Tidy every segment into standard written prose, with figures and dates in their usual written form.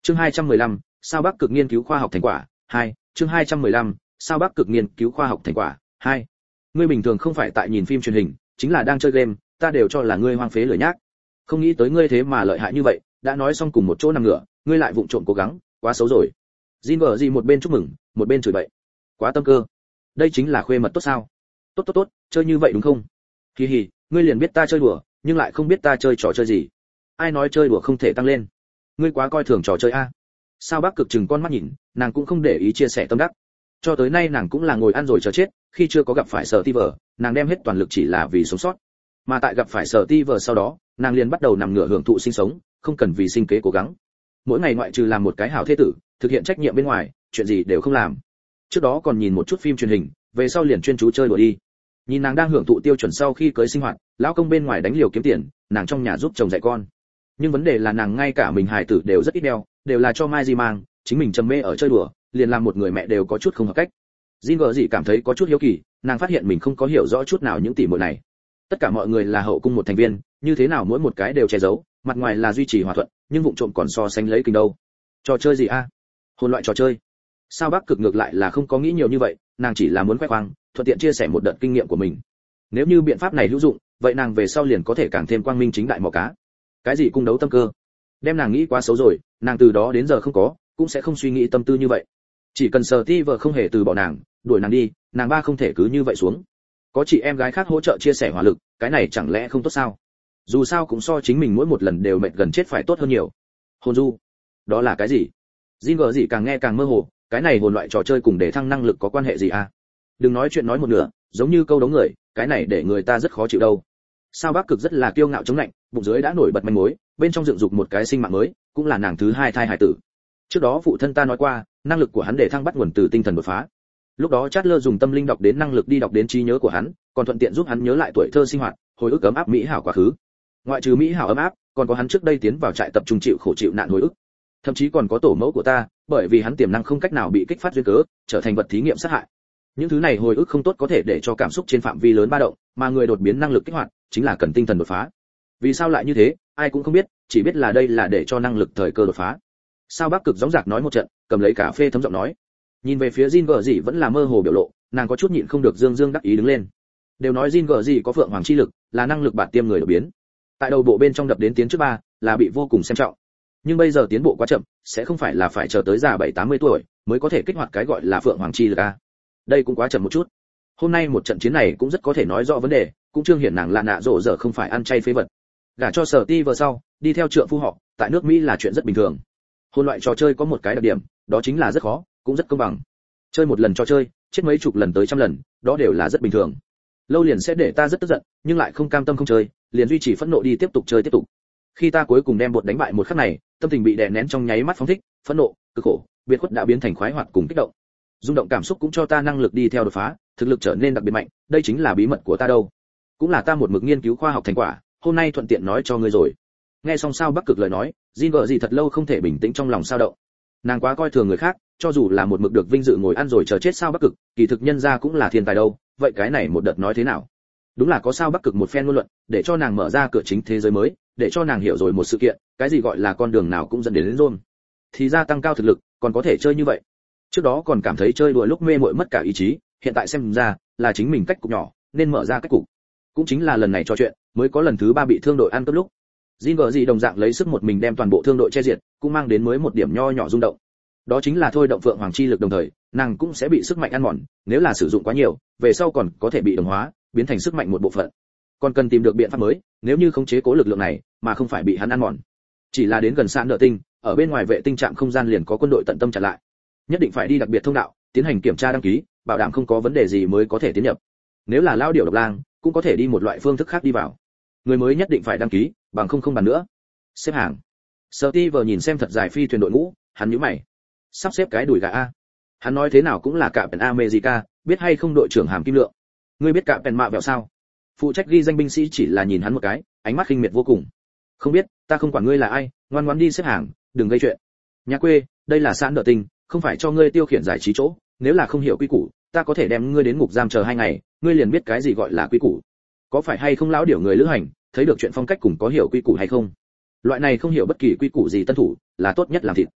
Chương 215, sao Bắc Cực nghiên cứu khoa học thành quả 2. Chương 215, sao Bắc Cực nghiên cứu khoa học thành quả 2. Ngươi bình thường không phải tại nhìn phim truyền hình, chính là đang chơi game, ta đều cho là ngươi hoang phế lười nhác. Không nghĩ tới ngươi thế mà lợi hại như vậy, đã nói xong cùng một chỗ nằm ngửa, ngươi lại vụng trộm cố gắng, quá xấu rồi. Jin gì một bên chúc mừng, một bên chửi bậy. Quá tâm cơ. Đây chính là khuê mật tốt sao? Tốt, chơi như vậy đúng không? Hi hi, ngươi liền biết ta chơi đùa, nhưng lại không biết ta chơi trò chơi gì. Ai nói chơi đùa không thể tăng lên? Ngươi quá coi thường trò chơi a. Sao Bắc Cực chừng con mắt nhìn, nàng cũng không để ý chia sẻ tâm đắc. Cho tới nay nàng cũng là ngồi ăn rồi chờ chết, khi chưa có gặp phải Sở Ti Vở, nàng đem hết toàn lực chỉ là vì sống sót. Mà tại gặp phải Sở Ti Vở sau đó, nàng liền bắt đầu nằm ngửa hưởng thụ sinh sống, không cần vì sinh kế cố gắng. Mỗi ngày ngoại trừ làm một cái hảo thế tử, thực hiện trách nhiệm bên ngoài, chuyện gì đều không làm. Trước đó còn nhìn một chút phim truyền hình, về sau liền chuyên chú chơi đùa đi. Nhìn nàng đang hưởng thụ tiêu chuẩn sau khi cưới sinh hoạt, lão công bên ngoài đánh liều kiếm tiền, nàng trong nhà giúp chồng dạy con. Nhưng vấn đề là nàng ngay cả mình hài tử đều rất ít đeo, đều là cho Mai Di mang, chính mình trầm mê ở chơi đùa, liền làm một người mẹ đều có chút không hợp cách. Jin gì cảm thấy có chút hiếu kỳ, nàng phát hiện mình không có hiểu rõ chút nào những tỉ muội này. Tất cả mọi người là hậu cung một thành viên, như thế nào mỗi một cái đều che giấu, mặt ngoài là duy trì hòa thuận, nhưng vụng trộm còn so sánh lấy kinh đâu. Trò chơi gì a? Hôn loại trò chơi. Sao Bắc Cực ngược lại là không có nghĩ nhiều như vậy, nàng chỉ là muốn khoe khoang, thuận tiện chia sẻ một đợt kinh nghiệm của mình. Nếu như biện pháp này hữu dụng, vậy nàng về sau liền có thể càng thêm quang minh chính đại mò cá. Cái gì cung đấu tâm cơ? Đem nàng nghĩ quá xấu rồi, nàng từ đó đến giờ không có, cũng sẽ không suy nghĩ tâm tư như vậy. Chỉ cần Sở Ti Vở không hề từ bỏ nàng, đuổi nàng đi, nàng ba không thể cứ như vậy xuống. Có chị em gái khác hỗ trợ chia sẻ hỏa lực, cái này chẳng lẽ không tốt sao? Dù sao cũng so chính mình mỗi một lần đều mệt gần chết phải tốt hơn nhiều. Hồn du, đó là cái gì? Jin gì càng nghe càng mơ hồ, cái này hồn loại trò chơi cùng để thăng năng lực có quan hệ gì à? Đừng nói chuyện nói một nửa, giống như câu đống người, cái này để người ta rất khó chịu đâu. Sao Bắc Cực rất là kiêu ngạo chống lạnh, bụng dưới đã nổi bật manh mối, bên trong dựng dục một cái sinh mạng mới, cũng là nàng thứ hai thai hài tử. Trước đó phụ thân ta nói qua, năng lực của hắn để thăng bắt nguồn từ tinh thần đột phá. Lúc đó Chatler dùng tâm linh đọc đến năng lực đi đọc đến trí nhớ của hắn, còn thuận tiện giúp hắn nhớ lại tuổi thơ sinh hoạt, hồi ức ấm áp mỹ hảo quá khứ. Ngoại trừ mỹ hảo ấm áp, còn có hắn trước đây tiến vào trại tập trung chịu khổ chịu nạn hồi ức. Thậm chí còn có tổ mẫu của ta, bởi vì hắn tiềm năng không cách nào bị kích phát duyên cớ, trở thành vật thí nghiệm sát hại. Những thứ này hồi ức không tốt có thể để cho cảm xúc trên phạm vi lớn ba động, mà người đột biến năng lực kích hoạt, chính là cần tinh thần đột phá. Vì sao lại như thế, ai cũng không biết, chỉ biết là đây là để cho năng lực thời cơ đột phá. Sao Bắc Cực gióng giạc nói một trận, cầm lấy cà phê thấm giọng nói. Nhìn về phía Jin gì vẫn là mơ hồ biểu lộ, nàng có chút nhịn không được dương đắc ý đứng lên. Đều nói Jin gì có phượng hoàng chi lực, là năng lực bản tiêm người đột biến. Tại đầu bộ bên trong đập đến tiến trước ba, là bị vô cùng xem trọng. Nhưng bây giờ tiến bộ quá chậm, sẽ không phải là phải chờ tới già 70-80 tuổi mới có thể kích hoạt cái gọi là phượng hoàng chi lực a. Đây cũng quá chậm một chút. Hôm nay một trận chiến này cũng rất có thể nói rõ vấn đề, cũng trương hiển nàng là nạ rộ giờ không phải ăn chay phế vật. Gả cho Sở Ti Vở sau, đi theo trượng phu họ, tại nước Mỹ là chuyện rất bình thường. Hôn loại trò chơi có một cái đặc điểm, đó chính là rất khó, cũng rất công bằng. Chơi một lần trò chơi, chết mấy chục lần tới trăm lần, đó đều là rất bình thường. Lâu liền sẽ để ta rất tức giận, nhưng lại không cam tâm không chơi, liền duy trì phẫn nộ đi tiếp tục chơi tiếp tục. Khi ta cuối cùng đem bột đánh bại một khắc này, tâm tình bị đè nén trong nháy mắt phóng thích, phẫn nộ, cực khổ, biệt khuất đã biến thành khoái hoạt cùng kích động. Rung động cảm xúc cũng cho ta năng lực đi theo đột phá, thực lực trở nên đặc biệt mạnh, đây chính là bí mật của ta đâu. Cũng là ta một mực nghiên cứu khoa học thành quả, hôm nay thuận tiện nói cho ngươi rồi. Nghe xong Sao Bắc Cực lời nói, Jin gì thật lâu không thể bình tĩnh trong lòng sao động. Nàng quá coi thường người khác, cho dù là một mực được vinh dự ngồi ăn rồi chờ chết Sao Bắc Cực, kỳ thực nhân gia cũng là thiên tài đâu, vậy cái này một đợt nói thế nào? Đúng là có Sao Bắc Cực một phen ngôn luận, để cho nàng mở ra cửa chính thế giới mới, để cho nàng hiểu rồi một sự kiện, cái gì gọi là con đường nào cũng dẫn đến Rome. Thì ra tăng cao thực lực, còn có thể chơi như vậy. Trước đó còn cảm thấy chơi đùa lúc mê muội mất cả ý chí, hiện tại xem ra là chính mình cách cục nhỏ, nên mở ra cách cục. Cũng chính là lần này trò chuyện, mới có lần thứ 3 bị thương đội ăn cướp lúc. Jin gì đồng dạng lấy sức một mình đem toàn bộ thương đội che diệt, cũng mang đến mới một điểm nho nhỏ rung động. Đó chính là thôi động phượng hoàng chi lực đồng thời, nàng cũng sẽ bị sức mạnh ăn mòn, nếu là sử dụng quá nhiều, về sau còn có thể bị đồng hóa, biến thành sức mạnh một bộ phận. Còn cần tìm được biện pháp mới, nếu như không chế cố lực lượng này, mà không phải bị hắn ăn mòn. Chỉ là đến gần sạn nợ tinh, ở bên ngoài vệ tinh trạm không gian liền có quân đội tận tâm chặn lại. Nhất định phải đi đặc biệt thông đạo, tiến hành kiểm tra đăng ký, bảo đảm không có vấn đề gì mới có thể tiến nhập. Nếu là lao điểu độc lang, cũng có thể đi một loại phương thức khác đi vào. Người mới nhất định phải đăng ký, bằng không bàn nữa. Xếp hàng. Steve nhìn xem thật dài phi thuyền đội ngũ, hắn nhíu mày. Sắp xếp cái đùi gà a. Hắn nói thế nào cũng là Captain America, biết hay không đội trưởng Hàm Kim Lượng. Ngươi biết Captain mạ vẹo sao? Phụ trách ghi danh binh sĩ chỉ là nhìn hắn một cái, ánh mắt khinh miệt vô cùng. Không biết, ta không quản ngươi là ai, ngoan ngoãn đi xếp hàng, đừng gây chuyện. Nhà quê, đây là xã nợ tình, không phải cho ngươi tiêu khiển giải trí chỗ, nếu là không hiểu quy củ, ta có thể đem ngươi đến ngục giam chờ 2 ngày, ngươi liền biết cái gì gọi là quy củ. Có phải hay không lão điểu người lữ hành, thấy được chuyện phong cách cùng có hiểu quy củ hay không? Loại này không hiểu bất kỳ quy củ gì tân thủ, là tốt nhất làm thịt.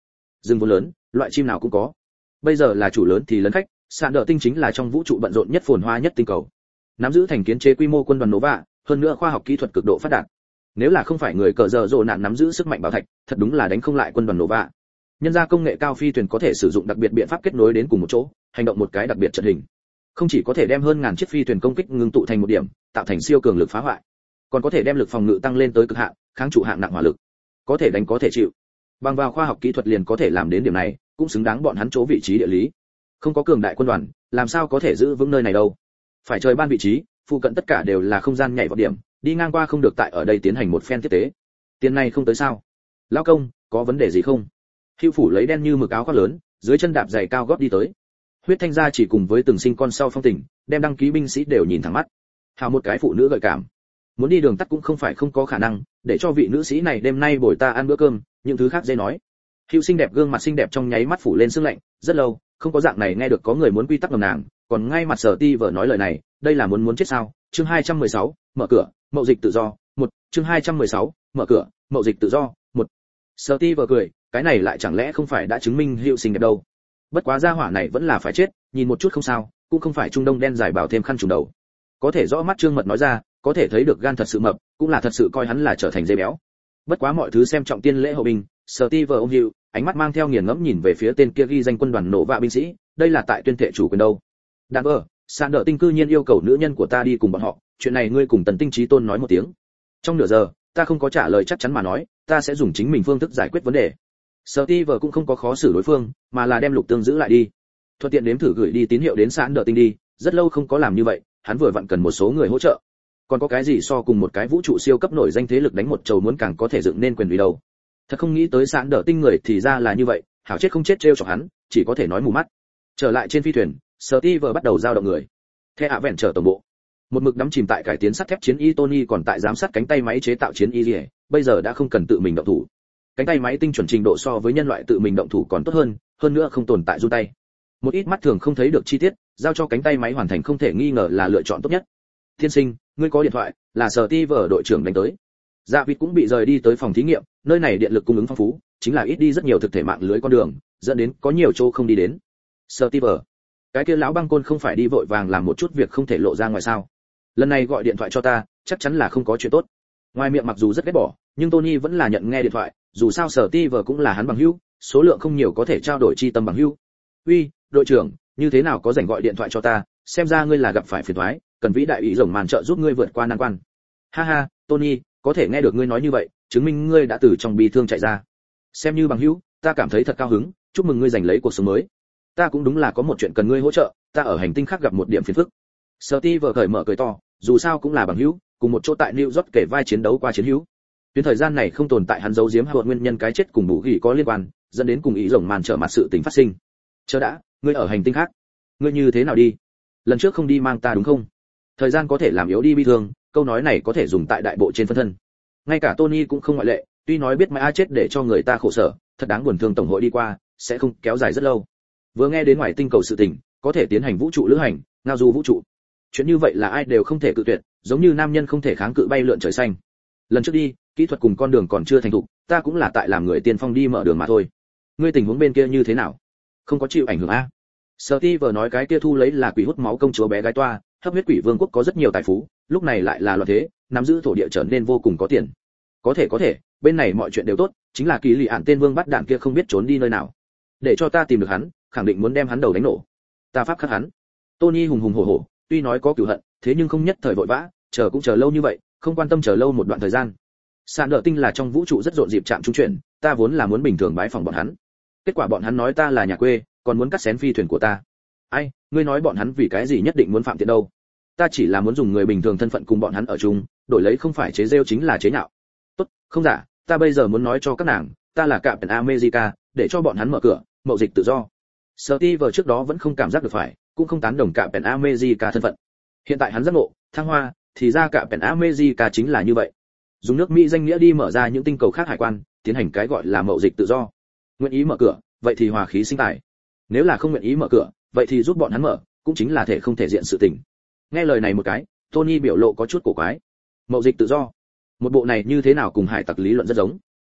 rừng vốn lớn, loại chim nào cũng có. Bây giờ là chủ lớn thì lấn khách, sạn đỡ tinh chính là trong vũ trụ bận rộn nhất phồn hoa nhất tinh cầu. Nắm giữ thành kiến chế quy mô quân đoàn Nova, hơn nữa khoa học kỹ thuật cực độ phát đạt. Nếu là không phải người cờ giờ rồ nạn nắm giữ sức mạnh bảo thạch, thật đúng là đánh không lại quân đoàn Nova. Nhân ra công nghệ cao phi thuyền có thể sử dụng đặc biệt biện pháp kết nối đến cùng một chỗ, hành động một cái đặc biệt trận hình. Không chỉ có thể đem hơn ngàn chiếc phi thuyền công kích ngưng tụ thành một điểm, tạo thành siêu cường lực phá hoại, còn có thể đem lực phòng ngự tăng lên tới cực hạn, kháng trụ hạng nặng hỏa lực. Có thể đánh có thể chịu. Bằng vào khoa học kỹ thuật liền có thể làm đến điểm này, cũng xứng đáng bọn hắn chỗ vị trí địa lý. Không có cường đại quân đoàn, làm sao có thể giữ vững nơi này đâu? Phải trời ban vị trí, phụ cận tất cả đều là không gian nhảy vọt điểm, đi ngang qua không được tại ở đây tiến hành một phen tiếp tế. Tiền này không tới sao? Lão công, có vấn đề gì không? Hưu phủ lấy đen như mực áo khoác lớn, dưới chân đạp giày cao gót đi tới. Huyết Thanh gia chỉ cùng với từng sinh con sau phong tình, đem đăng ký binh sĩ đều nhìn thẳng mắt. Hào một cái phụ nữ gợi cảm. Muốn đi đường tắt cũng không phải không có khả năng, để cho vị nữ sĩ này đêm nay bồi ta ăn bữa cơm, những thứ khác dễ nói. Hưu xinh đẹp gương mặt xinh đẹp trong nháy mắt phủ lên sương lạnh, rất lâu, không có dạng này nghe được có người muốn quy tắc ngầm nàng, còn ngay mặt Sở Ti vợ nói lời này, đây là muốn chết sao? Chương 216, mở cửa, mậu dịch tự do, 1, chương 216, mở cửa, mậu dịch tự do, 1. Sở Ti vợ cười, cái này lại chẳng lẽ không phải đã chứng minh Hưu xinh đẹp đâu? Bất quá gia hỏa này vẫn là phải chết, nhìn một chút không sao, cũng không phải trung đông đen dài bảo thêm khăn trùng đầu. Có thể rõ mắt Trương Mật nói ra, có thể thấy được gan thật sự mập, cũng là thật sự coi hắn là trở thành dây béo. Bất quá mọi thứ xem trọng tiên lễ hậu binh, Sở Ti vợ ôm Hưu, ánh mắt mang theo nghiền ngẫm nhìn về phía tên kia ghi danh quân đoàn nổ vạ binh sĩ, đây là tại tuyên thệ chủ quyền đâu? Đàn vợ, sạn đỡ tinh cư nhiên yêu cầu nữ nhân của ta đi cùng bọn họ, chuyện này ngươi cùng Tần Tinh Chí Tôn nói một tiếng. Trong nửa giờ, ta không có trả lời chắc chắn mà nói, ta sẽ dùng chính mình phương thức giải quyết vấn đề. Sở Ti vợ cũng không có khó xử đối phương, mà là đem Lục Tương giữ lại đi. Thuận tiện đếm thử gửi đi tín hiệu đến sạn đỡ tinh đi, rất lâu không có làm như vậy, hắn vừa vặn cần một số người hỗ trợ. Còn có cái gì so cùng một cái vũ trụ siêu cấp nổi danh thế lực đánh một trầu muốn càng có thể dựng nên quyền uy đâu. Thật không nghĩ tới sạn đỡ tinh người thì ra là như vậy, hảo chết không chết trêu chọc hắn, chỉ có thể nói mù mắt. Trở lại trên phi thuyền, Sở Ti vợ bắt đầu giao động người. Theo ạ vẹn trở tổng bộ, một mực đắm chìm tại cải tiến sắt thép chiến y Tony còn tại giám sát cánh tay máy chế tạo chiến y gì, bây giờ đã không cần tự mình động thủ. Cánh tay máy tinh chuẩn trình độ so với nhân loại tự mình động thủ còn tốt hơn nữa không tồn tại run tay. Một ít mắt thường không thấy được chi tiết, giao cho cánh tay máy hoàn thành không thể nghi ngờ là lựa chọn tốt nhất. Thiên sinh, ngươi có điện thoại, là Sở Ti vợ đội trưởng đánh tới. Dạ Vịt cũng bị rời đi tới phòng thí nghiệm, nơi này điện lực cung ứng phong phú, chính là ít đi rất nhiều thực thể mạng lưới con đường, dẫn đến có nhiều chỗ không đi đến. Sở Ti vợ, cái kia lão băng côn không phải đi vội vàng làm một chút việc không thể lộ ra ngoài sao? Lần này gọi điện thoại cho ta, chắc chắn là không có chuyện tốt. Ngoài miệng mặc dù rất ghét bỏ, nhưng Tony vẫn là nhận nghe điện thoại, dù sao Sở Ti vợ cũng là hắn bằng hữu, số lượng không nhiều có thể trao đổi chi tâm bằng hữu. Uy, đội trưởng, như thế nào có rảnh gọi điện thoại cho ta, xem ra ngươi là gặp phải phiền toái, cần vĩ đại ý rồng màn trợ giúp ngươi vượt qua nan quan. Ha ha, Tony, có thể nghe được ngươi nói như vậy, chứng minh ngươi đã từ trong bi thương chạy ra. Xem như bằng hữu, ta cảm thấy thật cao hứng, chúc mừng ngươi giành lấy cuộc sống mới. Ta cũng đúng là có một chuyện cần ngươi hỗ trợ, ta ở hành tinh khác gặp một điểm phiền phức. Sở vợ cởi mở cười to, dù sao cũng là bằng hữu, cùng một chỗ tại New York kể vai chiến đấu qua chiến hữu. Tuyến thời gian này không tồn tại hắn giấu giếm hoặc nguyên nhân cái chết cùng bù gỉ có liên quan, dẫn đến cùng ý rồng màn trở mặt sự tình phát sinh. Chờ đã, ngươi ở hành tinh khác, ngươi như thế nào đi? Lần trước không đi mang ta đúng không? Thời gian có thể làm yếu đi bi thương, câu nói này có thể dùng tại đại bộ trên phân thân. Ngay cả Tony cũng không ngoại lệ, tuy nói biết mai chết để cho người ta khổ sở, thật đáng buồn thương tổng hội đi qua, sẽ không kéo dài rất lâu. Vừa nghe đến ngoài tinh cầu sự tình, có thể tiến hành vũ trụ lữ hành, ngao du vũ trụ. Chuyện như vậy là ai đều không thể cự tuyệt, giống như nam nhân không thể kháng cự bay lượn trời xanh. Lần trước đi, kỹ thuật cùng con đường còn chưa thành thục, ta cũng là tại làm người tiên phong đi mở đường mà thôi. Ngươi tình huống bên kia như thế nào? Không có chịu ảnh hưởng a? Steve vừa nói cái kia thu lấy là quỷ hút máu công chúa bé gái toa, hấp huyết quỷ vương quốc có rất nhiều tài phú, lúc này lại là loạn thế, nắm giữ thổ địa trở nên vô cùng có tiền. Có thể, bên này mọi chuyện đều tốt, chính là Kỳ Lị Ản tên vương bắt đạn kia không biết trốn đi nơi nào. Để cho ta tìm được hắn, khẳng định muốn đem hắn đầu đánh nổ. Ta pháp khắc hắn. Tony hùng hùng hổ hổ, tuy nói có cửu hận, thế nhưng không nhất thời vội vã, chờ cũng chờ lâu như vậy, không quan tâm chờ lâu một đoạn thời gian. Sạn đỡ tinh là trong vũ trụ rất rộn dịp chạm trung chuyển, ta vốn là muốn bình thường bái phòng bọn hắn. Kết quả bọn hắn nói ta là nhà quê, còn muốn cắt xén phi thuyền của ta. Ai, ngươi nói bọn hắn vì cái gì nhất định muốn phạm tiện đâu? Ta chỉ là muốn dùng người bình thường thân phận cùng bọn hắn ở chung, đổi lấy không phải chế giễu chính là chế nhạo. Tốt, không giả, ta bây giờ muốn nói cho các nàng, ta là Captain America, để cho bọn hắn mở cửa, mậu dịch tự do. Steve trước đó vẫn không cảm giác được phải, cũng không tán đồng Captain America thân phận. Hiện tại hắn giác ngộ, thăng hoa, thì ra Captain America chính là như vậy. Dùng nước Mỹ danh nghĩa đi mở ra những tinh cầu khác hải quan, tiến hành cái gọi là mậu dịch tự do. Nguyện ý mở cửa, vậy thì hòa khí sinh tài. Nếu là không nguyện ý mở cửa, vậy thì giúp bọn hắn mở, cũng chính là thể không thể diện sự tình. Nghe lời này một cái, Tony biểu lộ có chút cổ quái. Mậu dịch tự do, một bộ này như thế nào cùng hải tặc lý luận rất giống.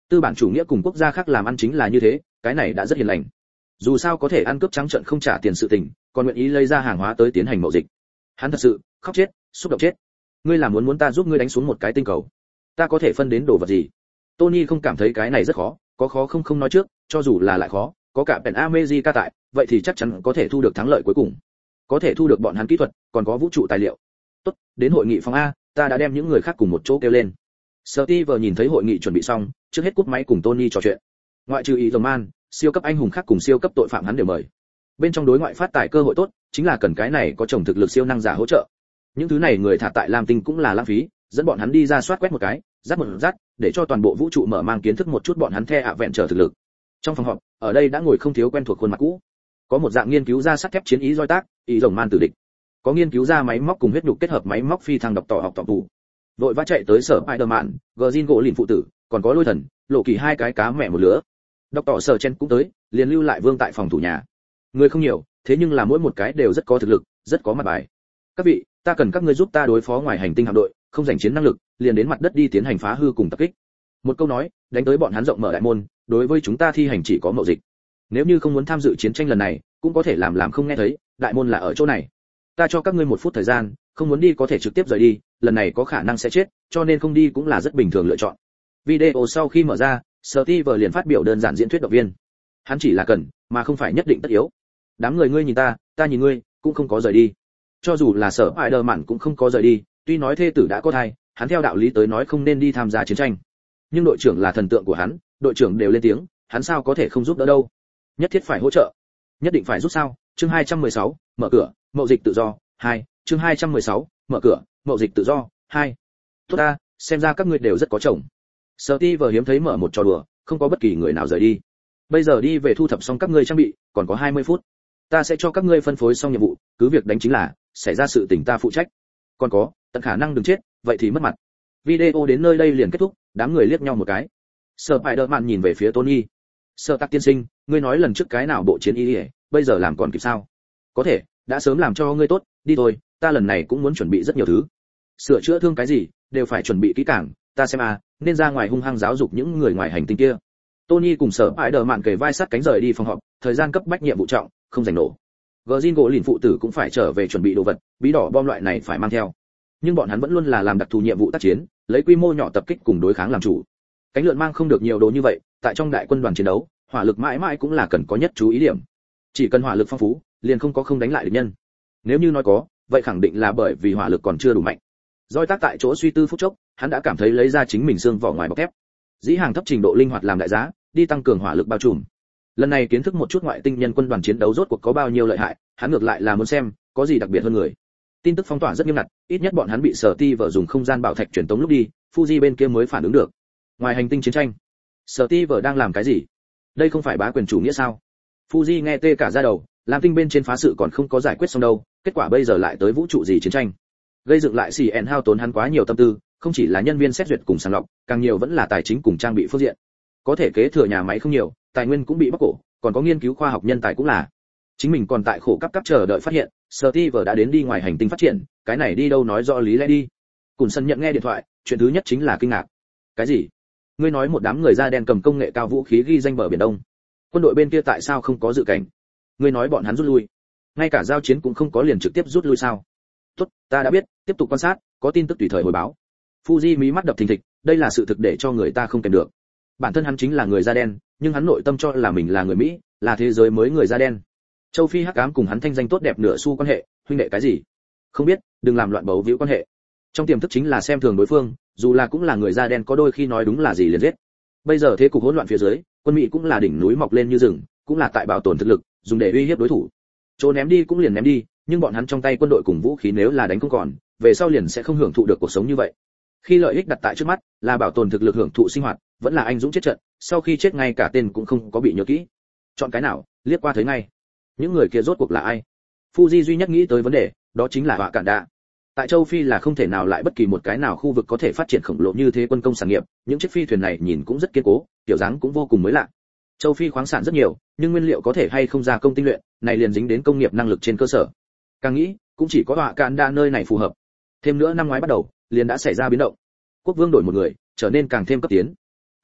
Tư bản chủ nghĩa cùng quốc gia khác làm ăn chính là như thế, cái này đã rất hiền lành. Dù sao có thể ăn cướp trắng trợn không trả tiền sự tình, còn nguyện ý lấy ra hàng hóa tới tiến hành mậu dịch. Hắn thật sự khóc chết, xúc động chết. Ngươi là muốn ta giúp ngươi đánh xuống một cái tinh cầu? Ta có thể phân đến đồ vật gì? Tony không cảm thấy cái này rất khó, có khó không nói trước, cho dù là lại khó, có cả Pen America tại, vậy thì chắc chắn có thể thu được thắng lợi cuối cùng. Có thể thu được bọn hắn kỹ thuật, còn có vũ trụ tài liệu. Tốt, đến hội nghị phòng A, ta đã đem những người khác cùng một chỗ kêu lên. Steve nhìn thấy hội nghị chuẩn bị xong, trước hết cúp máy cùng Tony trò chuyện. Ngoại trừ ý Man, siêu cấp anh hùng khác cùng siêu cấp tội phạm hắn đều mời. Bên trong đối ngoại phát tài cơ hội tốt, chính là cần cái này có chồng thực lực siêu năng giả hỗ trợ. Những thứ này người thả tại Lam Tinh cũng là lãng phí, dẫn bọn hắn đi ra soát quét một cái, dắt một dắt, để cho toàn bộ vũ trụ mở mang kiến thức một chút bọn hắn the ạ vẹn trở thực lực. Trong phòng họp, ở đây đã ngồi không thiếu quen thuộc khuôn mặt cũ. Có một dạng nghiên cứu ra sắt thép chiến ý roi tác, ý rồng man tử địch. Có nghiên cứu ra máy móc cùng huyết nhục kết hợp máy móc phi thăng độc tỏ học tọa tụ. Vội vã chạy tới sở Spider-Man, Green gỗ lìn phụ tử, còn có lôi thần, lộ kỳ hai cái cá mẹ một lứa. Độc tỏ sở chen cũng tới, liền lưu lại vương tại phòng thủ nhà. Người không nhiều, thế nhưng là mỗi một cái đều rất có thực lực, rất có mặt bài. Các vị, ta cần các ngươi giúp ta đối phó ngoài hành tinh hạm đội, không giành chiến năng lực, liền đến mặt đất đi tiến hành phá hư cùng tập kích. Một câu nói, đánh tới bọn hắn rộng mở đại môn, đối với chúng ta thi hành chỉ có mậu dịch. Nếu như không muốn tham dự chiến tranh lần này, cũng có thể làm không nghe thấy, đại môn là ở chỗ này. Ta cho các ngươi 1 phút thời gian, không muốn đi có thể trực tiếp rời đi, lần này có khả năng sẽ chết, cho nên không đi cũng là rất bình thường lựa chọn. Video sau khi mở ra, Steve liền phát biểu đơn giản diễn thuyết động viên. Hắn chỉ là cần, mà không phải nhất định tất yếu. Đám người ngươi nhìn ta nhìn ngươi, cũng không có rời đi. Cho dù là Sở Spider-Man cũng không có rời đi, tuy nói thê tử đã có thai, hắn theo đạo lý tới nói không nên đi tham gia chiến tranh. Nhưng đội trưởng là thần tượng của hắn, đội trưởng đều lên tiếng, hắn sao có thể không giúp đỡ đâu? Nhất thiết phải hỗ trợ. Nhất định phải giúp sao? Chương 216, mở cửa, mậu dịch tự do, 2, chương 216, mở cửa, mậu dịch tự do, 2. Tốt ta, xem ra các ngươi đều rất có chồng. Steve hiếm thấy mở một trò đùa, không có bất kỳ người nào rời đi. Bây giờ đi về thu thập xong các ngươi trang bị, còn có 20 phút. Ta sẽ cho các ngươi phân phối xong nhiệm vụ, cứ việc đánh chính là, xảy ra sự tình ta phụ trách. Còn có, tận khả năng đừng chết, vậy thì mất mặt. Video đến nơi đây liền kết thúc, đám người liếc nhau một cái. Spider-Man nhìn về phía Tony. Sở Tạc tiên sinh, ngươi nói lần trước cái nào bộ chiến y, bây giờ làm còn kịp sao? Có thể, đã sớm làm cho ngươi tốt, đi thôi, ta lần này cũng muốn chuẩn bị rất nhiều thứ. Sửa chữa thương cái gì, đều phải chuẩn bị kỹ càng, ta xem nên ra ngoài hung hăng giáo dục những người ngoài hành tinh kia. Tony cùng Sở Spider-Man kề vai sát cánh rời đi phòng họp, thời gian cấp bách nhiệm vụ trọng, không rảnh nổ. Green gỗ lìn phụ tử cũng phải trở về chuẩn bị đồ vật, bí đỏ bom loại này phải mang theo. Nhưng bọn hắn vẫn luôn là làm đặc thù nhiệm vụ tác chiến, lấy quy mô nhỏ tập kích cùng đối kháng làm chủ. Cánh lượn mang không được nhiều đồ như vậy, tại trong đại quân đoàn chiến đấu, hỏa lực mãi mãi cũng là cần có nhất chú ý điểm. Chỉ cần hỏa lực phong phú, liền không có không đánh lại địch nhân. Nếu như nói có, vậy khẳng định là bởi vì hỏa lực còn chưa đủ mạnh. Doi tác tại chỗ suy tư phút chốc, hắn đã cảm thấy lấy ra chính mình xương vỏ ngoài bọc thép. Dĩ hàng thấp trình độ linh hoạt làm đại giá, đi tăng cường hỏa lực bao trùm. Lần này kiến thức một chút ngoại tinh nhân quân đoàn chiến đấu rốt cuộc có bao nhiêu lợi hại, hắn ngược lại là muốn xem có gì đặc biệt hơn người. Tin tức phong tỏa rất nghiêm ngặt, ít nhất bọn hắn bị Sở Ti vợ dùng không gian bảo thạch truyền tống lúc đi, Fuji bên kia mới phản ứng được. Ngoài hành tinh chiến tranh, Sở Ti vợ đang làm cái gì? Đây không phải bá quyền chủ nghĩa sao? Fuji nghe tê cả da đầu, Lam Tinh bên trên phá sự còn không có giải quyết xong đâu, kết quả bây giờ lại tới vũ trụ gì chiến tranh? Gây dựng lại CN hao tốn hắn quá nhiều tâm tư, không chỉ là nhân viên xét duyệt cùng sàng lọc, càng nhiều vẫn là tài chính cùng trang bị phương diện. Có thể kế thừa nhà máy không nhiều, tài nguyên cũng bị bóc cổ, còn có nghiên cứu khoa học nhân tài cũng là. Chính mình còn tại khổ cấp chờ đợi phát hiện, Steve đã đến đi ngoài hành tinh phát triển, cái này đi đâu nói rõ lý lẽ đi. Cùn Sân nhận nghe điện thoại, chuyện thứ nhất chính là kinh ngạc. Cái gì? Ngươi nói một đám người da đen cầm công nghệ cao vũ khí ghi danh bờ biển Đông. Quân đội bên kia tại sao không có dự cảnh? Ngươi nói bọn hắn rút lui, ngay cả giao chiến cũng không có liền trực tiếp rút lui sao? Tốt, ta đã biết, tiếp tục quan sát, có tin tức tùy thời hồi báo. Fuji mí mắt đập thình thịch, đây là sự thực để cho người ta không kèm được. Bản thân hắn chính là người da đen, nhưng hắn nội tâm cho là mình là người Mỹ, là thế giới mới người da đen. Châu Phi hắc ám cùng hắn thanh danh tốt đẹp nửa xu quan hệ, huynh đệ cái gì? Không biết, đừng làm loạn bấu víu quan hệ. Trong tiềm thức chính là xem thường đối phương, dù là cũng là người da đen có đôi khi nói đúng là gì liền giết. Bây giờ thế cục hỗn loạn phía dưới, quân Mỹ cũng là đỉnh núi mọc lên như rừng, cũng là tại bảo tồn thực lực, dùng để uy hiếp đối thủ. Chỗ ném đi cũng liền ném đi, nhưng bọn hắn trong tay quân đội cùng vũ khí nếu là đánh không còn, về sau liền sẽ không hưởng thụ được cuộc sống như vậy. Khi lợi ích đặt tại trước mắt, là bảo tồn thực lực hưởng thụ sinh hoạt, vẫn là anh dũng chết trận, sau khi chết ngay cả tên cũng không có bị nhớ kỹ. Chọn cái nào, liếc qua thấy ngay. Những người kia rốt cuộc là ai? Fuji duy nhất nghĩ tới vấn đề, đó chính là họa cản đạ. Tại châu Phi là không thể nào lại bất kỳ một cái nào khu vực có thể phát triển khổng lồ như thế quân công sản nghiệp, những chiếc phi thuyền này nhìn cũng rất kiên cố, kiểu dáng cũng vô cùng mới lạ. Châu Phi khoáng sản rất nhiều, nhưng nguyên liệu có thể hay không gia công tinh luyện, này liền dính đến công nghiệp năng lực trên cơ sở. Càng nghĩ, cũng chỉ có họa cản đạ nơi này phù hợp. Thêm nữa năm ngoái bắt đầu, liền đã xảy ra biến động. Quốc vương đổi một người, trở nên càng thêm cấp tiến.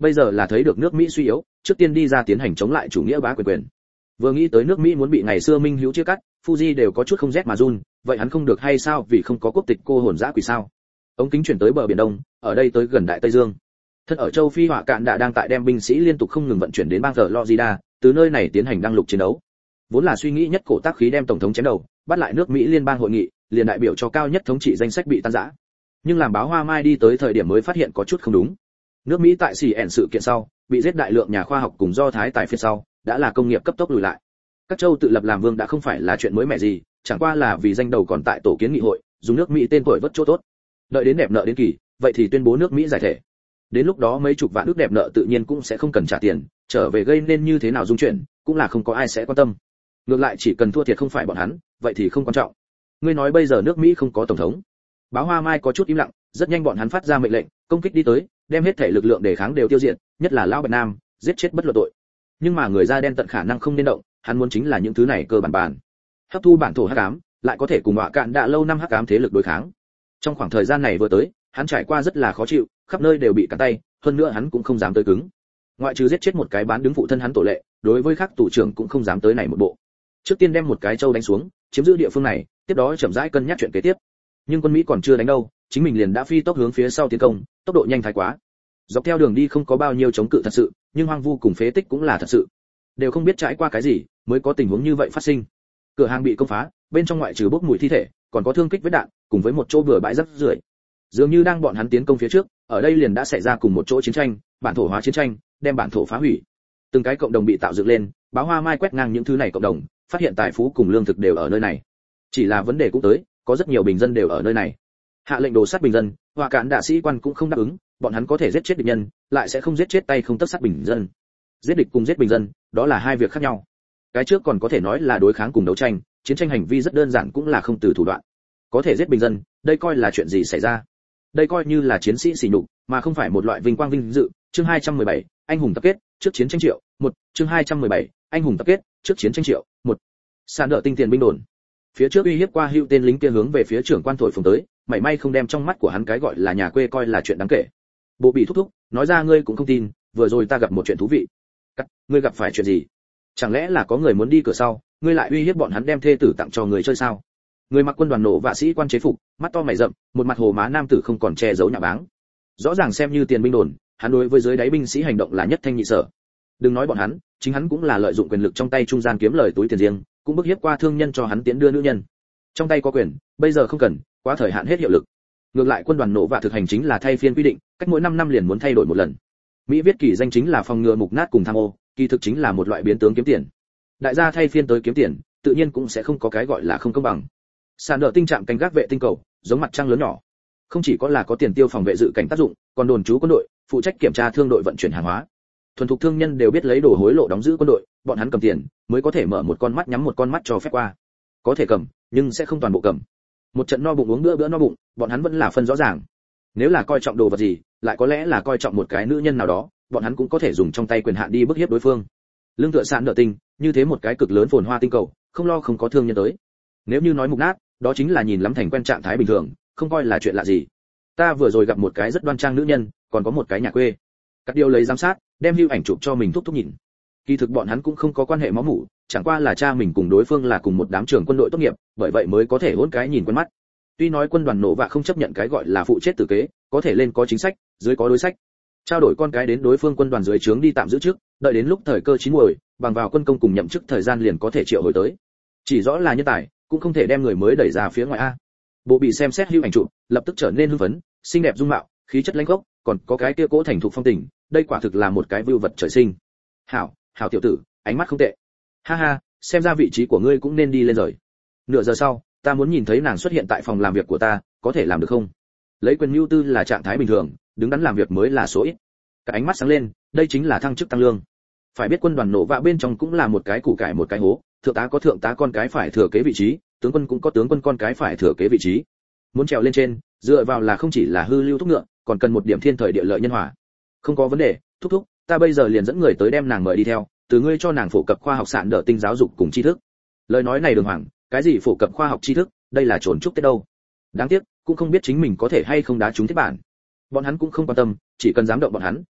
bây giờ là thấy được nước Mỹ suy yếu, trước tiên đi ra tiến hành chống lại chủ nghĩa bá quyền. Vừa nghĩ tới nước Mỹ muốn bị ngày xưa minh hữu chia cắt, Fuji đều có chút không rét mà run, vậy hắn không được hay sao, vì không có quốc tịch cô hồn dã quỷ sao? Ống kính chuyển tới bờ biển Đông, ở đây tới gần Đại Tây Dương. Thân ở châu Phi Họa Cạn đã đang tại đem binh sĩ liên tục không ngừng vận chuyển đến bang Florida, từ nơi này tiến hành đăng lục chiến đấu. Vốn là suy nghĩ nhất cổ tác khí đem tổng thống chém đầu, bắt lại nước Mỹ liên bang hội nghị, liền đại biểu cho cao nhất thống trị danh sách bị tan rã. Nhưng làm báo Hoa Mai đi tới thời điểm mới phát hiện có chút không đúng. Nước Mỹ tại CN sự kiện sau, bị giết đại lượng nhà khoa học cùng Do Thái tại phía sau, đã là công nghiệp cấp tốc lùi lại. Các châu tự lập làm vương đã không phải là chuyện mới mẻ gì, chẳng qua là vì danh đầu còn tại tổ kiến nghị hội, dùng nước Mỹ tên tuổi vất chỗ tốt. Đợi đến đẹp nợ đến kỳ, vậy thì tuyên bố nước Mỹ giải thể. Đến lúc đó mấy chục vạn nước đẹp nợ tự nhiên cũng sẽ không cần trả tiền, trở về gây nên như thế nào dung chuyển, cũng là không có ai sẽ quan tâm. Ngược lại chỉ cần thua thiệt không phải bọn hắn, vậy thì không quan trọng. Ngươi nói bây giờ nước Mỹ không có tổng thống. Báo Hoa Mai có chút im lặng, rất nhanh bọn hắn phát ra mệnh lệnh, công kích đi tới, đem hết thể lực lượng đề kháng đều tiêu diệt, nhất là lão Bạch Nam, giết chết bất luận tội. Nhưng mà người da đen tận khả năng không nên động, hắn muốn chính là những thứ này cơ bản. Hấp thu bản thổ hắc ám, lại có thể cùng Họa Cạn đã lâu năm hắc ám thế lực đối kháng. Trong khoảng thời gian này vừa tới, hắn trải qua rất là khó chịu, khắp nơi đều bị cản tay, hơn nữa hắn cũng không dám tới cứng. Ngoại trừ giết chết một cái bán đứng phụ thân hắn tổ lệ, đối với các tù trưởng cũng không dám tới này một bộ. Trước tiên đem một cái châu đánh xuống, chiếm giữ địa phương này, tiếp đó chậm rãi cân nhắc chuyện kế tiếp. Nhưng quân Mỹ còn chưa đánh đâu, chính mình liền đã phi tốc hướng phía sau tiến công, tốc độ nhanh thái quá. Dọc theo đường đi không có bao nhiêu chống cự thật sự, nhưng hoang vu cùng phế tích cũng là thật sự. Đều không biết trải qua cái gì, mới có tình huống như vậy phát sinh. Cửa hàng bị công phá, bên trong ngoại trừ bốc mùi thi thể, còn có thương kích vết đạn, cùng với một chỗ bừa bãi rác rưởi. Dường như đang bọn hắn tiến công phía trước, ở đây liền đã xảy ra cùng một chỗ chiến tranh, bản thổ hóa chiến tranh, đem bản thổ phá hủy. Từng cái cộng đồng bị tạo dựng lên, báo Hoa Mai quét ngang những thứ này cộng đồng, phát hiện tài phú cùng lương thực đều ở nơi này. Chỉ là vấn đề cũng tới, có rất nhiều bình dân đều ở nơi này. Hạ lệnh đồ sát bình dân, Họa Cạn đạ sĩ quan cũng không đáp ứng, bọn hắn có thể giết chết địch nhân, lại sẽ không giết chết tay không tấc sát bình dân. Giết địch cùng giết bình dân, đó là hai việc khác nhau. Cái trước còn có thể nói là đối kháng cùng đấu tranh, chiến tranh hành vi rất đơn giản cũng là không từ thủ đoạn. Có thể giết bình dân, đây coi là chuyện gì xảy ra? Đây coi như là chiến sĩ sỉ nhục, mà không phải một loại vinh quang vinh dự. Chương 217, anh hùng tập kết, trước chiến tranh triệu, 1, chương 217, anh hùng tập kết, trước chiến tranh triệu, 1. Sàn đỡ tinh tiền binh đồn. Phía trước uy hiếp qua hữu tên lính kia hướng về phía trưởng quan thổi phồng tới, mảy may không đem trong mắt của hắn cái gọi là nhà quê coi là chuyện đáng kể. Bộ bị thúc thúc, nói ra ngươi cũng không tin, vừa rồi ta gặp một chuyện thú vị. Ngươi gặp phải chuyện gì? Chẳng lẽ là có người muốn đi cửa sau, ngươi lại uy hiếp bọn hắn đem thê tử tặng cho người chơi sao? Người mặc quân đoàn nổ vạ sĩ quan chế phục, mắt to mày rậm, một mặt hồ má nam tử không còn che giấu nhạ báng. Rõ ràng xem như tiền binh đồn, hắn đối với dưới đáy binh sĩ hành động là nhất thanh nhị sở. Đừng nói bọn hắn, chính hắn cũng là lợi dụng quyền lực trong tay trung gian kiếm lời túi tiền riêng, cũng bức hiếp qua thương nhân cho hắn tiến đưa nữ nhân. Trong tay có quyền, bây giờ không cần, quá thời hạn hết hiệu lực. Ngược lại quân đoàn nổ vạ thực hành chính là thay phiên quy định, cách mỗi 5 năm liền muốn thay đổi một lần. Mỹ viết kỳ danh chính là phòng ngừa mục nát cùng tham ô, kỳ thực chính là một loại biến tướng kiếm tiền. Đại gia thay phiên tới kiếm tiền, tự nhiên cũng sẽ không có cái gọi là không công bằng. Sàn đỡ tinh trạm canh gác vệ tinh cầu, giống mặt trăng lớn nhỏ. Không chỉ có là có tiền tiêu phòng vệ dự cảnh tác dụng, còn đồn trú quân đội, phụ trách kiểm tra thương đội vận chuyển hàng hóa. Thuần thục thương nhân đều biết lấy đồ hối lộ đóng giữ quân đội, bọn hắn cầm tiền mới có thể mở một con mắt nhắm một con mắt cho phép qua. Có thể cầm, nhưng sẽ không toàn bộ cầm. Một trận no bụng uống bữa no bụng, bọn hắn vẫn là phân rõ ràng. Nếu là coi trọng đồ vật gì, lại có lẽ là coi trọng một cái nữ nhân nào đó, bọn hắn cũng có thể dùng trong tay quyền hạn đi bức hiếp đối phương. Lương tựa sạn nợ tinh, như thế một cái cực lớn phồn hoa tinh cầu, không lo không có thương nhân tới. Nếu như nói mục nát, đó chính là nhìn lắm thành quen trạng thái bình thường, không coi là chuyện lạ gì. Ta vừa rồi gặp một cái rất đoan trang nữ nhân, còn có một cái nhà quê. Các điều lấy giám sát, đem hưu ảnh chụp cho mình thúc thúc nhìn. Kỳ thực bọn hắn cũng không có quan hệ máu mủ, chẳng qua là cha mình cùng đối phương là cùng một đám trưởng quân đội tốt nghiệp, bởi vậy mới có thể hôn cái nhìn quen mắt. Tuy nói quân đoàn nổ vạ không chấp nhận cái gọi là phụ chết tử kế, có thể lên có chính sách, dưới có đối sách. Trao đổi con cái đến đối phương quân đoàn dưới trướng đi tạm giữ trước, đợi đến lúc thời cơ chín muồi, bằng vào quân công cùng nhậm chức thời gian liền có thể triệu hồi tới. Chỉ rõ là nhân tài, cũng không thể đem người mới đẩy ra phía ngoài a. Bộ bị xem xét hưu ảnh chụp, lập tức trở nên hưng phấn, xinh đẹp dung mạo, khí chất lãnh gốc, còn có cái kia cố thành thục phong tình, đây quả thực là một cái vưu vật trời sinh. Hảo, hảo tiểu tử, ánh mắt không tệ. Ha ha, xem ra vị trí của ngươi cũng nên đi lên rồi. Nửa giờ sau, ta muốn nhìn thấy nàng xuất hiện tại phòng làm việc của ta, có thể làm được không? Lấy quyền mưu tư là trạng thái bình thường, đứng đắn làm việc mới là số ít. Cả ánh mắt sáng lên, đây chính là thăng chức tăng lương. Phải biết quân đoàn nổ vạ bên trong cũng là một cái củ cải một cái hố, thượng tá có thượng tá con cái phải thừa kế vị trí, tướng quân cũng có tướng quân con cái phải thừa kế vị trí. Muốn trèo lên trên, dựa vào là không chỉ là hư lưu thúc ngựa, còn cần một điểm thiên thời địa lợi nhân hòa. Không có vấn đề, thúc thúc, ta bây giờ liền dẫn người tới đem nàng mời đi theo, từ ngươi cho nàng phổ cập khoa học sạn đỡ tinh giáo dục cùng tri thức. Lời nói này đường hoàng, cái gì phổ cập khoa học tri thức, đây là trốn chúc tết đâu. Đáng tiếc, cũng không biết chính mình có thể hay không đá trúng thiết bản. Bọn hắn cũng không quan tâm, chỉ cần dám động bọn hắn,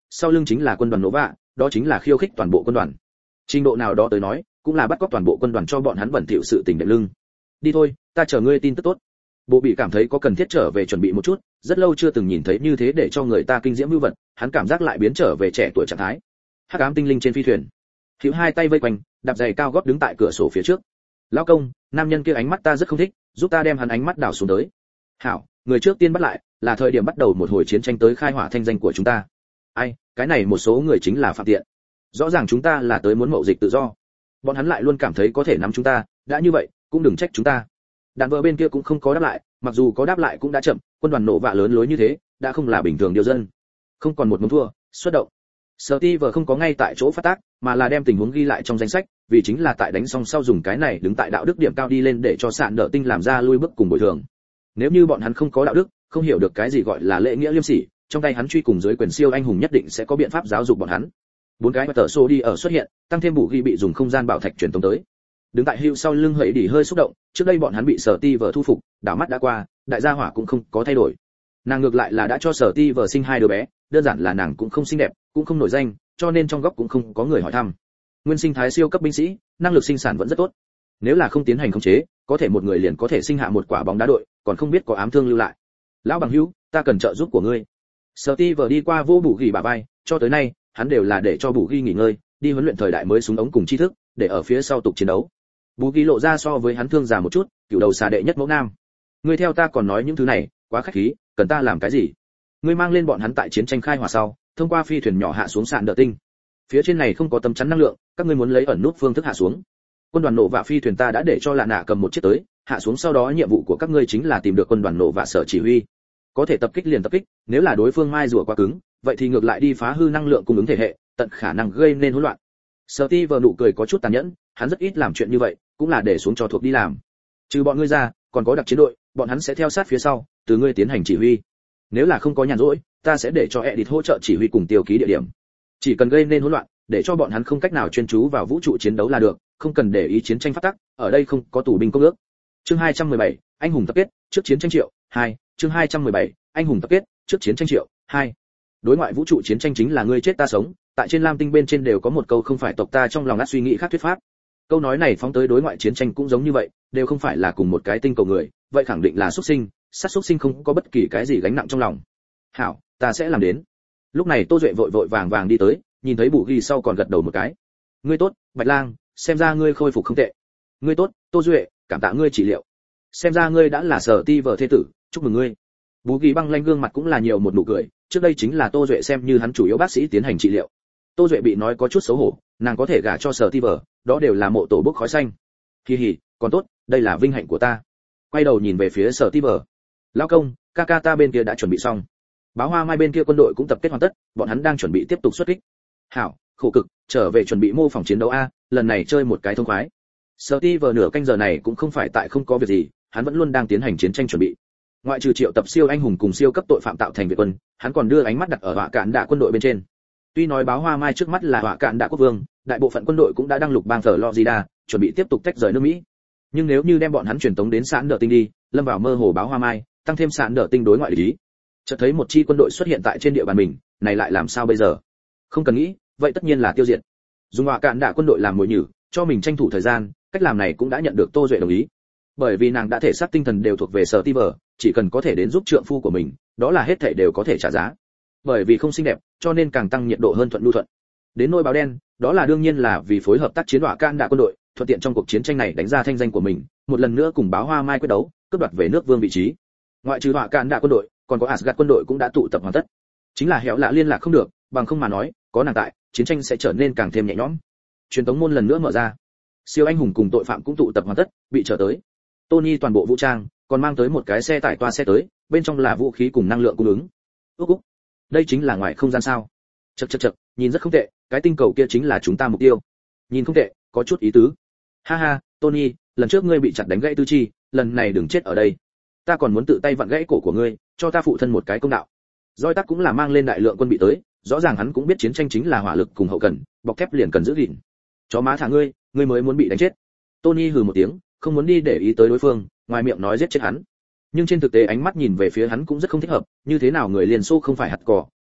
sau lưng chính là quân đoàn Nova, đó chính là khiêu khích toàn bộ quân đoàn. Trình độ nào đó tới nói, cũng là bắt cóc toàn bộ quân đoàn cho bọn hắn bẩn thỉu sự tình đệm lưng. Đi thôi, ta chờ ngươi tin tức tốt. Bộ bị cảm thấy có cần thiết trở về chuẩn bị một chút, rất lâu chưa từng nhìn thấy như thế để cho người ta kinh diễm như vật, hắn cảm giác lại biến trở về trẻ tuổi trạng thái. Hắc ám tinh linh trên phi thuyền, Hữu hai tay vây quanh, đạp giày cao gót đứng tại cửa sổ phía trước. Lão công, nam nhân kia ánh mắt ta rất không thích, giúp ta đem hắn ánh mắt đảo xuống tới. Hảo, người trước tiên bắt lại, là thời điểm bắt đầu một hồi chiến tranh tới khai hỏa thanh danh của chúng ta. Ai, cái này một số người chính là phạm tiện. Rõ ràng chúng ta là tới muốn mậu dịch tự do, bọn hắn lại luôn cảm thấy có thể nắm chúng ta, đã như vậy, cũng đừng trách chúng ta. Đàn vợ bên kia cũng không có đáp lại, mặc dù có đáp lại cũng đã chậm, quân đoàn nổ vạ lớn lối như thế, đã không là bình thường điều dân. Không còn một mống thua, xuất động. Steve không có ngay tại chỗ phát tác, mà là đem tình huống ghi lại trong danh sách, vì chính là tại đánh xong sau dùng cái này đứng tại đạo đức điểm cao đi lên để cho sạn đỡ tinh làm ra lui bước cùng bồi thường. Nếu như bọn hắn không có đạo đức, không hiểu được cái gì gọi là lễ nghĩa liêm sỉ, trong tay hắn truy cùng dưới quyền siêu anh hùng nhất định sẽ có biện pháp giáo dục bọn hắn. Bốn cái tờ xô đi ở xuất hiện, tăng thêm bù ghi bị dùng không gian bảo thạch truyền tống tới. Đứng tại hữu sau lưng hẫy đi hơi xúc động, trước đây bọn hắn bị Steve thu phục, đảo mắt đã qua, đại gia hỏa cũng không có thay đổi. Nàng ngược lại là đã cho Steve sinh hai đứa bé, đơn giản là nàng cũng không xinh đẹp, cũng không nổi danh, cho nên trong góc cũng không có người hỏi thăm. Nguyên sinh thái siêu cấp binh sĩ, năng lực sinh sản vẫn rất tốt. Nếu là không tiến hành khống chế, có thể một người liền có thể sinh hạ một quả bóng đá đội, còn không biết có ám thương lưu lại. Lão bằng hữu, ta cần trợ giúp của ngươi. Steve đi qua vô bù ghi bả vai, cho tới nay, hắn đều là để cho bù ghi nghỉ ngơi, đi huấn luyện thời đại mới súng ống cùng tri thức, để ở phía sau tục chiến đấu. Bù ghi lộ ra so với hắn thương già một chút, cựu đầu xà đệ nhất mẫu nam. Ngươi theo ta còn nói những thứ này, quá khách khí, cần ta làm cái gì? Ngươi mang lên bọn hắn tại chiến tranh khai hỏa sau, thông qua phi thuyền nhỏ hạ xuống sạn đỡ tinh. Phía trên này không có tấm chắn năng lượng, các ngươi muốn lấy ẩn nút phương thức hạ xuống. Quân đoàn nổ vạ phi thuyền ta đã để cho lạ nạ cầm một chiếc tới, hạ xuống sau đó nhiệm vụ của các ngươi chính là tìm được quân đoàn nổ vạ sở chỉ huy. Có thể tập kích liền tập kích, nếu là đối phương mai rùa quá cứng, vậy thì ngược lại đi phá hư năng lượng cung ứng thể hệ, tận khả năng gây nên hỗn loạn. Steve nụ cười có chút tàn nhẫn, hắn rất ít làm chuyện như vậy, cũng là để xuống cho thuộc đi làm. Trừ bọn ngươi ra, còn có đặc chiến đội, bọn hắn sẽ theo sát phía sau, từ ngươi tiến hành chỉ huy. Nếu là không có nhàn rỗi, ta sẽ để cho Edith hỗ trợ chỉ huy cùng tiêu ký địa điểm. Chỉ cần gây nên hỗn loạn, để cho bọn hắn không cách nào chuyên chú vào vũ trụ chiến đấu là được, không cần để ý chiến tranh phát tắc, ở đây không có tù binh công ước. Chương 217, anh hùng tập kết, trước chiến tranh triệu 2, chương 217, anh hùng tập kết, trước chiến tranh triệu 2. Đối ngoại vũ trụ chiến tranh chính là ngươi chết ta sống, tại trên Lam Tinh bên trên đều có một câu không phải tộc ta trong lòng ác suy nghĩ khác thuyết pháp. Câu nói này phóng tới đối ngoại chiến tranh cũng giống như vậy, đều không phải là cùng một cái tinh cầu người, vậy khẳng định là xuất sinh, sát xuất sinh không có bất kỳ cái gì gánh nặng trong lòng. Hảo, ta sẽ làm đến. Lúc này Tô Duệ vội vội vàng vàng đi tới, nhìn thấy Bù Ghi sau còn gật đầu một cái. Ngươi tốt, Bạch Lang, xem ra ngươi khôi phục không tệ. Ngươi tốt, Tô Duệ, cảm tạ ngươi trị liệu. Xem ra ngươi đã là Sở Ti vợ thế tử, chúc mừng ngươi. Bù Ghi băng lanh gương mặt cũng là nhiều một nụ cười, trước đây chính là Tô Duệ xem như hắn chủ yếu bác sĩ tiến hành trị liệu. Tô Duệ bị nói có chút xấu hổ, nàng có thể gả cho Sở Ti vợ, đó đều là mộ tổ bốc khói xanh. Kỳ hỉ, còn tốt, đây là vinh hạnh của ta. Quay đầu nhìn về phía Sở Ti vợ. Lão công, ca ta bên kia đã chuẩn bị xong. Báo Hoa Mai bên kia quân đội cũng tập kết hoàn tất, bọn hắn đang chuẩn bị tiếp tục xuất kích. Hảo, khổ cực, trở về chuẩn bị mô phỏng chiến đấu a, lần này chơi một cái thông khoái. Steve nửa canh giờ này cũng không phải tại không có việc gì, hắn vẫn luôn đang tiến hành chiến tranh chuẩn bị. Ngoại trừ triệu tập siêu anh hùng cùng siêu cấp tội phạm tạo thành Việt quân, hắn còn đưa ánh mắt đặt ở họa cạn đạ quân đội bên trên. Tuy nói Báo Hoa Mai trước mắt là họa cạn đạ quốc vương, đại bộ phận quân đội cũng đã đăng lục bang Florida, chuẩn bị tiếp tục tách rời nước Mỹ. Nhưng nếu như đem bọn hắn truyền tống đến sạn đỡ tinh đi, lâm vào mơ hồ Báo Hoa Mai, tăng thêm sạn đỡ tinh đối ngoại lý. Chợt thấy một chi quân đội xuất hiện tại trên địa bàn mình, này lại làm sao bây giờ? Không cần nghĩ, vậy tất nhiên là tiêu diệt. Dùng họa cạn đạ quân đội làm mồi nhử, cho mình tranh thủ thời gian, cách làm này cũng đã nhận được Tô Duệ đồng ý. Bởi vì nàng đã thể xác tinh thần đều thuộc về Sở Ti vợ, chỉ cần có thể đến giúp trượng phu của mình, đó là hết thảy đều có thể trả giá. Bởi vì không xinh đẹp, cho nên càng tăng nhiệt độ hơn thuận lưu thuận. Đến nỗi báo đen, đó là đương nhiên là vì phối hợp tác chiến họa cạn đạ quân đội, thuận tiện trong cuộc chiến tranh này đánh ra thanh danh của mình, một lần nữa cùng Báo Hoa Mai quyết đấu, cướp đoạt về nước vương vị trí. Ngoại trừ họa cạn đạ quân đội, còn có Asgard quân đội cũng đã tụ tập hoàn tất. Chính là Hẻo Lạ liên lạc không được, bằng không mà nói, có nàng tại, chiến tranh sẽ trở nên càng thêm nhẹ nhõm. Truyền tống môn lần nữa mở ra. Siêu anh hùng cùng tội phạm cũng tụ tập hoàn tất, bị trở tới. Tony toàn bộ vũ trang, còn mang tới một cái xe tải toa xe tới, bên trong là vũ khí cùng năng lượng cung ứng. Úc, đây chính là ngoài không gian sao? Chậc, nhìn rất không tệ, cái tinh cầu kia chính là chúng ta mục tiêu. Nhìn không tệ, có chút ý tứ. Ha ha, Tony, lần trước ngươi bị chặt đánh gãy tứ chi, lần này đừng chết ở đây. Ta còn muốn tự tay vặn gãy cổ của ngươi, cho ta phụ thân một cái công đạo. Doi Tắc cũng là mang lên đại lượng quân bị tới, rõ ràng hắn cũng biết chiến tranh chính là hỏa lực cùng hậu cần, bọc thép liền cần giữ gìn. Chó má thả ngươi, ngươi mới muốn bị đánh chết. Tony hừ một tiếng, không muốn đi để ý tới đối phương, ngoài miệng nói giết chết hắn. Nhưng trên thực tế ánh mắt nhìn về phía hắn cũng rất không thích hợp, như thế nào người Liên Xô không phải hạt cỏ,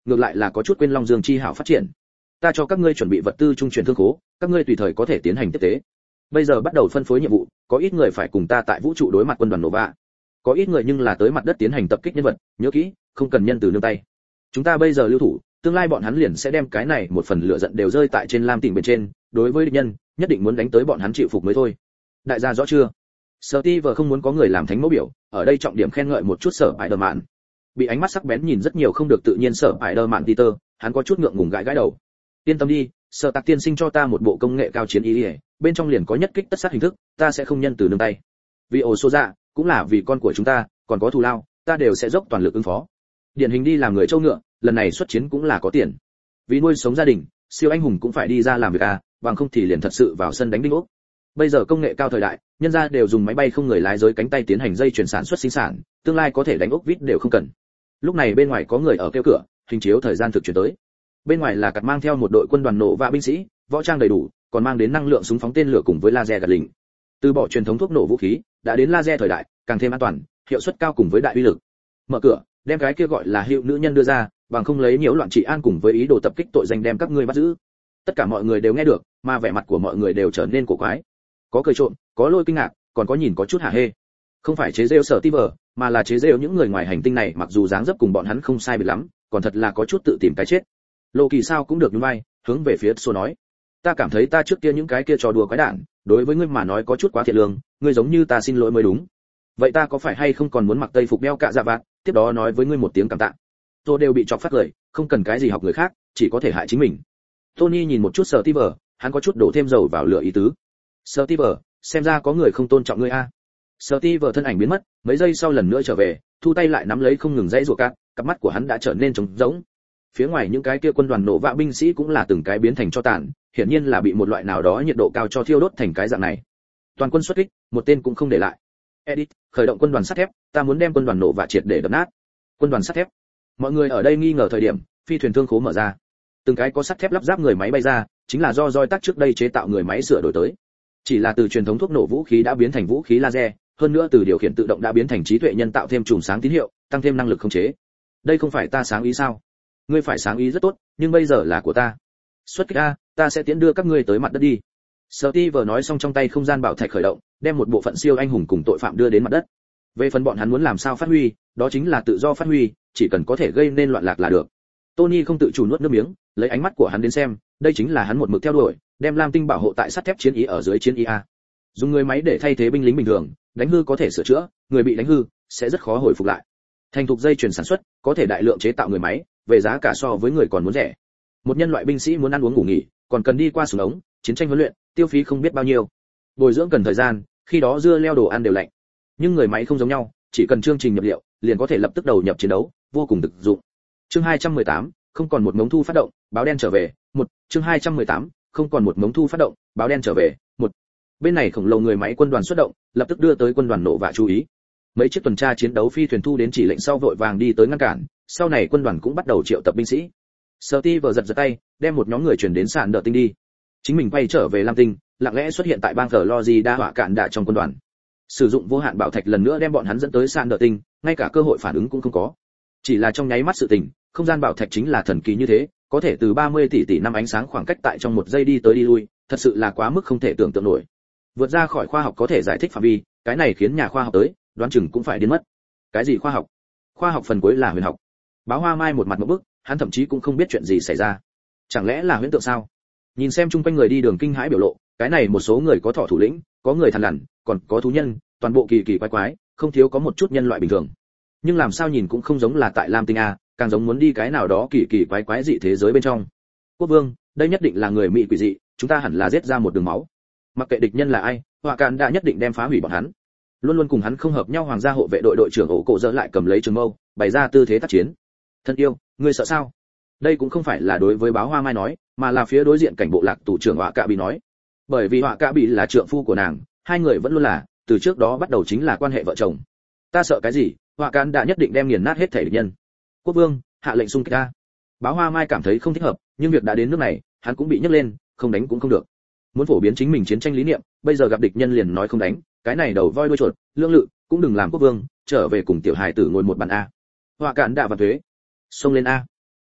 ngược lại là có chút quên Long Dương chi hảo phát triển. Ta cho các ngươi chuẩn bị vật tư trung chuyển thương khố, các ngươi tùy thời có thể tiến hành tiếp tế. Bây giờ bắt đầu phân phối nhiệm vụ, có ít người phải cùng ta tại vũ trụ đối mặt quân đoàn Nova, có ít người nhưng là tới mặt đất tiến hành tập kích nhân vật, nhớ kỹ, không cần nhân từ nương tay. Chúng ta bây giờ lưu thủ, tương lai bọn hắn liền sẽ đem cái này một phần lửa giận đều rơi tại trên Lam Tỉnh bên trên, đối với địch nhân, nhất định muốn đánh tới bọn hắn chịu phục mới thôi. Đại gia rõ chưa? Steve không muốn có người làm thánh mẫu biểu, ở đây trọng điểm khen ngợi một chút Sở Spider-Man. Bị ánh mắt sắc bén nhìn rất nhiều không được tự nhiên Sở Spider-Man Peter, hắn có chút ngượng ngùng gãi gãi đầu. Yên tâm đi, Sở Tạc tiên sinh cho ta một bộ công nghệ cao chiến y, bên trong liền có nhất kích tất sát hình thức, ta sẽ không nhân từ nương tay. Vì ổ số dạ, cũng là vì con của chúng ta, còn có thù lao, ta đều sẽ dốc toàn lực ứng phó. Điển hình đi làm người châu ngựa, lần này xuất chiến cũng là có tiền. Vì nuôi sống gia đình, siêu anh hùng cũng phải đi ra làm việc à, bằng không thì liền thật sự vào sân đánh đinh ốc. Bây giờ công nghệ cao thời đại, nhân gia đều dùng máy bay không người lái giới cánh tay tiến hành dây chuyển sản xuất sinh sản, tương lai có thể đánh ốc vít đều không cần. Lúc này bên ngoài có người ở kêu cửa, hình chiếu thời gian thực chuyển tới. Bên ngoài là cặp mang theo một đội quân đoàn nổ và binh sĩ, võ trang đầy đủ, còn mang đến năng lượng súng phóng tên lửa cùng với laser gạt lỉnh. Từ bỏ truyền thống thuốc nổ vũ khí, đã đến laser thời đại, càng thêm an toàn, hiệu suất cao cùng với đại uy lực. Mở cửa, đem cái kia gọi là hiệu nữ nhân đưa ra, bằng không lấy nhiễu loạn trị an cùng với ý đồ tập kích tội danh đem các ngươi bắt giữ. Tất cả mọi người đều nghe được, mà vẻ mặt của mọi người đều trở nên cổ quái. Có cười trộm, có lôi kinh ngạc, còn có nhìn có chút hả hê. Không phải chế giễu Sở Steve, mà là chế giễu những người ngoài hành tinh này, mặc dù dáng dấp cùng bọn hắn không sai biệt lắm, còn thật là có chút tự tìm cái chết. Lộ Kỳ sao cũng được nhún vai, hướng về phía Sô nói: "Ta cảm thấy ta trước kia những cái kia trò đùa quái đản, đối với ngươi mà nói có chút quá thiệt lương, ngươi giống như ta xin lỗi mới đúng. Vậy ta có phải hay không còn muốn mặc tây phục đeo cạ dạ vạt, tiếp đó nói với ngươi một tiếng cảm tạ?" Tô đều bị chọc phát cười, không cần cái gì học người khác, chỉ có thể hại chính mình. Tony nhìn một chút Sở Steve, hắn có chút đổ thêm dầu vào lửa ý tứ. Sở Steve, xem ra có người không tôn trọng ngươi a. Sở Steve thân ảnh biến mất, mấy giây sau lần nữa trở về, thu tay lại nắm lấy không ngừng dãy rủa cặp mắt của hắn đã trở nên trống rỗng. Phía ngoài những cái kia quân đoàn nổ vạ binh sĩ cũng là từng cái biến thành cho tàn, hiển nhiên là bị một loại nào đó nhiệt độ cao cho thiêu đốt thành cái dạng này. Toàn quân xuất kích, một tên cũng không để lại. Edit, khởi động quân đoàn sắt thép, ta muốn đem quân đoàn nổ vạ triệt để đập nát. Quân đoàn sắt thép. Mọi người ở đây nghi ngờ thời điểm, phi thuyền thương khố mở ra. Từng cái có sắt thép lắp ráp người máy bay ra, chính là do Roi Tắc trước đây chế tạo người máy sửa đổi tới. Chỉ là từ truyền thống thuốc nổ vũ khí đã biến thành vũ khí laser, hơn nữa từ điều khiển tự động đã biến thành trí tuệ nhân tạo thêm chùm sáng tín hiệu, tăng thêm năng lực khống chế. Đây không phải ta sáng ý sao? Ngươi phải sáng ý rất tốt, nhưng bây giờ là của ta. Xuất kích a, ta sẽ tiến đưa các ngươi tới mặt đất đi. Steve nói xong trong tay không gian bảo thạch khởi động, đem một bộ phận siêu anh hùng cùng tội phạm đưa đến mặt đất. Về phần bọn hắn muốn làm sao phát huy, đó chính là tự do phát huy, chỉ cần có thể gây nên loạn lạc là được. Tony không tự chủ nuốt nước miếng, lấy ánh mắt của hắn đến xem, đây chính là hắn một mực theo đuổi, đem Lam Tinh bảo hộ tại sắt thép chiến ý ở dưới chiến ý a. Dùng người máy để thay thế binh lính bình thường, đánh hư có thể sửa chữa, người bị đánh hư sẽ rất khó hồi phục lại. Thành thục dây chuyển sản xuất, có thể đại lượng chế tạo người máy, về giá cả so với người còn muốn rẻ. Một nhân loại binh sĩ muốn ăn uống ngủ nghỉ, còn cần đi qua súng ống, chiến tranh huấn luyện, tiêu phí không biết bao nhiêu. Bồi dưỡng cần thời gian, khi đó dưa leo đồ ăn đều lạnh. Nhưng người máy không giống nhau, chỉ cần chương trình nhập liệu, liền có thể lập tức đầu nhập chiến đấu, vô cùng thực dụng. Chương 218, không còn một mống thu phát động, báo đen trở về. Chương 218, không còn một mống thu phát động, báo đen trở về. Bên này khổng lồ người máy quân đoàn xuất động, lập tức đưa tới quân đoàn nổ vạ chú ý. Mấy chiếc tuần tra chiến đấu phi thuyền thu đến chỉ lệnh sau vội vàng đi tới ngăn cản, sau này quân đoàn cũng bắt đầu triệu tập binh sĩ. Steve giật giật tay, đem một nhóm người chuyển đến sàn đỡ tinh đi. Chính mình quay trở về Lam Tinh, lặng lẽ xuất hiện tại bang Florida hỏa cạn đạ trong quân đoàn. Sử dụng vô hạn bảo thạch lần nữa đem bọn hắn dẫn tới sàn đỡ tinh, ngay cả cơ hội phản ứng cũng không có. Chỉ là trong nháy mắt sự tình, không gian bảo thạch chính là thần kỳ như thế, có thể từ 30 tỷ năm ánh sáng khoảng cách tại trong một giây đi tới đi lui, thật sự là quá mức không thể tưởng tượng nổi. Vượt ra khỏi khoa học có thể giải thích phạm vi, cái này khiến nhà khoa học tới, đoán chừng cũng phải điên mất. Cái gì khoa học? Khoa học phần cuối là huyền học. Báo Hoa Mai một mặt ngộp bức, hắn thậm chí cũng không biết chuyện gì xảy ra. Chẳng lẽ là huyễn tượng sao? Nhìn xem chung quanh người đi đường kinh hãi biểu lộ, cái này một số người có thỏ thủ lĩnh, có người thằn lằn, còn có thú nhân, toàn bộ kỳ kỳ quái quái, không thiếu có một chút nhân loại bình thường. Nhưng làm sao nhìn cũng không giống là tại Lam Tinh a, càng giống muốn đi cái nào đó kỳ kỳ quái quái dị thế giới bên trong. Quốc vương, đây nhất định là người Mỹ quỷ dị, chúng ta hẳn là giết ra một đường máu. Mặc kệ địch nhân là ai, họa cạn đã nhất định đem phá hủy bọn hắn. Luôn luôn cùng hắn không hợp nhau hoàng gia hộ vệ đội đội trưởng ổ cổ dỡ lại cầm lấy trường mâu, bày ra tư thế tác chiến. Thân yêu, ngươi sợ sao? Đây cũng không phải là đối với Báo Hoa Mai nói, mà là phía đối diện cảnh bộ lạc tù trưởng họa cạ bị nói. Bởi vì họa cạ bị là trượng phu của nàng, hai người vẫn luôn là, từ trước đó bắt đầu chính là quan hệ vợ chồng. Ta sợ cái gì? Họa cạn đã nhất định đem nghiền nát hết thể địch nhân. Quốc vương, hạ lệnh xung kích ta. Báo Hoa Mai cảm thấy không thích hợp, nhưng việc đã đến nước này, hắn cũng bị nhấc lên, không đánh cũng không được. Muốn phổ biến chính mình chiến tranh lý niệm, bây giờ gặp địch nhân liền nói không đánh, cái này đầu voi đuôi chuột, lương lự, cũng đừng làm quốc vương, trở về cùng tiểu hài tử ngồi một bàn a. Họa cạn đã và thuế, xông lên a.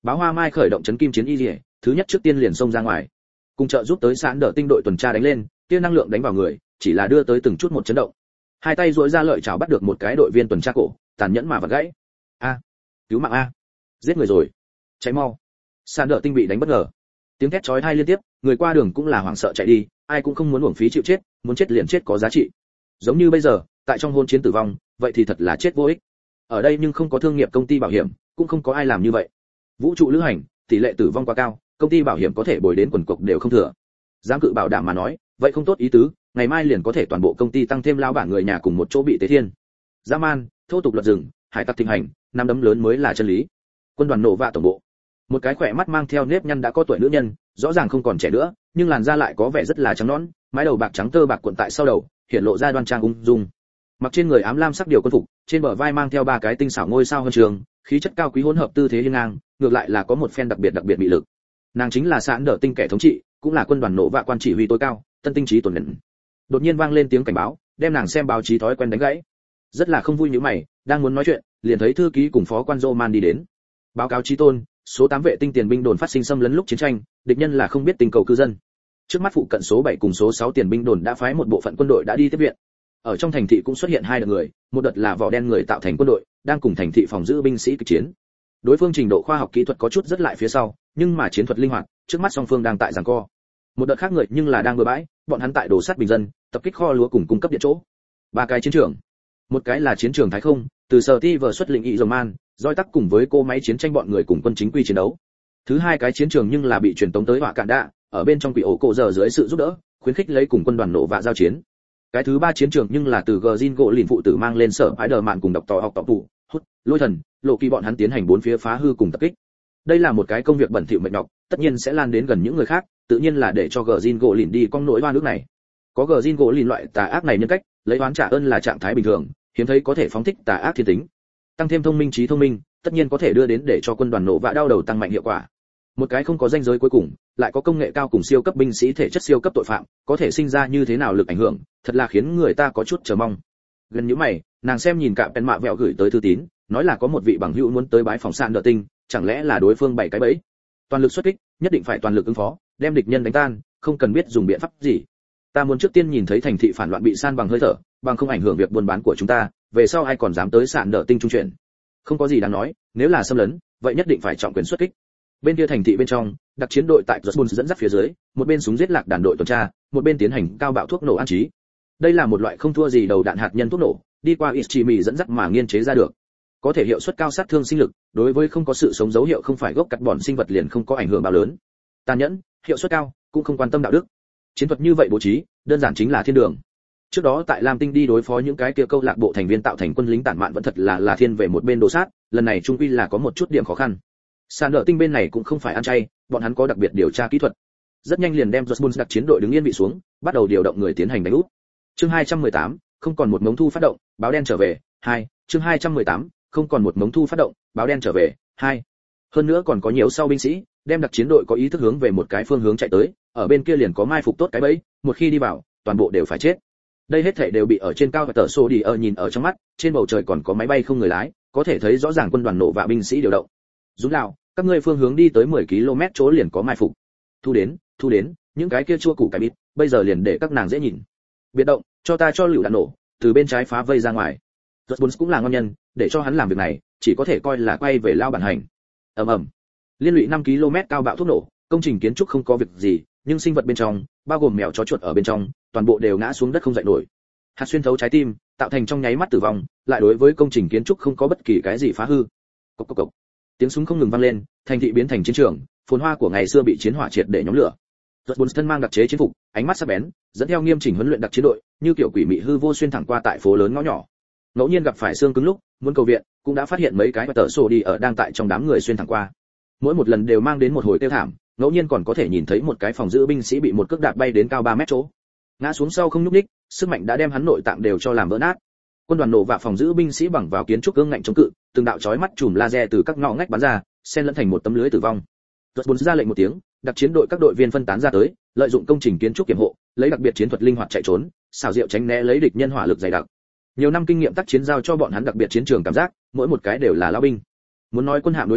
Báo Hoa Mai khởi động chấn kim chiến y liễu, thứ nhất trước tiên liền xông ra ngoài, cùng trợ giúp tới sán đỡ tinh đội tuần tra đánh lên, tia năng lượng đánh vào người, chỉ là đưa tới từng chút một chấn động. Hai tay duỗi ra lợi chảo bắt được một cái đội viên tuần tra cổ, tàn nhẫn mà vặn gãy. A, cứu mạng a, giết người rồi, cháy mau. Sán đỡ tinh bị đánh bất ngờ, tiếng thét chói tai liên tiếp, người qua đường cũng là hoảng sợ chạy đi, ai cũng không muốn uổng phí chịu chết, muốn chết liền chết có giá trị. Giống như bây giờ, tại trong hôn chiến tử vong, vậy thì thật là chết vô ích. Ở đây nhưng không có thương nghiệp công ty bảo hiểm, cũng không có ai làm như vậy. Vũ trụ lữ hành, tỷ lệ tử vong quá cao, công ty bảo hiểm có thể bồi đến quần cục đều không thừa. Giám cự bảo đảm mà nói, vậy không tốt ý tứ, ngày mai liền có thể toàn bộ công ty tăng thêm lao bản người nhà cùng một chỗ bị tế thiên. Dã man, thô tục luật rừng, hải tặc thịnh hành, năm đấm lớn mới là chân lý. Quân đoàn nổ vạ tổng bộ. Một cái khỏe mắt mang theo nếp nhăn đã có tuổi nữ nhân, rõ ràng không còn trẻ nữa, nhưng làn da lại có vẻ rất là trắng nõn, mái đầu bạc trắng tơ bạc cuộn tại sau đầu, hiện lộ ra đoan trang ung dung. Mặc trên người ám lam sắc điều quân phục, trên bờ vai mang theo ba cái tinh xảo ngôi sao huân trường, khí chất cao quý hỗn hợp tư thế hiên ngang, ngược lại là có một phen đặc biệt mị lực. Nàng chính là Sạn Đỡ Tinh kẻ thống trị, cũng là quân đoàn nổ vạ quan chỉ huy tối cao, Tân Tinh Trí Tuần Nhận. Đột nhiên vang lên tiếng cảnh báo, đem nàng xem báo chí thói quen đánh gãy. Rất là không vui như mày, đang muốn nói chuyện, liền thấy thư ký cùng phó quan Roman đi đến. Báo cáo Chí Tôn, số 8 vệ tinh tiền binh đồn phát sinh xâm lấn lúc chiến tranh, địch nhân là không biết tình cầu cư dân. Trước mắt phụ cận số 7 cùng số 6 tiền binh đồn đã phái một bộ phận quân đội đã đi tiếp viện. Ở trong thành thị cũng xuất hiện hai đợt người, một đợt là vỏ đen người tạo thành quân đội, đang cùng thành thị phòng giữ binh sĩ kịch chiến. Đối phương trình độ khoa học kỹ thuật có chút rất lại phía sau, nhưng mà chiến thuật linh hoạt, trước mắt song phương đang tại giằng co. Một đợt khác người nhưng là đang bừa bãi, bọn hắn tại đổ sát bình dân, tập kích kho lúa cùng cung cấp điện chỗ. Ba cái chiến trường. Một cái là chiến trường Thái Không, từ Sở Ti vừa xuất lĩnh Ý Rồng Man, roi tắc cùng với cô máy chiến tranh bọn người cùng quân chính quy chiến đấu. Thứ hai cái chiến trường nhưng là bị truyền tống tới Hỏa Cạn Đạ, ở bên trong quỷ ổ cổ giờ dưới sự giúp đỡ, khuyến khích lấy cùng quân đoàn nổ vạ giao chiến. Cái thứ ba chiến trường nhưng là từ Gjin gỗ lìn phụ tử mang lên Sở Ái Đờ Mạn cùng độc tò học tộc tụ, hút, lôi thần, lộ kỳ bọn hắn tiến hành bốn phía phá hư cùng tập kích. Đây là một cái công việc bẩn thỉu mệt nhọc, tất nhiên sẽ lan đến gần những người khác, tự nhiên là để cho Gjin gỗ lìn đi con nỗi oan nước này. Có Gjin gỗ lìn loại tà ác này nhân cách, lấy oán trả ơn là trạng thái bình thường, hiếm thấy có thể phóng thích tà ác thiên tính. Tăng thêm thông minh trí thông minh, tất nhiên có thể đưa đến để cho quân đoàn nổ vạ đau đầu tăng mạnh hiệu quả. Một cái không có danh giới cuối cùng, lại có công nghệ cao cùng siêu cấp binh sĩ thể chất siêu cấp tội phạm, có thể sinh ra như thế nào lực ảnh hưởng, thật là khiến người ta có chút chờ mong. Gần như mày, nàng xem nhìn cả pen mạ vẹo gửi tới thư tín, nói là có một vị bằng hữu muốn tới bái phòng Sạn Đỡ Tinh, chẳng lẽ là đối phương bảy cái bẫy. Toàn lực xuất kích, nhất định phải toàn lực ứng phó, đem địch nhân đánh tan, không cần biết dùng biện pháp gì. Ta muốn trước tiên nhìn thấy thành thị phản loạn bị san bằng hơi thở, bằng không ảnh hưởng việc buôn bán của chúng ta, về sau ai còn dám tới Sạn Đỡ Tinh trung chuyển. Không có gì đáng nói, nếu là xâm lấn, vậy nhất định phải trọng quyền xuất kích. Bên kia thành thị bên trong, đặc chiến đội tại Rosbun dẫn dắt phía dưới, một bên súng giết lạc đàn đội tuần tra, một bên tiến hành cao bạo thuốc nổ an trí. Đây là một loại không thua gì đầu đạn hạt nhân thuốc nổ, đi qua Ichimi dẫn dắt mà nghiên chế ra được. Có thể hiệu suất cao sát thương sinh lực, đối với không có sự sống dấu hiệu không phải gốc cắt bọn sinh vật liền không có ảnh hưởng bao lớn. Tàn nhẫn, hiệu suất cao, cũng không quan tâm đạo đức. Chiến thuật như vậy bố trí, đơn giản chính là thiên đường. Trước đó tại Lam Tinh đi đối phó những cái kia câu lạc bộ thành viên tạo thành quân lính tản mạn vẫn thật là thiên về một bên đồ sát, lần này trung quy là có một chút điểm khó khăn. Sạn Đỡ Tinh bên này cũng không phải ăn chay, bọn hắn có đặc biệt điều tra kỹ thuật. Rất nhanh liền đem Rosbun đặc chiến đội đứng yên vị xuống, bắt đầu điều động người tiến hành đánh úp. Chương 218, không còn một mống thu phát động, báo đen trở về. 2, chương 218, không còn một mống thu phát động, báo đen trở về. 2. Hơn nữa còn có nhiều sau binh sĩ, đem đặc chiến đội có ý thức hướng về một cái phương hướng chạy tới, ở bên kia liền có mai phục tốt cái bẫy, một khi đi vào, toàn bộ đều phải chết. Đây hết thảy đều bị ở trên cao và tờ sổ đi ở nhìn ở trong mắt, trên bầu trời còn có máy bay không người lái, có thể thấy rõ ràng quân đoàn nổ và binh sĩ điều động. Dũng lão, các ngươi phương hướng đi tới 10 km chỗ liền có mai phục. Thu đến, những cái kia chua củ cải bít, bây giờ liền để các nàng dễ nhìn. Biệt động, cho ta cho lựu đạn nổ, từ bên trái phá vây ra ngoài. Rosbun cũng là ngon nhân, để cho hắn làm việc này, chỉ có thể coi là quay về lao bản hành. Ầm. Liên lụy 5 km cao bạo thuốc nổ, công trình kiến trúc không có việc gì, nhưng sinh vật bên trong, bao gồm mèo chó chuột ở bên trong, toàn bộ đều ngã xuống đất không dậy nổi. Hạt xuyên thấu trái tim, tạo thành trong nháy mắt tử vong, lại đối với công trình kiến trúc không có bất kỳ cái gì phá hư. Cộc cộc cộc. Tiếng súng không ngừng vang lên, thành thị biến thành chiến trường, phồn hoa của ngày xưa bị chiến hỏa triệt để nhóm lửa. Rosbun thân mang đặc chế chiến phục, ánh mắt sắc bén, dẫn theo nghiêm chỉnh huấn luyện đặc chiến đội, như kiểu quỷ mị hư vô xuyên thẳng qua tại phố lớn ngõ nhỏ. Ngẫu nhiên gặp phải xương cứng lúc, muốn cầu viện, cũng đã phát hiện mấy cái tờ sổ đi ở đang tại trong đám người xuyên thẳng qua. Mỗi một lần đều mang đến một hồi tiêu thảm, ngẫu nhiên còn có thể nhìn thấy một cái phòng giữ binh sĩ bị một cước đạp bay đến cao 3 mét chỗ. Ngã xuống sau không nhúc nhích, sức mạnh đã đem hắn nội tạng đều cho làm vỡ nát. Quân đoàn nổ và phòng giữ binh sĩ bằng vào kiến trúc gương ngạnh chống cự, từng đạo chói mắt chùm laser từ các ngõ ngách bắn ra, xen lẫn thành một tấm lưới tử vong. Rosbun ra lệnh một tiếng, đặc chiến đội các đội viên phân tán ra tới, lợi dụng công trình kiến trúc kiểm hộ, lấy đặc biệt chiến thuật linh hoạt chạy trốn, xảo diệu tránh né lấy địch nhân hỏa lực dày đặc. Nhiều năm kinh nghiệm tác chiến giao cho bọn hắn đặc biệt chiến trường cảm giác, mỗi một cái đều là lão binh. Muốn nói quân hạm đối hoành,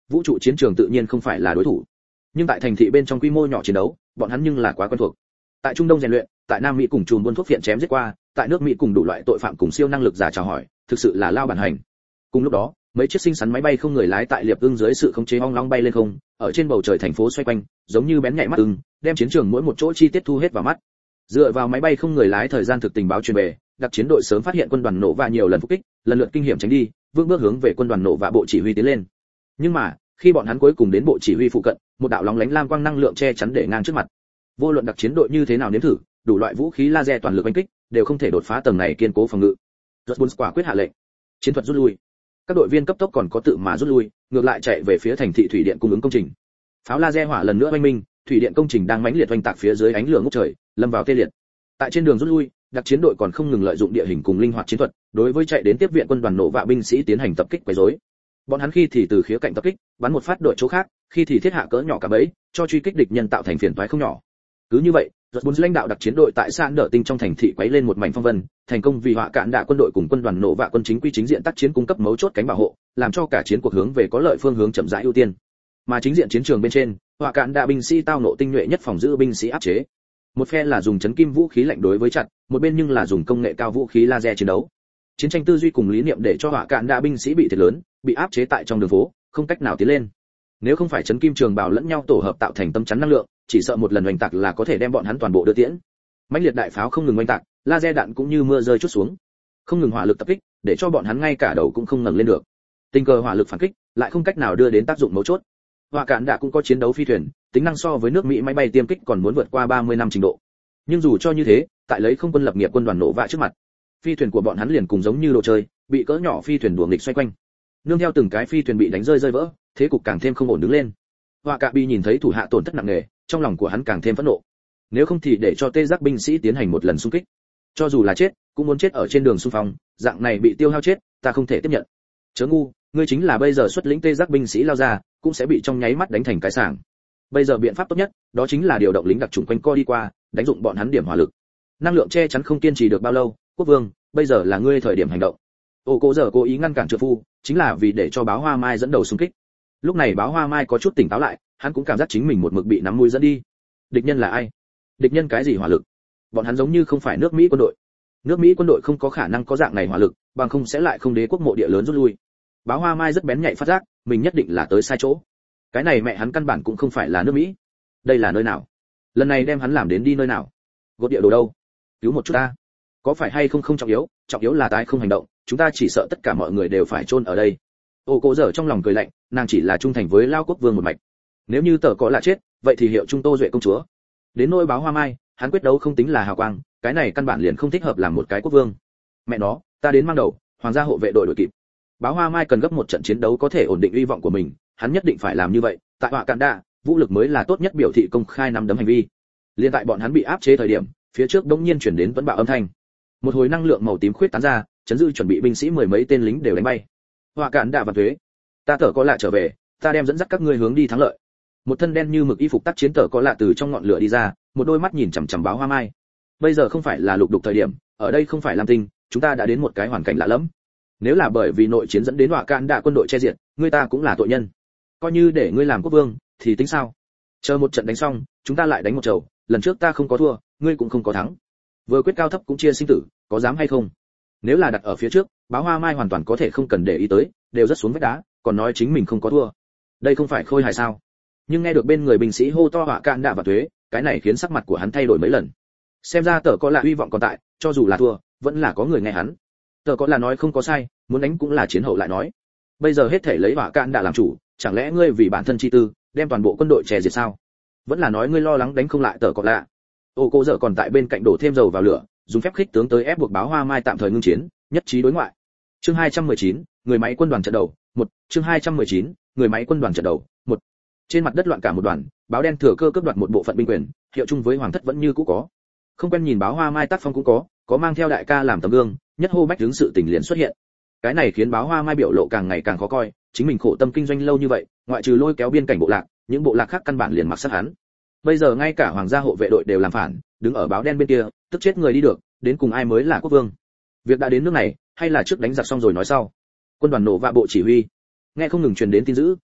vũ trụ chiến trường tự nhiên không phải là đối thủ, nhưng tại thành thị bên trong quy mô nhỏ chiến đấu, bọn hắn nhưng là quá quen thuộc. Tại Trung Đông rèn luyện, tại Nam Mỹ cùng chùm buôn thuốc phiện chém giết qua, tại nước Mỹ cùng đủ loại tội phạm cùng siêu năng lực giả chào hỏi, thực sự là lao bản hành. Cùng lúc đó, mấy chiếc xinh xắn máy bay không người lái tại liệp ưng dưới sự khống chế ong long bay lên không, ở trên bầu trời thành phố xoay quanh, giống như bén nhạy mắt ưng, đem chiến trường mỗi một chỗ chi tiết thu hết vào mắt. Dựa vào máy bay không người lái thời gian thực tình báo truyền về, đặc chiến đội sớm phát hiện quân đoàn nổ và nhiều lần phục kích, lần lượt kinh hiểm tránh đi, vững bước hướng về quân đoàn nổ và bộ chỉ huy tiến lên. Nhưng mà, khi bọn hắn cuối cùng đến bộ chỉ huy phụ cận, một đạo lóng lánh lam quang năng lượng che chắn để ngang trước mặt. Vô luận đặc chiến đội như thế nào nếm thử, đủ loại vũ khí laser toàn lực đánh kích, đều không thể đột phá tầng này kiên cố phòng ngự. Rosbun quả quyết hạ lệnh, chiến thuật rút lui. Các đội viên cấp tốc còn có tự mà rút lui, ngược lại chạy về phía thành thị thủy điện cung ứng công trình. Pháo laser hỏa lần nữa oanh minh, thủy điện công trình đang mãnh liệt oanh tạc phía dưới ánh lửa ngút trời, lâm vào tê liệt. Tại trên đường rút lui, đặc chiến đội còn không ngừng lợi dụng địa hình cùng linh hoạt chiến thuật, đối với chạy đến tiếp viện quân đoàn nổ vạ binh sĩ tiến hành tập kích quấy rối. Bọn hắn khi thì từ khía cạnh tập kích, bắn một phát đội chỗ khác, khi thì thiết hạ cỡ nhỏ cả bẫy, cho truy kích địch nhân tạo thành phiền toái không nhỏ. Cứ như vậy, Rosbun lãnh đạo đặc chiến đội tại San Đỡ Tinh trong thành thị quấy lên một mảnh phong vân, thành công vì họa cạn đạ quân đội cùng quân đoàn nổ vạ quân chính quy chính diện tác chiến cung cấp mấu chốt cánh bảo hộ, làm cho cả chiến cuộc hướng về có lợi phương hướng chậm rãi ưu tiên. Mà chính diện chiến trường bên trên, họa cạn đạ binh sĩ tao nộ tinh nhuệ nhất phòng giữ binh sĩ áp chế. Một phe là dùng chấn kim vũ khí lạnh đối với chặn, một bên nhưng là dùng công nghệ cao vũ khí laser chiến đấu. Chiến tranh tư duy cùng lý niệm để cho họa cạn đạ binh sĩ bị thiệt lớn, bị áp chế tại trong đường phố, không cách nào tiến lên. Nếu không phải chấn kim trường bào lẫn nhau tổ hợp tạo thành tâm chắn năng lượng, chỉ sợ một lần oanh tạc là có thể đem bọn hắn toàn bộ đưa tiễn. Mãnh liệt đại pháo không ngừng oanh tạc, laser đạn cũng như mưa rơi chút xuống, không ngừng hỏa lực tập kích, để cho bọn hắn ngay cả đầu cũng không ngẩng lên được. Tình cờ hỏa lực phản kích, lại không cách nào đưa đến tác dụng mấu chốt. Họa cạn đạ cũng có chiến đấu phi thuyền, tính năng so với nước Mỹ máy bay tiêm kích còn muốn vượt qua 30 năm trình độ. Nhưng dù cho như thế, tại lấy không quân lập nghiệp quân đoàn nổ vạ trước mặt, phi thuyền của bọn hắn liền cùng giống như đồ chơi, bị cỡ nhỏ phi thuyền đùa nghịch xoay quanh. Nương theo từng cái phi thuyền bị đánh rơi vỡ, thế cục càng thêm không ổn đứng lên. Họa cạ bị nhìn thấy thủ hạ tổn thất nặng nề, trong lòng của hắn càng thêm phẫn nộ. Nếu không thì để cho tê giác binh sĩ tiến hành một lần xung kích, cho dù là chết, cũng muốn chết ở trên đường xung phong, dạng này bị tiêu hao chết, ta không thể tiếp nhận. Chớ ngu, ngươi chính là bây giờ xuất lĩnh tê giác binh sĩ lao ra, cũng sẽ bị trong nháy mắt đánh thành cái sảng. Bây giờ biện pháp tốt nhất, đó chính là điều động lính đặc chủng quanh co đi qua, đánh dụng bọn hắn điểm hỏa lực. Năng lượng che chắn không kiên trì được bao lâu, quốc vương, bây giờ là ngươi thời điểm hành động. Cô giờ cố ý ngăn cản trợ phu, chính là vì để cho Báo Hoa Mai dẫn đầu xung kích. Lúc này Báo Hoa Mai có chút tỉnh táo lại, hắn cũng cảm giác chính mình một mực bị nắm mũi dẫn đi. Địch nhân là ai? Địch nhân cái gì hỏa lực? Bọn hắn giống như không phải nước Mỹ quân đội. Nước Mỹ quân đội không có khả năng có dạng này hỏa lực, bằng không sẽ lại không đế quốc mộ địa lớn rút lui. Báo Hoa Mai rất bén nhạy phát giác, mình nhất định là tới sai chỗ. Cái này mẹ hắn căn bản cũng không phải là nước Mỹ. Đây là nơi nào? Lần này đem hắn làm đến đi nơi nào? Gột địa đồ đâu? Cứu một chút ta. Có phải hay không không trọng yếu là tái không hành động, chúng ta chỉ sợ tất cả mọi người đều phải chôn ở đây. Cô giờ trong lòng cười lạnh, nàng chỉ là trung thành với Lao quốc vương một mạch. Nếu như tờ có là chết, vậy thì hiệu trung Tô Duệ công chúa. Đến nỗi Báo Hoa Mai, hắn quyết đấu không tính là hào quang, cái này căn bản liền không thích hợp làm một cái quốc vương. Mẹ nó, ta đến mang đầu, hoàng gia hộ vệ đội kịp. Báo Hoa Mai cần gấp một trận chiến đấu có thể ổn định hy vọng của mình, hắn nhất định phải làm như vậy. Tại họa cạn đạ, vũ lực mới là tốt nhất biểu thị công khai nắm đấm hành vi. Liên tại bọn hắn bị áp chế thời điểm, phía trước đống nhiên chuyển đến vẫn bạo âm thanh. Một hồi năng lượng màu tím khuyết tán ra, chấn dư chuẩn bị binh sĩ mười mấy tên lính đều đánh bay. Họa cạn đạ và thuế, ta tở có lạ trở về, ta đem dẫn dắt các ngươi hướng đi thắng lợi. Một thân đen như mực y phục tác chiến tở có lạ từ trong ngọn lửa đi ra, một đôi mắt nhìn chằm chằm Báo Hoa Mai. Bây giờ không phải là lục đục thời điểm, ở đây không phải Lam Tinh, chúng ta đã đến một cái hoàn cảnh lạ lẫm. Nếu là bởi vì nội chiến dẫn đến họa cạn đạ quân đội che diệt, ngươi ta cũng là tội nhân. Coi như để ngươi làm quốc vương, thì tính sao? Chờ một trận đánh xong, chúng ta lại đánh một chầu, lần trước ta không có thua, ngươi cũng không có thắng. Vừa quyết cao thấp cũng chia sinh tử, có dám hay không? Nếu là đặt ở phía trước, Báo Hoa Mai hoàn toàn có thể không cần để ý tới, đều rất xuống vách đá, còn nói chính mình không có thua. Đây không phải khôi hài sao? Nhưng nghe được bên người binh sĩ hô to họa cạn đạ và thuế, cái này khiến sắc mặt của hắn thay đổi mấy lần. Xem ra tờ có là hy vọng còn tại, cho dù là thua, vẫn là có người nghe hắn. Tờ có là nói không có sai, muốn đánh cũng là chiến hậu lại nói. Bây giờ hết thể lấy họa cạn đạ làm chủ, chẳng lẽ ngươi vì bản thân chi tư, đem toàn bộ quân đội chè diệt sao? Vẫn là nói ngươi lo lắng đánh không lại tờ có lạ. Cô giờ còn tại bên cạnh đổ thêm dầu vào lửa, dùng phép khích tướng tới ép buộc Báo Hoa Mai tạm thời ngưng chiến, nhất trí đối ngoại. Chương 219, người máy quân đoàn trận đầu, 1, chương 219, người máy quân đoàn trận đầu, 1. Trên mặt đất loạn cả một đoàn, báo đen thừa cơ cướp đoạt một bộ phận binh quyền, hiệu chung với hoàng thất vẫn như cũ có. Không quen nhìn Báo Hoa Mai tác phong cũng có mang theo đại ca làm tấm gương, nhất hô bách hướng sự tình liền xuất hiện. Cái này khiến Báo Hoa Mai biểu lộ càng ngày càng khó coi, chính mình khổ tâm kinh doanh lâu như vậy, ngoại trừ lôi kéo biên cảnh bộ lạc, những bộ lạc khác căn bản liền mặc sát hắn. Bây giờ ngay cả hoàng gia hộ vệ đội đều làm phản, đứng ở báo đen bên kia, tức chết người đi được, đến cùng ai mới là quốc vương? Việc đã đến nước này, hay là trước đánh giặc xong rồi nói sau? Quân đoàn nổ vạ bộ chỉ huy, nghe không ngừng truyền đến tin dữ,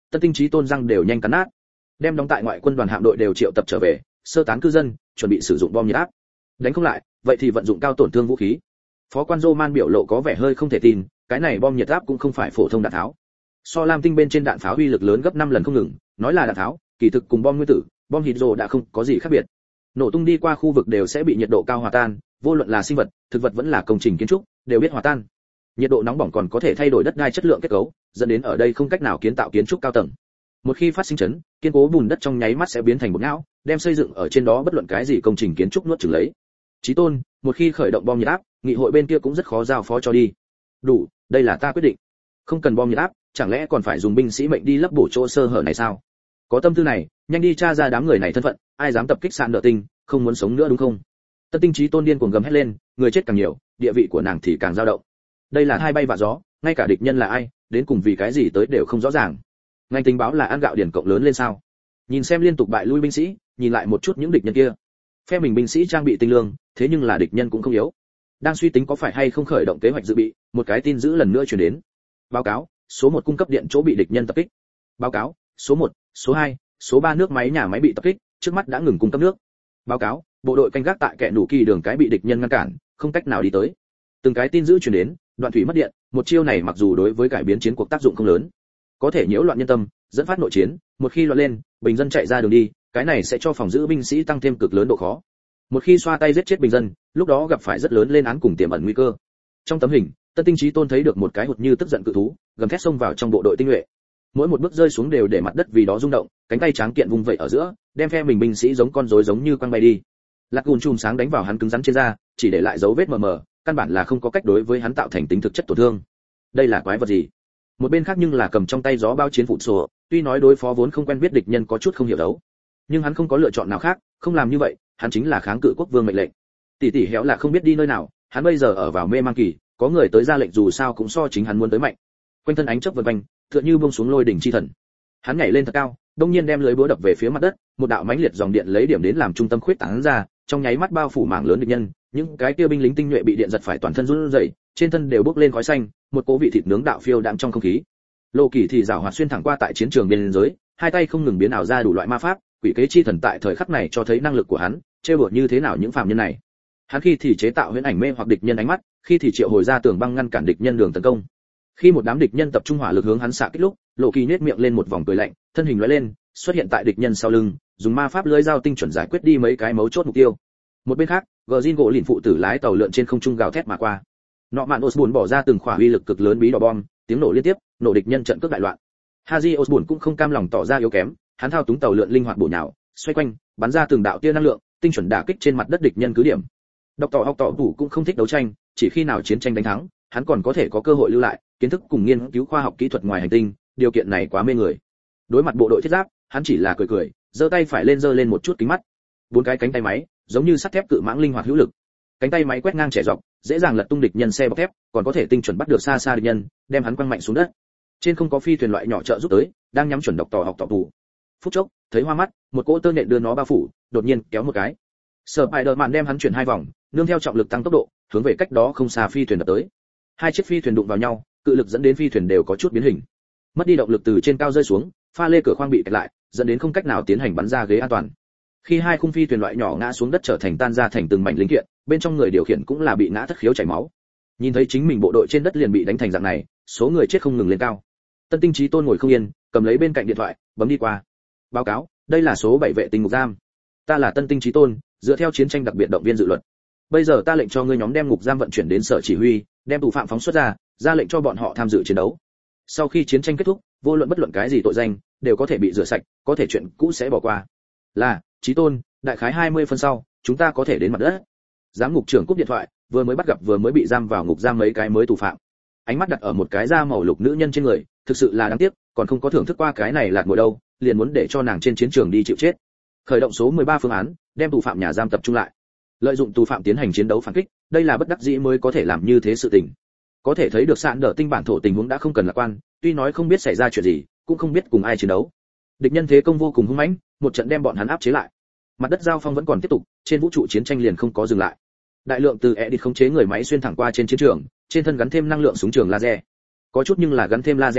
Tân Tinh Chí Tôn răng đều nhanh cắn nát. Đem đóng tại ngoại quân đoàn hạm đội đều triệu tập trở về, sơ tán cư dân, chuẩn bị sử dụng bom nhiệt áp. Đánh không lại, vậy thì vận dụng cao tổn thương vũ khí. Phó quan Roman biểu lộ có vẻ hơi không thể tin, cái này bom nhiệt áp cũng không phải phổ thông đạn tháo. So Lam Tinh bên trên đạn pháo uy lực lớn gấp 5 lần không ngừng, nói là đạn tháo, kỳ thực cùng bom nguyên tử, bom hydro đã không có gì khác biệt. Nổ tung đi qua khu vực đều sẽ bị nhiệt độ cao hòa tan, vô luận là sinh vật, thực vật vẫn là công trình kiến trúc, đều biết hòa tan. Nhiệt độ nóng bỏng còn có thể thay đổi đất đai chất lượng kết cấu, dẫn đến ở đây không cách nào kiến tạo kiến trúc cao tầng. Một khi phát sinh chấn, kiên cố bùn đất trong nháy mắt sẽ biến thành bột não, đem xây dựng ở trên đó bất luận cái gì công trình kiến trúc nuốt chửng lấy. Chí Tôn, một khi khởi động bom nhiệt áp, nghị hội bên kia cũng rất khó giao phó cho đi. Đủ, đây là ta quyết định. Không cần bom nhiệt áp, chẳng lẽ còn phải dùng binh sĩ mệnh đi lấp bổ chỗ sơ hở này sao? Có tâm tư này, nhanh đi tra ra đám người này thân phận, ai dám tập kích Sạn Đỡ Tinh, không muốn sống nữa đúng không? Tân Tinh Chí Tôn điên cuồng gầm hét lên, người chết càng nhiều, địa vị của nàng thì càng dao động. Đây là hai bay vạ gió, ngay cả địch nhân là ai, đến cùng vì cái gì tới đều không rõ ràng. Ngành tình báo là ăn gạo điển cộng lớn lên sao? Nhìn xem liên tục bại lui binh sĩ, nhìn lại một chút những địch nhân kia. Phe mình binh sĩ trang bị tinh lương, thế nhưng là địch nhân cũng không yếu. Đang suy tính có phải hay không khởi động kế hoạch dự bị, một cái tin dữ lần nữa truyền đến. Báo cáo, số 1 cung cấp điện chỗ bị địch nhân tập kích. Báo cáo, số 1, số 2, số 3 nước máy nhà máy bị tập kích, trước mắt đã ngừng cung cấp nước. Báo cáo, bộ đội canh gác tại kẻ nủ kỳ đường cái bị địch nhân ngăn cản, không cách nào đi tới. Từng cái tin dữ truyền đến, đoạn thủy mất điện, một chiêu này mặc dù đối với cải biến chiến cuộc tác dụng không lớn, có thể nhiễu loạn nhân tâm, dẫn phát nội chiến, một khi loạn lên, bình dân chạy ra đường đi, cái này sẽ cho phòng giữ binh sĩ tăng thêm cực lớn độ khó. Một khi xoa tay giết chết bình dân, lúc đó gặp phải rất lớn lên án cùng tiềm ẩn nguy cơ. Trong tấm hình, Tân Tinh Chí Tôn thấy được một cái hụt như tức giận cự thú, gầm thét xông vào trong bộ đội tinh nhuệ. Mỗi một bước rơi xuống đều để mặt đất vì đó rung động, cánh tay tráng kiện vùng vẫy ở giữa, đem phe mình binh sĩ giống con rối giống như quăng bay đi. Lạc Gùn chùm sáng đánh vào hắn cứng rắn trên da, chỉ để lại dấu vết mờ mờ, căn bản là không có cách đối với hắn tạo thành tính thực chất tổn thương. Đây là quái vật gì? Một bên khác nhưng là cầm trong tay gió bao chiến phụ sổ, tuy nói đối phó vốn không quen biết địch nhân có chút không hiểu đấu, nhưng hắn không có lựa chọn nào khác, không làm như vậy, hắn chính là kháng cự quốc vương mệnh lệnh. Tỷ tỷ héo là không biết đi nơi nào, hắn bây giờ ở vào mê mang kỳ, có người tới ra lệnh dù sao cũng so chính hắn muốn tới mạnh. Quanh thân ánh chớp vần quanh, tựa như buông xuống lôi đỉnh chi thần. Hắn nhảy lên thật cao, đông nhiên đem lưới búa đập về phía mặt đất, một đạo mãnh liệt dòng điện lấy điểm đến làm trung tâm khuyết tán ra, trong nháy mắt bao phủ mảng lớn địch nhân, những cái kia binh lính tinh nhuệ bị điện giật phải toàn thân run rẩy, trên thân đều bốc lên khói xanh, một cỗ vị thịt nướng đạo phiêu đạm trong không khí. Lô Kỳ thì giảo hoạt xuyên thẳng qua tại chiến trường biên giới, hai tay không ngừng biến ảo ra đủ loại ma pháp, quỷ kế chi thần tại thời khắc này cho thấy năng lực của hắn, trêu đùa như thế nào những phàm nhân này. Hắn khi thì chế tạo huyễn ảnh mê hoặc địch nhân ánh mắt, khi thì triệu hồi ra tường băng ngăn cản địch nhân đường tấn công. Khi một đám địch nhân tập trung hỏa lực hướng hắn xạ kích lúc, Lộ Kỳ nhếch miệng lên một vòng cười lạnh, thân hình lóe lên, xuất hiện tại địch nhân sau lưng, dùng ma pháp lưỡi dao tinh chuẩn giải quyết đi mấy cái mấu chốt mục tiêu. Một bên khác, Gjin gỗ lìn phụ tử lái tàu lượn trên không trung gào thét mà qua. Nọ mạn Osborne bỏ ra từng khỏa uy lực cực lớn bí đỏ bom, tiếng nổ liên tiếp, nổ địch nhân trận cướp đại loạn. Haji Osborne cũng không cam lòng tỏ ra yếu kém, hắn thao túng tàu lượn linh hoạt bổ nhào, xoay quanh, bắn ra từng đạo tia năng lượng, tinh chuẩn đả kích trên mặt đất địch nhân cứ điểm. Độc tỏ học tỏ thủ cũng không thích đấu tranh, chỉ khi nào chiến tranh đánh thắng, hắn còn có thể có cơ hội lưu lại, kiến thức cùng nghiên cứu khoa học kỹ thuật ngoài hành tinh, điều kiện này quá mê người. Đối mặt bộ đội thiết giáp, hắn chỉ là cười cười, giơ tay phải lên giơ lên một chút kính mắt. Bốn cái cánh tay máy, giống như sắt thép cự mãng linh hoạt hữu lực. Cánh tay máy quét ngang trẻ dọc, dễ dàng lật tung địch nhân xe bọc thép, còn có thể tinh chuẩn bắt được xa xa địch nhân, đem hắn quăng mạnh xuống đất. Trên không có phi thuyền loại nhỏ trợ giúp tới, đang nhắm chuẩn độc tỏ học tỏ thủ. Phút chốc, thấy hoa mắt, một cỗ tơ nhện đưa nó bao phủ, đột nhiên kéo một cái. Spider-Man đem hắn chuyển hai vòng, nương theo trọng lực tăng tốc độ, hướng về cách đó không xa phi thuyền đập tới. Hai chiếc phi thuyền đụng vào nhau, cự lực dẫn đến phi thuyền đều có chút biến hình. Mất đi động lực từ trên cao rơi xuống, pha lê cửa khoang bị kẹt lại, dẫn đến không cách nào tiến hành bắn ra ghế an toàn. Khi hai khung phi thuyền loại nhỏ ngã xuống đất trở thành tan ra thành từng mảnh linh kiện, bên trong người điều khiển cũng là bị ngã thất khiếu chảy máu. Nhìn thấy chính mình bộ đội trên đất liền bị đánh thành dạng này, số người chết không ngừng lên cao. Tân Tinh Chí Tôn ngồi không yên, cầm lấy bên cạnh điện thoại, bấm đi qua. Báo cáo, đây là số 7 vệ tinh ngục giam. Ta là Tân Tinh Chí Tôn, dựa theo chiến tranh đặc biệt động viên dự luật. Bây giờ ta lệnh cho ngươi nhóm đem ngục giam vận chuyển đến sở chỉ huy, đem tù phạm phóng xuất ra lệnh cho bọn họ tham dự chiến đấu. Sau khi chiến tranh kết thúc, vô luận bất luận cái gì tội danh, đều có thể bị rửa sạch, có thể chuyện cũ sẽ bỏ qua. Là, Chí Tôn, đại khái 20 phân sau, chúng ta có thể đến mặt đất. Giám ngục trưởng cúp điện thoại, vừa mới bắt gặp vừa mới bị giam vào ngục giam mấy cái mới tù phạm. Ánh mắt đặt ở một cái da màu lục nữ nhân trên người, thực sự là đáng tiếc, còn không có thưởng thức qua cái này lạc ngồi đâu, liền muốn để cho nàng trên chiến trường đi chịu chết. Khởi động số 13 phương án, đem tù phạm nhà giam tập trung lại. Lợi dụng tù phạm tiến hành chiến đấu phản kích, đây là bất đắc dĩ mới có thể làm như thế sự tình. Có thể thấy được Sạn Đỡ Tinh bản thổ tình huống đã không cần lạc quan, tuy nói không biết xảy ra chuyện gì, cũng không biết cùng ai chiến đấu. Địch nhân thế công vô cùng hung mãnh, một trận đem bọn hắn áp chế lại. Mặt đất giao phong vẫn còn tiếp tục, trên vũ trụ chiến tranh liền không có dừng lại. Đại lượng từ Edit khống chế người máy xuyên thẳng qua trên chiến trường, trên thân gắn thêm năng lượng súng trường laser. Có chút nhưng là gắn thêm laser pháo,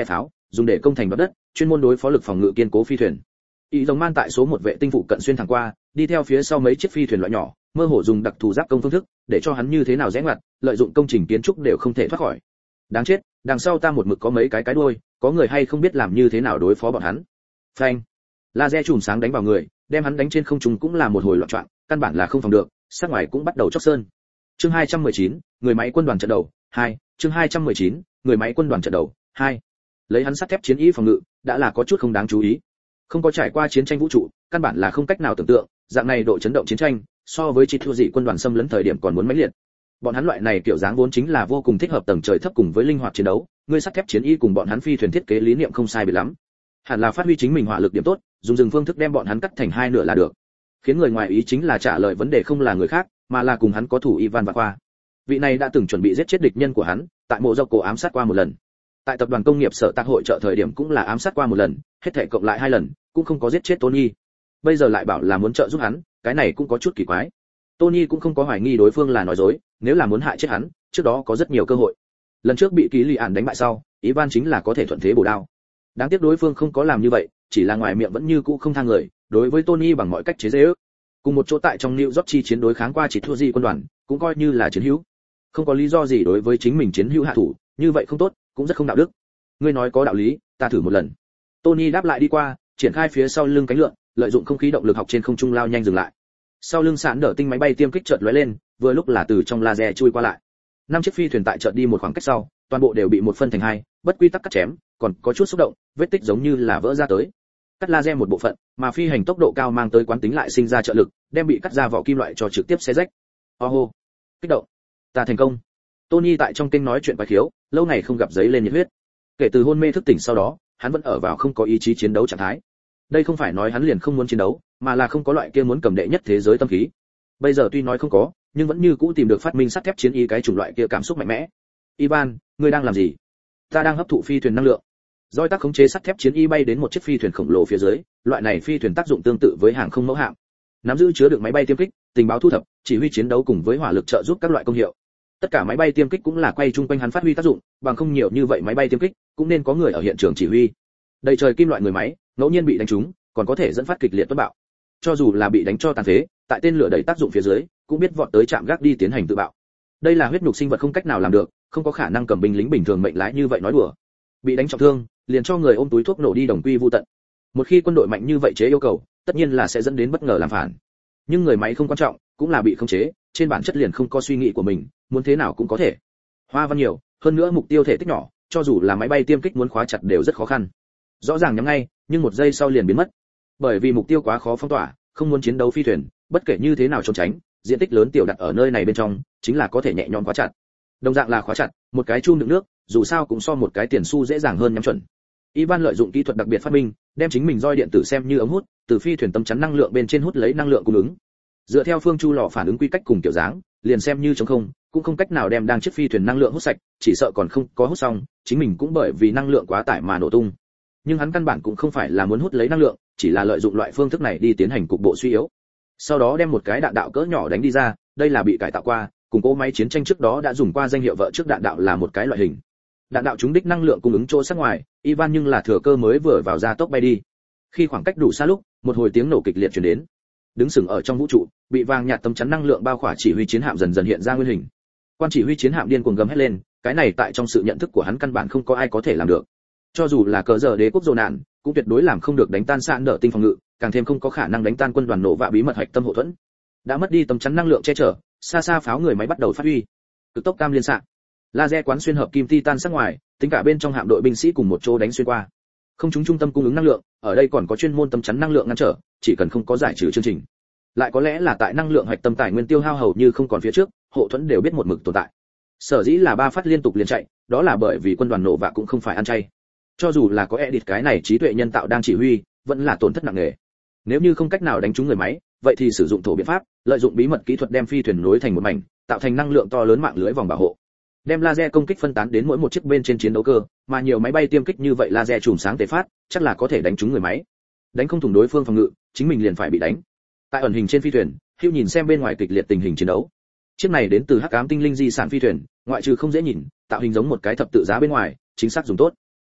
dùng để công thành đoạt đất, chuyên môn đối phó lực phòng ngự kiên cố phi thuyền. Y Rồng Man tại số một vệ tinh phụ cận xuyên thẳng qua, đi theo phía sau mấy chiếc phi thuyền loại nhỏ, mơ hồ dùng đặc thù giáp công phương thức, để cho hắn như thế nào rẽ ngoặt, lợi dụng công trình kiến trúc đều không thể thoát khỏi. Đáng chết, đằng sau ta một mực có mấy cái đuôi, có người hay không biết làm như thế nào đối phó bọn hắn. Phanh! Laser chùm sáng đánh vào người, đem hắn đánh trên không trung cũng là một hồi loạn choạng, căn bản là không phòng được, sát ngoài cũng bắt đầu chóc sơn. Chương 219, người máy quân đoàn trận đầu 2, chương 219, người máy quân đoàn trận đầu 2. Lấy hắn sắt thép chiến y phòng ngự, đã là có chút không đáng chú ý. Không có trải qua chiến tranh vũ trụ, căn bản là không cách nào tưởng tượng, dạng này độ chấn động chiến tranh, so với chỉ thua dị quân đoàn xâm lấn thời điểm còn muốn mãnh liệt. Bọn hắn loại này kiểu dáng vốn chính là vô cùng thích hợp tầng trời thấp cùng với linh hoạt chiến đấu, người sắt thép chiến y cùng bọn hắn phi thuyền thiết kế lý niệm không sai biệt lắm. Hẳn là phát huy chính mình hỏa lực điểm tốt, dùng rừng phương thức đem bọn hắn cắt thành hai nửa là được. Khiến người ngoài ý chính là trả lời vấn đề không là người khác, mà là cùng hắn có thủ Ivan Vạc Khoa. Vị này đã từng chuẩn bị giết chết địch nhân của hắn, tại mộ dọc cổ ám sát qua một lần. Tại tập đoàn công nghiệp sở tác hội trợ thời điểm cũng là ám sát qua một lần, hết thảy cộng lại 2 lần, cũng không có giết chết Tony. Bây giờ lại bảo là muốn trợ giúp hắn, cái này cũng có chút kỳ quái. Tony cũng không có hoài nghi đối phương là nói dối, nếu là muốn hại chết hắn, trước đó có rất nhiều cơ hội. Lần trước bị Ký Lì Ản đánh bại sau, Ivan chính là có thể thuận thế bổ đao. Đáng tiếc đối phương không có làm như vậy, chỉ là ngoài miệng vẫn như cũ không tha người, đối với Tony bằng mọi cách chế giễu. Cùng một chỗ tại trong New York chi chiến đối kháng qua chỉ thua gì quân đoàn, cũng coi như là chiến hữu. Không có lý do gì đối với chính mình chiến hữu hạ thủ, như vậy không tốt, cũng rất không đạo đức. Ngươi nói có đạo lý, ta thử một lần. Tony đáp lại đi qua, triển khai phía sau lưng cánh lượn, lợi dụng không khí động lực học trên không trung lao nhanh dừng lại. Sau lưng sạn đỡ tinh máy bay tiêm kích chợt lóe lên, vừa lúc là từ trong laser chui qua lại. 5 chiếc phi thuyền tại chợt đi một khoảng cách sau, toàn bộ đều bị một phân thành hai, bất quy tắc cắt chém, còn có chút xúc động, vết tích giống như là vỡ ra tới. Cắt laser một bộ phận, mà phi hành tốc độ cao mang tới quán tính lại sinh ra trợ lực, đem bị cắt ra vỏ kim loại cho trực tiếp xé rách. Oho, kích động, ta thành công. Tony tại trong kênh nói chuyện quái khiếu, lâu ngày không gặp giấy lên nhiệt huyết. Kể từ hôn mê thức tỉnh sau đó, hắn vẫn ở vào không có ý chí chiến đấu trạng thái. Đây không phải nói hắn liền không muốn chiến đấu, mà là không có loại kia muốn cầm đệ nhất thế giới tâm khí. Bây giờ tuy nói không có, nhưng vẫn như cũ tìm được phát minh sắt thép chiến y cái chủng loại kia cảm xúc mạnh mẽ. Ivan, ngươi đang làm gì? Ta đang hấp thụ phi thuyền năng lượng. Doi tác khống chế sắt thép chiến y bay đến một chiếc phi thuyền khổng lồ phía dưới, loại này phi thuyền tác dụng tương tự với hàng không mẫu hạm. Nắm giữ chứa được máy bay tiêm kích, tình báo thu thập, chỉ huy chiến đấu cùng với hỏa lực trợ giúp các loại công hiệu. Tất cả máy bay tiêm kích cũng là quay chung quanh hắn phát huy tác dụng, bằng không nhiều như vậy máy bay tiêm kích, cũng nên có người ở hiện trường chỉ huy. Đầy trời kim loại người máy, ngẫu nhiên bị đánh trúng, còn có thể dẫn phát kịch liệt tuất bạo. Cho dù là bị đánh cho tàn phế, tại tên lửa đầy tác dụng phía dưới, cũng biết vọt tới trạm gác đi tiến hành tự bạo. Đây là huyết nhục sinh vật không cách nào làm được, không có khả năng cầm binh lính bình thường mệnh lái như vậy nói đùa. Bị đánh trọng thương, liền cho người ôm túi thuốc nổ đi đồng quy vu tận. Một khi quân đội mạnh như vậy chế yêu cầu, tất nhiên là sẽ dẫn đến bất ngờ làm phản. Nhưng người máy không quan trọng, cũng là bị khống chế, trên bản chất liền không có suy nghĩ của mình, muốn thế nào cũng có thể. Hoa văn nhiều, hơn nữa mục tiêu thể tích nhỏ, cho dù là máy bay tiêm kích muốn khóa chặt đều rất khó khăn. Rõ ràng nhắm ngay, nhưng một giây sau liền biến mất. Bởi vì mục tiêu quá khó phong tỏa, không muốn chiến đấu phi thuyền, bất kể như thế nào trốn tránh, diện tích lớn tiểu đặt ở nơi này bên trong, chính là có thể nhẹ nhõm khóa chặt. Đồng dạng là khóa chặt, một cái chum đựng nước, dù sao cũng so một cái tiền xu dễ dàng hơn nhắm chuẩn. Ivan lợi dụng kỹ thuật đặc biệt phát minh, đem chính mình roi điện tử xem như ống hút, từ phi thuyền tấm chắn năng lượng bên trên hút lấy năng lượng cung ứng. Dựa theo phương chu lò phản ứng quy cách cùng kiểu dáng, liền xem như trống không, cũng không cách nào đem đang chiếc phi thuyền năng lượng hút sạch, chỉ sợ còn không có hút xong, chính mình cũng bởi vì năng lượng quá tải mà nổ tung. Nhưng hắn căn bản cũng không phải là muốn hút lấy năng lượng, chỉ là lợi dụng loại phương thức này đi tiến hành cục bộ suy yếu. Sau đó đem một cái đạn đạo cỡ nhỏ đánh đi ra, đây là bị cải tạo qua, cùng cỗ máy chiến tranh trước đó đã dùng qua danh hiệu vợ trước đạn đạo là một cái loại hình. Đạn đạo trúng đích năng lượng cung ứng chỗ sát ngoài, Ivan nhưng là thừa cơ mới vừa vào ra tốc bay đi. Khi khoảng cách đủ xa lúc, một hồi tiếng nổ kịch liệt truyền đến. Đứng sừng ở trong vũ trụ, bị vàng nhạt tấm chắn năng lượng bao khỏa chỉ huy chiến hạm dần dần hiện ra nguyên hình. Quan chỉ huy chiến hạm điên cuồng gầm hét lên, cái này tại trong sự nhận thức của hắn căn bản không có ai có thể làm được. Cho dù là cờ giờ đế quốc dồn nạn, cũng tuyệt đối làm không được đánh tan sạn đỡ tinh phòng ngự, càng thêm không có khả năng đánh tan quân đoàn nổ vạ bí mật hạch tâm hộ thuẫn. Đã mất đi tấm chắn năng lượng che chở, xa xa pháo người máy bắt đầu phát huy. Cực tốc cam liên xạ, laser quán xuyên hợp kim titan sắc ngoài, tính cả bên trong hạm đội binh sĩ cùng một chỗ đánh xuyên qua. Không chúng trung tâm cung ứng năng lượng, ở đây còn có chuyên môn tấm chắn năng lượng ngăn trở, chỉ cần không có giải trừ chương trình. Lại có lẽ là tại năng lượng hạch tâm tài nguyên tiêu hao hầu như không còn phía trước, hộ thuẫn đều biết một mực tồn tại. Sở dĩ là 3 phát liên tục liền chạy, đó là bởi vì quân đoàn nổ vạ cũng không phải ăn chay. Cho dù là có edit cái này trí tuệ nhân tạo đang chỉ huy, vẫn là tổn thất nặng nề. Nếu như không cách nào đánh trúng người máy, vậy thì sử dụng thổ biện pháp, lợi dụng bí mật kỹ thuật đem phi thuyền nối thành một mảnh, tạo thành năng lượng to lớn mạng lưới vòng bảo hộ. Đem laser công kích phân tán đến mỗi một chiếc bên trên chiến đấu cơ, mà nhiều máy bay tiêm kích như vậy laser chùm sáng tế phát, chắc là có thể đánh trúng người máy. Đánh không thủng đối phương phòng ngự, chính mình liền phải bị đánh. Tại ẩn hình trên phi thuyền, Hugh nhìn xem bên ngoài kịch liệt tình hình chiến đấu. Chiếc này đến từ Hắc Ám Tinh Linh di sản phi thuyền, ngoại trừ không dễ nhìn, tạo hình giống một cái thập tự giá bên ngoài, chính xác dùng tốt.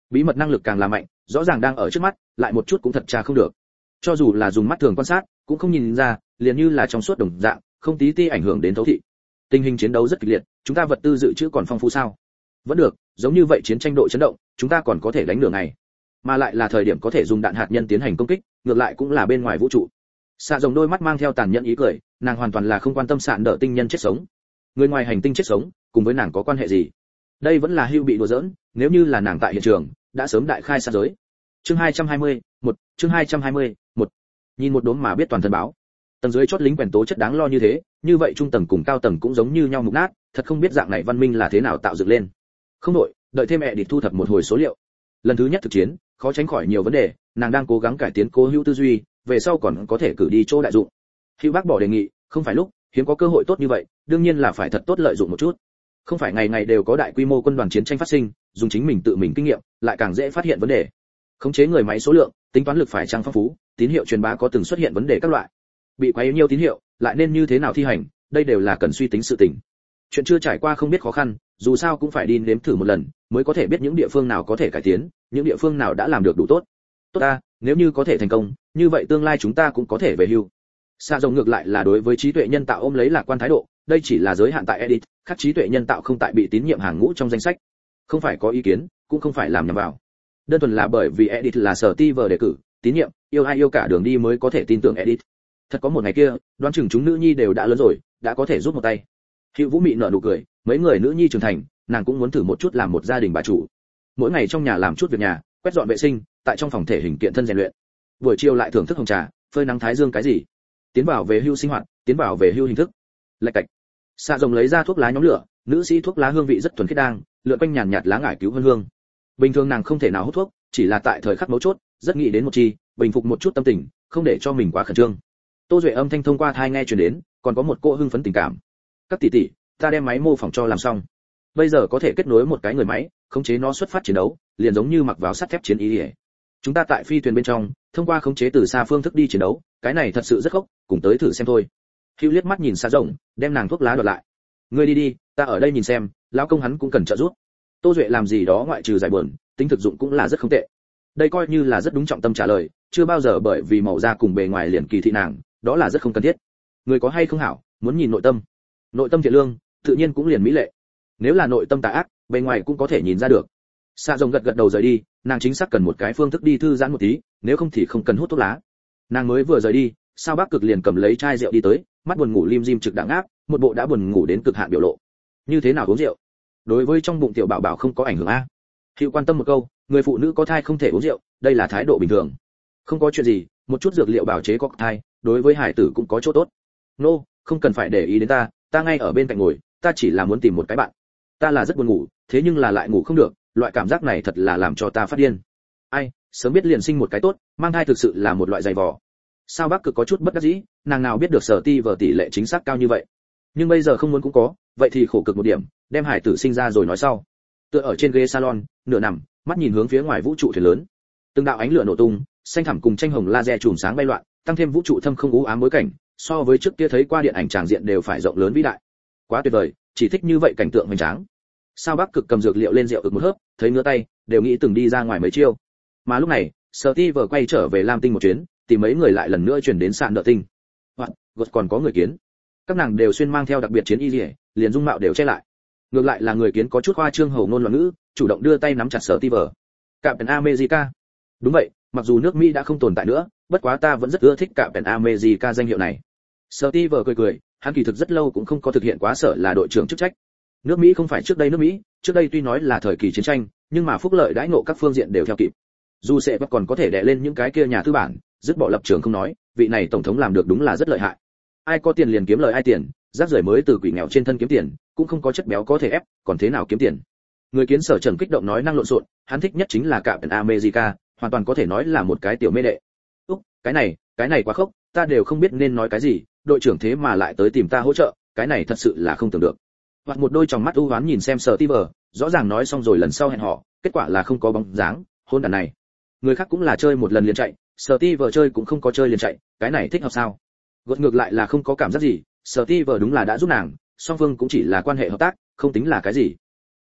Bí mật năng lực càng là mạnh, rõ ràng đang ở trước mắt, lại một chút cũng thật tra không được. Cho dù là dùng mắt thường quan sát, cũng không nhìn ra, liền như là trong suốt đồng dạng, không tí ti ảnh hưởng đến thấu thị. Tình hình chiến đấu rất kịch liệt, chúng ta vật tư dự trữ còn phong phú sao? Vẫn được, giống như vậy chiến tranh độ chấn động, chúng ta còn có thể đánh nửa ngày. Mà lại là thời điểm có thể dùng đạn hạt nhân tiến hành công kích, ngược lại cũng là bên ngoài vũ trụ. Xạ Rồng đôi mắt mang theo tàn nhẫn ý cười, nàng hoàn toàn là không quan tâm sạn đỡ tinh nhân chết sống. Người ngoài hành tinh chết sống, cùng với nàng có quan hệ gì? Đây vẫn là Hưu bị đùa giỡn, nếu như là nàng tại hiện trường, đã sớm đại khai sát giới. Chương 220, chương 220, Nhìn một đốm mà biết toàn thân báo. Tầng dưới chót lính quèn tố chất đáng lo như thế, như vậy trung tầng cùng cao tầng cũng giống như nhau mục nát, thật không biết dạng này văn minh là thế nào tạo dựng lên. Không đổi, đợi thêm mẹ đi thu thập một hồi số liệu. Lần thứ nhất thực chiến, khó tránh khỏi nhiều vấn đề, nàng đang cố gắng cải tiến Cố Hữu tư duy, về sau còn có thể cử đi chỗ đại dụng. Hữu bác bỏ đề nghị, không phải lúc, hiếm có cơ hội tốt như vậy, đương nhiên là phải thật tốt lợi dụng một chút. Không phải ngày ngày đều có đại quy mô quân đoàn chiến tranh phát sinh, dùng chính mình tự mình kinh nghiệm, lại càng dễ phát hiện vấn đề. Khống chế người máy số lượng, tính toán lực phải trang phong phú, tín hiệu truyền bá có từng xuất hiện vấn đề các loại. Bị quá nhiều tín hiệu, lại nên như thế nào thi hành, đây đều là cần suy tính sự tình. Chuyện chưa trải qua không biết khó khăn, dù sao cũng phải đi nếm thử một lần, mới có thể biết những địa phương nào có thể cải tiến, những địa phương nào đã làm được đủ tốt. Tốt ta, nếu như có thể thành công, như vậy tương lai chúng ta cũng có thể về hưu. Xạ Rồng ngược lại là đối với trí tuệ nhân tạo ôm lấy lạc quan thái độ, đây chỉ là giới hạn tại edit, khác trí tuệ nhân tạo không tại bị tín nhiệm hàng ngũ trong danh sách. Không phải có ý kiến, cũng không phải làm nhầm vào. Đơn thuần là bởi vì edit là sở ti vờ đề cử, tín nhiệm, yêu ai yêu cả đường đi mới có thể tin tưởng edit. Thật có một ngày kia, đoán chừng chúng nữ nhi đều đã lớn rồi, đã có thể giúp một tay. Hữu Vũ Mị nở nụ cười, mấy người nữ nhi trưởng thành, nàng cũng muốn thử một chút làm một gia đình bà chủ. Mỗi ngày trong nhà làm chút việc nhà, quét dọn vệ sinh, tại trong phòng thể hình kiện thân rèn luyện. Buổi chiều lại thưởng thức hồng trà, phơi nắng thái dương cái gì. Tiến vào về hưu sinh hoạt, tiến vào về hưu hình thức. Lạch cạch. Xạ Rồng lấy ra thuốc lá nhóm lửa, nữ sĩ thuốc lá hương vị rất thuần khiết đang, lượn quanh nhàn nhạt lá ngải cứu hương. Bình thường nàng không thể nào hút thuốc, chỉ là tại thời khắc mấu chốt, rất nghĩ đến một chi, bình phục một chút tâm tình, không để cho mình quá khẩn trương. Tô Duệ âm thanh thông qua thai nghe truyền đến, còn có một cô hưng phấn tình cảm. Các tỷ tỷ, ta đem máy mô phỏng cho làm xong. Bây giờ có thể kết nối một cái người máy, khống chế nó xuất phát chiến đấu, liền giống như mặc vào sắt thép chiến ý. Chúng ta tại phi thuyền bên trong, thông qua khống chế từ xa phương thức đi chiến đấu, cái này thật sự rất khốc, cùng tới thử xem thôi. Hữu liếc mắt nhìn Xạ Rồng, đem nàng thuốc lá đoạt lại. Ngươi đi đi, ta ở đây nhìn xem, lão công hắn cũng cần trợ giúp. Tô Duệ làm gì đó ngoại trừ giải buồn, tính thực dụng cũng là rất không tệ. Đây coi như là rất đúng trọng tâm trả lời, chưa bao giờ bởi vì màu da cùng bề ngoài liền kỳ thị nàng, đó là rất không cần thiết. Người có hay không hảo, muốn nhìn nội tâm. Nội tâm thiện lương, tự nhiên cũng liền mỹ lệ. Nếu là nội tâm tà ác, bề ngoài cũng có thể nhìn ra được. Xạ Rồng gật gật đầu rời đi, nàng chính xác cần một cái phương thức đi thư giãn một tí, nếu không thì không cần hút thuốc lá. Nàng mới vừa rời đi, Sao Bắc Cực liền cầm lấy chai rượu đi tới, mắt buồn ngủ lim dim trực đạng áp, một bộ đã buồn ngủ đến cực hạn biểu lộ. Như thế nào uống rượu? Đối với trong bụng tiểu bảo bảo không có ảnh hưởng a? Hữu quan tâm một câu, người phụ nữ có thai không thể uống rượu, đây là thái độ bình thường. Không có chuyện gì, một chút dược liệu bảo chế có thai, đối với hải tử cũng có chỗ tốt. Nô, không cần phải để ý đến ta ngay ở bên cạnh ngồi, ta chỉ là muốn tìm một cái bạn. Ta là rất buồn ngủ, thế nhưng là lại ngủ không được, loại cảm giác này thật là làm cho ta phát điên. Ai, sớm biết liền sinh một cái tốt, mang thai thực sự là một loại dày vò. Sao Bắc Cực có chút bất đắc dĩ, nàng nào biết được sở ti vở tỷ lệ chính xác cao như vậy. Nhưng bây giờ không muốn cũng có, vậy thì khổ cực một điểm, đem hải tử sinh ra rồi nói sau. Tựa ở trên ghế salon, nửa nằm, mắt nhìn hướng phía ngoài vũ trụ thuyền lớn. Từng đạo ánh lửa nổ tung, xanh thẳm cùng tranh hồng laser chùm sáng bay loạn, tăng thêm vũ trụ thâm không u ám bối cảnh, so với trước kia thấy qua điện ảnh tràng diện đều phải rộng lớn vĩ đại. Quá tuyệt vời, chỉ thích như vậy cảnh tượng hoành tráng. Sao Bắc Cực cầm dược liệu lên rượu ực một hớp, thấy ngứa tay, đều nghĩ từng đi ra ngoài mấy chiêu. Mà lúc này, Steve quay trở về Lam Tinh một chuyến, tìm mấy người lại lần nữa chuyển đến sạn nợ tinh. Hoặc, còn có người kiến. Các nàng đều xuyên mang theo đặc biệt chiến y liễu, liền dung mạo đều che lại. Ngược lại là người kiến có chút khoa trương hầu ngôn loạn ngữ, chủ động đưa tay nắm chặt Steve. Captain America. Đúng vậy, mặc dù nước Mỹ đã không tồn tại nữa, bất quá ta vẫn rất ưa thích Captain America danh hiệu này. Steve cười cười, hắn kỳ thực rất lâu cũng không có thực hiện quá sở là đội trưởng chức trách. Nước Mỹ không phải trước đây nước Mỹ, trước đây tuy nói là thời kỳ chiến tranh, nhưng mà phúc lợi đãi ngộ các phương diện đều theo kịp. Dù sẽ vẫn còn có thể đè lên những cái kia nhà tư bản, dứt bỏ lập trường không nói, vị này tổng thống làm được đúng là rất lợi hại. Ai có tiền liền kiếm lời ai tiền, rác rưởi mới từ quỷ nghèo trên thân kiếm tiền, cũng không có chất béo có thể ép, còn thế nào kiếm tiền. Người kiến sở Trần kích động nói năng lộn xộn, hắn thích nhất chính là Captain America, hoàn toàn có thể nói là một cái tiểu mê đệ. Úc, cái này quá khốc, ta đều không biết nên nói cái gì, đội trưởng thế mà lại tới tìm ta hỗ trợ, cái này thật sự là không tưởng được. Hoặc một đôi tròng mắt u hoán nhìn xem Steve, rõ ràng nói xong rồi lần sau hẹn họ, kết quả là không có bóng dáng, hôn đàn này. Người khác cũng là chơi một lần liền chạy, Steve chơi cũng không có chơi liền chạy, cái này thích hợp sao? Gột ngược lại là không có cảm giác gì, Steve đúng là đã giúp nàng, song phương cũng chỉ là quan hệ hợp tác, không tính là cái gì.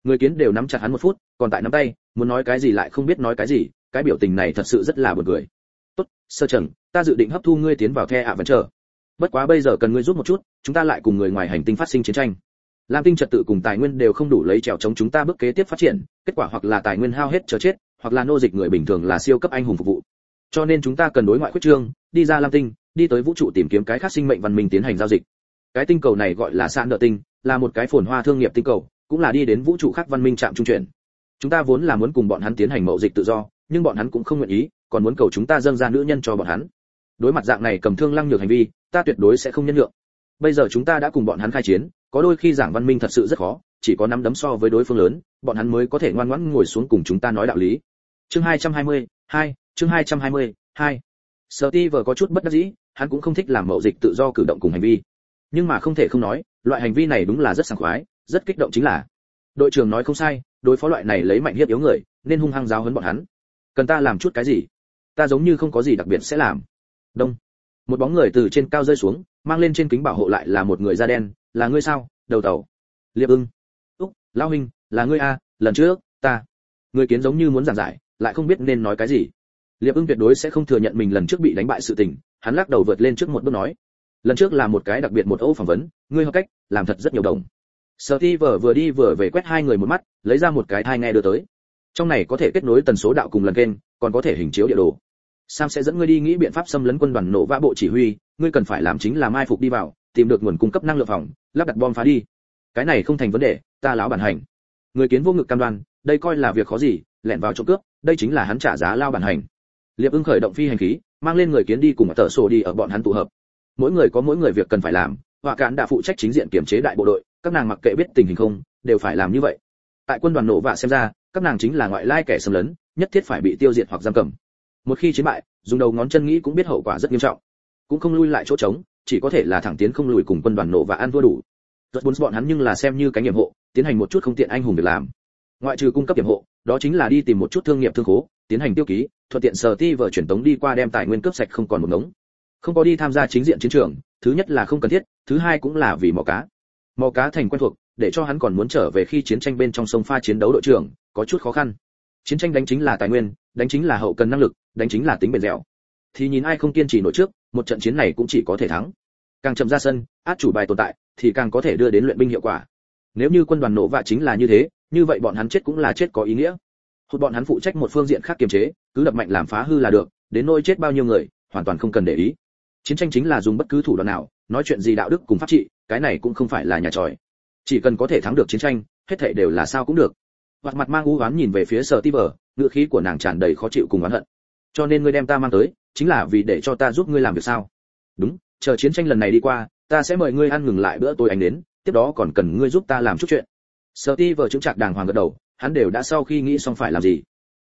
Người kiến đều nắm chặt hắn một phút, còn tại nắm tay, muốn nói cái gì lại không biết nói cái gì, cái biểu tình này thật sự rất là buồn cười. Tốt, sơ trần, ta dự định hấp thu ngươi tiến vào The Adventure. Bất quá bây giờ cần ngươi giúp một chút, chúng ta lại cùng người ngoài hành tinh phát sinh chiến tranh. Lam tinh trật tự cùng tài nguyên đều không đủ lấy trèo chống chúng ta bước kế tiếp phát triển, kết quả hoặc là tài nguyên hao hết chờ chết, hoặc là nô dịch người bình thường là siêu cấp anh hùng phục vụ. Cho nên chúng ta cần đối ngoại khuyết trương, đi ra Lam tinh, đi tới vũ trụ tìm kiếm cái khác sinh mệnh văn minh tiến hành giao dịch. Cái tinh cầu này gọi là Sạn Đợ tinh, là một cái phồn hoa thương nghiệp tinh cầu, cũng là đi đến vũ trụ khác văn minh trạm trung chuyển. Chúng ta vốn là muốn cùng bọn hắn tiến hành mậu dịch tự do, nhưng bọn hắn cũng không nguyện ý, còn muốn cầu chúng ta dâng ra nữ nhân cho bọn hắn. Đối mặt dạng này cầm thương lăng nhược hành vi, ta tuyệt đối sẽ không nhân nhượng. Bây giờ chúng ta đã cùng bọn hắn khai chiến, có đôi khi giảng văn minh thật sự rất khó, chỉ có nắm đấm so với đối phương lớn, bọn hắn mới có thể ngoan ngoãn ngồi xuống cùng chúng ta nói đạo lý. Chương 222, chương 222. Steve có chút bất đắc dĩ, hắn cũng không thích làm mậu dịch tự do cử động cùng hành vi. Nhưng mà không thể không nói, loại hành vi này đúng là rất sảng khoái, rất kích động chính là. Đội trưởng nói không sai, đối phó loại này lấy mạnh hiếp yếu người, nên hung hăng giáo huấn bọn hắn. Cần ta làm chút cái gì? Ta giống như không có gì đặc biệt sẽ làm. Đông. Một bóng người từ trên cao rơi xuống, mang lên trên kính bảo hộ lại là một người da đen, là ngươi sao, đầu tàu? Liệp Ưng. Úc, lão huynh, là ngươi a, lần trước, ta. Người kiến giống như muốn giảng giải, lại không biết nên nói cái gì. Liệp Ưng tuyệt đối sẽ không thừa nhận mình lần trước bị đánh bại sự tình, hắn lắc đầu vượt lên trước một bước nói. Lần trước là một cái đặc biệt một âu phỏng vấn, ngươi hợp cách, làm thật rất nhiều đồng. Steve vừa đi vừa về quét hai người một mắt, lấy ra một cái tai nghe đưa tới. Trong này có thể kết nối tần số đạo cùng lần kênh, còn có thể hình chiếu địa đồ. Sam sẽ dẫn ngươi đi nghĩ biện pháp xâm lấn quân đoàn nổ vã bộ chỉ huy, ngươi cần phải làm chính là mai phục đi vào, tìm được nguồn cung cấp năng lượng phòng, lắp đặt bom phá đi. Cái này không thành vấn đề, ta lão bản hành. Người kiến vô ngực cam đoan, đây coi là việc khó gì, lẻn vào trộm cướp, đây chính là hắn trả giá lao bản hành. Liệp Ưng khởi động phi hành khí, mang lên người kiến đi cùng tờ sổ đi ở bọn hắn tụ hợp. Mỗi người có mỗi người việc cần phải làm, Họa Cản đã phụ trách chính diện kiểm chế đại bộ đội, các nàng mặc kệ biết tình hình không, đều phải làm như vậy. Tại quân đoàn nổ vạ xem ra, các nàng chính là ngoại lai kẻ xâm lấn, nhất thiết phải bị tiêu diệt hoặc giam cầm. Một khi chiến bại, dùng đầu ngón chân nghĩ cũng biết hậu quả rất nghiêm trọng, cũng không lui lại chỗ trống, chỉ có thể là thẳng tiến không lùi cùng quân đoàn nổ và ăn thua đủ. Rất muốn bọn hắn nhưng là xem như cái nghiệm hộ, tiến hành một chút không tiện anh hùng việc làm. Ngoại trừ cung cấp điểm hộ, đó chính là đi tìm một chút thương nghiệp thương khố, tiến hành tiêu ký, thuận tiện Steve chuyển tống đi qua đem tài nguyên cướp sạch không còn một ngống. Không có đi tham gia chính diện chiến trường, thứ nhất là không cần thiết, thứ hai cũng là vì mò cá. Mò cá thành quen thuộc, để cho hắn còn muốn trở về khi chiến tranh bên trong sông pha chiến đấu đội trưởng, có chút khó khăn. Chiến tranh đánh chính là tài nguyên, đánh chính là hậu cần năng lực, đánh chính là tính bền dẻo. Thì nhìn ai không kiên trì nổi trước, một trận chiến này cũng chỉ có thể thắng. Càng chậm ra sân, át chủ bài tồn tại, thì càng có thể đưa đến luyện binh hiệu quả. Nếu như quân đoàn nổ vạ chính là như thế, như vậy bọn hắn chết cũng là chết có ý nghĩa. Hụt bọn hắn phụ trách một phương diện khác kiềm chế, cứ đập mạnh làm phá hư là được, đến nỗi chết bao nhiêu người, hoàn toàn không cần để ý. Chiến tranh chính là dùng bất cứ thủ đoạn nào, nói chuyện gì đạo đức cùng pháp trị, cái này cũng không phải là nhà tròi. Chỉ cần có thể thắng được chiến tranh, hết thảy đều là sao cũng được. Hoặc mặt mang u oán nhìn về phía Steve, ngữ khí của nàng tràn đầy khó chịu cùng oán hận. Cho nên ngươi đem ta mang tới, chính là vì để cho ta giúp ngươi làm việc sao? Đúng, chờ chiến tranh lần này đi qua, ta sẽ mời ngươi ăn ngừng lại bữa tối anh đến, tiếp đó còn cần ngươi giúp ta làm chút chuyện. Steve chứng trạc đàng hoàng gật đầu, hắn đều đã sau khi nghĩ xong phải làm gì.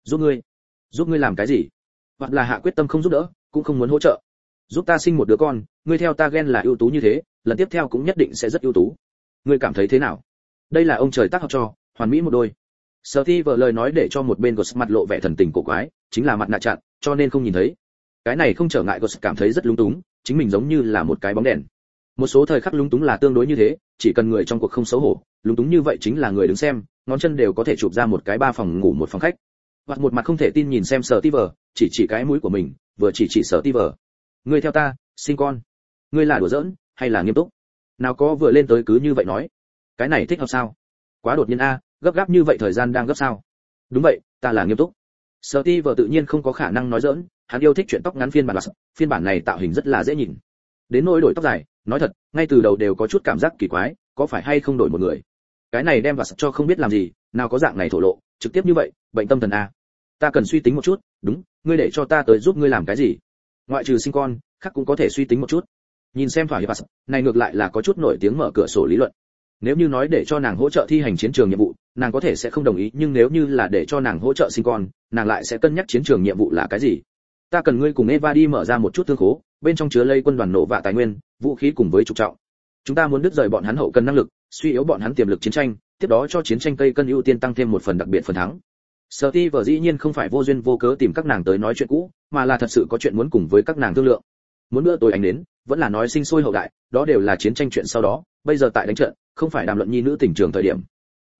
Giúp ngươi làm cái gì? Hoặc là hạ quyết tâm không giúp đỡ, cũng không muốn hỗ trợ. Giúp ta sinh một đứa con, ngươi theo ta ghen là ưu tú như thế, lần tiếp theo cũng nhất định sẽ rất ưu tú. Ngươi cảm thấy thế nào? Đây là ông trời tác hợp cho, hoàn mỹ một đôi. Steve lời nói để cho một bên Gus mặt lộ vẻ thần tình cổ quái, chính là mặt nạ chặn, cho nên không nhìn thấy. Cái này không trở ngại Gus cảm thấy rất lúng túng, chính mình giống như là một cái bóng đèn. Một số thời khắc lúng túng là tương đối như thế, chỉ cần người trong cuộc không xấu hổ, lúng túng như vậy chính là người đứng xem, ngón chân đều có thể chụp ra một cái 3 phòng ngủ một phòng khách. Hoặc một mặt không thể tin nhìn xem Steve, chỉ cái mũi của mình, vừa chỉ Steve. Ngươi theo ta, sinh con. Ngươi là đùa giỡn, hay là nghiêm túc? Nào có vừa lên tới cứ như vậy nói. Cái này thích hợp sao? Quá đột nhiên a, gấp gáp như vậy thời gian đang gấp sao? Đúng vậy, ta là nghiêm túc. Steve tự nhiên không có khả năng nói giỡn, hắn yêu thích chuyện tóc ngắn phiên bản này tạo hình rất là dễ nhìn. Đến nỗi đổi tóc dài, nói thật, ngay từ đầu đều có chút cảm giác kỳ quái, có phải hay không đổi một người. Cái này đem vào cho không biết làm gì, nào có dạng này thổ lộ, trực tiếp như vậy, bệnh tâm thần a. Ta cần suy tính một chút, đúng, ngươi để cho ta tới giúp ngươi làm cái gì? Ngoại trừ sinh con, khác cũng có thể suy tính một chút. Nhìn xem thỏa hiệp này ngược lại là có chút nổi tiếng mở cửa sổ lý luận. Nếu như nói để cho nàng hỗ trợ thi hành chiến trường nhiệm vụ, nàng có thể sẽ không đồng ý, nhưng nếu như là để cho nàng hỗ trợ sinh con, nàng lại sẽ cân nhắc chiến trường nhiệm vụ là cái gì. Ta cần ngươi cùng Eva đi mở ra một chút thương khố, bên trong chứa lây quân đoàn nổ vạ tài nguyên, vũ khí cùng với trục trọng. Chúng ta muốn đứt rời bọn hắn hậu cần năng lực, suy yếu bọn hắn tiềm lực chiến tranh, tiếp đó cho chiến tranh cây cân ưu tiên tăng thêm một phần đặc biệt phần thắng. Steve dĩ nhiên không phải vô duyên vô cớ tìm các nàng tới nói chuyện cũ, mà là thật sự có chuyện muốn cùng với các nàng thương lượng. Muốn bữa tối ánh đến, vẫn là nói sinh sôi hậu đại, đó đều là chiến tranh chuyện sau đó, bây giờ tại đánh trận, không phải đàm luận nhi nữ tình trường thời điểm. Tốt ta,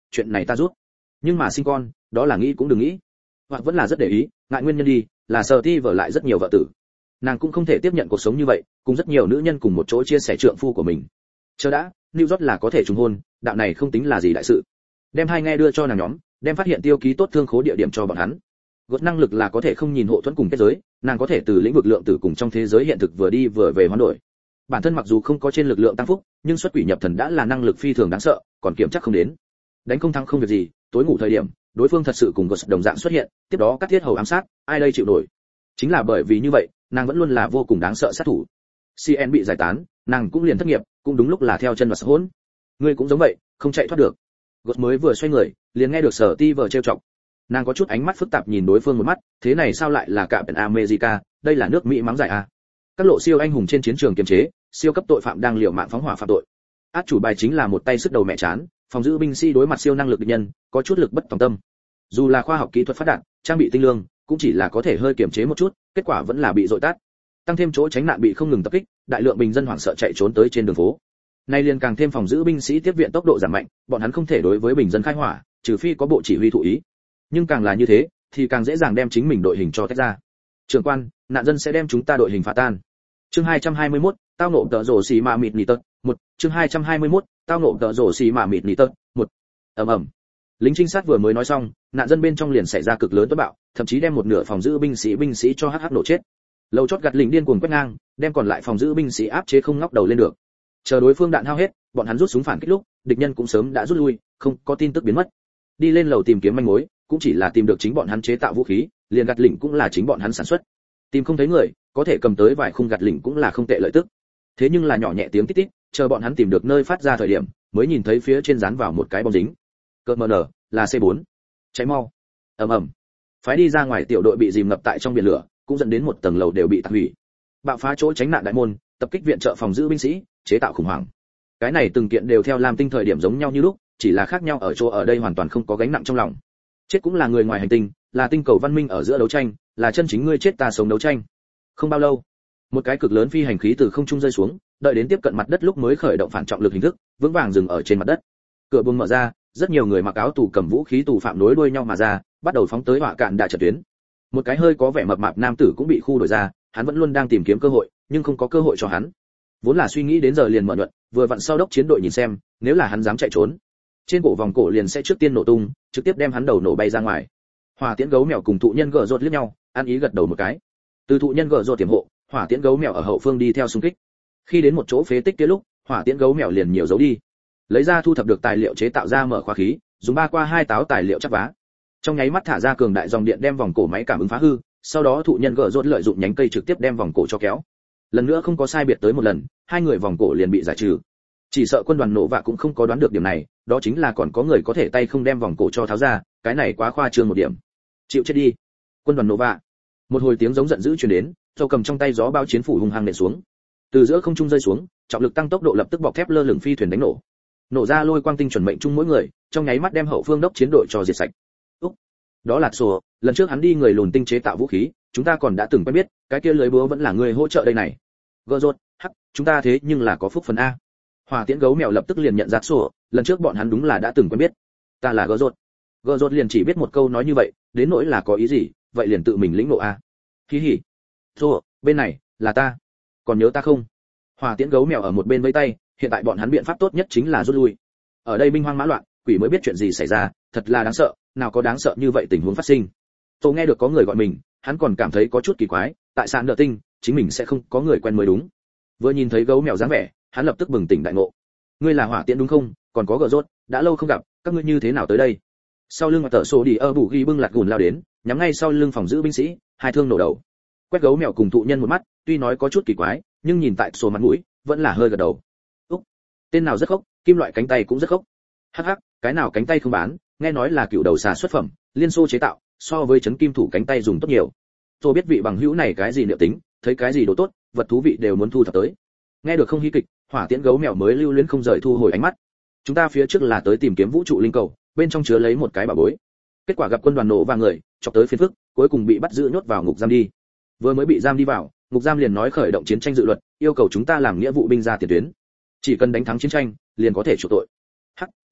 chuyện này ta rút. Nhưng mà sinh con, đó là nghĩ cũng đừng nghĩ. Hoặc vẫn là rất để ý, ngại nguyên nhân đi, là sợ ti vợ lại rất nhiều vợ tử. Nàng cũng không thể tiếp nhận cuộc sống như vậy, cùng rất nhiều nữ nhân cùng một chỗ chia sẻ trượng phu của mình. Chờ đã, New York là có thể trùng hôn, đạo này không tính là gì đại sự. Đem hai nghe đưa cho nàng nhóm, đem phát hiện tiêu ký tốt thương khố địa điểm cho bọn hắn. Gột năng lực là có thể không nhìn hộ thuẫn cùng kết giới, nàng có thể từ lĩnh vực lượng tử cùng trong thế giới hiện thực vừa đi vừa về hoán đổi. Bản thân mặc dù không có trên lực lượng tăng phúc, nhưng xuất quỷ nhập thần đã là năng lực phi thường đáng sợ, còn kiểm chắc không đến. Đánh không thắng không việc gì, tối ngủ thời điểm, đối phương thật sự cùng Gột đồng dạng xuất hiện, tiếp đó cắt thiết hầu ám sát, ai đây chịu nổi. Chính là bởi vì như vậy, nàng vẫn luôn là vô cùng đáng sợ sát thủ. CN bị giải tán, nàng cũng liền thất nghiệp, cũng đúng lúc là theo chân vào hỗn. Ngươi cũng giống vậy, không chạy thoát được. Gột mới vừa xoay người, liền nghe được Sở Ti vờ trêu chọc. Nàng có chút ánh mắt phức tạp nhìn đối phương một mắt, thế này sao lại là cả America, đây là nước Mỹ mắng giải à? Các lộ siêu anh hùng trên chiến trường kiềm chế, siêu cấp tội phạm đang liều mạng phóng hỏa phạm tội. Át chủ bài chính là một tay sức đầu mẹ chán, phòng giữ binh sĩ đối mặt siêu năng lực địch nhân, có chút lực bất tòng tâm. Dù là khoa học kỹ thuật phát đạt, trang bị tinh lương, cũng chỉ là có thể hơi kiềm chế một chút, kết quả vẫn là bị dội tát. Tăng thêm chỗ tránh nạn bị không ngừng tập kích, đại lượng bình dân hoảng sợ chạy trốn tới trên đường phố. Nay liền càng thêm phòng giữ binh sĩ tiếp viện tốc độ giảm mạnh, bọn hắn không thể đối với bình dân khai hỏa, trừ phi có bộ chỉ huy thụ ý. Nhưng càng là như thế, thì càng dễ dàng đem chính mình đội hình cho tách ra. Trưởng quan, nạn dân sẽ đem chúng ta đội hình phá tan. Chương 221, tao ngộ tợ rồ xì mà mịt nỉ tật. 1, chương 221, tao ngộ tợ rồ xì mà mịt nỉ tật. 1. Ầm. Lính trinh sát vừa mới nói xong, nạn dân bên trong liền xảy ra cực lớn tuấn bạo, thậm chí đem một nửa phòng giữ binh sĩ cho hắc nổ chết. Lầu chót gạt lỉnh điên cuồng quét ngang, đem còn lại phòng giữ binh sĩ áp chế không ngóc đầu lên được. Chờ đối phương đạn hao hết, bọn hắn rút súng phản kích lúc, địch nhân cũng sớm đã rút lui, không có tin tức biến mất. Đi lên lầu tìm kiếm manh mối, cũng chỉ là tìm được chính bọn hắn chế tạo vũ khí, liền gạt lỉnh cũng là chính bọn hắn sản xuất. Tìm không thấy người, có thể cầm tới vài khung gạt lỉnh cũng là không tệ lợi tức. Thế nhưng là nhỏ nhẹ tiếng tít tít, chờ bọn hắn tìm được nơi phát ra thời điểm, mới nhìn thấy phía trên dán vào một cái bom dính. Cơn mờ nở, là C4. Cháy mau. Ầm. Phái đi ra ngoài tiểu đội bị dìm ngập tại trong biển lửa, cũng dẫn đến một tầng lầu đều bị tạc hủy. Bạo phá chỗ tránh nạn đại môn, tập kích viện trợ phòng giữ binh sĩ, chế tạo khủng hoảng. Cái này từng kiện đều theo Lam Tinh thời điểm giống nhau như lúc, chỉ là khác nhau ở chỗ ở đây hoàn toàn không có gánh nặng trong lòng. Chết cũng là người ngoài hành tinh, là tinh cầu văn minh ở giữa đấu tranh, là chân chính ngươi chết ta sống đấu tranh. Không bao lâu, một cái cực lớn phi hành khí từ không trung rơi xuống, đợi đến tiếp cận mặt đất lúc mới khởi động phản trọng lực hình thức, vững vàng dừng ở trên mặt đất. Cửa buồng mở ra, rất nhiều người mặc áo tù cầm vũ khí tù phạm nối đuôi nhau mà ra, bắt đầu phóng tới hỏa cạn đại trận tuyến. Một cái hơi có vẻ mập mạp nam tử cũng bị khu đổi ra, hắn vẫn luôn đang tìm kiếm cơ hội, nhưng không có cơ hội cho hắn. Vốn là suy nghĩ đến giờ liền mở nhuận, vừa vặn sau đốc chiến đội nhìn xem, nếu là hắn dám chạy trốn, trên cổ vòng cổ liền sẽ trước tiên nổ tung, trực tiếp đem hắn đầu nổ bay ra ngoài. Hỏa tiễn gấu mèo cùng thụ nhân gở rột liếc nhau, ăn ý gật đầu một cái. Từ thụ nhân gở rột tiềm hộ, hỏa tiễn gấu mèo ở hậu phương đi theo xung kích. Khi đến một chỗ phế tích kia lúc, hỏa tiễn gấu mèo liền nhiều giấu đi, lấy ra thu thập được tài liệu chế tạo ra mở khóa khí, dùng 3 qua 2 táo tài liệu chắp vá. Trong nháy mắt thả ra cường đại dòng điện đem vòng cổ máy cảm ứng phá hư, sau đó thụ nhân gở rột lợi dụng nhánh cây trực tiếp đem vòng cổ cho kéo. Lần nữa không có sai biệt tới một lần, hai người vòng cổ liền bị giải trừ. Chỉ sợ quân đoàn nổ vạ cũng không có đoán được điểm này, đó chính là còn có người có thể tay không đem vòng cổ cho tháo ra, cái này quá khoa trương một điểm. Chịu chết đi, quân đoàn nổ vạ. Một hồi tiếng giống giận dữ truyền đến, Châu cầm trong tay gió bao chiến phủ hung hăng nện xuống. Từ giữa không trung rơi xuống, trọng lực tăng tốc độ lập tức bọc thép lơ lửng phi thuyền đánh nổ. Nổ ra lôi quang tinh chuẩn mệnh chung mỗi người, trong nháy mắt đem hậu phương đốc chiến đội cho diệt sạch. Úc, đó là sổ, lần trước hắn đi người lùn tinh chế tạo vũ khí, chúng ta còn đã từng quen biết, cái kia lưới búa vẫn là người hỗ trợ đây này. Gơ rốt, hắc, chúng ta thế nhưng là có phúc phần a. Hỏa tiễn gấu mèo lập tức liền nhận ra sổ, lần trước bọn hắn đúng là đã từng quen biết. Ta là Gơ rốt. Gơ rốt liền chỉ biết một câu nói như vậy, đến nỗi là có ý gì, vậy liền tự mình lĩnh ngộ a. Hí hí. Sổ, bên này là ta. Còn nhớ ta không? Hỏa tiễn gấu mèo ở một bên vẫy tay, hiện tại bọn hắn biện pháp tốt nhất chính là rút lui. Ở đây binh hoang mã loạn, quỷ mới biết chuyện gì xảy ra, thật là đáng sợ, nào có đáng sợ như vậy tình huống phát sinh. Tôi nghe được có người gọi mình, hắn còn cảm thấy có chút kỳ quái, tại sạn nợ tinh, chính mình sẽ không có người quen mới đúng. Vừa nhìn thấy gấu mèo dáng vẻ, hắn lập tức bừng tỉnh đại ngộ. Ngươi là hỏa tiễn đúng không? Còn có gờ rốt, đã lâu không gặp, các ngươi như thế nào tới đây? Sau lưng mặt tở sổ đi ơ bù ghi bưng lạt gùn lao đến, nhắm ngay sau lưng phòng giữ binh sĩ, hai thương nổ đầu. Quét gấu mèo cùng thụ nhân một mắt, tuy nói có chút kỳ quái, nhưng nhìn tại sổ mặt mũi, vẫn là hơi gật đầu. Úc, tên nào rất khốc, kim loại cánh tay cũng rất khốc. Hắc hắc, cái nào cánh tay không bán, nghe nói là cựu đầu xà xuất phẩm, liên xô chế tạo, so với chấn kim thủ cánh tay dùng tốt nhiều. Tôi biết vị bằng hữu này cái gì liệu tính, thấy cái gì đồ tốt, vật thú vị đều muốn thu thập tới. Nghe được không hí kịch, hỏa tiễn gấu mèo mới lưu luyến không rời thu hồi ánh mắt. Chúng ta phía trước là tới tìm kiếm vũ trụ linh cầu, bên trong chứa lấy một cái bảo bối. Kết quả gặp quân đoàn nổ và người, chọc tới phiền phức, cuối cùng bị bắt giữ nhốt vào ngục giam đi. Vừa mới bị giam đi vào, ngục giam liền nói khởi động chiến tranh dự luật, yêu cầu chúng ta làm nghĩa vụ binh ra tiền tuyến. Chỉ cần đánh thắng chiến tranh, liền có thể chuộc tội. Hắc, tiểu nhị,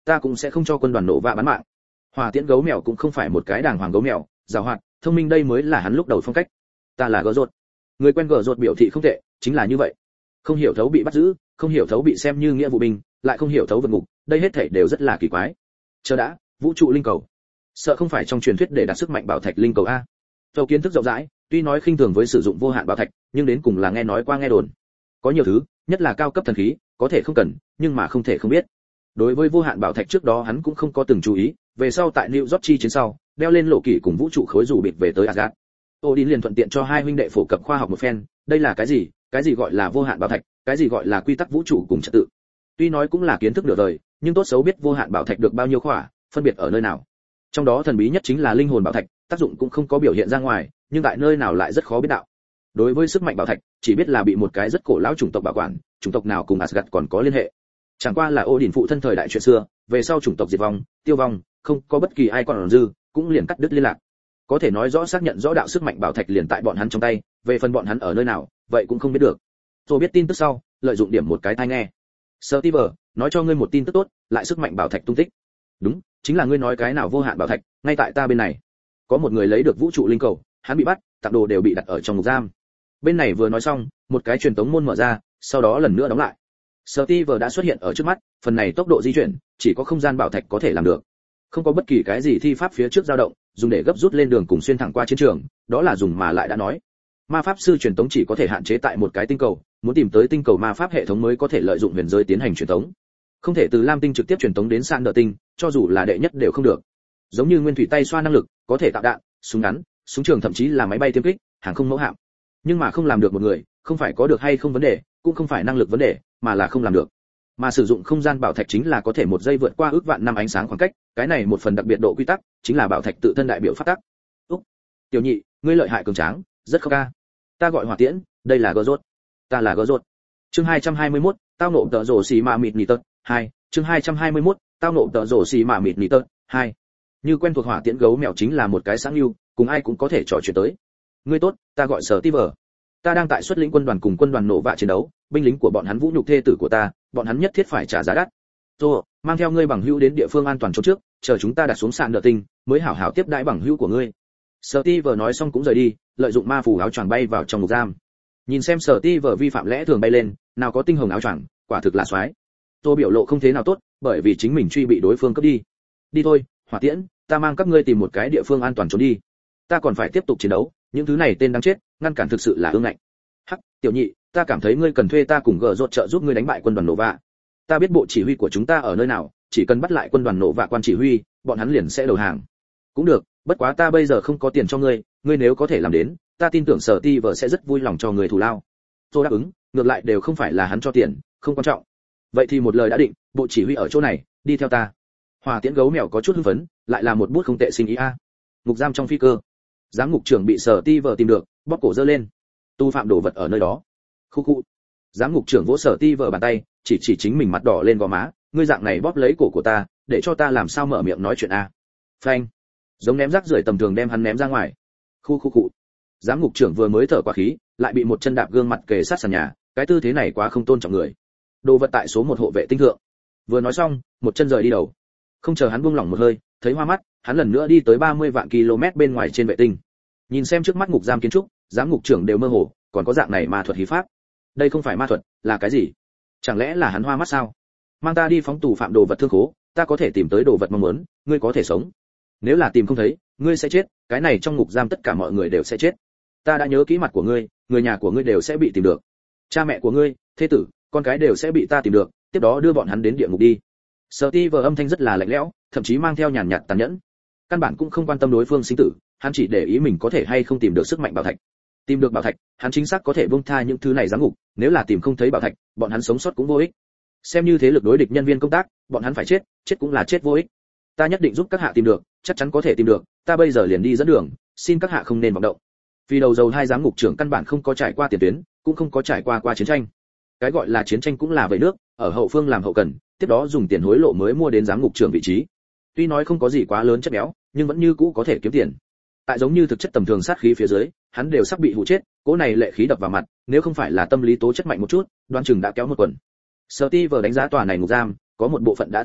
ta cũng sẽ không cho quân đoàn nổ vạ bán mạng. Hỏa tiễn gấu mèo cũng không phải một cái đàng hoàng gấu mèo, giàu hoạt, thông minh, đây mới là hắn lúc đầu phong cách. Ta là gỡ rột. Người quen gỡ rột biểu thị không tệ, chính là như vậy. Không hiểu thấu bị bắt giữ, không hiểu thấu bị xem như nghĩa vụ binh, lại không hiểu thấu vượt ngục, đây hết thảy đều rất là kỳ quái. Chờ đã, vũ trụ linh cầu. Sợ không phải trong truyền thuyết để đặt sức mạnh bảo thạch linh cầu a. Châu kiến thức rộng rãi, tuy nói khinh thường với sử dụng vô hạn bảo thạch, nhưng đến cùng là nghe nói qua nghe đồn. Có nhiều thứ, nhất là cao cấp thần khí, có thể không cần, nhưng mà không thể không biết. Đối với vô hạn bảo thạch trước đó hắn cũng không có từng chú ý, về sau tại New York chi chiến sau, đeo lên lộ kỷ cùng vũ trụ khối dù bịt về tới Asgard. Odin liền thuận tiện cho hai huynh đệ phổ cập khoa học một phen, đây là cái gì gọi là vô hạn bảo thạch, cái gì gọi là quy tắc vũ trụ cùng trật tự. Tuy nói cũng là kiến thức nửa đời, nhưng tốt xấu biết vô hạn bảo thạch được bao nhiêu khỏa, phân biệt ở nơi nào. Trong đó thần bí nhất chính là linh hồn bảo thạch, tác dụng cũng không có biểu hiện ra ngoài, nhưng tại nơi nào lại rất khó biết đạo. Đối với sức mạnh bảo thạch, chỉ biết là bị một cái rất cổ lão chủng tộc bảo quản, chủng tộc nào cùng Asgard còn có liên hệ. Chẳng qua là Odin phụ thân thời đại chuyện xưa, về sau chủng tộc diệt vong, tiêu vong, không có bất kỳ ai còn dư, cũng liền cắt đứt liên lạc. Có thể nói rõ xác nhận rõ đạo sức mạnh bảo thạch liền tại bọn hắn trong tay, về phần bọn hắn ở nơi nào, vậy cũng không biết được. Tôi biết tin tức sau, lợi dụng điểm một cái tai nghe. Steve, nói cho ngươi một tin tức tốt, lại sức mạnh bảo thạch tung tích. Đúng, chính là ngươi nói cái nào vô hạn bảo thạch, ngay tại ta bên này. Có một người lấy được vũ trụ linh cầu, hắn bị bắt, tặng đồ đều bị đặt ở trong ngục giam. Bên này vừa nói xong, một cái truyền tống môn mở ra, sau đó lần nữa đóng lại. Steve đã xuất hiện ở trước mắt, phần này tốc độ di chuyển, chỉ có không gian bảo thạch có thể làm được. Không có bất kỳ cái gì thi pháp phía trước dao động, dùng để gấp rút lên đường cùng xuyên thẳng qua chiến trường, đó là dùng mà lại đã nói. Ma pháp sư truyền tống chỉ có thể hạn chế tại một cái tinh cầu, muốn tìm tới tinh cầu ma pháp hệ thống mới có thể lợi dụng huyền giới tiến hành truyền tống. Không thể từ Lam tinh trực tiếp truyền tống đến Sạn Đờ tinh, cho dù là đệ nhất đều không được. Giống như nguyên thủy tay xoa năng lực, có thể tạo đạn, súng ngắn, súng trường, thậm chí là máy bay tiêm kích, hàng không mẫu hạm. Nhưng mà không làm được một người, không phải có được hay không vấn đề, cũng không phải năng lực vấn đề, mà là không làm được. Mà sử dụng không gian bảo thạch chính là có thể một giây vượt qua ước vạn năm ánh sáng khoảng cách, cái này một phần đặc biệt độ quy tắc, chính là bảo thạch tự thân đại biểu pháp tắc. Tiểu nhị, ngươi lợi hại cường tráng, rất khốc ca. Ta gọi Hỏa Tiễn, đây là Gơ Rốt. Ta là Gơ Rốt. Chương 221, tao nộ tợ rồ xì mà mịt nỉ tật 2. Chương 221, tao nộ tợ rồ xì mà mịt nỉ tật 2. Như quen thuộc Hỏa Tiễn gấu mèo chính là một cái sáng lưu, cùng ai cũng có thể trò chuyện tới. Ngươi tốt, ta gọi Steve. Ta đang tại xuất lĩnh quân đoàn cùng quân đoàn nổ vạ chiến đấu, binh lính của bọn hắn vũ nhục thê tử của ta, bọn hắn nhất thiết phải trả giá đắt. Tô, mang theo ngươi bằng hữu đến địa phương an toàn chỗ trước, chờ chúng ta đặt xuống Sạn Đờ tinh, mới hảo hảo tiếp đãi bằng hữu của ngươi. Steve nói xong cũng rời đi, lợi dụng ma phù áo choàng bay vào trong ngục giam. Nhìn xem Steve vi phạm lẽ thường bay lên, nào có tinh hồng áo choàng, quả thực là soái. Tô biểu lộ không thế nào tốt, bởi vì chính mình truy bị đối phương cướp đi. Đi thôi, Hỏa Tiễn, ta mang các ngươi tìm một cái địa phương an toàn trốn đi. Ta còn phải tiếp tục chiến đấu, những thứ này tên đáng chết, ngăn cản thực sự là ương ngạnh. Hắc, tiểu nhị, ta cảm thấy ngươi cần thuê ta cùng Gờ Rốt trợ giúp ngươi đánh bại quân đoàn nổ vạ. Ta biết bộ chỉ huy của chúng ta ở nơi nào, chỉ cần bắt lại quân đoàn nổ vạ quan chỉ huy, bọn hắn liền sẽ đầu hàng. Cũng được, bất quá ta bây giờ không có tiền cho ngươi, ngươi nếu có thể làm đến, ta tin tưởng Steve sẽ rất vui lòng cho ngươi thù lao. Tôi đáp ứng, ngược lại đều không phải là hắn cho tiền, không quan trọng. Vậy thì một lời đã định, bộ chỉ huy ở chỗ này, đi theo ta. Hỏa Tiễn gấu mèo có chút hưng phấn, lại là một bút không tệ sinh ý a. Ngục giam trong phi cơ, giám ngục trưởng bị Steve tìm được, bóp cổ giơ lên. Tu phạm đồ vật ở nơi đó. Khu khu. Giám ngục trưởng vỗ Steve bàn tay, chỉ chính mình mặt đỏ lên gò má, ngươi dạng này bóp lấy cổ của ta, để cho ta làm sao mở miệng nói chuyện a. Phanh. Giống ném rác rưởi tầm thường đem hắn ném ra ngoài. Khu. Giám ngục trưởng vừa mới thở qua khí, lại bị một chân đạp gương mặt kề sát sàn nhà, cái tư thế này quá không tôn trọng người. Đồ vật tại số 1 hộ vệ tinh thượng. Vừa nói xong, một chân rời đi đầu. Không chờ hắn buông lỏng một hơi, thấy hoa mắt, hắn lần nữa đi tới 30 vạn km bên ngoài trên vệ tinh. Nhìn xem trước mắt ngục giam kiến trúc, giám ngục trưởng đều mơ hồ, còn có dạng này ma thuật hí pháp. Đây không phải ma thuật, là cái gì? Chẳng lẽ là hắn hoa mắt sao? Mang ta đi phóng tù phạm đồ vật thương khố, ta có thể tìm tới đồ vật mong muốn, ngươi có thể sống. Nếu là tìm không thấy, ngươi sẽ chết, cái này trong ngục giam tất cả mọi người đều sẽ chết. Ta đã nhớ kỹ mặt của ngươi, người nhà của ngươi đều sẽ bị tìm được. Cha mẹ của ngươi, thế tử, con cái đều sẽ bị ta tìm được, tiếp đó đưa bọn hắn đến địa ngục đi. Steve âm thanh rất là lạnh lẽo, thậm chí mang theo nhàn nhạt tàn nhẫn. Căn bản cũng không quan tâm đối phương sinh tử, hắn chỉ để ý mình có thể hay không tìm được sức mạnh bảo thạch. Tìm được bảo thạch, hắn chính xác có thể buông tha những thứ này giám ngục, nếu là tìm không thấy bảo thạch, bọn hắn sống sót cũng vô ích. Xem như thế lực đối địch nhân viên công tác, bọn hắn phải chết, chết cũng là chết vô ích. Ta nhất định giúp các hạ tìm được, chắc chắn có thể tìm được, ta bây giờ liền đi dẫn đường, xin các hạ không nên vọng động. Vì đầu dầu hai giám ngục trưởng căn bản không có trải qua tiền tuyến, cũng không có trải qua chiến tranh. Cái gọi là chiến tranh cũng là vậy nước, ở hậu phương làm hậu cần, tiếp đó dùng tiền hối lộ mới mua đến giám ngục trưởng vị trí. Tuy nói không có gì quá lớn chất béo, nhưng vẫn như cũ có thể kiếm tiền. Tại giống như thực chất tầm thường sát khí phía dưới, hắn đều sắp bị hù chết, cỗ này lệ khí đập vào mặt, nếu không phải là tâm lý tố chất mạnh một chút, đoán chừng đã kéo một quần. Steve đánh giá tòa này ngục giam, có một bộ phận đã thiếu sót,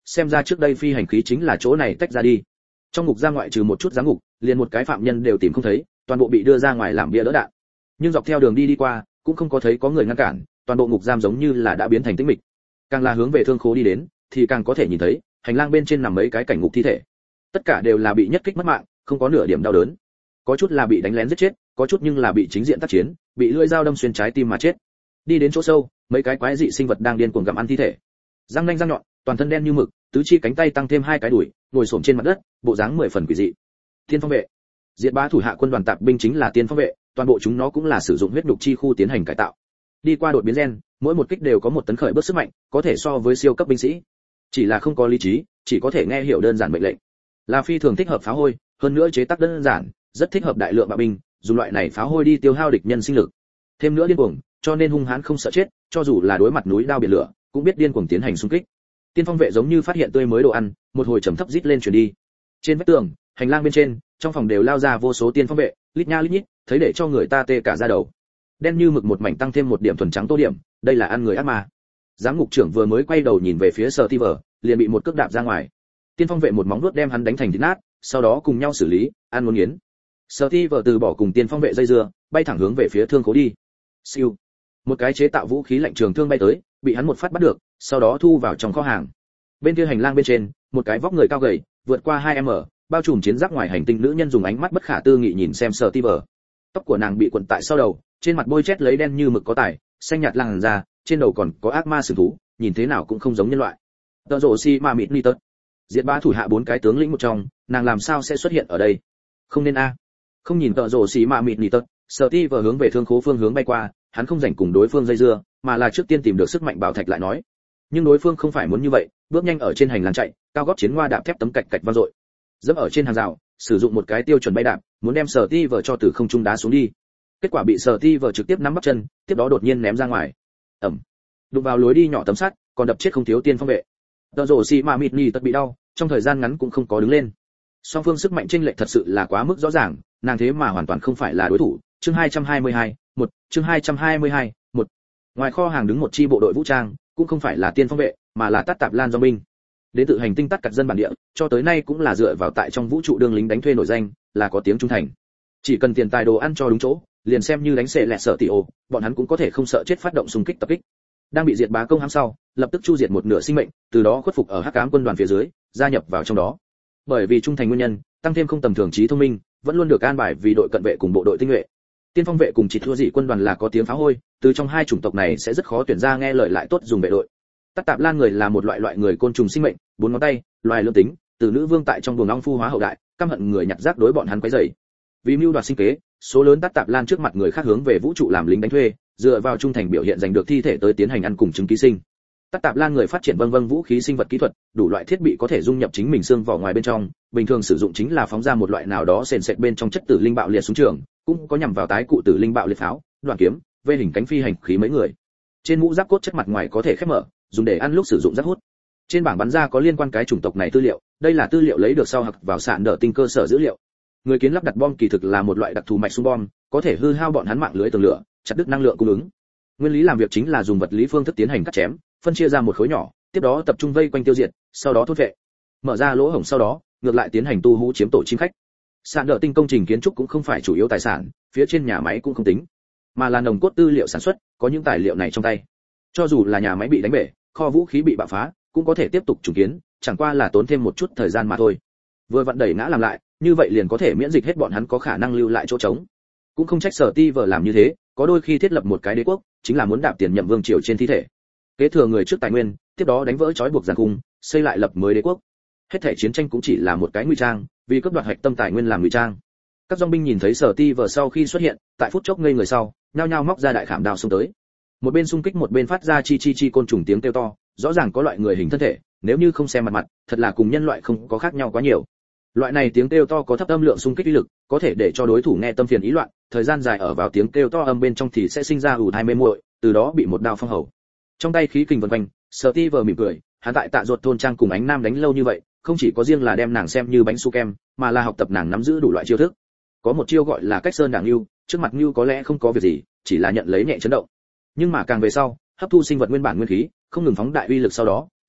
xem ra trước đây phi hành khí chính là chỗ này tách ra đi. Trong ngục giam ngoại trừ một chút giám ngục, liền một cái phạm nhân đều tìm không thấy, toàn bộ bị đưa ra ngoài làm bia đỡ đạn. Nhưng dọc theo đường đi qua, cũng không có thấy có người ngăn cản, toàn bộ ngục giam giống như là đã biến thành tĩnh mịch. Càng là hướng về thương khố đi đến, thì càng có thể nhìn thấy, hành lang bên trên nằm mấy cái cảnh ngục thi thể. Tất cả đều là bị nhất kích mất mạng, không có nửa điểm đau đớn. Có chút là bị đánh lén giết chết, có chút nhưng là bị chính diện tác chiến, bị lưỡi dao đâm xuyên trái tim mà chết. Đi đến chỗ sâu, mấy cái quái dị sinh vật đang điên cuồng gặm ăn thi thể. Răng nanh răng nhọn, toàn thân đen như mực, tứ chi cánh tay tăng thêm hai cái đùi, ngồi xổm trên mặt đất, bộ dáng 10 phần quỷ dị. Tiên phong vệ. Diệt bá thủ hạ quân đoàn tạp binh chính là tiên phong vệ, toàn bộ chúng nó cũng là sử dụng huyết nhục chi khu tiến hành cải tạo. Đi qua đột biến gen, mỗi một kích đều có một tấn khởi bước sức mạnh, có thể so với siêu cấp binh sĩ. Chỉ là không có lý trí, chỉ có thể nghe hiểu đơn giản mệnh lệnh. Là phi thường thích hợp pháo hôi, hơn nữa chế tác đơn giản, rất thích hợp đại lượng bạo binh, dùng loại này pháo hôi đi tiêu hao địch nhân sinh lực. Thêm nữa điên cuồng, cho nên hung hãn không sợ chết, cho dù là đối mặt núi đao biển lửa, cũng biết điên cuồng tiến hành xung kích. Tiên phong vệ giống như phát hiện tươi mới đồ ăn, một hồi trầm thấp rít lên truyền đi. Trên vách tường, hành lang bên trên, trong phòng đều lao ra vô số tiên phong vệ, lít nha lít nhít, thấy để cho người ta tê cả da đầu. Đen như mực một mảnh tăng thêm một điểm thuần trắng tô điểm, đây là ăn người ác ma. Giám ngục trưởng vừa mới quay đầu nhìn về phía Sở Ti Vở, liền bị một cước đạp ra ngoài. Tiên phong vệ một móng vuốt đem hắn đánh thành thịt nát, sau đó cùng nhau xử lý, ăn muốn nghiến. Sở Ti Vở từ bỏ cùng tiên phong vệ dây dưa, bay thẳng hướng về phía thương khố đi. Siêu. Một cái chế tạo vũ khí lạnh trường thương bay tới, bị hắn một phát bắt được, sau đó thu vào trong kho hàng. Bên kia hành lang bên trên, một cái vóc người cao gầy, vượt qua 2m, bao trùm chiến giáp ngoài hành tinh nữ nhân dùng ánh mắt bất khả tư nghị nhìn xem Sở Ti Vở. Tóc của nàng bị cuộn tại sau đầu, trên mặt bôi chét lấy đen như mực có tải, xanh nhạt làn da, trên đầu còn có ác ma sừng thú, nhìn thế nào cũng không giống nhân loại. Tợ rồ si ma mịt ni tật. Diệt bá thủ hạ 4 cái tướng lĩnh một trong, nàng làm sao sẽ xuất hiện ở đây? Không nên a. Không nhìn tợ rồ si ma mịt ni tật, Sở Ti Vở hướng về thương khố phương hướng bay qua, hắn không rảnh cùng đối phương dây dưa, mà là trước tiên tìm được sức mạnh bảo thạch lại nói. Nhưng đối phương không phải muốn như vậy, bước nhanh ở trên hành lang chạy, cao gót chiến hoa đạp thép tấm cạch cạch vang dội. Dẫm ở trên hàng rào, sử dụng một cái tiêu chuẩn bay đạp, muốn đem Sở Ti Vở cho từ không trung đá xuống đi. Kết quả bị Sở Ti Vở trực tiếp nắm bắt chân, tiếp đó đột nhiên ném ra ngoài. Ầm. Đụng vào lối đi nhỏ tấm sắt, còn đập chết không thiếu tiên phong vệ. Tợ rồ xì mà mịt nhì tật bị đau, trong thời gian ngắn cũng không có đứng lên. Song phương sức mạnh chênh lệch thật sự là quá mức rõ ràng, nàng thế mà hoàn toàn không phải là đối thủ. Chương 222, 1, chương 222, 1. Ngoài kho hàng đứng một chi bộ đội vũ trang, cũng không phải là tiên phong vệ, mà là Tát Tạp Lan do binh. Đến tự hành tinh Tát Cặt dân bản địa, cho tới nay cũng là dựa vào tại trong vũ trụ đương lính đánh thuê nổi danh, là có tiếng trung thành. Chỉ cần tiền tài đồ ăn cho đúng chỗ, liền xem như đánh xệ lẹt Sở Tỷ Ô, bọn hắn cũng có thể không sợ chết phát động xung kích tập kích. Đang bị diệt bá công hãm sau, lập tức chu diệt một nửa sinh mệnh, từ đó khuất phục ở Hắc Ám quân đoàn phía dưới, gia nhập vào trong đó. Bởi vì trung thành nguyên nhân, tăng thêm không tầm thường trí thông minh, vẫn luôn được an bài vì đội cận vệ cùng bộ đội tinh nhuệ. Tiên phong vệ cùng chỉ thua dị quân đoàn là có tiếng phá hôi, từ trong hai chủng tộc này sẽ rất khó tuyển ra nghe lời lại tốt dùng vệ đội. Tát Tạp Lan người là một loại người côn trùng sinh mệnh, 4 ngón tay, loài lương tính, từ nữ vương tại trong buồng ong phu hóa hậu đại, căm hận người nhặt rác đối bọn hắn quấy rầy. Vì mưu đoạt sinh kế, số lớn Tát Tạp Lan trước mặt người khác hướng về vũ trụ làm lính đánh thuê, dựa vào trung thành biểu hiện giành được thi thể tới tiến hành ăn cùng chứng ký sinh. Tát Tạp Lan người phát triển vân vũ khí sinh vật kỹ thuật, đủ loại thiết bị có thể dung nhập chính mình xương vỏ ngoài bên trong, bình thường sử dụng chính là phóng ra một loại nào đó sền sệt bên trong chất tử linh bạo liệt súng trường, cũng có nhằm vào tái cụ tử linh bạo liệt pháo, đoạn kiếm, vê hình cánh phi hành khí mấy người. Trên mũ giáp cốt chất mặt ngoài có thể khép mở, dùng để ăn lúc sử dụng giáp hút. Trên bảng bắn ra có liên quan cái chủng tộc này tư liệu, đây là tư liệu lấy được sau học vào sạn đỡ tinh cơ sở dữ liệu. Người kiến lắp đặt bom kỳ thực là một loại đặc thù mạch súng bom, có thể hư hao bọn hắn mạng lưới tường lửa, chặt đứt năng lượng cung ứng. Nguyên lý làm việc chính là dùng vật lý phương thức tiến hành cắt chém, phân chia ra một khối nhỏ, tiếp đó tập trung vây quanh tiêu diệt, sau đó thốt vệ. Mở ra lỗ hổng sau đó, ngược lại tiến hành tu hú chiếm tổ chim khách. Sạn đỡ tinh công trình kiến trúc cũng không phải chủ yếu tài sản, phía trên nhà máy cũng không tính, mà là nồng cốt tư liệu sản xuất, có những tài liệu này trong tay. Cho dù là nhà máy bị đánh bể, kho vũ khí bị bạo phá, cũng có thể tiếp tục trùng kiến, chẳng qua là tốn thêm một chút thời gian mà thôi. Vừa vặn đẩy ngã làm lại, như vậy liền có thể miễn dịch hết bọn hắn có khả năng lưu lại chỗ trống. Cũng không trách Sở Ti Vở làm như thế, có đôi khi thiết lập một cái đế quốc, chính là muốn đạp tiền nhậm vương triều trên thi thể. Kế thừa người trước tài nguyên, tiếp đó đánh vỡ trói buộc giàn cung, xây lại lập mới đế quốc. Hết thảy chiến tranh cũng chỉ là một cái ngụy trang, vì cướp đoạt hạch tâm tài nguyên làm ngụy trang. Các dòng binh nhìn thấy Sở Ti Vở sau khi xuất hiện, tại phút chốc ngây người sau, nhao nhao móc ra đại khảm đao xông tới. Một bên xung kích một bên phát ra chi chi chi côn trùng tiếng kêu to, rõ ràng có loại người hình thân thể, nếu như không xem mặt, thật là cùng nhân loại không có khác nhau quá nhiều. Loại này tiếng kêu to có thấp âm lượng xung kích uy lực, có thể để cho đối thủ nghe tâm phiền ý loạn, thời gian dài ở vào tiếng kêu to âm bên trong thì sẽ sinh ra ù tai mê muội, từ đó bị một đao phong hầu. Trong tay khí kình vần quanh, Sở Ti Vở mỉm cười, hắn tại Tạ Ruột thôn trang cùng Ánh Nam đánh lâu như vậy, không chỉ có riêng là đem nàng xem như bánh su kem, mà là học tập nàng nắm giữ đủ loại chiêu thức. Có một chiêu gọi là cách sơn đảng lưu, trước mặt lưu có lẽ không có việc gì, chỉ là nhận lấy nhẹ chấn động. Nhưng mà càng về sau, hấp thu sinh vật nguyên bản nguyên khí, không ngừng phóng đại uy lực sau đó,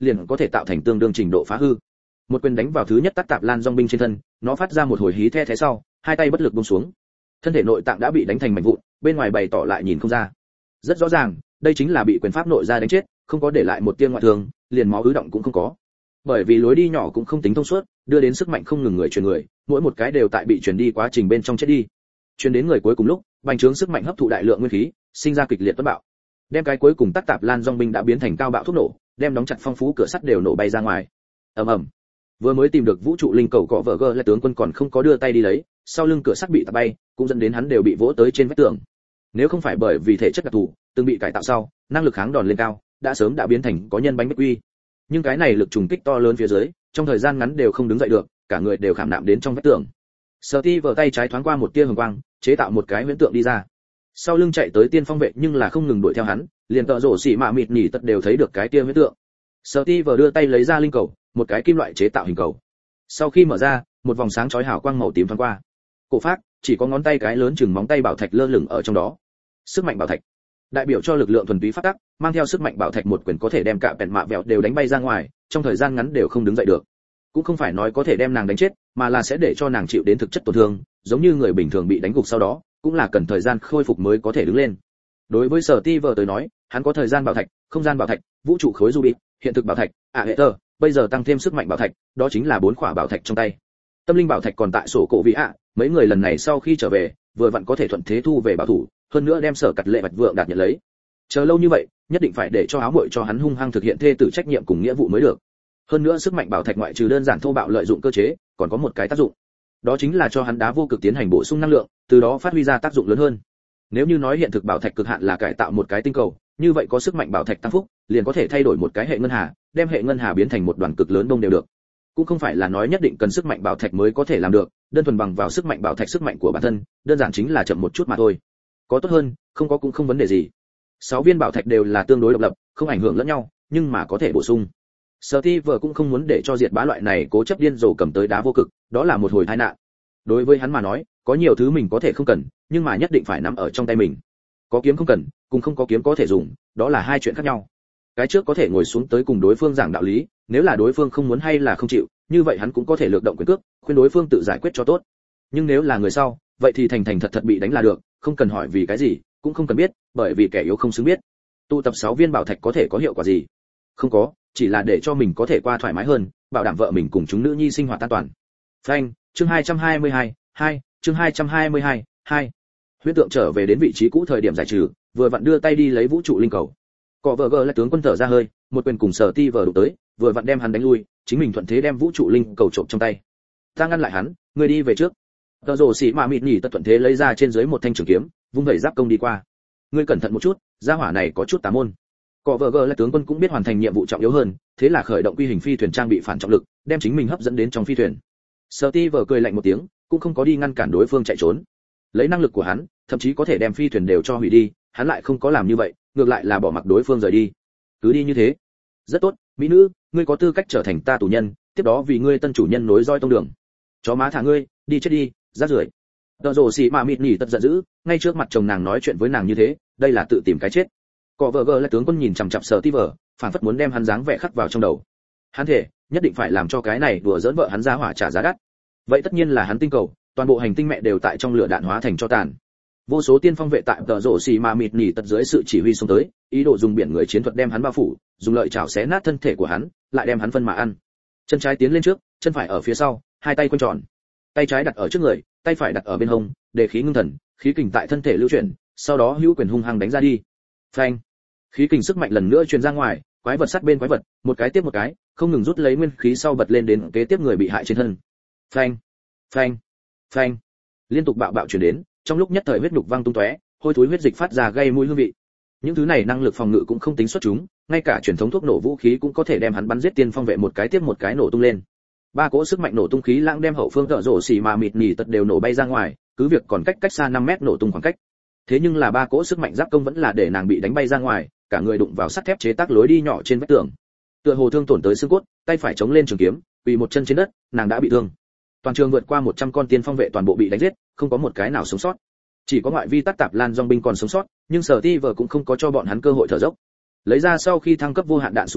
liền có thể tạo thành tương đương trình độ phá hư. Một quyền đánh vào thứ nhất Tắc Tạp Lan Dong binh trên thân, nó phát ra một hồi hí the thế sau, hai tay bất lực buông xuống. Thân thể nội tạng đã bị đánh thành mảnh vụn, bên ngoài bày tỏ lại nhìn không ra. Rất rõ ràng, đây chính là bị quyền pháp nội ra đánh chết, không có để lại một tia ngoại thương, liền máu ứ động cũng không có. Bởi vì lối đi nhỏ cũng không tính thông suốt, đưa đến sức mạnh không ngừng người truyền người, mỗi một cái đều tại bị truyền đi quá trình bên trong chết đi. Truyền đến người cuối cùng lúc, bành trướng sức mạnh hấp thụ đại lượng nguyên khí, sinh ra kịch liệt tuấn bạo. Đem cái cuối cùng Tắc Tạp Lan Dong binh đã biến thành cao bạo thuốc nổ, đem đóng chặt phong phú cửa sắt đều nổ bay ra ngoài. Ầm ầm. Vừa mới tìm được vũ trụ linh cầu cọ vợ gờ là tướng quân còn không có đưa tay đi lấy, sau lưng cửa sắt bị tạt bay, cũng dẫn đến hắn đều bị vỗ tới trên vách tường. Nếu không phải bởi vì thể chất đặc thù, từng bị cải tạo sau, năng lực kháng đòn lên cao, đã sớm đã biến thành có nhân bánh bích quy. Nhưng cái này lực trùng kích to lớn phía dưới, trong thời gian ngắn đều không đứng dậy được, cả người đều khảm nạm đến trong vách tường. Steve tay trái thoáng qua một tia hồng quang, chế tạo một cái huyễn tượng đi ra. Sau lưng chạy tới tiên phong vệ nhưng là không ngừng đuổi theo hắn, liền tợ rổ xỉ mạ mịt nhỉ tất đều thấy được cái tia huyễn tượng. Steve đưa tay lấy ra linh cầu, một cái kim loại chế tạo hình cầu. Sau khi mở ra, một vòng sáng chói hào quang màu tím thoáng qua. Cổ phát, chỉ có ngón tay cái lớn chừng móng tay bảo thạch lơ lửng ở trong đó. Sức mạnh bảo thạch, đại biểu cho lực lượng thuần túy phát tắc, mang theo sức mạnh bảo thạch một quyền có thể đem cả bèn mạ vẹo đều đánh bay ra ngoài, trong thời gian ngắn đều không đứng dậy được. Cũng không phải nói có thể đem nàng đánh chết, mà là sẽ để cho nàng chịu đến thực chất tổn thương, giống như người bình thường bị đánh gục sau đó, cũng là cần thời gian khôi phục mới có thể đứng lên. Đối với Steve tới nói, hắn có thời gian bảo thạch, không gian bảo thạch, vũ trụ khối ruby, hiện thực bảo thạch, hệ tơ, bây giờ tăng thêm sức mạnh bảo thạch, đó chính là 4 khỏa bảo thạch trong tay. Tâm linh bảo thạch còn tại sổ cổ vị ạ, mấy người lần này sau khi trở về, vừa vặn có thể thuận thế thu về bảo thủ, hơn nữa đem Sở Cật Lệ Bạch Vượng đạt nhận lấy. Chờ lâu như vậy, nhất định phải để cho áo muội cho hắn hung hăng thực hiện thê tử trách nhiệm cùng nghĩa vụ mới được. Hơn nữa sức mạnh bảo thạch ngoại trừ đơn giản thô bạo lợi dụng cơ chế, còn có một cái tác dụng. Đó chính là cho hắn đá vô cực tiến hành bổ sung năng lượng, từ đó phát huy ra tác dụng lớn hơn. Nếu như nói hiện thực bảo thạch cực hạn là cải tạo một cái tinh cầu, như vậy có sức mạnh bảo thạch tăng phúc, liền có thể thay đổi một cái hệ ngân hà, đem hệ ngân hà biến thành một đoàn cực lớn đông đều được. Cũng không phải là nói nhất định cần sức mạnh bảo thạch mới có thể làm được, đơn thuần bằng vào sức mạnh bảo thạch sức mạnh của bản thân, đơn giản chính là chậm một chút mà thôi. Có tốt hơn, không có cũng không vấn đề gì. 6 viên bảo thạch đều là tương đối độc lập, không ảnh hưởng lẫn nhau, nhưng mà có thể bổ sung. Steve cũng không muốn để cho diệt bá loại này cố chấp điên rồ cầm tới đá vô cực, đó là một hồi tai nạn. Đối với hắn mà nói, có nhiều thứ mình có thể không cần, nhưng mà nhất định phải nắm ở trong tay mình. Có kiếm không cần, cùng không có kiếm có thể dùng, đó là hai chuyện khác nhau. Cái trước có thể ngồi xuống tới cùng đối phương giảng đạo lý, nếu là đối phương không muốn hay là không chịu, như vậy hắn cũng có thể lược động quyền cước, khuyên đối phương tự giải quyết cho tốt. Nhưng nếu là người sau, vậy thì thành thành thật thật bị đánh là được, không cần hỏi vì cái gì, cũng không cần biết, bởi vì kẻ yếu không xứng biết. Tụ tập 6 viên bảo thạch có thể có hiệu quả gì? Không có, chỉ là để cho mình có thể qua thoải mái hơn, bảo đảm vợ mình cùng chúng nữ nhi sinh hoạt an toàn. Phanh, chương 222, 2, chương 222, 2. Huyễn tượng trở về đến vị trí cũ thời điểm giải trừ, vừa vặn đưa tay đi lấy vũ trụ linh cầu. Cọ vợ gờ là tướng quân thở ra hơi, một quyền cùng Sở Ti vờ đụng tới, vừa vặn đem hắn đánh lui, chính mình thuận thế đem vũ trụ linh cầu trộm trong tay. Ta ngăn lại hắn, người đi về trước. Tờ rồ xỉ mạ mịt nhỉ tật thuận thế lấy ra trên dưới một thanh trường kiếm, vung vẩy giáp công đi qua. Ngươi cẩn thận một chút, gia hỏa này có chút tà môn. Cọ vợ gờ là tướng quân cũng biết hoàn thành nhiệm vụ trọng yếu hơn, thế là khởi động quy hình phi thuyền trang bị phản trọng lực, đem chính mình hấp dẫn đến trong phi thuyền. Sở Ti vờ cười lạnh một tiếng, cũng không có đi ngăn cản đối phương chạy trốn. Lấy năng lực của hắn, thậm chí có thể đem phi thuyền đều cho hủy đi, hắn lại không có làm như vậy, ngược lại là bỏ mặc đối phương rời đi. Cứ đi như thế. Rất tốt, mỹ nữ, ngươi có tư cách trở thành ta tù nhân, tiếp đó vì ngươi tân chủ nhân nối roi tông đường. Chó má thả ngươi, đi chết đi, rác rưởi. Tờ rồ xì mà mịt nhỉ tật giận dữ, ngay trước mặt chồng nàng nói chuyện với nàng như thế, đây là tự tìm cái chết. Cọ vợ gờ là tướng quân nhìn chằm chằm Sở Ti vờ, phản phất muốn đem hắn dáng vẻ khắc vào trong đầu. Hắn thể, nhất định phải làm cho cái này đùa giỡn vợ hắn ra hỏa trả giá đắt. Vậy tất nhiên là hắn tinh cầu, toàn bộ hành tinh mẹ đều tại trong lửa đạn hóa thành cho tàn. Vô số tiên phong vệ tại tờ rổ xì mà mịt nhỉ tật dưới sự chỉ huy xông tới, ý đồ dùng biển người chiến thuật đem hắn bao phủ, dùng lợi chảo xé nát thân thể của hắn, lại đem hắn phân mà ăn. Chân trái tiến lên trước, chân phải ở phía sau, hai tay quanh tròn. Tay trái đặt ở trước người, tay phải đặt ở bên hông, để khí ngưng thần, khí kình tại thân thể lưu chuyển, sau đó hữu quyền hung hăng đánh ra đi. Phanh! Khí kình sức mạnh lần nữa truyền ra ngoài, quái vật sát bên quái vật, một cái tiếp một cái, không ngừng rút lấy nguyên khí sau bật lên đến kế tiếp người bị hại trên thân. Phanh! Phanh! Phanh! Liên tục bạo bạo truyền đến, trong lúc nhất thời huyết nhục văng tung tóe, hôi thối huyết dịch phát ra gây mũi hương vị. Những thứ này năng lực phòng ngự cũng không tính xuất chúng, ngay cả truyền thống thuốc nổ vũ khí cũng có thể đem hắn bắn giết tiên phong vệ một cái tiếp một cái nổ tung lên. Ba cỗ sức mạnh nổ tung khí lãng đem hậu phương tợ rổ xì mà mịt nhỉ tật đều nổ bay ra ngoài, cứ việc còn cách xa 5 mét nổ tung khoảng cách. Thế nhưng là ba cỗ sức mạnh giáp công vẫn là để nàng bị đánh bay ra ngoài, cả người đụng vào sắt thép chế tác lối đi nhỏ trên vách tường. Tựa hồ thương tổn tới xương cốt, tay phải chống lên trường kiếm, quỳ một chân trên đất, nàng đã bị thương. Toàn trường vượt qua 100 con tiên phong vệ toàn bộ bị đánh giết, không có một cái nào sống sót. Chỉ có ngoại vi Tắc Tạp Lan Dong binh còn sống sót, nhưng Sở Ti vờ cũng không có cho bọn hắn cơ hội thở dốc. Lấy ra sau khi thăng cấp vô hạn đạn súng ngắn,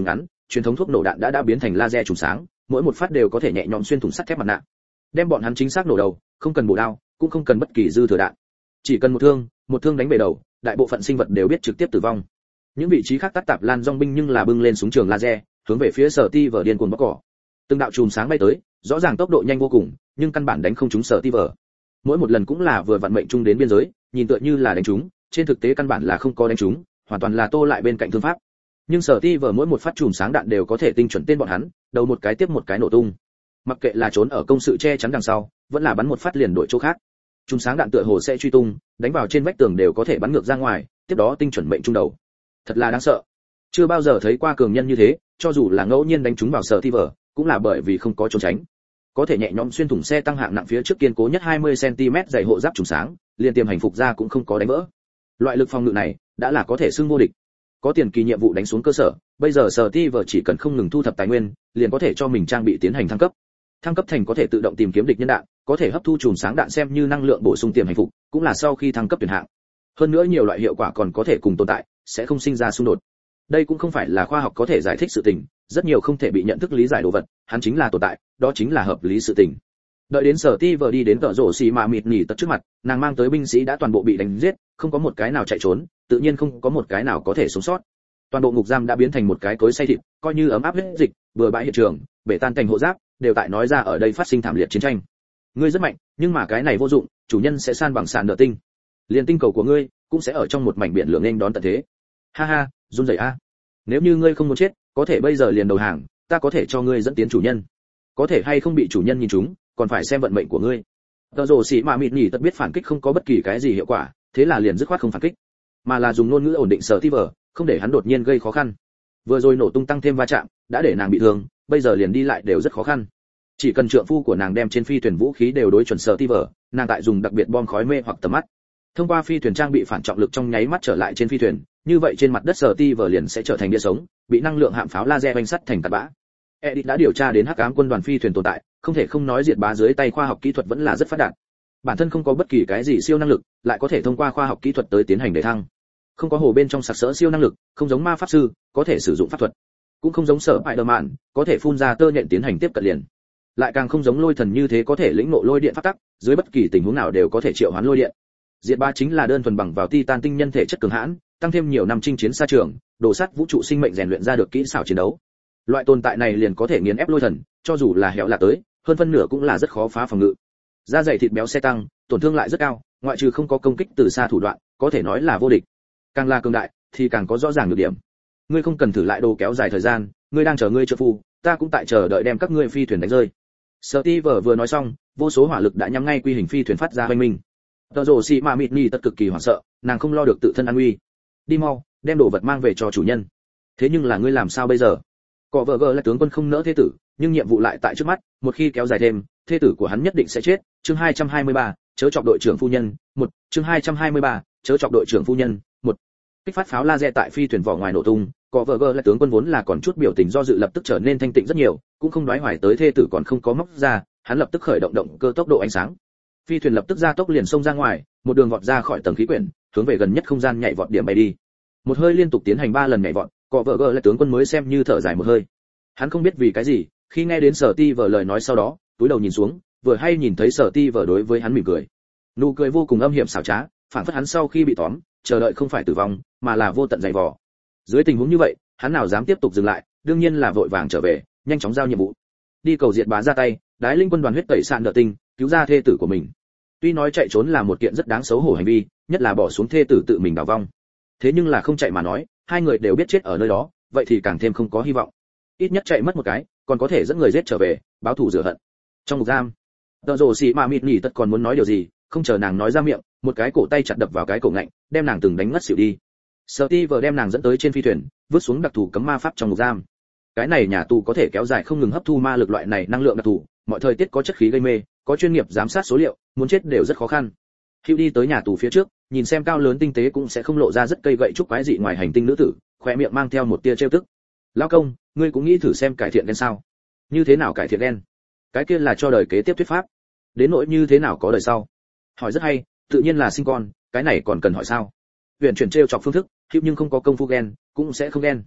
truyền thống thuốc nổ đạn đã biến thành laser trùng sáng, mỗi một phát đều có thể nhẹ nhõm xuyên thủng sắt thép mặt nạ, đem bọn hắn chính xác nổ đầu, không cần bổ đao, cũng không cần bất kỳ dư thừa đạn, chỉ cần một thương đánh bể đầu, đại bộ phận sinh vật đều biết trực tiếp tử vong. Những vị trí khác tắt tạp lan dong binh nhưng là bưng lên súng trường laser, hướng về phía Sở Ti vở điên cuồng bóc cỏ. Từng đạo chùm sáng bay tới, rõ ràng tốc độ nhanh vô cùng, nhưng căn bản đánh không trúng Sở Ti vở. Mỗi một lần cũng là vừa vặn mệnh trung đến biên giới, nhìn tựa như là đánh trúng, trên thực tế căn bản là không có đánh trúng, hoàn toàn là tô lại bên cạnh thương pháp. Nhưng Sở Ti vở mỗi một phát chùm sáng đạn đều có thể tinh chuẩn tên bọn hắn, đầu một cái tiếp một cái nổ tung. Mặc kệ là trốn ở công sự che chắn đằng sau, vẫn là bắn một phát liền đổi chỗ khác. Chùm sáng đạn tựa hồ sẽ truy tung, đánh vào trên vách tường đều có thể bắn ngược ra ngoài, tiếp đó tinh chuẩn mệnh trung đầu. Thật là đáng sợ. Chưa bao giờ thấy qua cường nhân như thế, cho dù là ngẫu nhiên đánh trúng vào Sở Ti vở, cũng là bởi vì không có trốn tránh. Có thể nhẹ nhõm xuyên thủng xe tăng hạng nặng phía trước kiên cố nhất 20 cm dày hộ giáp chùm sáng, liền tiềm hành phục ra cũng không có đánh vỡ. Loại lực phòng ngự này đã là có thể xưng vô địch. Có tiền kỳ nhiệm vụ đánh xuống cơ sở, bây giờ Sở Ti vở chỉ cần không ngừng thu thập tài nguyên, liền có thể cho mình trang bị tiến hành thăng cấp. Thăng cấp thành có thể tự động tìm kiếm địch nhân đạn, có thể hấp thu chùm sáng đạn xem như năng lượng bổ sung tiềm hành phục, cũng là sau khi thăng cấp tuyển hạng. Hơn nữa nhiều loại hiệu quả còn có thể cùng tồn tại, sẽ không sinh ra xung đột. Đây cũng không phải là khoa học có thể giải thích sự tình, rất nhiều không thể bị nhận thức lý giải đồ vật, hắn chính là tồn tại, đó chính là hợp lý sự tình. Đợi đến Sở Ti vở đi đến tợ rổ xì mà mịt nhỉ tật trước mặt, nàng mang tới binh sĩ đã toàn bộ bị đánh giết, không có một cái nào chạy trốn, tự nhiên không có một cái nào có thể sống sót. Toàn bộ ngục giam đã biến thành một cái cối xay thịt, coi như ấm áp huyết dịch, bừa bãi hiện trường, bể tan cảnh hộ giáp, đều tại nói ra ở đây phát sinh thảm liệt chiến tranh. Ngươi rất mạnh, nhưng mà cái này vô dụng, chủ nhân sẽ san bằng sàn nợ tinh. Liên tinh cầu của ngươi cũng sẽ ở trong một mảnh biển lửa nên đón tận thế. Ha ha, run rẩy a. Nếu như ngươi không muốn chết, có thể bây giờ liền đầu hàng, ta có thể cho ngươi dẫn tiến chủ nhân. Có thể hay không bị chủ nhân nhìn trúng, còn phải xem vận mệnh của ngươi. Tờ rồ xỉ mà mịt nhỉ tật biết phản kích không có bất kỳ cái gì hiệu quả, thế là liền dứt khoát không phản kích, mà là dùng ngôn ngữ ổn định Sở Ti vở, không để hắn đột nhiên gây khó khăn. Vừa rồi nổ tung tăng thêm va chạm, đã để nàng bị thương, bây giờ liền đi lại đều rất khó khăn. Chỉ cần trượng phu của nàng đem trên phi thuyền vũ khí đều đối chuẩn Sở Ti vở, nàng tại dùng đặc biệt bom khói mê hoặc tầm mắt. Thông qua phi thuyền trang bị phản trọng lực trong nháy mắt trở lại trên phi thuyền, như vậy trên mặt đất Sở Ti vở liền sẽ trở thành địa sống, bị năng lượng hạm pháo laser vành sắt thành tạt bã. Edit đã điều tra đến hắc ám quân đoàn phi thuyền tồn tại, không thể không nói diệt bá dưới tay khoa học kỹ thuật vẫn là rất phát đạt. Bản thân không có bất kỳ cái gì siêu năng lực, lại có thể thông qua khoa học kỹ thuật tới tiến hành đề thăng. Không có hồ bên trong sặc sỡ siêu năng lực, không giống ma pháp sư, có thể sử dụng pháp thuật, cũng không giống Sở Spider-Man, có thể phun ra tơ nhện tiến hành tiếp cận liền. Lại càng không giống lôi thần như thế có thể lĩnh ngộ lôi điện pháp tắc, dưới bất kỳ tình huống nào đều có thể triệu hoán lôi điện. Diệt bá chính là đơn thuần bằng vào titan tinh nhân thể chất cường hãn, tăng thêm nhiều năm chinh chiến xa trường, đổ sắt vũ trụ sinh mệnh rèn luyện ra được kỹ xảo chiến đấu. Loại tồn tại này liền có thể nghiền ép lôi thần, cho dù là hẻo là tới, hơn phân nửa cũng là rất khó phá phòng ngự. Da dày thịt béo xe tăng, tổn thương lại rất cao, ngoại trừ không có công kích từ xa thủ đoạn, có thể nói là vô địch. Càng là cường đại, thì càng có rõ ràng nhược điểm. Ngươi không cần thử lại đồ kéo dài thời gian, ngươi đang chờ ngươi trợ phu, ta cũng tại chờ đợi đem các ngươi phi thuyền đánh rơi. Sở Ti vở vừa nói xong, vô số hỏa lực đã nhắm ngay quy hình phi thuyền phát ra hoành minh. Tờ rồ xì mà mịt nhỉ tất cực kỳ hoảng sợ, nàng không lo được tự thân an nguy. Đi mau, đem đồ vật mang về cho chủ nhân. Thế nhưng là ngươi làm sao bây giờ? Cọ vợ gờ là tướng quân không nỡ thế tử, nhưng nhiệm vụ lại tại trước mắt, một khi kéo dài thêm, thế tử của hắn nhất định sẽ chết. Chương 223, chớ chọc đội trưởng phu nhân. 1. Chương 223, chớ chọc đội trưởng phu nhân. 1. Kích phát pháo laser tại phi thuyền vỏ ngoài nổ tung, cọ vợ gờ là tướng quân vốn là còn chút biểu tình do dự lập tức trở nên thanh tịnh rất nhiều, cũng không đoái hoài tới thê tử còn không có móc ra, hắn lập tức khởi động động cơ tốc độ ánh sáng. Phi thuyền lập tức ra tốc liền xông ra ngoài, một đường vọt ra khỏi tầng khí quyển, hướng về gần nhất không gian nhảy vọt điểm bay đi. Một hơi liên tục tiến hành 3 lần nhảy vọt, cọ vợ gờ là tướng quân mới xem như thở dài một hơi. Hắn không biết vì cái gì, khi nghe đến Sở Ti vở lời nói sau đó, túi đầu nhìn xuống, vừa hay nhìn thấy Sở Ti vở đối với hắn mỉm cười. Nụ cười vô cùng âm hiểm xảo trá, phản phất hắn sau khi bị tóm, chờ đợi không phải tử vong, mà là vô tận dày vò. Dưới tình huống như vậy, hắn nào dám tiếp tục dừng lại, đương nhiên là vội vàng trở về, nhanh chóng giao nhiệm vụ. Đi cầu diệt bá ra tay, đái linh quân đoàn huyết tẩy sạn nợ tinh, cứu ra thê tử của mình. Tuy nói chạy trốn là một kiện rất đáng xấu hổ hành vi, nhất là bỏ xuống thê tử tự mình đào vong. Thế nhưng là không chạy mà nói, hai người đều biết chết ở nơi đó, vậy thì càng thêm không có hy vọng. Ít nhất chạy mất một cái, còn có thể dẫn người giết trở về, báo thù rửa hận. Trong ngục giam, Tờ rồ xì mà mịt nhỉ tất còn muốn nói điều gì, không chờ nàng nói ra miệng, một cái cổ tay chặt đập vào cái cổ ngạnh, đem nàng từng đánh ngất xỉu đi. Sở Ti vờ đem nàng dẫn tới trên phi thuyền, vứt xuống đặc thù cấm ma pháp trong ngục giam. Cái này nhà tù có thể kéo dài không ngừng hấp thu ma lực loại này năng lượng đặc thù, mọi thời tiết có chất khí gây mê, có chuyên nghiệp giám sát số liệu, muốn chết đều rất khó khăn. Hữu đi tới nhà tù phía trước, nhìn xem cao lớn tinh tế cũng sẽ không lộ ra rất cây gậy trúc quái dị ngoài hành tinh nữ tử, khóe miệng mang theo một tia trêu tức. Lão công, ngươi cũng nghĩ thử xem cải thiện gen sao? Như thế nào cải thiện gen? Cái kia là cho đời kế tiếp thuyết pháp. Đến nỗi như thế nào có đời sau? Hỏi rất hay, tự nhiên là sinh con, cái này còn cần hỏi sao? Huyền chuyển trêu chọc phương thức, hữu nhưng không có công phu gen, cũng sẽ không gen.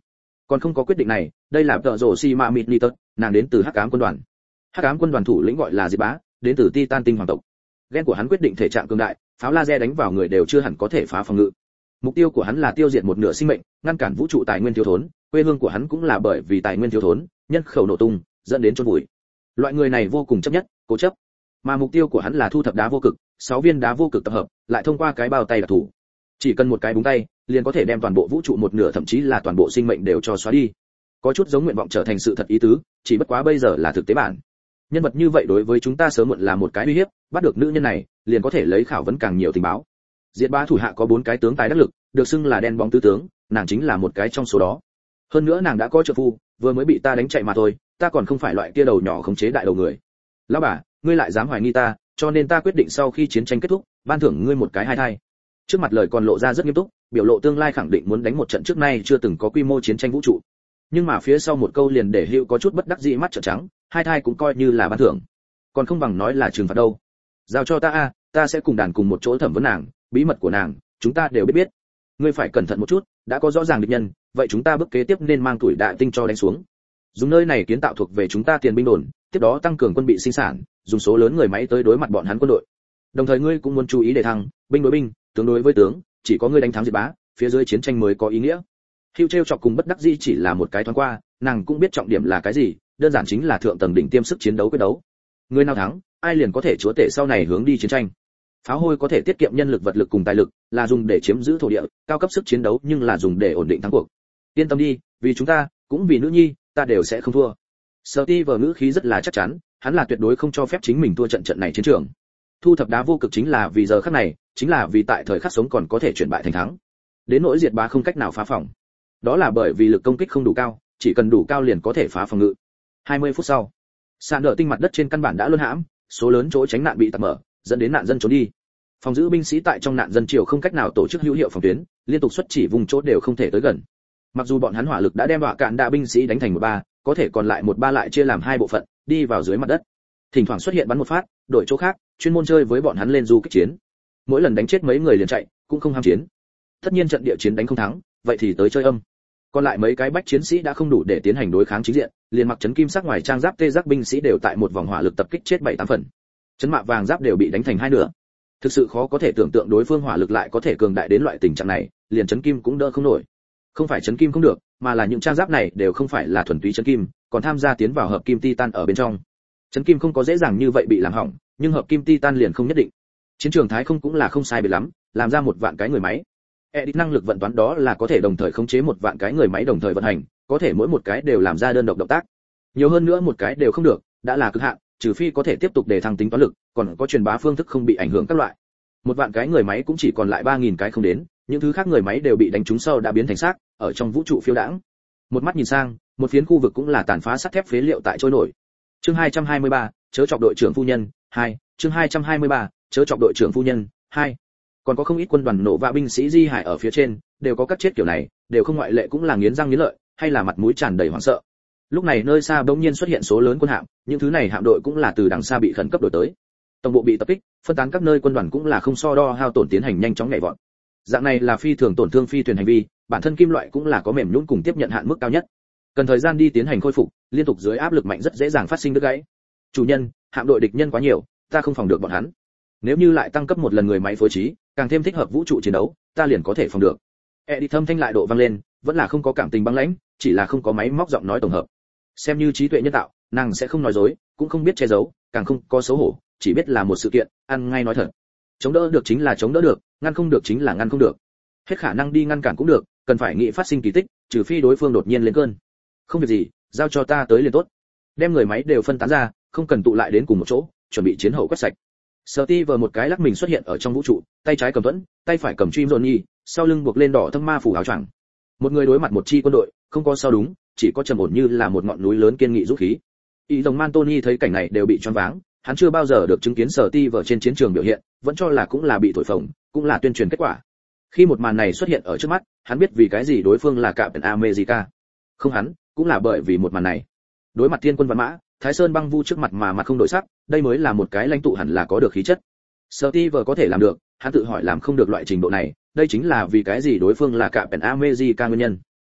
Còn không có quyết định này, đây là tợ rồ si ma mịt tật, nàng đến từ hắc ám quân đoàn. Hắc ám quân đoàn thủ lĩnh gọi là Diệt Bá, đến từ Titan tinh hoàng tộc. Gen của hắn quyết định thể trạng cường đại, pháo laser đánh vào người đều chưa hẳn có thể phá phòng ngự. Mục tiêu của hắn là tiêu diệt một nửa sinh mệnh, ngăn cản vũ trụ tài nguyên thiếu thốn, quê hương của hắn cũng là bởi vì tài nguyên thiếu thốn, nhân khẩu nổ tung, dẫn đến chôn vùi. Loại người này vô cùng chấp nhất, cố chấp. Mà mục tiêu của hắn là thu thập đá vô cực, 6 viên đá vô cực tập hợp, lại thông qua cái bao tay đặc thủ. Chỉ cần một cái búng tay, liền có thể đem toàn bộ vũ trụ một nửa thậm chí là toàn bộ sinh mệnh đều cho xóa đi. Có chút giống nguyện vọng trở thành sự thật ý tứ, chỉ bất quá bây giờ là thực tế bản. Nhân vật như vậy đối với chúng ta sớm muộn là một cái uy hiếp, bắt được nữ nhân này, liền có thể lấy khảo vấn càng nhiều tình báo. Diệt Bá thủ hạ có 4 cái tướng tài đắc lực, được xưng là đen bóng tứ tướng, nàng chính là một cái trong số đó. Hơn nữa nàng đã có trợ phu, vừa mới bị ta đánh chạy mà thôi, ta còn không phải loại kia đầu nhỏ khống chế đại đầu người. Lão bà, ngươi lại dám hoài nghi ta, cho nên ta quyết định sau khi chiến tranh kết thúc, ban thưởng ngươi một cái hai thai. Trước mặt lời còn lộ ra rất nghiêm túc, biểu lộ tương lai khẳng định muốn đánh một trận trước nay chưa từng có quy mô chiến tranh vũ trụ. Nhưng mà phía sau một câu liền để Hữu có chút bất đắc dĩ mắt trợn trắng, hai thai cũng coi như là ban thưởng, còn không bằng nói là trừng phạt đâu. Giao cho ta a, ta sẽ cùng đàn cùng một chỗ thẩm vấn nàng, bí mật của nàng chúng ta đều biết. Ngươi phải cẩn thận một chút, đã có rõ ràng địch nhân, vậy chúng ta bước kế tiếp nên mang tuổi đại tinh cho đánh xuống. Dùng nơi này kiến tạo thuộc về chúng ta tiền binh đồn, tiếp đó tăng cường quân bị sinh sản, dùng số lớn người máy tới đối mặt bọn hắn quân đội. Đồng thời ngươi cũng muốn chú ý để thăng, binh đối binh, tướng đối với tướng, chỉ có ngươi đánh thắng Diệt Bá, phía dưới chiến tranh mới có ý nghĩa. Hữu trêu chọc cùng bất đắc dĩ chỉ là một cái thoáng qua, nàng cũng biết trọng điểm là cái gì, đơn giản chính là thượng tầng đỉnh tiêm sức chiến đấu quyết đấu. Người nào thắng, ai liền có thể chúa tể sau này hướng đi chiến tranh. Pháo hôi có thể tiết kiệm nhân lực vật lực cùng tài lực, là dùng để chiếm giữ thổ địa, cao cấp sức chiến đấu nhưng là dùng để ổn định thắng cuộc. Yên tâm đi, vì chúng ta, cũng vì nữ nhi, ta đều sẽ không thua. Steve ngữ khí rất là chắc chắn, hắn là tuyệt đối không cho phép chính mình thua trận này chiến trường. Thu thập đá vô cực chính là vì giờ khắc này, chính là vì tại thời khắc sống còn có thể chuyển bại thành thắng. Đến nỗi Diệt Bá không cách nào phá phòng, đó là bởi vì lực công kích không đủ cao, chỉ cần đủ cao liền có thể phá phòng ngự. 20 phút sau, sàn đỡ tinh mặt đất trên căn bản đã luân hãm, số lớn chỗ tránh nạn bị tạm mở, dẫn đến nạn dân trốn đi. Phòng giữ binh sĩ tại trong nạn dân triều không cách nào tổ chức hữu hiệu phòng tuyến, liên tục xuất chỉ vùng chốt đều không thể tới gần. Mặc dù bọn hắn hỏa lực đã đem Hỏa Cạn Đạ binh sĩ đánh thành một ba, có thể còn lại một ba lại chia làm hai bộ phận, đi vào dưới mặt đất. Thỉnh thoảng xuất hiện bắn một phát, đổi chỗ khác, chuyên môn chơi với bọn hắn lên du kích chiến. Mỗi lần đánh chết mấy người liền chạy, cũng không ham chiến. Tất nhiên trận địa chiến đánh không thắng, vậy thì tới chơi âm. Còn lại mấy cái bách chiến sĩ đã không đủ để tiến hành đối kháng chính diện, liền mặc chấn kim sắc ngoài trang giáp tê giác binh sĩ đều tại một vòng hỏa lực tập kích chết 7-8 phần. Chấn mạ vàng giáp đều bị đánh thành hai nửa. Thực sự khó có thể tưởng tượng đối phương hỏa lực lại có thể cường đại đến loại tình trạng này, liền chấn kim cũng đỡ không nổi. Không phải chấn kim không được, mà là những trang giáp này đều không phải là thuần túy chấn kim, còn tham gia tiến vào hợp kim titan ở bên trong. Chấn kim không có dễ dàng như vậy bị làm hỏng, nhưng hợp kim titan liền không nhất định. Chiến trường thái không cũng là không sai biệt lắm, làm ra 1 vạn cái người máy. Edit năng lực vận toán đó là có thể đồng thời khống chế 1 vạn cái người máy đồng thời vận hành, có thể mỗi một cái đều làm ra đơn độc động tác. Nhiều hơn nữa một cái đều không được, đã là cực hạn, trừ phi có thể tiếp tục để thăng tính toán lực, còn có truyền bá phương thức không bị ảnh hưởng các loại. 1 vạn cái người máy cũng chỉ còn lại 3000 cái không đến, những thứ khác người máy đều bị đánh trúng sau đã biến thành xác, ở trong vũ trụ phiêu đãng. Một mắt nhìn sang, một phiến khu vực cũng là tàn phá sắt thép phế liệu tại trôi nổi. Chương 223, chớ chọc đội trưởng phu nhân 2, chương 223, chớ chọc đội trưởng phu nhân 2. Còn có không ít quân đoàn nổ vạ binh sĩ di hải ở phía trên, đều có các chết kiểu này, đều không ngoại lệ cũng là nghiến răng nghiến lợi, hay là mặt mũi tràn đầy hoảng sợ. Lúc này nơi xa bỗng nhiên xuất hiện số lớn quân hạm, những thứ này hạm đội cũng là từ đằng xa bị khẩn cấp đổi tới. Tổng bộ bị tập kích, phân tán các nơi quân đoàn cũng là không so đo hao tổn tiến hành nhanh chóng nhảy vọt. Dạng này là phi thường tổn thương phi thuyền hành vi, bản thân kim loại cũng là có mềm nhũn cùng tiếp nhận hạn mức cao nhất. Cần thời gian đi tiến hành khôi phục, liên tục dưới áp lực mạnh rất dễ dàng phát sinh đứt gãy. Chủ nhân, hạm đội địch nhân quá nhiều, ta không phòng được bọn hắn. Nếu như lại tăng cấp một lần người máy phối trí, càng thêm thích hợp vũ trụ chiến đấu, ta liền có thể phòng được. Edith thâm thanh lại độ vang lên, vẫn là không có cảm tình băng lãnh, chỉ là không có máy móc giọng nói tổng hợp. Xem như trí tuệ nhân tạo, nàng sẽ không nói dối, cũng không biết che giấu, càng không có xấu hổ, chỉ biết là một sự kiện, ăn ngay nói thật. Chống đỡ được chính là chống đỡ được, ngăn không được chính là ngăn không được. Hết khả năng đi ngăn cản cũng được, cần phải nghĩ phát sinh kỳ tích, trừ phi đối phương đột nhiên lên cơn. Không việc gì, giao cho ta tới liền tốt. Đem người máy đều phân tán ra, không cần tụ lại đến cùng một chỗ, chuẩn bị chiến hậu quét sạch. Steve một cái lắc mình xuất hiện ở trong vũ trụ, tay trái cầm thuẫn, tay phải cầm truy Johnny, sau lưng buộc lên đỏ thâm ma phủ áo choàng. Một người đối mặt một chi quân đội, không có sao đúng, chỉ có trầm ổn như là một ngọn núi lớn kiên nghị dũng khí. Ý rồng Mantoni thấy cảnh này đều bị choáng váng, hắn chưa bao giờ được chứng kiến Steve trên chiến trường biểu hiện, vẫn cho là cũng là bị thổi phồng, cũng là tuyên truyền kết quả. Khi một màn này xuất hiện ở trước mắt, hắn biết vì cái gì đối phương là Captain America. Không hắn, cũng là bởi vì một màn này. Đối mặt thiên quân vạn mã, Thái Sơn băng vu trước mặt mà mặt không đổi sắc, đây mới là một cái lãnh tụ hẳn là có được khí chất. Steve có thể làm được, hắn tự hỏi làm không được loại trình độ này, đây chính là vì cái gì đối phương là Captain America nguyên nhân.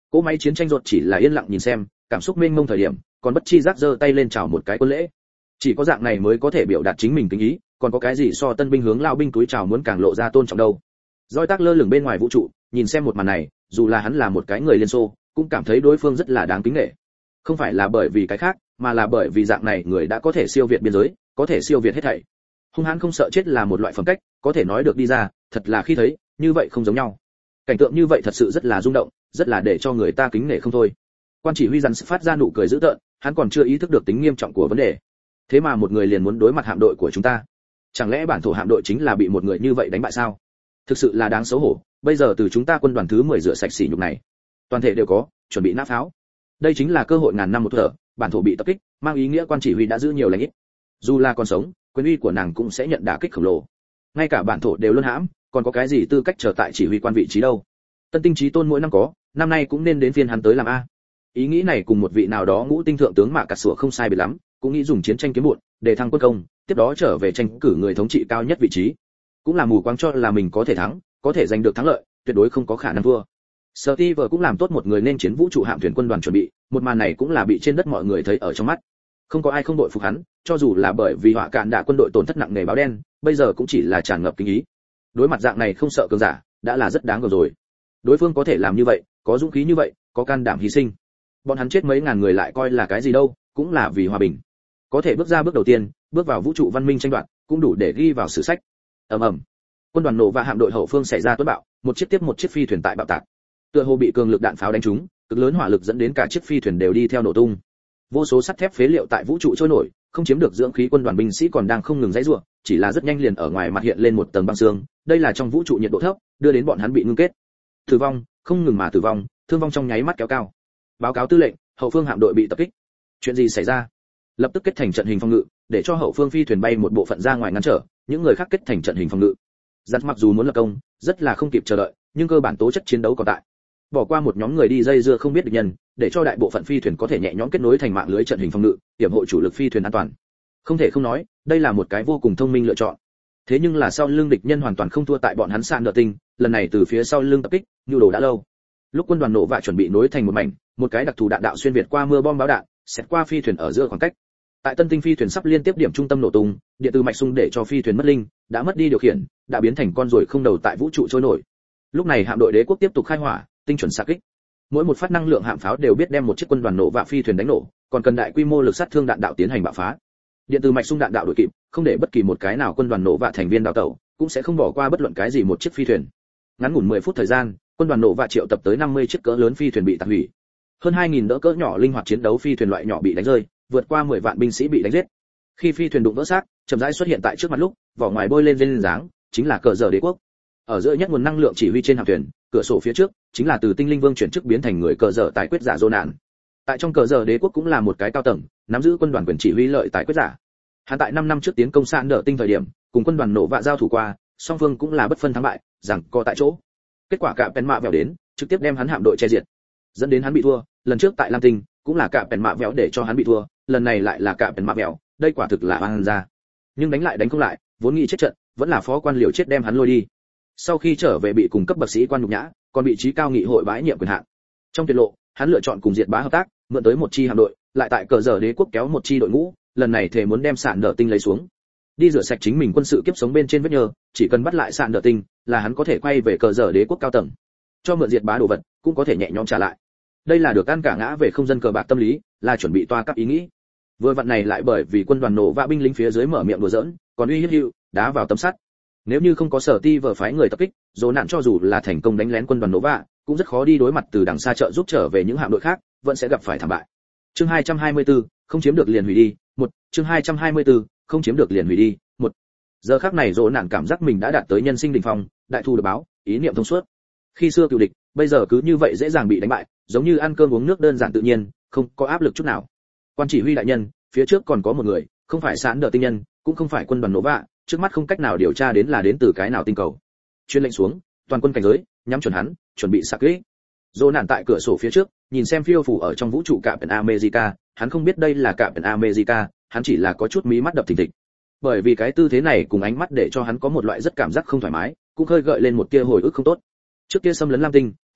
cỗ máy chiến tranh rột chỉ là yên lặng nhìn xem, cảm xúc mênh mông thời điểm, còn bất chi giác giơ tay lên chào một cái quân lễ. Chỉ có dạng này mới có thể biểu đạt chính mình kính ý, còn có cái gì so tân binh hướng lao binh túi chào muốn càng lộ ra tôn trọng đâu. Doi Tác lơ lửng bên ngoài vũ trụ, nhìn xem một màn này, dù là hắn là một cái người Liên Xô, cũng cảm thấy đối phương rất là đáng kính nể. Không phải là bởi vì cái khác, mà là bởi vì dạng này người đã có thể siêu việt biên giới, có thể siêu việt hết thảy. Hung hãn không sợ chết là một loại phẩm cách, có thể nói được đi ra, thật là khi thấy, như vậy không giống nhau. Cảnh tượng như vậy thật sự rất là rung động, rất là để cho người ta kính nể không thôi. Quan chỉ huy dần phát ra nụ cười dữ tợn, hắn còn chưa ý thức được tính nghiêm trọng của vấn đề. Thế mà một người liền muốn đối mặt hạm đội của chúng ta. Chẳng lẽ bản thổ hạm đội chính là bị một người như vậy đánh bại sao? Thực sự là đáng xấu hổ, bây giờ từ chúng ta quân đoàn thứ 10 rửa sạch sỉ nhục này. Toàn thể đều có, chuẩn bị nã pháo. Đây chính là cơ hội ngàn năm một thở, bản thổ bị tập kích, mang ý nghĩa quan chỉ huy đã giữ nhiều lãnh ít. Dù là còn sống, quyền uy của nàng cũng sẽ nhận đả kích khổng lồ. Ngay cả bản thổ đều luân hãm, còn có cái gì tư cách trở tại chỉ huy quan vị trí đâu? Tân tinh trí tôn mỗi năm có, năm nay cũng nên đến phiên hắn tới làm a. Ý nghĩ này cùng một vị nào đó ngũ tinh thượng tướng Mạ Cà Sủa không sai biệt lắm, cũng nghĩ dùng chiến tranh kiếm bộn, để thăng quân công, tiếp đó trở về tranh cử người thống trị cao nhất vị trí. Cũng là mù quáng cho là mình có thể thắng, có thể giành được thắng lợi, tuyệt đối không có khả năng thua. Steve cũng làm tốt một người nên chiến vũ trụ hạm thuyền quân đoàn chuẩn bị, một màn này cũng là bị trên đất mọi người thấy ở trong mắt. Không có ai không đội phục hắn, cho dù là bởi vì họa cạn đã quân đội tổn thất nặng nề báo đen, bây giờ cũng chỉ là tràn ngập kinh ý. Đối mặt dạng này không sợ cường giả, đã là rất đáng gờm rồi. Đối phương có thể làm như vậy, có dũng khí như vậy, có can đảm hy sinh. Bọn hắn chết mấy ngàn người lại coi là cái gì đâu, cũng là vì hòa bình. Có thể bước ra bước đầu tiên, bước vào vũ trụ văn minh tranh đoạt, cũng đủ để ghi vào sử sách. Ầm ầm. Quân đoàn nổ và hạm đội hậu phương xảy ra tuấn bạo, một chiếc tiếp một chiếc phi thuyền tại bạo tạc. Tựa hồ bị cường lực đạn pháo đánh trúng, cực lớn hỏa lực dẫn đến cả chiếc phi thuyền đều đi theo nổ tung. Vô số sắt thép phế liệu tại vũ trụ trôi nổi, không chiếm được dưỡng khí quân đoàn binh sĩ còn đang không ngừng giãy giụa, chỉ là rất nhanh liền ở ngoài mặt hiện lên một tầng băng xương, đây là trong vũ trụ nhiệt độ thấp, đưa đến bọn hắn bị ngưng kết. Tử vong, không ngừng mà tử vong, thương vong trong nháy mắt kéo cao. Báo cáo tư lệnh, hậu phương hạm đội bị tập kích. Chuyện gì xảy ra? Lập tức kết thành trận hình phòng ngự, để cho hậu phương phi thuyền bay một bộ phận ra ngoài ngăn trở, những người khác kết thành trận hình phòng ngự. Giặt mặc dù muốn lập công, rất là không kịp chờ đợi, nhưng cơ bản tố chất chiến đấu còn tại. Bỏ qua một nhóm người đi dây dưa không biết địch nhân, để cho đại bộ phận phi thuyền có thể nhẹ nhõm kết nối thành mạng lưới trận hình phòng ngự, hiểm hộ chủ lực phi thuyền an toàn. Không thể không nói, đây là một cái vô cùng thông minh lựa chọn. Thế nhưng là sau lưng địch nhân hoàn toàn không thua tại bọn hắn sạn nợ tinh, lần này từ phía sau lưng tập kích, nhu đồ đã lâu. Lúc quân đoàn nổ vạ chuẩn bị nối thành một mảnh, một cái đặc thù đạn đạo xuyên việt qua mưa bom báo đạn, xẹt qua phi thuyền ở giữa khoảng cách. Tại tân tinh phi thuyền sắp liên tiếp điểm trung tâm nổ tung, điện từ mạch xung để cho phi thuyền mất linh, đã mất đi điều khiển, đã biến thành con ruồi không đầu tại vũ trụ trôi nổi. Lúc này hạm đội đế quốc tiếp tục khai hỏa, tinh chuẩn xạ kích. Mỗi một phát năng lượng hạm pháo đều biết đem một chiếc quân đoàn nổ vạ phi thuyền đánh nổ, còn cần đại quy mô lực sát thương đạn đạo tiến hành bạo phá. Điện từ mạch xung đạn đạo đội kịp, không để bất kỳ một cái nào quân đoàn nổ vạ thành viên đào tẩu, cũng sẽ không bỏ qua bất luận cái gì một chiếc phi thuyền. Ngắn ngủn 10 phút thời gian, quân đoàn nổ vạ triệu tập tới 50 chiếc cỡ lớn phi thuyền bị tạc hủy. Hơn 2000 đỡ cỡ nhỏ linh hoạt chiến đấu phi thuyền loại nhỏ bị đánh rơi, vượt qua 10 vạn binh sĩ bị đánh giết. Khi phi thuyền đụng vỡ xác, chậm rãi xuất hiện tại trước mặt lúc, vỏ ngoài bôi lên dáng, chính là cờ giờ đế quốc. Ở giữa nhất nguồn năng lượng chỉ huy trên hạm thuyền, cửa sổ phía trước chính là từ tinh linh vương chuyển chức biến thành người cờ giờ tài quyết giả dô nạn. Tại trong cờ giờ đế quốc cũng là một cái cao tầng, nắm giữ quân đoàn quyền chỉ huy lợi tài quyết giả. Hắn tại 5 năm trước tiến công sạn nợ tinh thời điểm, cùng quân đoàn nổ vạ giao thủ qua, song phương cũng là bất phân thắng bại, rằng co tại chỗ. Kết quả cả Pen Mạ Vẹo đến, trực tiếp đem hắn hạm đội che diệt, dẫn đến hắn bị thua. Lần trước tại Lam Tinh, cũng là cả Pen Mạ Vẹo để cho hắn bị thua, lần này lại là cả Pen Mạ Vẹo, đây quả thực là oan ra. Nhưng đánh lại đánh không lại, vốn nghĩ chết trận, vẫn là phó quan liều chết đem hắn lôi đi. Sau khi trở về bị cùng cấp bậc sĩ quan nhục nhã, còn bị trí cao nghị hội bãi nhiệm quyền hạn. Trong tuyệt lộ, hắn lựa chọn cùng diệt bá hợp tác, mượn tới một chi hạm đội, lại tại cờ giờ đế quốc kéo một chi đội ngũ, lần này thề muốn đem sạn nợ tinh lấy xuống, đi rửa sạch chính mình quân sự kiếp sống bên trên vết nhơ, chỉ cần bắt lại sạn nợ tinh, là hắn có thể quay về cờ giờ đế quốc cao tầng, cho mượn diệt bá đồ vật, cũng có thể nhẹ nhõm trả lại. Đây là được ăn cả ngã về không dân cờ bạc tâm lý, là chuẩn bị toa cấp ý nghĩ. Vừa vặn này lại bởi vì quân đoàn nổ vạ binh lính phía dưới mở miệng đùa giỡn, còn uy hiếp hữu, đá vào tấm sắt. Nếu như không có sở ti vở phái người tập kích, dỗ nạn cho dù là thành công đánh lén quân đoàn nổ vạ, cũng rất khó đi đối mặt từ đằng xa trợ giúp trở về những hạm đội khác, vẫn sẽ gặp phải thảm bại. Chương 224, không chiếm được liền hủy đi. Chương 224, không chiếm được liền hủy đi. Giờ khắc này dỗ nạn cảm giác mình đã đạt tới nhân sinh đỉnh phong, đại thu được báo, ý niệm thông suốt. Khi xưa cựu địch, bây giờ cứ như vậy dễ dàng bị đánh bại, giống như ăn cơm uống nước đơn giản tự nhiên, không có áp lực chút nào. Quan chỉ huy đại nhân, phía trước còn có một người, không phải sán đỡ tinh nhân, cũng không phải quân đoàn nổ vạ, trước mắt không cách nào điều tra đến là đến từ cái nào tinh cầu. Chuyên lệnh xuống, toàn quân cảnh giới, nhắm chuẩn hắn, chuẩn bị sạc kỹ. Dỗ nạn tại cửa sổ phía trước, nhìn xem phiêu phù ở trong vũ trụ Captain America, hắn không biết đây là Captain America, hắn chỉ là có chút mí mắt đập thình thịch. Bởi vì cái tư thế này cùng ánh mắt để cho hắn có một loại rất cảm giác không thoải mái, cũng khơi gợi lên một tia hồi ức không tốt. Trước kia xâm lấn Lam Tinh,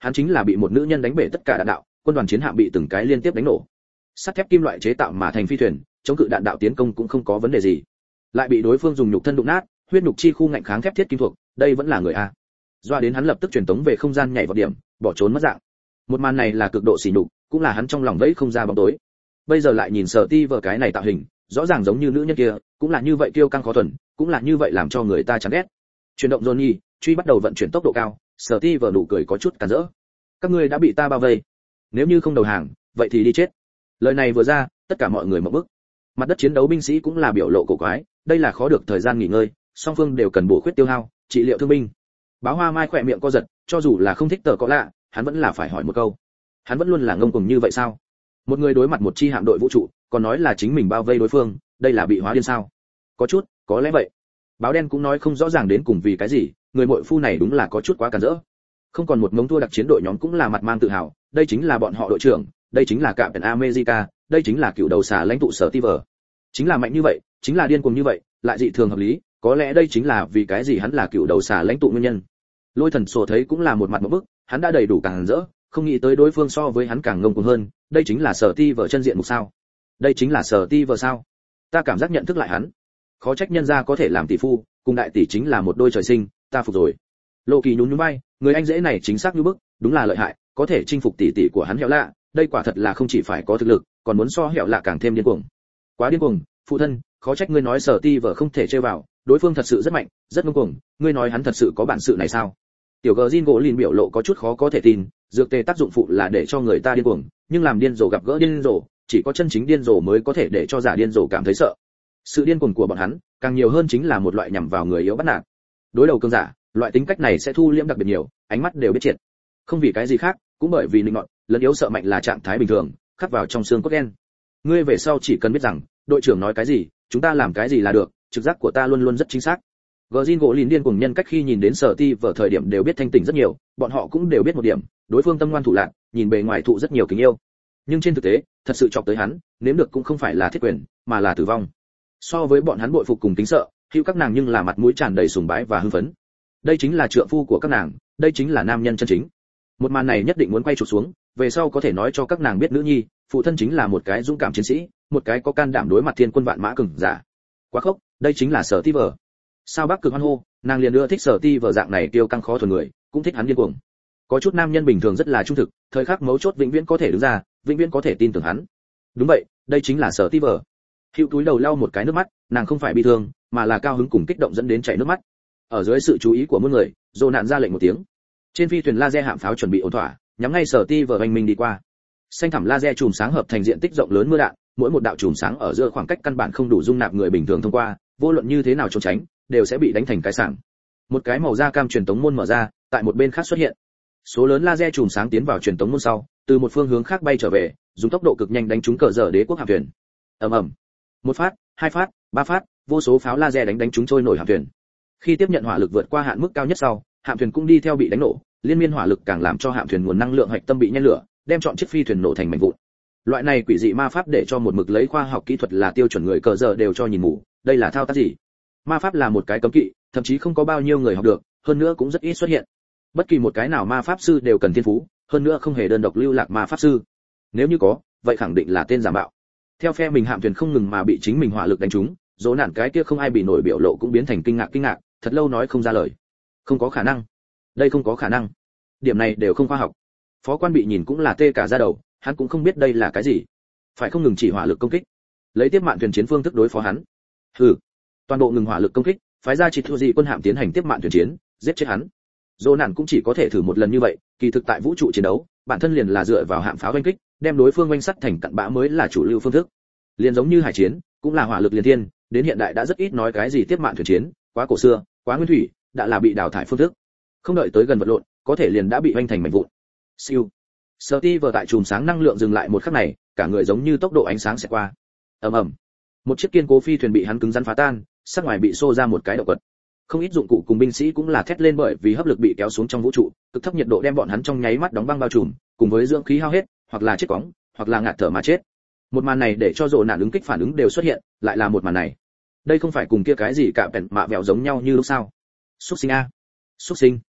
hắn chính là bị một nữ nhân đánh bể tất cả đạn đạo, quân đoàn chiến hạm bị từng cái liên tiếp đánh nổ. Sắt thép kim loại chế tạo mà thành phi thuyền, chống cự đạn đạo tiến công cũng không có vấn đề gì. Lại bị đối phương dùng nhục thân đụng nát, huyết nhục chi khu ngạnh kháng thép thiết kim thuộc, đây vẫn là người a. Doa đến hắn lập tức truyền tống về không gian nhảy vào điểm, bỏ trốn mất dạng. Một màn này là cực độ sỉ nhục, cũng là hắn trong lòng vẫy không ra bóng tối. Bây giờ lại nhìn Sở Ti vở cái này tạo hình, rõ ràng giống như nữ nhân kia, cũng là như vậy kiêu căng khó thuần, cũng là như vậy làm cho người ta chán ghét. Chuyển động Johnny, truy bắt đầu vận chuyển tốc độ cao, Sở Ti vở nụ cười có chút cản rỡ. Các ngươi đã bị ta bao vây, nếu như không đầu hàng, vậy thì đi chết. Lời này vừa ra, tất cả mọi người mở bức. Mặt đất chiến đấu binh sĩ cũng là biểu lộ cổ quái, đây là khó được thời gian nghỉ ngơi, song phương đều cần bổ khuyết tiêu hao, trị liệu thương binh. Báo Hoa Mai khỏe miệng co giật, cho dù là không thích tờ có lạ, hắn vẫn là phải hỏi một câu. Hắn vẫn luôn là ngông cuồng như vậy sao? Một người đối mặt một chi hạm đội vũ trụ, còn nói là chính mình bao vây đối phương, đây là bị hóa điên sao? Có chút, có lẽ vậy. Báo đen cũng nói không rõ ràng đến cùng vì cái gì, người muội phu này đúng là có chút quá cản rỡ. Không còn một ngống thua đặc chiến đội nhóm cũng là mặt mang tự hào, đây chính là bọn họ đội trưởng, đây chính là Captain America, đây chính là cựu đầu xà lãnh tụ Sở Ti vở. Chính là mạnh như vậy, chính là điên cuồng như vậy, lại dị thường hợp lý, có lẽ đây chính là vì cái gì hắn là cựu đầu xà lãnh tụ nguyên nhân. Lôi Thần Sổ thấy cũng là một mặt một bức, hắn đã đầy đủ càng rỡ, không nghĩ tới đối phương so với hắn càng ngông cuồng hơn, đây chính là Sở Ti vở chân diện mục sao? Đây chính là Sở Ti vở sao? Ta cảm giác nhận thức lại hắn. Khó trách nhân gia có thể làm tỷ phu, cùng đại tỷ chính là một đôi trời sinh, ta phục rồi. Lộ Kỳ nhún nhún vai, người anh dễ này chính xác như bức, đúng là lợi hại, có thể chinh phục tỷ tỷ của hắn Hẻo Lạ, đây quả thật là không chỉ phải có thực lực, còn muốn so Hẻo Lạ càng thêm điên cuồng. Quá điên cuồng, phụ thân, khó trách ngươi nói Sở Ti vở không thể chơi vào, đối phương thật sự rất mạnh, rất ngông cuồng, ngươi nói hắn thật sự có bản sự này sao? Tiểu Gjin gỗ lìn biểu lộ có chút khó có thể tin, dược tề tác dụng phụ là để cho người ta điên cuồng, nhưng làm điên rồ gặp gỡ điên rồ, chỉ có chân chính điên rồ mới có thể để cho giả điên rồ cảm thấy sợ. Sự điên cuồng của bọn hắn, càng nhiều hơn chính là một loại nhằm vào người yếu bắt nạt. Đối đầu cường giả, loại tính cách này sẽ thu liễm đặc biệt nhiều, ánh mắt đều biết triệt. Không vì cái gì khác, cũng bởi vì linh ngọn, lẫn yếu sợ mạnh là trạng thái bình thường, khắc vào trong xương cốt đen. Ngươi về sau chỉ cần biết rằng, đội trưởng nói cái gì, chúng ta làm cái gì là được, trực giác của ta luôn luôn rất chính xác. Gjin gỗ lìn điên cuồng nhân cách khi nhìn đến Sở Ti vở thời điểm đều biết thanh tỉnh rất nhiều, bọn họ cũng đều biết một điểm, đối phương tâm ngoan thủ lạn, nhìn bề ngoài thụ rất nhiều kính yêu. Nhưng trên thực tế, thật sự chọc tới hắn, nếm được cũng không phải là thiết quyền, mà là tử vong. So với bọn hắn bội phục cùng kính sợ, hữu các nàng nhưng là mặt mũi tràn đầy sùng bái và hưng phấn. Đây chính là trượng phu của các nàng, đây chính là nam nhân chân chính. Một màn này nhất định muốn quay chụp xuống, về sau có thể nói cho các nàng biết nữ nhi, phụ thân chính là một cái dũng cảm chiến sĩ, một cái có can đảm đối mặt thiên quân vạn mã cường giả. Quá khốc, đây chính là Sở Ti vở. Sao Bắc Cực hoan hô, nàng liền ưa thích Sở Ti vở dạng này kiêu căng khó thuần người, cũng thích hắn điên cuồng. Có chút nam nhân bình thường rất là trung thực, thời khắc mấu chốt vĩnh viễn có thể đứng ra, vĩnh viễn có thể tin tưởng hắn. Đúng vậy, đây chính là Sở Ti vở. Hữu túi đầu lau một cái nước mắt, nàng không phải bi thương, mà là cao hứng cùng kích động dẫn đến chảy nước mắt. Ở dưới sự chú ý của muôn người, Dô nạn ra lệnh một tiếng. Trên phi thuyền laser hạm pháo chuẩn bị ổn thỏa, nhắm ngay Sở Ti vở anh minh đi qua. Xanh thẳm laser chùm sáng hợp thành diện tích rộng lớn mưa đạn, mỗi một đạo chùm sáng ở giữa khoảng cách căn bản không đủ dung nạp người bình thường thông qua, vô luận như thế nào trốn tránh, đều sẽ bị đánh thành cái sảng. Một cái màu da cam truyền tống môn mở ra, tại một bên khác xuất hiện. Số lớn laser chùm sáng tiến vào truyền tống môn sau, từ một phương hướng khác bay trở về, dùng tốc độ cực nhanh đánh trúng cờ dở đế quốc hạm thuyền. Ầm ầm. Một phát, hai phát, ba phát, vô số pháo laser đánh trúng trôi nổi hạm thuyền. Khi tiếp nhận hỏa lực vượt qua hạn mức cao nhất sau, hạm thuyền cũng đi theo bị đánh nổ, liên miên hỏa lực càng làm cho hạm thuyền nguồn năng lượng hạch tâm bị nhen lửa, đem trọn chiếc phi thuyền nổ thành mảnh vụn. Loại này quỷ dị ma pháp để cho một mực lấy khoa học kỹ thuật là tiêu chuẩn người cờ giờ đều cho nhìn mù, đây là thao tác gì? Ma pháp là một cái cấm kỵ, thậm chí không có bao nhiêu người học được, hơn nữa cũng rất ít xuất hiện. Bất kỳ một cái nào ma pháp sư đều cần thiên phú, hơn nữa không hề đơn độc lưu lạc ma pháp sư. Nếu như có, vậy khẳng định là tên giả mạo. Theo phe mình hạm thuyền không ngừng mà bị chính mình hỏa lực đánh trúng, dỗ nạn cái kia không ai bị nổi biểu lộ cũng biến thành kinh ngạc, thật lâu nói không ra lời. Không có khả năng, đây không có khả năng, điểm này đều không khoa học. Phó quan bị nhìn cũng là tê cả da đầu, hắn cũng không biết đây là cái gì, phải không ngừng chỉ hỏa lực công kích, lấy tiếp mạn thuyền chiến phương thức đối phó hắn. Hừ, toàn bộ ngừng hỏa lực công kích, phái ra chỉ thua gì quân hạm tiến hành tiếp mạn thuyền chiến, giết chết hắn. Dỗ nạn cũng chỉ có thể thử một lần như vậy, kỳ thực tại vũ trụ chiến đấu, bản thân liền là dựa vào hạm pháo đánh kích, đem đối phương oanh sắt thành cặn bã mới là chủ lưu phương thức. Liền giống như hải chiến, cũng là hỏa lực liên thiên, đến hiện đại đã rất ít nói cái gì tiếp mạn thuyền chiến, quá cổ xưa, quá nguyên thủy, đã là bị đào thải phương thức. Không đợi tới gần vật lộn, có thể liền đã bị oanh thành mảnh vụn. Siêu. Steve tại chùm sáng năng lượng dừng lại một khắc này, cả người giống như tốc độ ánh sáng sẽ qua. Ầm ầm. Một chiếc kiên cố phi thuyền bị hắn cứng rắn phá tan, sắc ngoài bị xô ra một cái động quật. Không ít dụng cụ cùng binh sĩ cũng là thét lên bởi vì hấp lực bị kéo xuống trong vũ trụ, cực thấp nhiệt độ đem bọn hắn trong nháy mắt đóng băng bao trùm, cùng với dưỡng khí hao hết, hoặc là chết cóng, hoặc là ngạt thở mà chết. Một màn này để cho Dỗ nạn ứng kích phản ứng đều xuất hiện, lại là một màn này. Đây không phải cùng kia cái gì cả bèn mạ vẹo giống nhau như lúc sao? Súc sinh a. Súc sinh.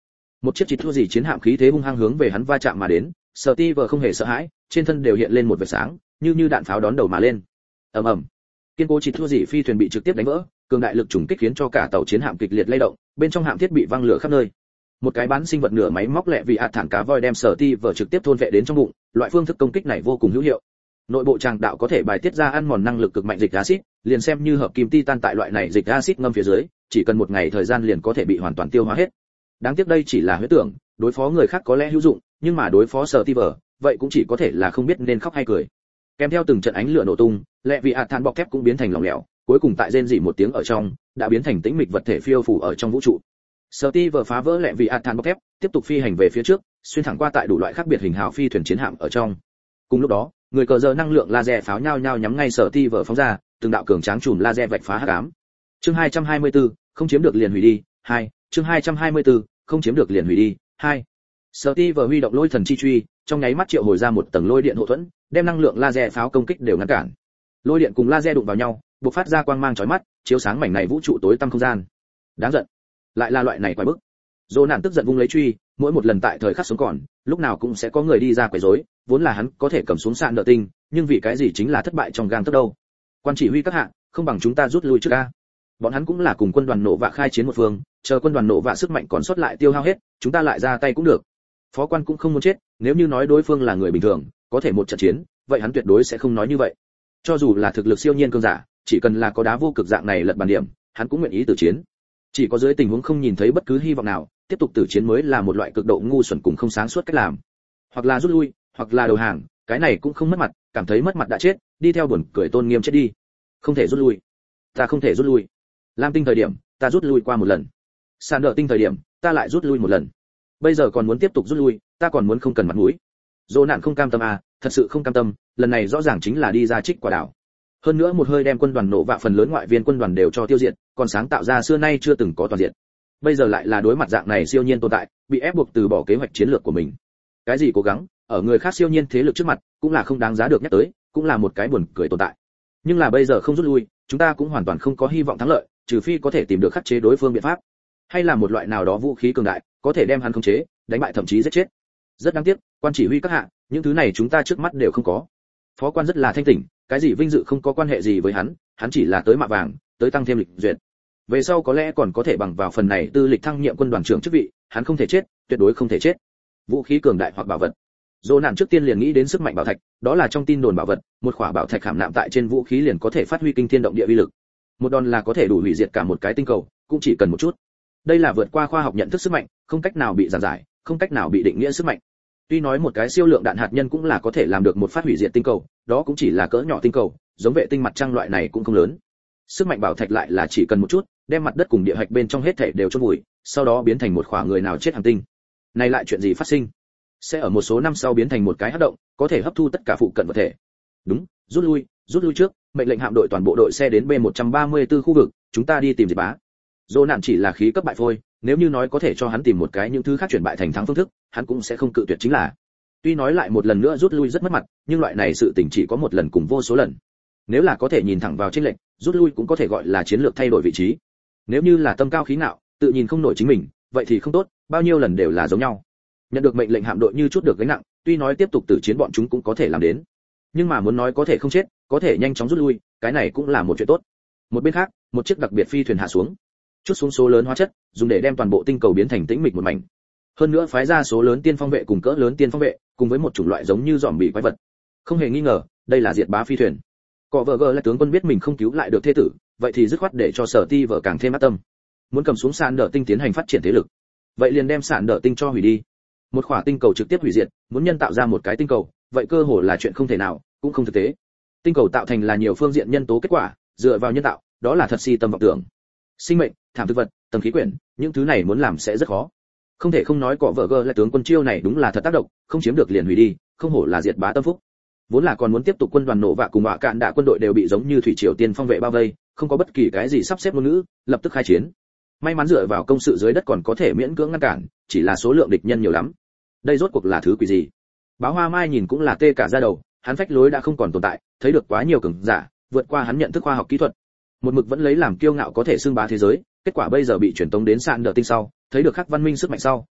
Một chiếc chỉ thua gì chiến hạm khí thế hung hăng hướng về hắn va chạm mà đến, Steve không hề sợ hãi, trên thân đều hiện lên một vệt sáng, như đạn pháo đón đầu mà lên. Ầm ầm. Kiên cố chỉ thua gì phi thuyền bị trực tiếp đánh vỡ, cường đại lực trùng kích khiến cho cả tàu chiến hạm kịch liệt lay động, bên trong hạm thiết bị văng lửa khắp nơi. Một cái bán sinh vật nửa máy móc lẹ vì thẳng cá voi đem Steve trực tiếp thôn vệ đến trong bụng, loại phương thức công kích này vô cùng hữu hiệu. Nội bộ tràng đạo có thể bài tiết ra ăn mòn năng lực cực mạnh dịch axit, liền xem như hợp kim titan tại loại này dịch axit ngâm phía dưới, chỉ cần một ngày thời gian liền có thể bị hoàn toàn tiêu hóa hết. Đáng tiếc đây chỉ là huyễn tưởng, đối phó người khác có lẽ hữu dụng, nhưng mà đối phó Steve, vậy cũng chỉ có thể là không biết nên khóc hay cười. Kèm theo từng trận ánh lửa nổ tung, lẹ vì than bọc thép cũng biến thành lỏng lẻo, cuối cùng tại rên rỉ một tiếng ở trong, đã biến thành tĩnh mịch vật thể phiêu phù ở trong vũ trụ. Steve phá vỡ lẹ vì than bọc thép, tiếp tục phi hành về phía trước, xuyên thẳng qua tại đủ loại khác biệt hình hào phi thuyền chiến hạm ở trong. Cùng lúc đó, người cờ giờ năng lượng laser pháo nhao nhao nhắm ngay Steve phóng ra, từng đạo cường tráng chùm laser vạch phá hắc ám. Chương 224, không chiếm được liền hủy đi. 2. Chương 224, không chiếm được liền hủy đi. 2. Steve huy động lôi thần chi truy, trong nháy mắt triệu hồi ra một tầng lôi điện hộ thuẫn, đem năng lượng laser pháo công kích đều ngăn cản. Lôi điện cùng laser đụng vào nhau, bộc phát ra quang mang chói mắt, chiếu sáng mảnh này vũ trụ tối tăm không gian. Đáng giận, lại là loại này quái bức. Dỗ nạn tức giận vung lấy truy, mỗi một lần tại thời khắc sống còn, lúc nào cũng sẽ có người đi ra quấy rối, vốn là hắn có thể cầm xuống sạn đỡ tinh, nhưng vì cái gì chính là thất bại trong gang tấc đâu. Quan chỉ huy các hạ, không bằng chúng ta rút lui trước a. Bọn hắn cũng là cùng quân đoàn nổ vạ khai chiến một phương, chờ quân đoàn nổ vạ sức mạnh còn sót lại tiêu hao hết, chúng ta lại ra tay cũng được. Phó quan cũng không muốn chết, nếu như nói đối phương là người bình thường, có thể một trận chiến, vậy hắn tuyệt đối sẽ không nói như vậy. Cho dù là thực lực siêu nhiên cương giả, chỉ cần là có đá vô cực dạng này lật bàn điểm, hắn cũng nguyện ý tử chiến. Chỉ có dưới tình huống không nhìn thấy bất cứ hy vọng nào, tiếp tục tử chiến mới là một loại cực độ ngu xuẩn cùng không sáng suốt cách làm. Hoặc là rút lui, hoặc là đầu hàng, cái này cũng không mất mặt, cảm thấy mất mặt đã chết, đi theo buồn cười tôn nghiêm chết đi. Không thể rút lui. Ta không thể rút lui. Lam tinh thời điểm, ta rút lui qua một lần. Sàn đỡ tinh thời điểm, ta lại rút lui một lần. Bây giờ còn muốn tiếp tục rút lui, ta còn muốn không cần mặt mũi. Dỗ nạn không cam tâm à, thật sự không cam tâm, lần này rõ ràng chính là đi ra trích quả đảo. Hơn nữa một hơi đem quân đoàn nổ vạ phần lớn ngoại viên quân đoàn đều cho tiêu diệt, còn sáng tạo ra xưa nay chưa từng có toàn diện. Bây giờ lại là đối mặt dạng này siêu nhiên tồn tại, bị ép buộc từ bỏ kế hoạch chiến lược của mình. Cái gì cố gắng, ở người khác siêu nhiên thế lực trước mặt, cũng là không đáng giá được nhắc tới, cũng là một cái buồn cười tồn tại. Nhưng là bây giờ không rút lui, chúng ta cũng hoàn toàn không có hy vọng thắng lợi, trừ phi có thể tìm được khắc chế đối phương biện pháp, hay là một loại nào đó vũ khí cường đại, có thể đem hắn khống chế, đánh bại thậm chí giết chết. Rất đáng tiếc, quan chỉ huy các hạ, những thứ này chúng ta trước mắt đều không có. Phó quan rất là thanh tỉnh, cái gì vinh dự không có quan hệ gì với hắn chỉ là tới mạ vàng, tới tăng thêm lịch duyệt. Về sau có lẽ còn có thể bằng vào phần này tư lịch thăng nhiệm quân đoàn trưởng chức vị, hắn không thể chết, tuyệt đối không thể chết. Vũ khí cường đại hoặc bảo vật. Dỗ nạn trước tiên liền nghĩ đến sức mạnh bảo thạch, đó là trong tin đồn bảo vật, một khỏa bảo thạch khảm nạm tại trên vũ khí liền có thể phát huy kinh thiên động địa uy lực. Một đòn là có thể đủ hủy diệt cả một cái tinh cầu, cũng chỉ cần một chút. Đây là vượt qua khoa học nhận thức sức mạnh, không cách nào bị giảng giải, không cách nào bị định nghĩa sức mạnh. Tuy nói một cái siêu lượng đạn hạt nhân cũng là có thể làm được một phát hủy diệt tinh cầu, đó cũng chỉ là cỡ nhỏ tinh cầu, giống vệ tinh mặt trăng loại này cũng không lớn. Sức mạnh bảo thạch lại là chỉ cần một chút, đem mặt đất cùng địa hạch bên trong hết thảy đều chôn vùi, sau đó biến thành một khỏa người nào chết hành tinh. Này lại chuyện gì phát sinh? Sẽ ở một số năm sau biến thành một cái hắc động, có thể hấp thu tất cả phụ cận vật thể. Đúng, rút lui trước, mệnh lệnh hạm đội toàn bộ đội xe đến B134 khu vực, chúng ta đi tìm diệt bá. Dỗ nạn chỉ là khí cấp bại phôi, nếu như nói có thể cho hắn tìm một cái những thứ khác chuyển bại thành thắng phương thức, hắn cũng sẽ không cự tuyệt chính là. Tuy nói lại một lần nữa rút lui rất mất mặt, nhưng loại này sự tình chỉ có một lần cùng vô số lần. Nếu là có thể nhìn thẳng vào chênh lệch, rút lui cũng có thể gọi là chiến lược thay đổi vị trí. Nếu như là tâm cao khí ngạo, tự nhìn không nổi chính mình, vậy thì không tốt, bao nhiêu lần đều là giống nhau. Nhận được mệnh lệnh hạm đội như chút được gánh nặng, tuy nói tiếp tục tử chiến bọn chúng cũng có thể làm đến. Nhưng mà muốn nói có thể không chết, có thể nhanh chóng rút lui, cái này cũng là một chuyện tốt. Một bên khác, một chiếc đặc biệt phi thuyền hạ xuống, chút xuống số lớn hóa chất, dùng để đem toàn bộ tinh cầu biến thành tĩnh mịch một mảnh. Hơn nữa phái ra số lớn tiên phong vệ cùng cỡ lớn tiên phong vệ, cùng với một chủng loại giống như giòm bị quái vật. Không hề nghi ngờ, đây là diệt bá phi thuyền. Cọ vợ gờ là tướng quân biết mình không cứu lại được thế tử, vậy thì dứt khoát để cho Sở Ti vợ càng thêm ác tâm. Muốn cầm xuống sàn đỡ tinh tiến hành phát triển thế lực, vậy liền đem sàn đỡ tinh cho hủy đi. Một khỏa tinh cầu trực tiếp hủy diệt, muốn nhân tạo ra một cái tinh cầu, vậy cơ hồ là chuyện không thể nào, cũng không thực tế. Tinh cầu tạo thành là nhiều phương diện nhân tố kết quả, dựa vào nhân tạo, đó là thật si tâm vọng tưởng. Sinh mệnh, thảm thực vật, tầng khí quyển, những thứ này muốn làm sẽ rất khó. Không thể không nói cọ vợ gờ là tướng quân chiêu này đúng là thật tác động, không chiếm được liền hủy đi, không hổ là diệt bá tâm phúc. Vốn là còn muốn tiếp tục quân đoàn nổ vạ cùng họa cạn đạ quân đội đều bị giống như thủy triều tiên phong vệ bao vây, không có bất kỳ cái gì sắp xếp ngôn ngữ, lập tức khai chiến. May mắn dựa vào công sự dưới đất còn có thể miễn cưỡng ngăn cản, chỉ là số lượng địch nhân nhiều lắm. Đây rốt cuộc là thứ quỷ gì? Báo Hoa Mai nhìn cũng là tê cả da đầu, hắn phách lối đã không còn tồn tại, thấy được quá nhiều cường giả, vượt qua hắn nhận thức khoa học kỹ thuật. Một mực vẫn lấy làm kiêu ngạo có thể xưng bá thế giới, kết quả bây giờ bị truyền tống đến sạn đỡ tinh sau, thấy được khắc văn minh sức mạnh sau,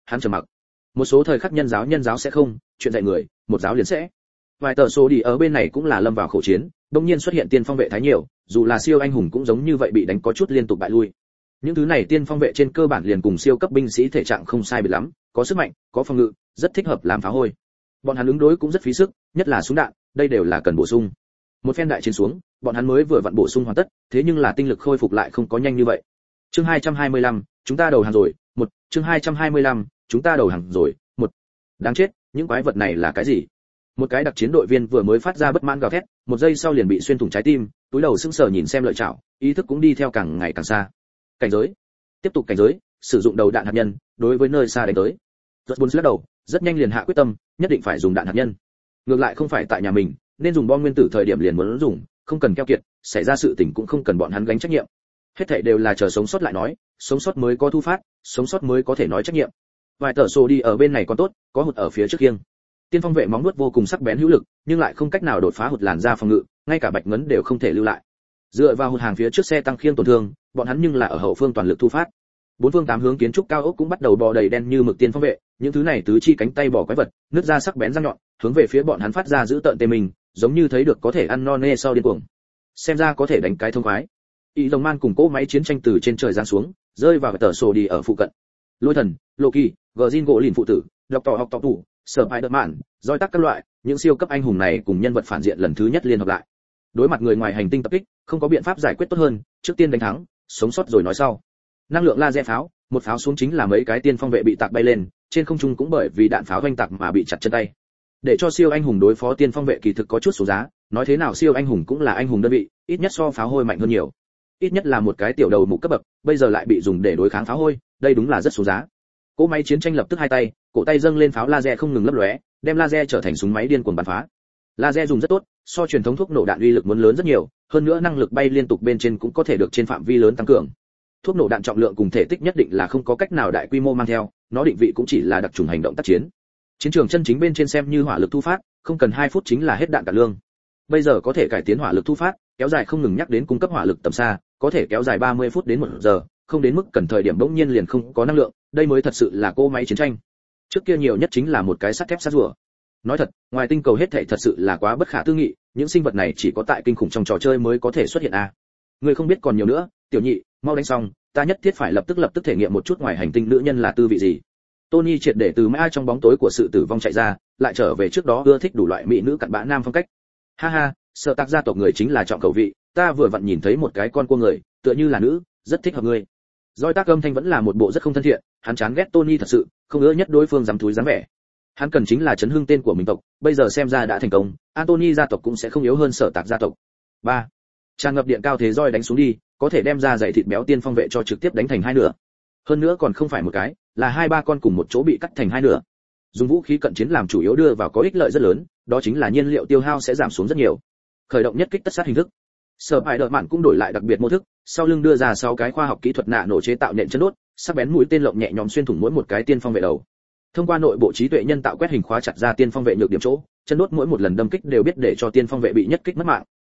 hắn trầm mặc. Một số thời khắc nhân giáo sẽ không, chuyện dạy người, một giáo liền sẽ. Vài tờ số đi ở bên này cũng là lâm vào khẩu chiến, đột nhiên xuất hiện tiên phong vệ thái nhiều, dù là siêu anh hùng cũng giống như vậy bị đánh có chút liên tục bại lui. Những thứ này tiên phong vệ trên cơ bản liền cùng siêu cấp binh sĩ thể trạng không sai biệt lắm, có sức mạnh, có phòng ngự, rất thích hợp làm phá hôi. Bọn hắn ứng đối cũng rất phí sức, nhất là súng đạn, đây đều là cần bổ sung. Một phen đại chiến xuống, bọn hắn mới vừa vặn bổ sung hoàn tất, thế nhưng là tinh lực khôi phục lại không có nhanh như vậy. Chương 225, chúng ta đầu hàng rồi, chương 225, chúng ta đầu hàng rồi, Đáng chết, những quái vật này là cái gì? Một cái đặc chiến đội viên vừa mới phát ra bất mãn gào thét, một giây sau liền bị xuyên thủng trái tim, túi đầu sững sờ nhìn xem lợi chảo, ý thức cũng đi theo càng ngày càng xa. Cảnh giới, tiếp tục cảnh giới, sử dụng đầu đạn hạt nhân, đối với nơi xa đánh tới. Rất buồn lắc đầu, rất nhanh liền hạ quyết tâm, nhất định phải dùng đạn hạt nhân. Ngược lại không phải tại nhà mình, nên dùng bom nguyên tử thời điểm liền muốn dùng, không cần keo kiệt, xảy ra sự tình cũng không cần bọn hắn gánh trách nhiệm. Hết thảy đều là chờ sống sót lại nói, sống sót mới có thu phát, sống sót mới có thể nói trách nhiệm. Vài tờ sổ đi ở bên này còn tốt, có hụt ở phía trước khiêng. Tiên phong vệ móng nuốt vô cùng sắc bén hữu lực, nhưng lại không cách nào đột phá hụt làn da phòng ngự, ngay cả bạch ngấn đều không thể lưu lại. Dựa vào hụt hàng phía trước xe tăng khiêng tổn thương, bọn hắn nhưng là ở hậu phương toàn lực thu phát. Bốn phương tám hướng kiến trúc cao ốc cũng bắt đầu bò đầy đen như mực tiên phong vệ, những thứ này tứ chi cánh tay bò quái vật, nứt ra sắc bén răng nhọn, hướng về phía bọn hắn phát ra giữ tợn tê mình, giống như thấy được có thể ăn no nê sau điên cuồng. Xem ra có thể đánh cái thông khoái. Y Long Man cùng cỗ máy chiến tranh từ trên trời giáng xuống, rơi vào tờ sổ đi ở phụ cận. Lôi thần, Loki, Gjin gỗ lìn phụ tử, đọc tỏ học tỏ tủ, sở bài đợt mạn, roi tắc các loại, những siêu cấp anh hùng này cùng nhân vật phản diện lần thứ nhất liên hợp lại. Đối mặt người ngoài hành tinh tập kích, không có biện pháp giải quyết tốt hơn, trước tiên đánh thắng, sống sót rồi nói sau. Năng lượng laser pháo, một pháo xuống chính là mấy cái tiên phong vệ bị tạc bay lên, trên không trung cũng bởi vì đạn pháo vành tạc mà bị chặt chân tay. Để cho siêu anh hùng đối phó tiên phong vệ kỳ thực có chút số giá, nói thế nào siêu anh hùng cũng là anh hùng đơn vị, ít nhất so pháo hôi mạnh hơn nhiều. Ít nhất là một cái tiểu đầu mục cấp bậc, bây giờ lại bị dùng để đối kháng pháo hôi, đây đúng là rất số giá. Cỗ máy chiến tranh lập tức hai tay, cổ tay dâng lên pháo laser không ngừng lấp lóe, đem laser trở thành súng máy điên cuồng bắn phá. Laser dùng rất tốt, so truyền thống thuốc nổ đạn uy lực muốn lớn rất nhiều, hơn nữa năng lực bay liên tục bên trên cũng có thể được trên phạm vi lớn tăng cường. Thuốc nổ đạn trọng lượng cùng thể tích nhất định là không có cách nào đại quy mô mang theo, nó định vị cũng chỉ là đặc trùng hành động tác chiến. Chiến trường chân chính bên trên xem như hỏa lực thu phát, không cần 2 phút chính là hết đạn cả lương. Bây giờ có thể cải tiến hỏa lực thu phát, kéo dài không ngừng nhắc đến cung cấp hỏa lực tầm xa, có thể kéo dài 30 phút đến 1 giờ, không đến mức cần thời điểm bỗng nhiên liền không có năng lượng, đây mới thật sự là cỗ máy chiến tranh. Trước kia nhiều nhất chính là một cái sắt thép sát rùa. Nói thật, ngoài tinh cầu hết thảy thật sự là quá bất khả tư nghị, những sinh vật này chỉ có tại kinh khủng trong trò chơi mới có thể xuất hiện a. Người không biết còn nhiều nữa, tiểu nhị, mau đánh xong, ta nhất thiết phải lập tức thể nghiệm một chút ngoài hành tinh nữ nhân là tư vị gì. Tony triệt để từ mãi trong bóng tối của sự tử vong chạy ra, lại trở về trước đó ưa thích đủ loại mỹ nữ cặn bã nam phong cách. Ha ha, sợ tạc gia tộc người chính là trọng khẩu vị, ta vừa vặn nhìn thấy một cái con cua người, tựa như là nữ, rất thích hợp ngươi. Doi tác âm thanh vẫn là một bộ rất không thân thiện, hắn chán ghét Tony thật sự, không ưa nhất đối phương dám túi dám vẻ. Hắn cần chính là chấn hưng tên của mình tộc, bây giờ xem ra đã thành công, Anthony gia tộc cũng sẽ không yếu hơn sở tạc gia tộc. 3. Tràn ngập điện cao thế roi đánh xuống đi, có thể đem ra dày thịt béo tiên phong vệ cho trực tiếp đánh thành hai nửa. Hơn nữa còn không phải một cái, là 2-3 con cùng một chỗ bị cắt thành hai nửa. Dùng vũ khí cận chiến làm chủ yếu đưa vào có ích lợi rất lớn, đó chính là nhiên liệu tiêu hao sẽ giảm xuống rất nhiều. Khởi động nhất kích tất sát hình thức. Sở bài đợt mạn cũng đổi lại đặc biệt mô thức, sau lưng đưa ra 6 cái khoa học kỹ thuật nạ nổ chế tạo nện chân đốt, sắc bén mũi tên lộng nhẹ nhõm xuyên thủng mỗi một cái tiên phong vệ đầu. Thông qua nội bộ trí tuệ nhân tạo quét hình khóa chặt ra tiên phong vệ nhược điểm chỗ, chân đốt mỗi một lần đâm kích đều biết để cho tiên phong vệ bị nhất kích mất mạng.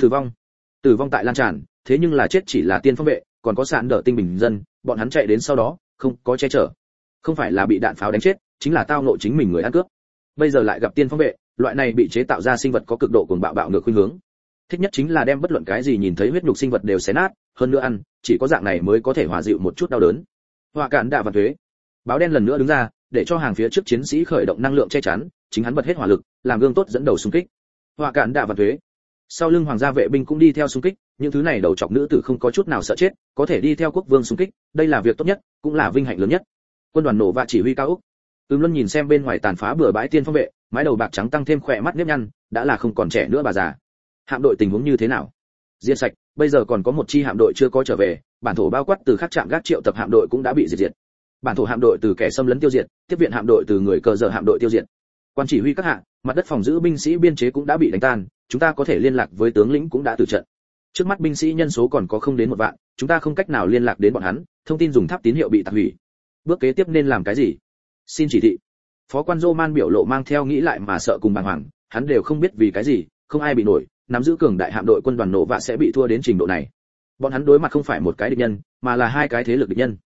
Tử vong tại lan tràn, thế nhưng là chết chỉ là tiên phong vệ, còn có sạn đỡ tinh bình dân, bọn hắn chạy đến sau đó, không có che chở. Không phải là bị đạn pháo đánh chết, chính là tao ngộ chính mình người ăn cướp. Bây giờ lại gặp tiên phong vệ, loại này bị chế tạo ra sinh vật có cực độ cuồng bạo ngược khuynh hướng. Thích nhất chính là đem bất luận cái gì nhìn thấy huyết nhục sinh vật đều xé nát, hơn nữa ăn, chỉ có dạng này mới có thể hòa dịu một chút đau đớn. Hỏa cản đạ và thuế. Báo đen lần nữa đứng ra, để cho hàng phía trước chiến sĩ khởi động năng lượng che chắn, chính hắn bật hết hỏa lực, làm gương tốt dẫn đầu xung kích. Hỏa cản đạ và thuế. Sau lưng hoàng gia vệ binh cũng đi theo xung kích, những thứ này đầu chọc nữ tử không có chút nào sợ chết, có thể đi theo quốc vương xung kích, đây là việc tốt nhất, cũng là vinh hạnh lớn nhất. Quân đoàn nổ và chỉ huy cao ốc. Luân nhìn xem bên ngoài tàn phá bừa bãi tiên phong vệ, mái đầu bạc trắng tăng thêm khỏe mắt nếp nhăn, đã là không còn trẻ nữa bà già. Hạm đội tình huống như thế nào? Diệt sạch, bây giờ còn có một chi hạm đội chưa có trở về, bản thổ bao quát từ các trạm gác triệu tập hạm đội cũng đã bị diệt. Bản thổ hạm đội từ kẻ xâm lấn tiêu diệt, tiếp viện hạm đội từ người cờ dở hạm đội tiêu diệt. Quan chỉ huy các hạng, mặt đất phòng giữ binh sĩ biên chế cũng đã bị đánh tan, chúng ta có thể liên lạc với tướng lĩnh cũng đã tử trận. Trước mắt binh sĩ nhân số còn có không đến 1 vạn, chúng ta không cách nào liên lạc đến bọn hắn, thông tin dùng tháp tín hiệu bị tạc hủy. Bước kế tiếp nên làm cái gì? Xin chỉ thị. Phó quan Roman biểu lộ mang theo nghĩ lại mà sợ cùng bàng hoàng, hắn đều không biết vì cái gì, không ai bị nổi, nắm giữ cường đại hạm đội quân đoàn nổ vạ sẽ bị thua đến trình độ này. Bọn hắn đối mặt không phải một cái địch nhân, mà là 2 cái thế lực địch nhân.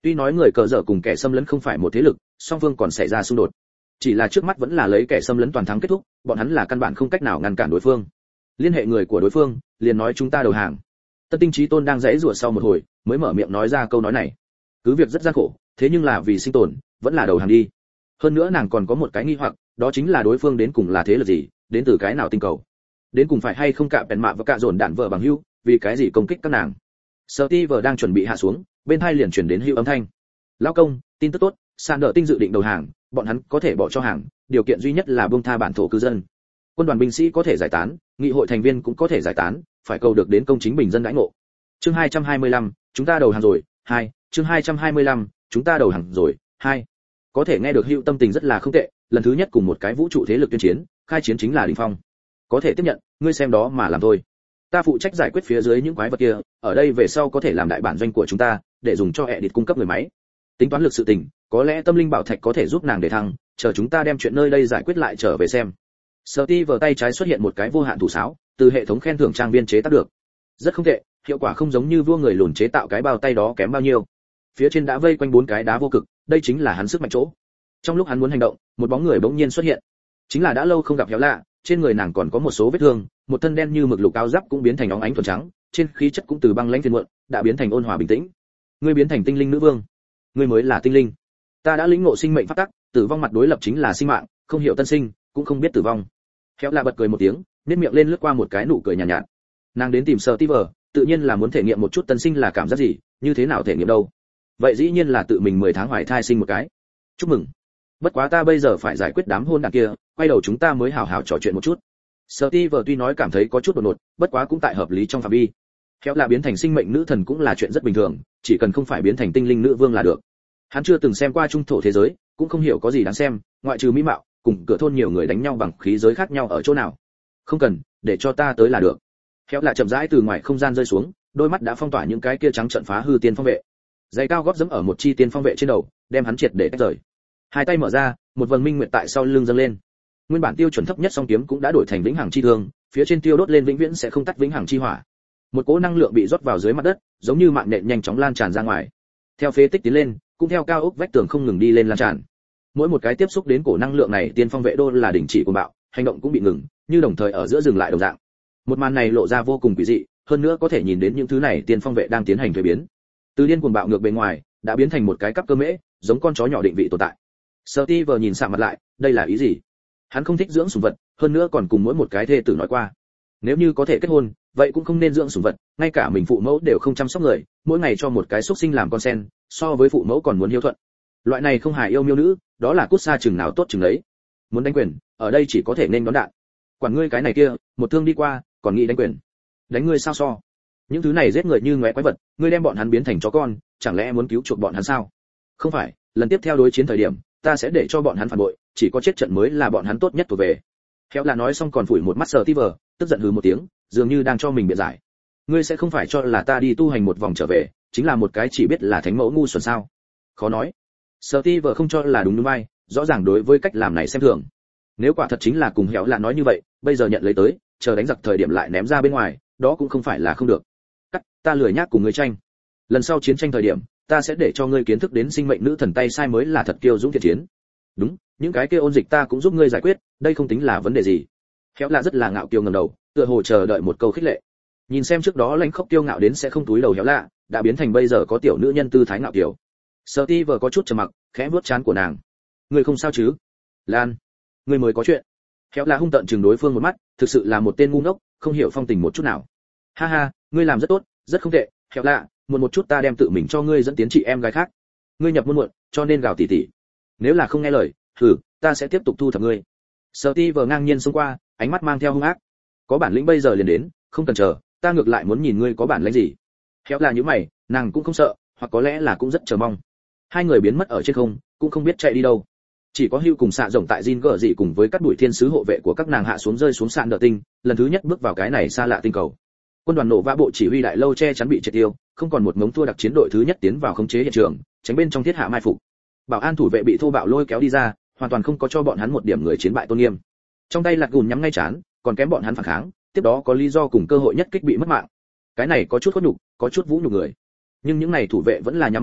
Tuy nói người cờ dở cùng kẻ xâm lấn không phải một thế lực, song phương còn xảy ra xung đột. Chỉ là trước mắt vẫn là lấy kẻ xâm lấn toàn thắng kết thúc, bọn hắn là căn bản không cách nào ngăn cản đối phương. Liên hệ người của đối phương, liền nói chúng ta đầu hàng. Tân Tinh Chí Tôn đang giãy giụa sau một hồi, mới mở miệng nói ra câu nói này. Cứ việc rất gian khổ, thế nhưng là vì sinh tồn, vẫn là đầu hàng đi. Hơn nữa nàng còn có một cái nghi hoặc, đó chính là đối phương đến cùng là thế lực gì, đến từ cái nào tinh cầu, đến cùng phải hay không cạ bèn mạ và cạ dồn đạn vợ bằng hữu, vì cái gì công kích các nàng. Steve đang chuẩn bị hạ xuống, bên tai liền truyền đến hữu âm thanh. Lão công, tin tức tốt, sàn đỡ tinh dự định đầu hàng, bọn hắn có thể bỏ cho hàng, điều kiện duy nhất là buông tha bản thổ cư dân. Quân đoàn binh sĩ có thể giải tán, nghị hội thành viên cũng có thể giải tán, phải cầu được đến công chính bình dân đãi ngộ. Chương 225, chúng ta đầu hàng rồi. 2, chương 225, chúng ta đầu hàng rồi. 2. Có thể nghe được hữu tâm tình rất là không tệ, lần thứ nhất cùng một cái vũ trụ thế lực tuyên chiến, khai chiến chính là đỉnh phong. Có thể tiếp nhận, ngươi xem đó mà làm thôi. Ta phụ trách giải quyết phía dưới những quái vật kia, ở đây về sau có thể làm đại bản doanh của chúng ta, để dùng cho edit cung cấp người máy. Tính toán lực sự tình, có lẽ tâm linh bảo thạch có thể giúp nàng để thăng, chờ chúng ta đem chuyện nơi đây giải quyết lại trở về xem. Steve tay trái xuất hiện một cái vô hạn thủ sáo, từ hệ thống khen thưởng trang viên chế tác được. Rất không tệ, hiệu quả không giống như vua người lùn chế tạo cái bao tay đó kém bao nhiêu. Phía trên đã vây quanh 4 cái đá vô cực, đây chính là hắn sức mạnh chỗ. Trong lúc hắn muốn hành động, một bóng người bỗng nhiên xuất hiện. Chính là đã lâu không gặp Héo lạ, trên người nàng còn có một số vết thương, một thân đen như mực lục áo giáp cũng biến thành óng ánh thuần trắng, trên khí chất cũng từ băng lãnh phiền muộn, đã biến thành ôn hòa bình tĩnh. Ngươi biến thành tinh linh nữ vương, ngươi mới là tinh linh. Ta đã lĩnh ngộ sinh mệnh pháp tắc, tử vong mặt đối lập chính là sinh mạng, không hiểu tân sinh, cũng không biết tử vong. Héo lạ bật cười một tiếng, nét miệng lên lướt qua một cái nụ cười nhàn nhạt. Nàng đến tìm Steve, tự nhiên là muốn thể nghiệm một chút tân sinh là cảm giác gì, như thế nào thể nghiệm đâu. Vậy dĩ nhiên là tự mình 10 tháng hoài thai sinh một cái. Chúc mừng. Bất quá ta bây giờ phải giải quyết đám hôn đàn kia, quay đầu chúng ta mới hào hào trò chuyện một chút. Steve tuy nói cảm thấy có chút đột ngột, bất quá cũng tại hợp lý trong phạm vi. Khéo là biến thành sinh mệnh nữ thần cũng là chuyện rất bình thường, chỉ cần không phải biến thành tinh linh nữ vương là được. Hắn chưa từng xem qua trung thổ thế giới, cũng không hiểu có gì đáng xem, ngoại trừ mỹ mạo, cùng cửa thôn nhiều người đánh nhau bằng khí giới khác nhau ở chỗ nào. Không cần, để cho ta tới là được. Khéo là chậm rãi từ ngoài không gian rơi xuống, đôi mắt đã phong tỏa những cái kia trắng trợn phá hư tiên phong vệ. Giày cao gót dẫm ở một chi tiên phong vệ trên đầu, đem hắn triệt để tách rời. Hai tay mở ra, một vầng minh nguyệt tại sau lưng dâng lên. Nguyên bản tiêu chuẩn thấp nhất song kiếm cũng đã đổi thành vĩnh hằng chi thương, phía trên tiêu đốt lên vĩnh viễn sẽ không tắt vĩnh hằng chi hỏa. Một cỗ năng lượng bị rót vào dưới mặt đất, giống như mạng nhện nhanh chóng lan tràn ra ngoài. Theo phế tích tiến lên, cũng theo cao ốc vách tường không ngừng đi lên lan tràn. Mỗi một cái tiếp xúc đến cổ năng lượng này, tiên phong vệ đô là đình chỉ cuồng bạo, hành động cũng bị ngừng, như đồng thời ở giữa dừng lại đồng dạng. Một màn này lộ ra vô cùng quỷ dị, hơn nữa có thể nhìn đến những thứ này tiên phong vệ đang tiến hành thay biến. Từ điên cuồng bạo ngược bề ngoài, đã biến thành một cái cắp cơ mễ, giống con chó nhỏ định vị tồn tại. Steve nhìn sạm mặt lại, đây là ý gì? Hắn không thích dưỡng sủng vật, hơn nữa còn cùng mỗi một cái thê tử nói qua, nếu như có thể kết hôn, vậy cũng không nên dưỡng sủng vật, ngay cả mình phụ mẫu đều không chăm sóc người, mỗi ngày cho một cái xúc sinh làm con sen, so với phụ mẫu còn muốn hiếu thuận. Loại này không hài yêu miêu nữ, đó là cút xa chừng nào tốt chừng đấy. Muốn đánh quyền, ở đây chỉ có thể nên đón đạn. Quản ngươi cái này kia, một thương đi qua, còn nghĩ đánh quyền. Đánh ngươi sao so? Những thứ này giết người như ngoé quái vật, ngươi đem bọn hắn biến thành chó con, chẳng lẽ muốn cứu chuộc bọn hắn sao? Không phải, lần tiếp theo đối chiến thời điểm, ta sẽ để cho bọn hắn phản bội, chỉ có chết trận mới là bọn hắn tốt nhất thuộc về. Khéo là nói xong còn phủi một mắt Steve, tức giận hừ một tiếng, dường như đang cho mình biện giải. Ngươi sẽ không phải cho là ta đi tu hành một vòng trở về, chính là một cái chỉ biết là thánh mẫu ngu xuẩn sao? Khó nói. Steve không cho là đúng vai, rõ ràng đối với cách làm này xem thường. Nếu quả thật chính là cùng Héo là nói như vậy, bây giờ nhận lấy tới, chờ đánh giặc thời điểm lại ném ra bên ngoài, đó cũng không phải là không được. Cắt, ta lười nhác cùng ngươi tranh. Lần sau chiến tranh thời điểm, ta sẽ để cho ngươi kiến thức đến sinh mệnh nữ thần tay sai mới là thật kiêu dũng thiện chiến. Đúng, những cái kia ôn dịch ta cũng giúp ngươi giải quyết, đây không tính là vấn đề gì. Khéo là rất là ngạo kiêu ngẩng đầu, tựa hồ chờ đợi một câu khích lệ. Nhìn xem trước đó lãnh khốc kiêu ngạo đến sẽ không túi đầu Héo lạ, đã biến thành bây giờ có tiểu nữ nhân tư thái ngạo kiều. Steve có chút trầm mặc, khẽ vuốt trán của nàng. Ngươi không sao chứ? Lan, ngươi mới có chuyện. Khéo là hung tợn chừng đối phương một mắt, thực sự là một tên ngu ngốc, không hiểu phong tình một chút nào. Ha ha, ngươi làm rất tốt, rất không tệ, Khéo lạ, muộn một chút ta đem tự mình cho ngươi dẫn tiến chị em gái khác. Ngươi nhập muộn, cho nên gào tỉ tỉ. Nếu là không nghe lời, ta sẽ tiếp tục thu thập ngươi. Steve ngang nhiên xông qua, ánh mắt mang theo hung ác. Có bản lĩnh bây giờ liền đến, không cần chờ, ta ngược lại muốn nhìn ngươi có bản lĩnh gì. Khéo là như mày, nàng cũng không sợ, hoặc có lẽ là cũng rất chờ mong. Hai người biến mất ở trên không, cũng không biết chạy đi đâu. Chỉ có Hưu cùng xạ rồng tại Jin gở dị cùng với các đuổi thiên sứ hộ vệ của các nàng hạ xuống rơi xuống sạn đỡ tinh, lần thứ nhất bước vào cái này xa lạ tinh cầu. Quân đoàn nổ vã bộ chỉ huy đại lâu che chắn bị triệt tiêu, không còn một mống thua đặc chiến đội thứ nhất tiến vào khống chế hiện trường, tránh bên trong thiết hạ mai phục. Bảo an thủ vệ bị thô bạo lôi kéo đi ra, hoàn toàn không có cho bọn hắn một điểm người chiến bại tôn nghiêm. Trong tay lạt gùn nhắm ngay chán, còn kém bọn hắn phản kháng, tiếp đó có lý do cùng cơ hội nhất kích bị mất mạng. Cái này có chút khuất nhục, có chút vũ nhục người. Nhưng những này thủ vệ vẫn là nhắm mắt lại,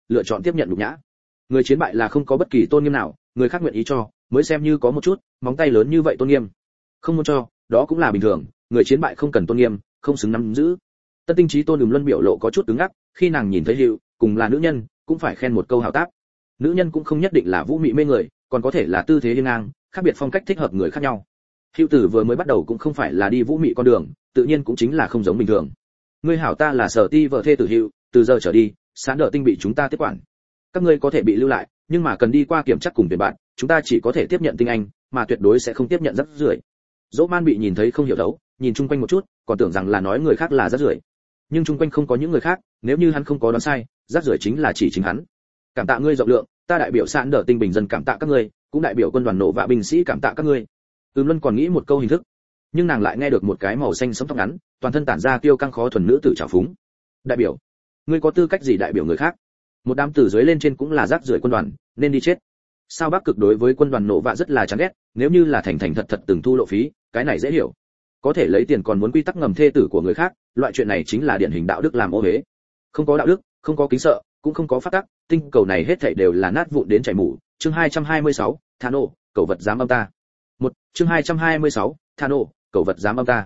lựa chọn tiếp nhận nhục nhã. Người chiến bại là không có bất kỳ tôn nghiêm nào, người khác nguyện ý cho mới xem như có một chút móng tay lớn như vậy tôn nghiêm. Không muốn cho, đó cũng là bình thường, người chiến bại không cần tôn nghiêm, không xứng nắm giữ. Tân Tinh Chí Tôn Luân biểu lộ có chút cứng ngắc, khi nàng nhìn thấy Hữu, cùng là nữ nhân, cũng phải khen một câu hào tác. Nữ nhân cũng không nhất định là vũ mị mê người, còn có thể là tư thế hiên ngang, khác biệt phong cách thích hợp người khác nhau. Hữu Tử vừa mới bắt đầu cũng không phải là đi vũ mị con đường, tự nhiên cũng chính là không giống bình thường. Ngươi hảo, ta là Sở Ti vợ thê tử Hữu, từ giờ trở đi, Sán Đỡ Tinh bị chúng ta tiếp quản. Các ngươi có thể bị lưu lại, nhưng mà cần đi qua kiểm tra cùng tuyển bạn, chúng ta chỉ có thể tiếp nhận tinh anh, mà tuyệt đối sẽ không tiếp nhận rác rưởi. Dỗ Man bị nhìn thấy không hiểu đấu, nhìn chung quanh một chút, còn tưởng rằng là nói người khác là rác rưởi. Nhưng chung quanh không có những người khác, nếu như hắn không có đoán sai, rác rưởi chính là chỉ chính hắn. Cảm tạ ngươi rộng lượng, ta đại biểu Sán Đỡ Tinh bình dân cảm tạ các ngươi, cũng đại biểu quân đoàn nổ và binh sĩ cảm tạ các ngươi. Luân còn nghĩ một câu hình thức, nhưng nàng lại nghe được một cái màu xanh sẫm tóc ngắn, toàn thân tản ra kiêu căng khó thuần nữ tử trào phúng. Đại biểu? Ngươi có tư cách gì đại biểu người khác? Một đám từ dưới lên trên cũng là rác rưởi quân đoàn, nên đi chết. Sao Bắc Cực đối với quân đoàn nổ vạ rất là chán ghét, nếu như là thành thành thật thật từng thu lộ phí, cái này dễ hiểu. Có thể lấy tiền còn muốn quy tắc ngầm thê tử của người khác, loại chuyện này chính là điển hình đạo đức làm ô uế. Không có đạo đức, không có kính sợ, cũng không có pháp tắc, tinh cầu này hết thảy đều là nát vụn đến chảy mủ. Chương 226, Thano, cẩu vật dám âm ta. Chương 226, Thano, cẩu vật dám âm ta.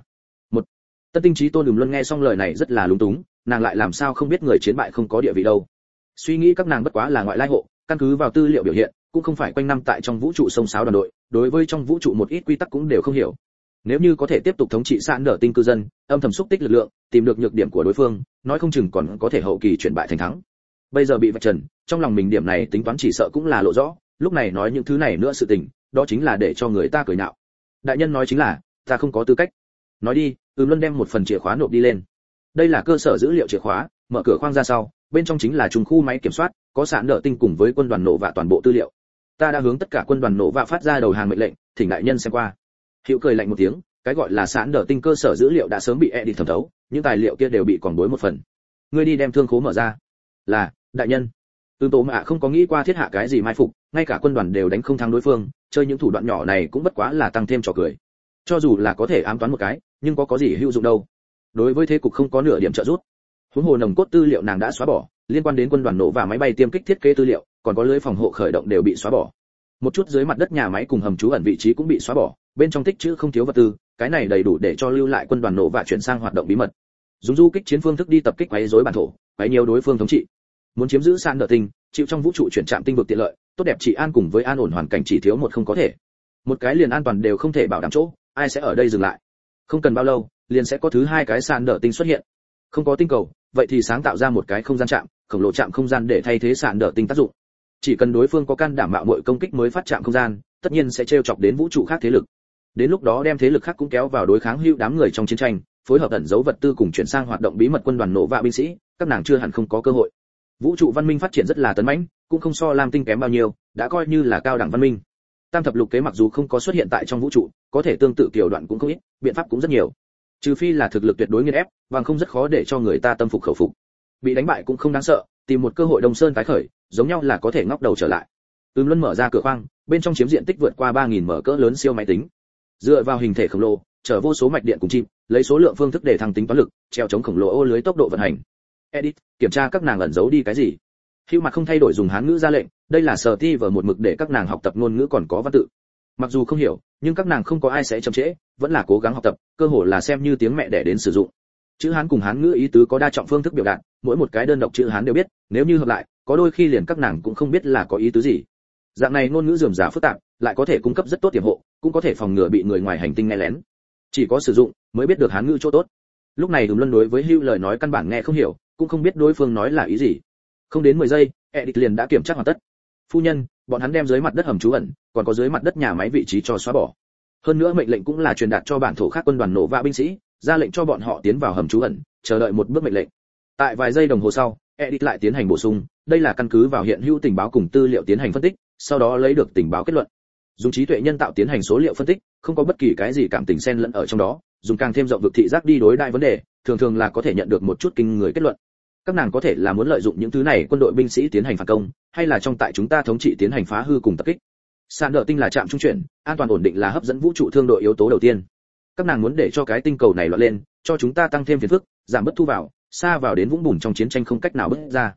Tân Tinh Chí Tôn Luân nghe xong lời này rất là lúng túng, nàng lại làm sao không biết người chiến bại không có địa vị đâu. Suy nghĩ các nàng bất quá là ngoại lai hộ, căn cứ vào tư liệu biểu hiện, cũng không phải quanh năm tại trong vũ trụ sông sáo đoàn đội, đối với trong vũ trụ một ít quy tắc cũng đều không hiểu. Nếu như có thể tiếp tục thống trị Sạn Đỡ Tinh cư dân, âm thầm xúc tích lực lượng, tìm được nhược điểm của đối phương, nói không chừng còn có thể hậu kỳ chuyển bại thành thắng. Bây giờ bị vạch trần, trong lòng mình điểm này tính toán chỉ sợ cũng là lộ rõ, lúc này nói những thứ này nữa sự tình, đó chính là để cho người ta cười nhạo. Đại nhân nói chính là, ta không có tư cách. Nói đi, Luân đem một phần chìa khóa nộp đi lên. Đây là cơ sở dữ liệu chìa khóa, mở cửa khoang ra sau, bên trong chính là trùng khu máy kiểm soát, có Sạn Đỡ Tinh cùng với quân đoàn nổ vạ toàn bộ tư liệu. Ta đã hướng tất cả quân đoàn nổ vạ phát ra đầu hàng mệnh lệnh, thỉnh đại nhân xem qua. Hữu cười lạnh một tiếng, cái gọi là Sạn Đỡ Tinh cơ sở dữ liệu đã sớm bị edit thẩm thấu, những tài liệu kia đều bị còn bối một phần. Ngươi đi đem thương khố mở ra. Là, đại nhân. Tố Mạ không có nghĩ qua thiết hạ cái gì mai phục, ngay cả quân đoàn đều đánh không thắng đối phương, chơi những thủ đoạn nhỏ này cũng bất quá là tăng thêm trò cười. Cho dù là có thể ám toán một cái, nhưng có gì hữu dụng đâu. Đối với thế cục không có nửa điểm trợ giúp. Huống hồ nồng cốt tư liệu nàng đã xóa bỏ, liên quan đến quân đoàn nổ và máy bay tiêm kích thiết kế tư liệu, còn có lưới phòng hộ khởi động đều bị xóa bỏ. Một chút dưới mặt đất nhà máy cùng hầm trú ẩn vị trí cũng bị xóa bỏ, bên trong tích trữ không thiếu vật tư, cái này đầy đủ để cho lưu lại quân đoàn nổ và chuyển sang hoạt động bí mật. Dùng du kích chiến phương thức đi tập kích quấy rối bản thổ, quấy nhiều đối phương thống trị. Muốn chiếm giữ Sạn Đỡ Tinh, chịu trong vũ trụ chuyển trạm tinh vực tiện lợi, tốt đẹp trị an cùng với an ổn hoàn cảnh chỉ thiếu một không có thể. Một cái liền an toàn đều không thể bảo đảm chỗ, ai sẽ ở đây dừng lại? Không cần bao lâu, liền sẽ có thứ hai cái Sạn Đỡ Tinh xuất hiện. Không có tinh cầu, vậy thì sáng tạo ra một cái không gian trạm, khổng lồ trạm không gian để thay thế Sạn Đỡ Tinh tác dụng. Chỉ cần đối phương có can đảm mạo muội công kích mới phát trạm không gian, tất nhiên sẽ trêu chọc đến vũ trụ khác thế lực. Đến lúc đó đem thế lực khác cũng kéo vào đối kháng hữu đám người trong chiến tranh, phối hợp ẩn giấu vật tư cùng chuyển sang hoạt động bí mật quân đoàn nổ vạ binh sĩ, các nàng chưa hẳn không có cơ hội. Vũ trụ văn minh phát triển rất là tấn mãnh, cũng không so Lam Tinh kém bao nhiêu, đã coi như là cao đẳng văn minh. Tam thập lục kế mặc dù không có xuất hiện tại trong vũ trụ, có thể tương tự kiểu đoạn cũng không ít, biện pháp cũng rất nhiều. Trừ phi là thực lực tuyệt đối nghiền ép, bằng không rất khó để cho người ta tâm phục khẩu phục. Bị đánh bại cũng không đáng sợ, tìm một cơ hội Đông Sơn tái khởi, giống nhau là có thể ngóc đầu trở lại. Luân mở ra cửa khoang, bên trong chiếm diện tích vượt qua 3000 mở cỡ lớn siêu máy tính. Dựa vào hình thể khổng lồ, chở vô số mạch điện cùng chim, lấy số lượng phương thức để thăng tính toán lực, treo chống khổng lồ ô lưới tốc độ vận hành. Edit, kiểm tra các nàng ẩn giấu đi cái gì. Hữu mặt không thay đổi dùng Hán ngữ ra lệnh, đây là Sở Ti vở một mực để các nàng học tập ngôn ngữ còn có văn tự. Mặc dù không hiểu, nhưng các nàng không có ai sẽ chậm trễ, vẫn là cố gắng học tập, cơ hội là xem như tiếng mẹ đẻ đến sử dụng. Chữ Hán cùng Hán ngữ ý tứ có đa trọng phương thức biểu đạt, mỗi một cái đơn độc chữ Hán đều biết, nếu như hợp lại, có đôi khi liền các nàng cũng không biết là có ý tứ gì. Dạng này ngôn ngữ rườm rà phức tạp, lại có thể cung cấp rất tốt tiềm hộ, cũng có thể phòng ngừa bị người ngoài hành tinh nghe lén. Chỉ có sử dụng mới biết được Hán ngữ chỗ tốt. Lúc này Luân đối với Hữu lời nói căn bản nghe không hiểu, cũng không biết đối phương nói là ý gì. Không đến 10 giây, Edit liền đã kiểm tra hoàn tất. Phu nhân, bọn hắn đem dưới mặt đất hầm trú ẩn, còn có dưới mặt đất nhà máy vị trí cho xóa bỏ. Hơn nữa mệnh lệnh cũng là truyền đạt cho bản thổ khác quân đoàn nổ vạ binh sĩ, ra lệnh cho bọn họ tiến vào hầm trú ẩn, chờ đợi một bước mệnh lệnh. Tại vài giây đồng hồ sau, Edit lại tiến hành bổ sung, đây là căn cứ vào hiện hữu tình báo cùng tư liệu tiến hành phân tích, sau đó lấy được tình báo kết luận. Dùng trí tuệ nhân tạo tiến hành số liệu phân tích, không có bất kỳ cái gì cảm tình xen lẫn ở trong đó, dùng càng thêm rộng vực thị giác đi đối đại vấn đề, thường thường là có thể nhận được một chút kinh người kết luận. Các nàng có thể là muốn lợi dụng những thứ này quân đội binh sĩ tiến hành phản công, hay là trong tại chúng ta thống trị tiến hành phá hư cùng tập kích. Sạn Đỡ Tinh là trạm trung chuyển, an toàn ổn định là hấp dẫn vũ trụ thương đội yếu tố đầu tiên. Các nàng muốn để cho cái tinh cầu này loạn lên, cho chúng ta tăng thêm phiền phức, giảm bớt thu vào, xa vào đến vũng bùn trong chiến tranh không cách nào bước ra.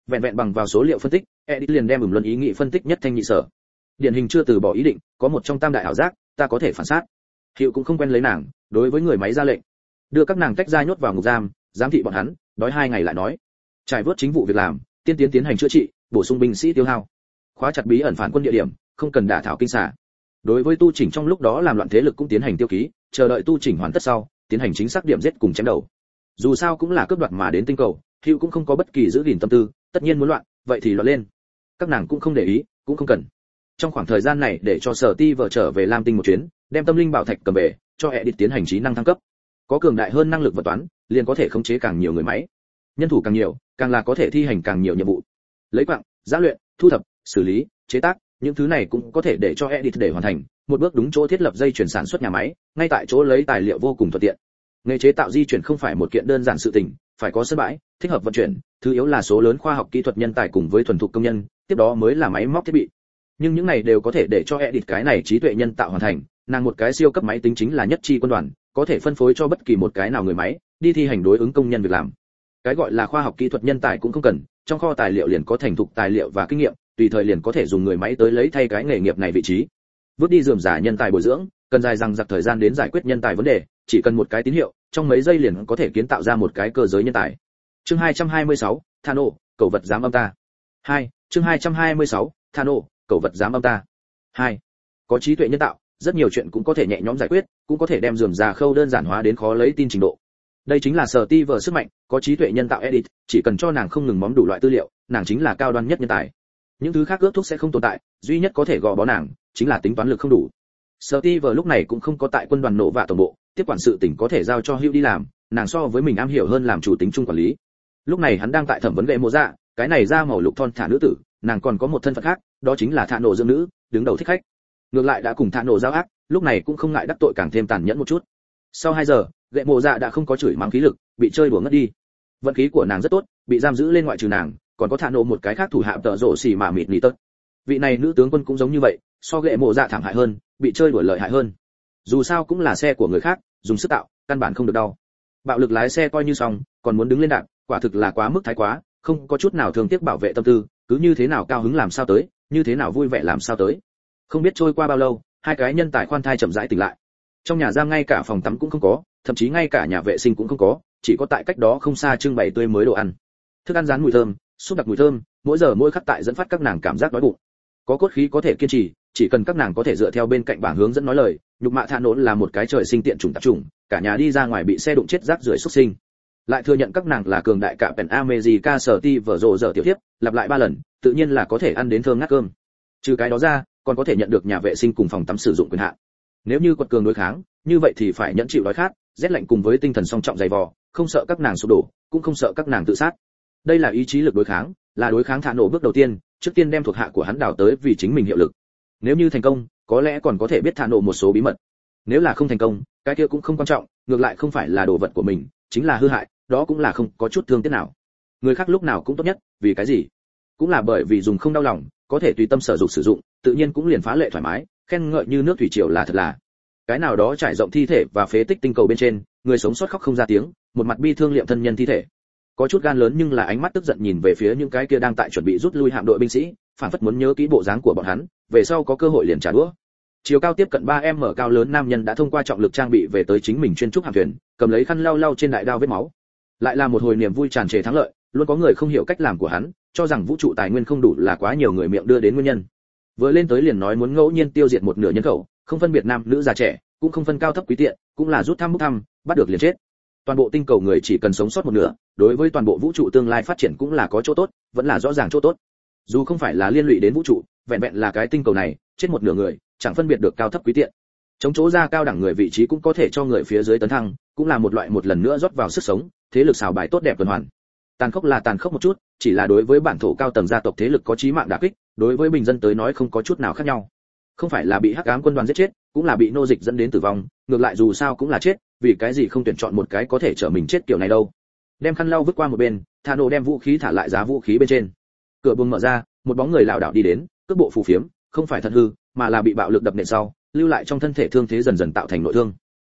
Vẹn vẹn bằng vào số liệu phân tích, Edit liền đem luận ý nghị phân tích nhất thanh nhị sở. Điển hình chưa từ bỏ ý định, có một trong tam đại ảo giác, ta có thể phản sát. Hiệu cũng không quen lấy nàng, đối với người máy ra lệnh, đưa các nàng tách ra nhốt vào ngục giam, giám thị bọn hắn, đói 2 ngày lại nói. Trải vớt chính vụ việc làm, tiên tiến hành chữa trị, bổ sung binh sĩ tiêu hao. Khóa chặt bí ẩn phản quân địa điểm, không cần đả thảo kinh xà. Đối với tu chỉnh trong lúc đó làm loạn thế lực cũng tiến hành tiêu ký, chờ đợi tu chỉnh hoàn tất sau, tiến hành chính xác điểm giết cùng chém đầu. Dù sao cũng là cướp đoạt mà đến tinh cầu, Hữu cũng không có bất kỳ giữ gìn tâm tư, tất nhiên muốn loạn, vậy thì loạn lên. Các nàng cũng không để ý, cũng không cần. Trong khoảng thời gian này để cho Sở Ti vợ trở về Lam Tinh một chuyến, đem tâm linh bảo thạch cầm về, cho Edit tiến hành trí năng thăng cấp. Có cường đại hơn năng lực vật toán, liền có thể khống chế càng nhiều người máy. Nhân thủ càng nhiều, càng là có thể thi hành càng nhiều nhiệm vụ. Lấy quặng, giá luyện, thu thập, xử lý, chế tác, những thứ này cũng có thể để cho Edit để hoàn thành, một bước đúng chỗ thiết lập dây chuyển sản xuất nhà máy, ngay tại chỗ lấy tài liệu vô cùng thuận tiện. Nghề chế tạo di chuyển không phải một kiện đơn giản sự tình, phải có sân bãi, thích hợp vận chuyển, thứ yếu là số lớn khoa học kỹ thuật nhân tài cùng với thuần thục công nhân, tiếp đó mới là máy móc thiết bị. Nhưng những này đều có thể để cho Edit cái này trí tuệ nhân tạo hoàn thành, nàng một cái siêu cấp máy tính chính là nhất chi quân đoàn, có thể phân phối cho bất kỳ một cái nào người máy, đi thi hành đối ứng công nhân việc làm. Cái gọi là khoa học kỹ thuật nhân tài cũng không cần, trong kho tài liệu liền có thành thục tài liệu và kinh nghiệm, tùy thời liền có thể dùng người máy tới lấy thay cái nghề nghiệp này vị trí. Vứt đi rườm rà nhân tài bồi dưỡng, cần dài dằng dặc thời gian đến giải quyết nhân tài vấn đề, chỉ cần một cái tín hiệu, trong mấy giây liền có thể kiến tạo ra một cái cơ giới nhân tài. Chương 226, Thano, cầu vật dám âm ta. 2, chương 226, Thano, cầu vật dám âm ta. 2. Có trí tuệ nhân tạo, rất nhiều chuyện cũng có thể nhẹ nhõm giải quyết, cũng có thể đem rườm rà khâu đơn giản hóa đến khó lấy tin trình độ. Đây chính là Sở Ti vợ sức mạnh, có trí tuệ nhân tạo Edit, chỉ cần cho nàng không ngừng móm đủ loại tư liệu, nàng chính là cao đoan nhất nhân tài. Những thứ khác ước thúc sẽ không tồn tại, duy nhất có thể gò bó nàng chính là tính toán lực không đủ. Sở Ti vợ lúc này cũng không có tại quân đoàn nổ vạ tổng bộ, tiếp quản sự tỉnh có thể giao cho Hữu đi làm, nàng so với mình am hiểu hơn làm chủ tính trung quản lý. Lúc này hắn đang tại thẩm vấn Gệ Mộ Dạ, cái này da màu lục thon thả nữ tử, nàng còn có một thân phận khác, đó chính là Thạ Nổ dưỡng nữ, đứng đầu thích khách. Ngược lại đã cùng Thạ Nổ giao ác, lúc này cũng không ngại đắc tội càng thêm tàn nhẫn một chút. Sau 2 giờ, Gệ Mộ Dạ đã không có chửi mắng khí lực, bị chơi đùa ngất đi. Vận khí của nàng rất tốt, bị giam giữ lên ngoại trừ nàng, còn có Thạ Nổ một cái khác thủ hạ tợ rộ xỉ mà mịt nỉ tật. Vị này nữ tướng quân cũng giống như vậy, so Gệ Mộ Dạ thảm hại hơn, bị chơi đùa lợi hại hơn. Dù sao cũng là xe của người khác, dùng sức tạo, căn bản không được đau. Bạo lực lái xe coi như xong, còn muốn đứng lên đạp, quả thực là quá mức thái quá, không có chút nào thương tiếc bảo vệ tâm tư, cứ như thế nào cao hứng làm sao tới, như thế nào vui vẻ làm sao tới. Không biết trôi qua bao lâu, 2 cái nhân tài khoan thai chậm rãi tỉnh lại. Trong nhà giam ngay cả phòng tắm cũng không có, thậm chí ngay cả nhà vệ sinh cũng không có, chỉ có tại cách đó không xa trưng bày tươi mới đồ ăn. Thức ăn rán mùi thơm, súp đặc mùi thơm, mỗi giờ mỗi khắc tại dẫn phát các nàng cảm giác đói bụng. Có cốt khí có thể kiên trì, chỉ cần các nàng có thể dựa theo bên cạnh bảng hướng dẫn nói lời, nhục mạ Thạ Nổ là một cái trời sinh tiện chủng tạp chủng, cả nhà đi ra ngoài bị xe đụng chết rác rưởi xuất sinh. Lại thừa nhận các nàng là cường đại cả Pen America Sở Ti vở rồ dở tiểu tiếp, lặp lại 3 lần, tự nhiên là có thể ăn đến thơm ngát cơm. Trừ cái đó ra, còn có thể nhận được nhà vệ sinh cùng phòng tắm sử dụng quyền hạn. Nếu như quật cường đối kháng, như vậy thì phải nhẫn chịu đói khát, rét lạnh cùng với tinh thần song trọng dày vò, không sợ các nàng sụp đổ, cũng không sợ các nàng tự sát. Đây là ý chí lực đối kháng, là đối kháng Thạ Nổ bước đầu tiên, trước tiên đem thuộc hạ của hắn đào tới vì chính mình hiệu lực. Nếu như thành công, có lẽ còn có thể biết Thạ Nổ một số bí mật. Nếu là không thành công, cái kia cũng không quan trọng, ngược lại không phải là đồ vật của mình, chính là hư hại, đó cũng là không có chút thương tiếc nào. Người khác lúc nào cũng tốt nhất, vì cái gì? Cũng là bởi vì dùng không đau lòng, có thể tùy tâm sở dục sử dụng, tự nhiên cũng liền phá lệ thoải mái, khen ngợi như nước thủy triều là thật là. Cái nào đó trải rộng thi thể và phế tích tinh cầu bên trên, người sống sót khóc không ra tiếng, một mặt bi thương liệm thân nhân thi thể. Có chút gan lớn nhưng là ánh mắt tức giận nhìn về phía những cái kia đang tại chuẩn bị rút lui hạm đội binh sĩ, phản phất muốn nhớ kỹ bộ dáng của bọn hắn, về sau có cơ hội liền trả đũa. Chiều cao tiếp cận 3m cao lớn nam nhân đã thông qua trọng lực trang bị về tới chính mình chuyên trúc hạm thuyền, cầm lấy khăn lau lau trên đại đao vết máu. Lại là một hồi niềm vui tràn trề thắng lợi, luôn có người không hiểu cách làm của hắn, cho rằng vũ trụ tài nguyên không đủ là quá nhiều người miệng đưa đến nguyên nhân. Vừa lên tới liền nói muốn ngẫu nhiên tiêu diệt một nửa nhân khẩu, không phân biệt nam nữ già trẻ, cũng không phân cao thấp quý tiện, cũng là rút thăm bốc thăm, bắt được liền chết. Toàn bộ tinh cầu người chỉ cần sống sót một nửa, đối với toàn bộ vũ trụ tương lai phát triển cũng là có chỗ tốt, vẫn là rõ ràng chỗ tốt. Dù không phải là liên lụy đến vũ trụ, vẹn vẹn là cái tinh cầu này, chết một nửa người, chẳng phân biệt được cao thấp quý tiện. Chống chỗ ra cao đẳng người vị trí cũng có thể cho người phía dưới tấn thăng, cũng là một loại một lần nữa rót vào sức sống, thế lực xào bài tốt đẹp tuần hoàn. Tàn khốc là tàn khốc một chút, chỉ là đối với bản thổ cao tầng gia tộc thế lực có chí mạng đả kích, đối với bình dân tới nói không có chút nào khác nhau. Không phải là bị hắc ám quân đoàn giết chết, cũng là bị nô dịch dẫn đến tử vong, ngược lại dù sao cũng là chết, vì cái gì không tuyển chọn một cái có thể trở mình chết kiểu này đâu. Đem khăn lau vứt qua một bên, Thạ Nổ đem vũ khí thả lại giá vũ khí bên trên. Cửa buồng mở ra, một bóng người lảo đảo đi đến, cước bộ phù phiếm, không phải thật hư, mà là bị bạo lực đập nện sau, lưu lại trong thân thể thương thế dần dần tạo thành nội thương.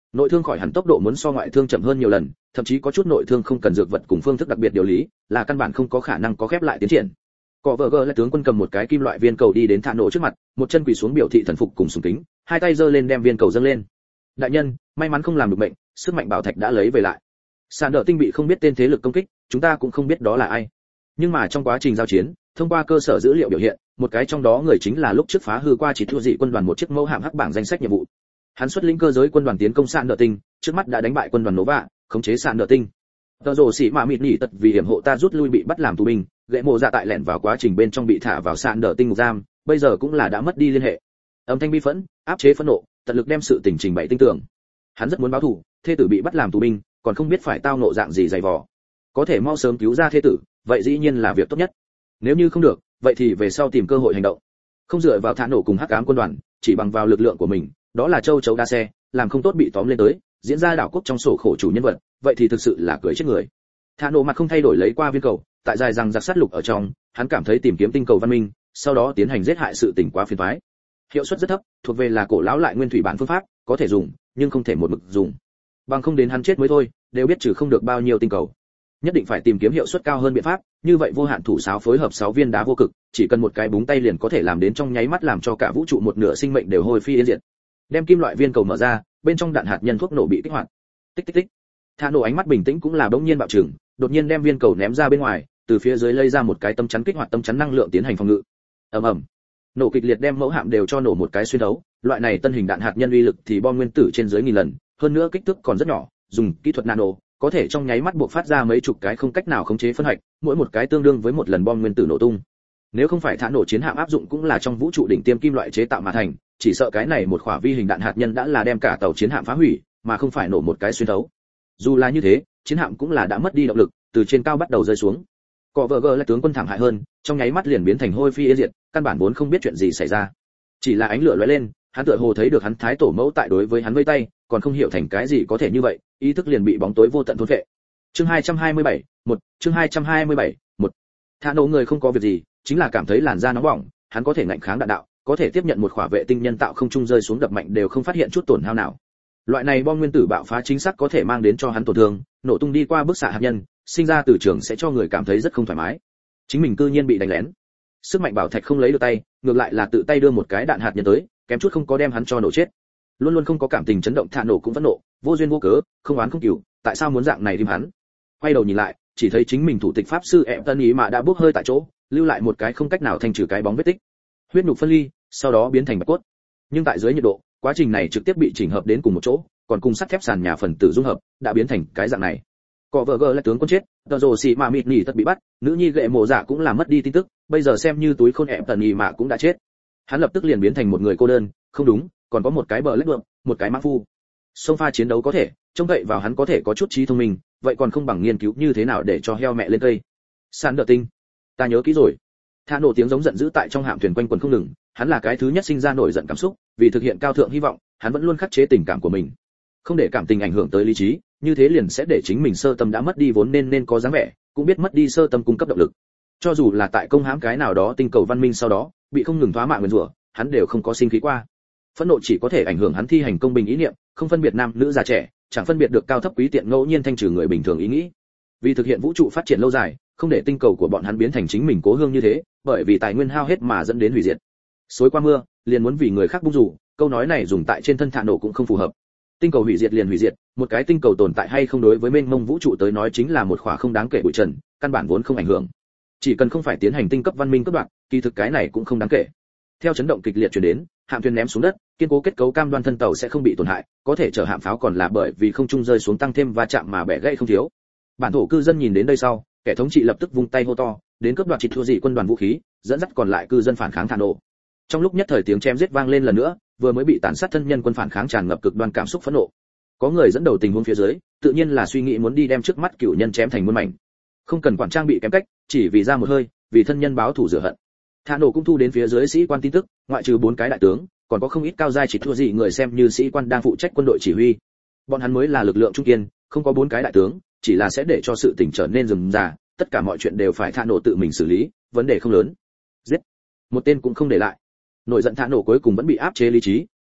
Nội thương khỏi hẳn tốc độ muốn so ngoại thương chậm hơn nhiều lần, thậm chí có chút nội thương không cần dược vật cùng phương thức đặc biệt điều lý, là căn bản không có khả năng có khép lại tiến triển. Cọ vợ gờ là tướng quân cầm một cái kim loại viên cầu đi đến Thạ Nổ trước mặt, một chân quỳ xuống biểu thị thần phục cùng sùng kính, hai tay giơ lên đem viên cầu dâng lên. Đại nhân, may mắn không làm được bệnh, sức mạnh bảo thạch đã lấy về lại. Sàn đỡ tinh bị không biết tên thế lực công kích, chúng ta cũng không biết đó là ai. Nhưng mà trong quá trình giao chiến, thông qua cơ sở dữ liệu biểu hiện, một cái trong đó người chính là lúc trước phá hư qua chỉ thua dị quân đoàn một chiếc mẫu hạm hắc bảng danh sách nhiệm vụ. Hắn xuất lĩnh cơ giới quân đoàn tiến công Sàn đỡ tinh, trước mắt đã đánh bại quân đoàn Nova, khống chế Sàn đỡ tinh. Tờ rồ sĩ mà mịt nhỉ tật vì hiểm hộ ta rút lui bị bắt làm tù binh, gậy mộ dạ tại lẻn vào quá trình bên trong bị thả vào Sàn đỡ tinh ngục giam, bây giờ cũng là đã mất đi liên hệ. Âm thanh bi phẫn, áp chế phẫn nộ, tận lực đem sự tình trình bày tinh tưởng. Hắn rất muốn báo thù, thê tử bị bắt làm tù binh, còn không biết phải tao nộ dạng gì dày vò. Có thể mau sớm cứu ra thê tử, vậy dĩ nhiên là việc tốt nhất. Nếu như không được, vậy thì về sau tìm cơ hội hành động. Không dựa vào Thạ Nổ cùng hắc ám quân đoàn, chỉ bằng vào lực lượng của mình, đó là châu chấu đa xe, làm không tốt bị tóm lên tới, diễn ra đảo quốc trong sổ khổ chủ nhân vật, vậy thì thực sự là cưỡi chết người. Thạ Nổ mặt không thay đổi lấy qua viên cầu, tại dài rằng giặc sát lục ở trong, hắn cảm thấy tìm kiếm tinh cầu văn minh, sau đó tiến hành giết hại sự tình quá phiền toái. Hiệu suất rất thấp, thuộc về là cổ lão lại nguyên thủy bản phương pháp, có thể dùng, nhưng không thể một mực dùng. Bằng không đến hắn chết mới thôi, đều biết trừ không được bao nhiêu tinh cầu. Nhất định phải tìm kiếm hiệu suất cao hơn biện pháp, như vậy vô hạn thủ sáo phối hợp 6 viên đá vô cực, chỉ cần một cái búng tay liền có thể làm đến trong nháy mắt làm cho cả vũ trụ một nửa sinh mệnh đều hôi phi yên diệt. Đem kim loại viên cầu mở ra, bên trong đạn hạt nhân thuốc nổ bị kích hoạt. Tích tích tích. Thạ Nổ ánh mắt bình tĩnh cũng là bỗng nhiên bạo trừng, đột nhiên đem viên cầu ném ra bên ngoài, từ phía dưới lây ra một cái tấm chắn kích hoạt tấm chắn năng lượng tiến hành phòng ngự. Ầm ầm. Nổ kịch liệt đem mẫu hạm đều cho nổ một cái xuyên thấu, loại này tân hình đạn hạt nhân uy lực thì bom nguyên tử trên dưới nghìn lần, hơn nữa kích thước còn rất nhỏ, dùng kỹ thuật nano, có thể trong nháy mắt buộc phát ra mấy chục cái không cách nào khống chế phân hạch, mỗi một cái tương đương với một lần bom nguyên tử nổ tung. Nếu không phải Thạ Nổ chiến hạm áp dụng cũng là trong vũ trụ đỉnh tiêm kim loại chế tạo mà thành, chỉ sợ cái này một khỏa vi hình đạn hạt nhân đã là đem cả tàu chiến hạm phá hủy, mà không phải nổ một cái xuyên thấu. Dù là như thế, chiến hạm cũng là đã mất đi động lực, từ trên cao bắt đầu rơi xuống. Cọ vợ gờ là tướng quân thảm hại hơn, trong nháy mắt liền biến thành hôi phi yên diệt, căn bản vốn không biết chuyện gì xảy ra. Chỉ là ánh lửa lóe lên, hắn tựa hồ thấy được hắn thái tổ mẫu tại đối với hắn vây tay, còn không hiểu thành cái gì có thể như vậy, ý thức liền bị bóng tối vô tận thôn phệ. Chương 227, chương 227, Thạ Nổ người không có việc gì, chính là cảm thấy làn da nóng bỏng, hắn có thể ngạnh kháng đạn đạo, có thể tiếp nhận một khỏa vệ tinh nhân tạo không trung rơi xuống đập mạnh đều không phát hiện chút tổn hao nào. Loại này bom nguyên tử bạo phá chính xác có thể mang đến cho hắn tổn thương, nổ tung đi qua bức xạ hạt nhân, sinh ra từ trường sẽ cho người cảm thấy rất không thoải mái. Chính mình cư nhiên bị đánh lén. Sức mạnh bảo thạch không lấy được tay, ngược lại là tự tay đưa một cái đạn hạt nhân tới, kém chút không có đem hắn cho nổ chết. Luôn luôn không có cảm tình chấn động Thạ Nổ cũng phẫn nộ, vô duyên vô cớ, không oán không cừu, tại sao muốn dạng này tìm hắn? Quay đầu nhìn lại, chỉ thấy chính mình thủ tịch pháp sư ẻm tân ý mà đã bốc hơi tại chỗ, lưu lại một cái không cách nào thanh trừ cái bóng vết tích. Huyết nhục phân ly, sau đó biến thành bạch cốt. Nhưng tại dưới nhiệt độ, quá trình này trực tiếp bị chỉnh hợp đến cùng một chỗ, còn cùng sắt thép sàn nhà phần tử dung hợp, đã biến thành cái dạng này. Cọ vợ gờ là tướng quân chết, tờ rồ xì mà mịt nhỉ tất bị bắt, nữ nhi gệ mộ dạ cũng là mất đi tin tức, bây giờ xem như túi khôn ẻm tần nhỉ mà cũng đã chết. Hắn lập tức liền biến thành một người cô đơn, không đúng, còn có một cái bờ lách bượm, một cái mã phu. Sông pha chiến đấu có thể, trông cậy vào hắn có thể có chút trí thông minh, vậy còn không bằng nghiên cứu như thế nào để cho heo mẹ lên cây. Sàn đỡ tinh, ta nhớ kỹ rồi. Thạ Nổ tiếng giống giận dữ tại trong hạm thuyền quanh quẩn không ngừng, hắn là cái thứ nhất sinh ra nổi giận cảm xúc, vì thực hiện cao thượng hy vọng, hắn vẫn luôn khắc chế tình cảm của mình, không để cảm tình ảnh hưởng tới lý trí, như thế liền sẽ để chính mình sơ tâm đã mất đi vốn nên có dáng vẻ, cũng biết mất đi sơ tâm cung cấp động lực. Cho dù là tại công hãm cái nào đó tinh cầu văn minh sau đó, bị không ngừng thoá mạ nguyền rủa, hắn đều không có sinh khí qua. Phẫn nộ chỉ có thể ảnh hưởng hắn thi hành công bình ý niệm, không phân biệt nam nữ già trẻ, chẳng phân biệt được cao thấp quý tiện, ngẫu nhiên thanh trừ người bình thường ý nghĩ. Vì thực hiện vũ trụ phát triển lâu dài, không để tinh cầu của bọn hắn biến thành chính mình cố hương như thế, bởi vì tài nguyên hao hết mà dẫn đến hủy diệt. Xối qua mưa, liền muốn vì người khác bung rủ, câu nói này dùng tại trên thân Thạ Nổ cũng không phù hợp. Tinh cầu hủy diệt liền hủy diệt, một cái tinh cầu tồn tại hay không đối với mênh mông vũ trụ tới nói chính là một khỏa không đáng kể bụi trần, căn bản vốn không ảnh hưởng. Chỉ cần không phải tiến hành tinh cấp văn minh cấp đoạn, kỳ thực cái này cũng không đáng kể. Theo chấn động kịch liệt truyền đến, hạm thuyền ném xuống đất, kiên cố kết cấu cam đoan thân tàu sẽ không bị tổn hại, có thể chở hạm pháo còn là bởi vì không trung rơi xuống tăng thêm va chạm mà bẻ gãy không thiếu. Bản thổ cư dân nhìn đến đây sau, kẻ thống trị lập tức vung tay hô to, đến cướp đoạt chỉ thua gì quân đoàn vũ khí, dẫn dắt còn lại cư dân phản kháng Thạ Nổ. Trong lúc nhất thời tiếng chém giết vang lên lần nữa, vừa mới bị tàn sát thân nhân quân phản kháng tràn ngập cực đoan cảm xúc phẫn nộ. Có người dẫn đầu tình huống phía dưới, tự nhiên là suy nghĩ muốn đi đem trước mắt cửu nhân chém thành muôn mảnh. Không cần quản trang bị kém cách, chỉ vì ra một hơi, vì thân nhân báo thù rửa hận. Thạ Nổ cũng thu đến phía dưới sĩ quan tin tức, ngoại trừ 4 cái đại tướng, còn có không ít cao giai chỉ thua gì người xem như sĩ quan đang phụ trách quân đội chỉ huy. Bọn hắn mới là lực lượng trung kiên, không có 4 cái đại tướng, chỉ là sẽ để cho sự tình trở nên rườm rà, tất cả mọi chuyện đều phải Thạ Nổ tự mình xử lý, vấn đề không lớn. Giết, một tên cũng không để lại. Nội giận Thạ Nổ cuối cùng vẫn bị áp chế lý trí,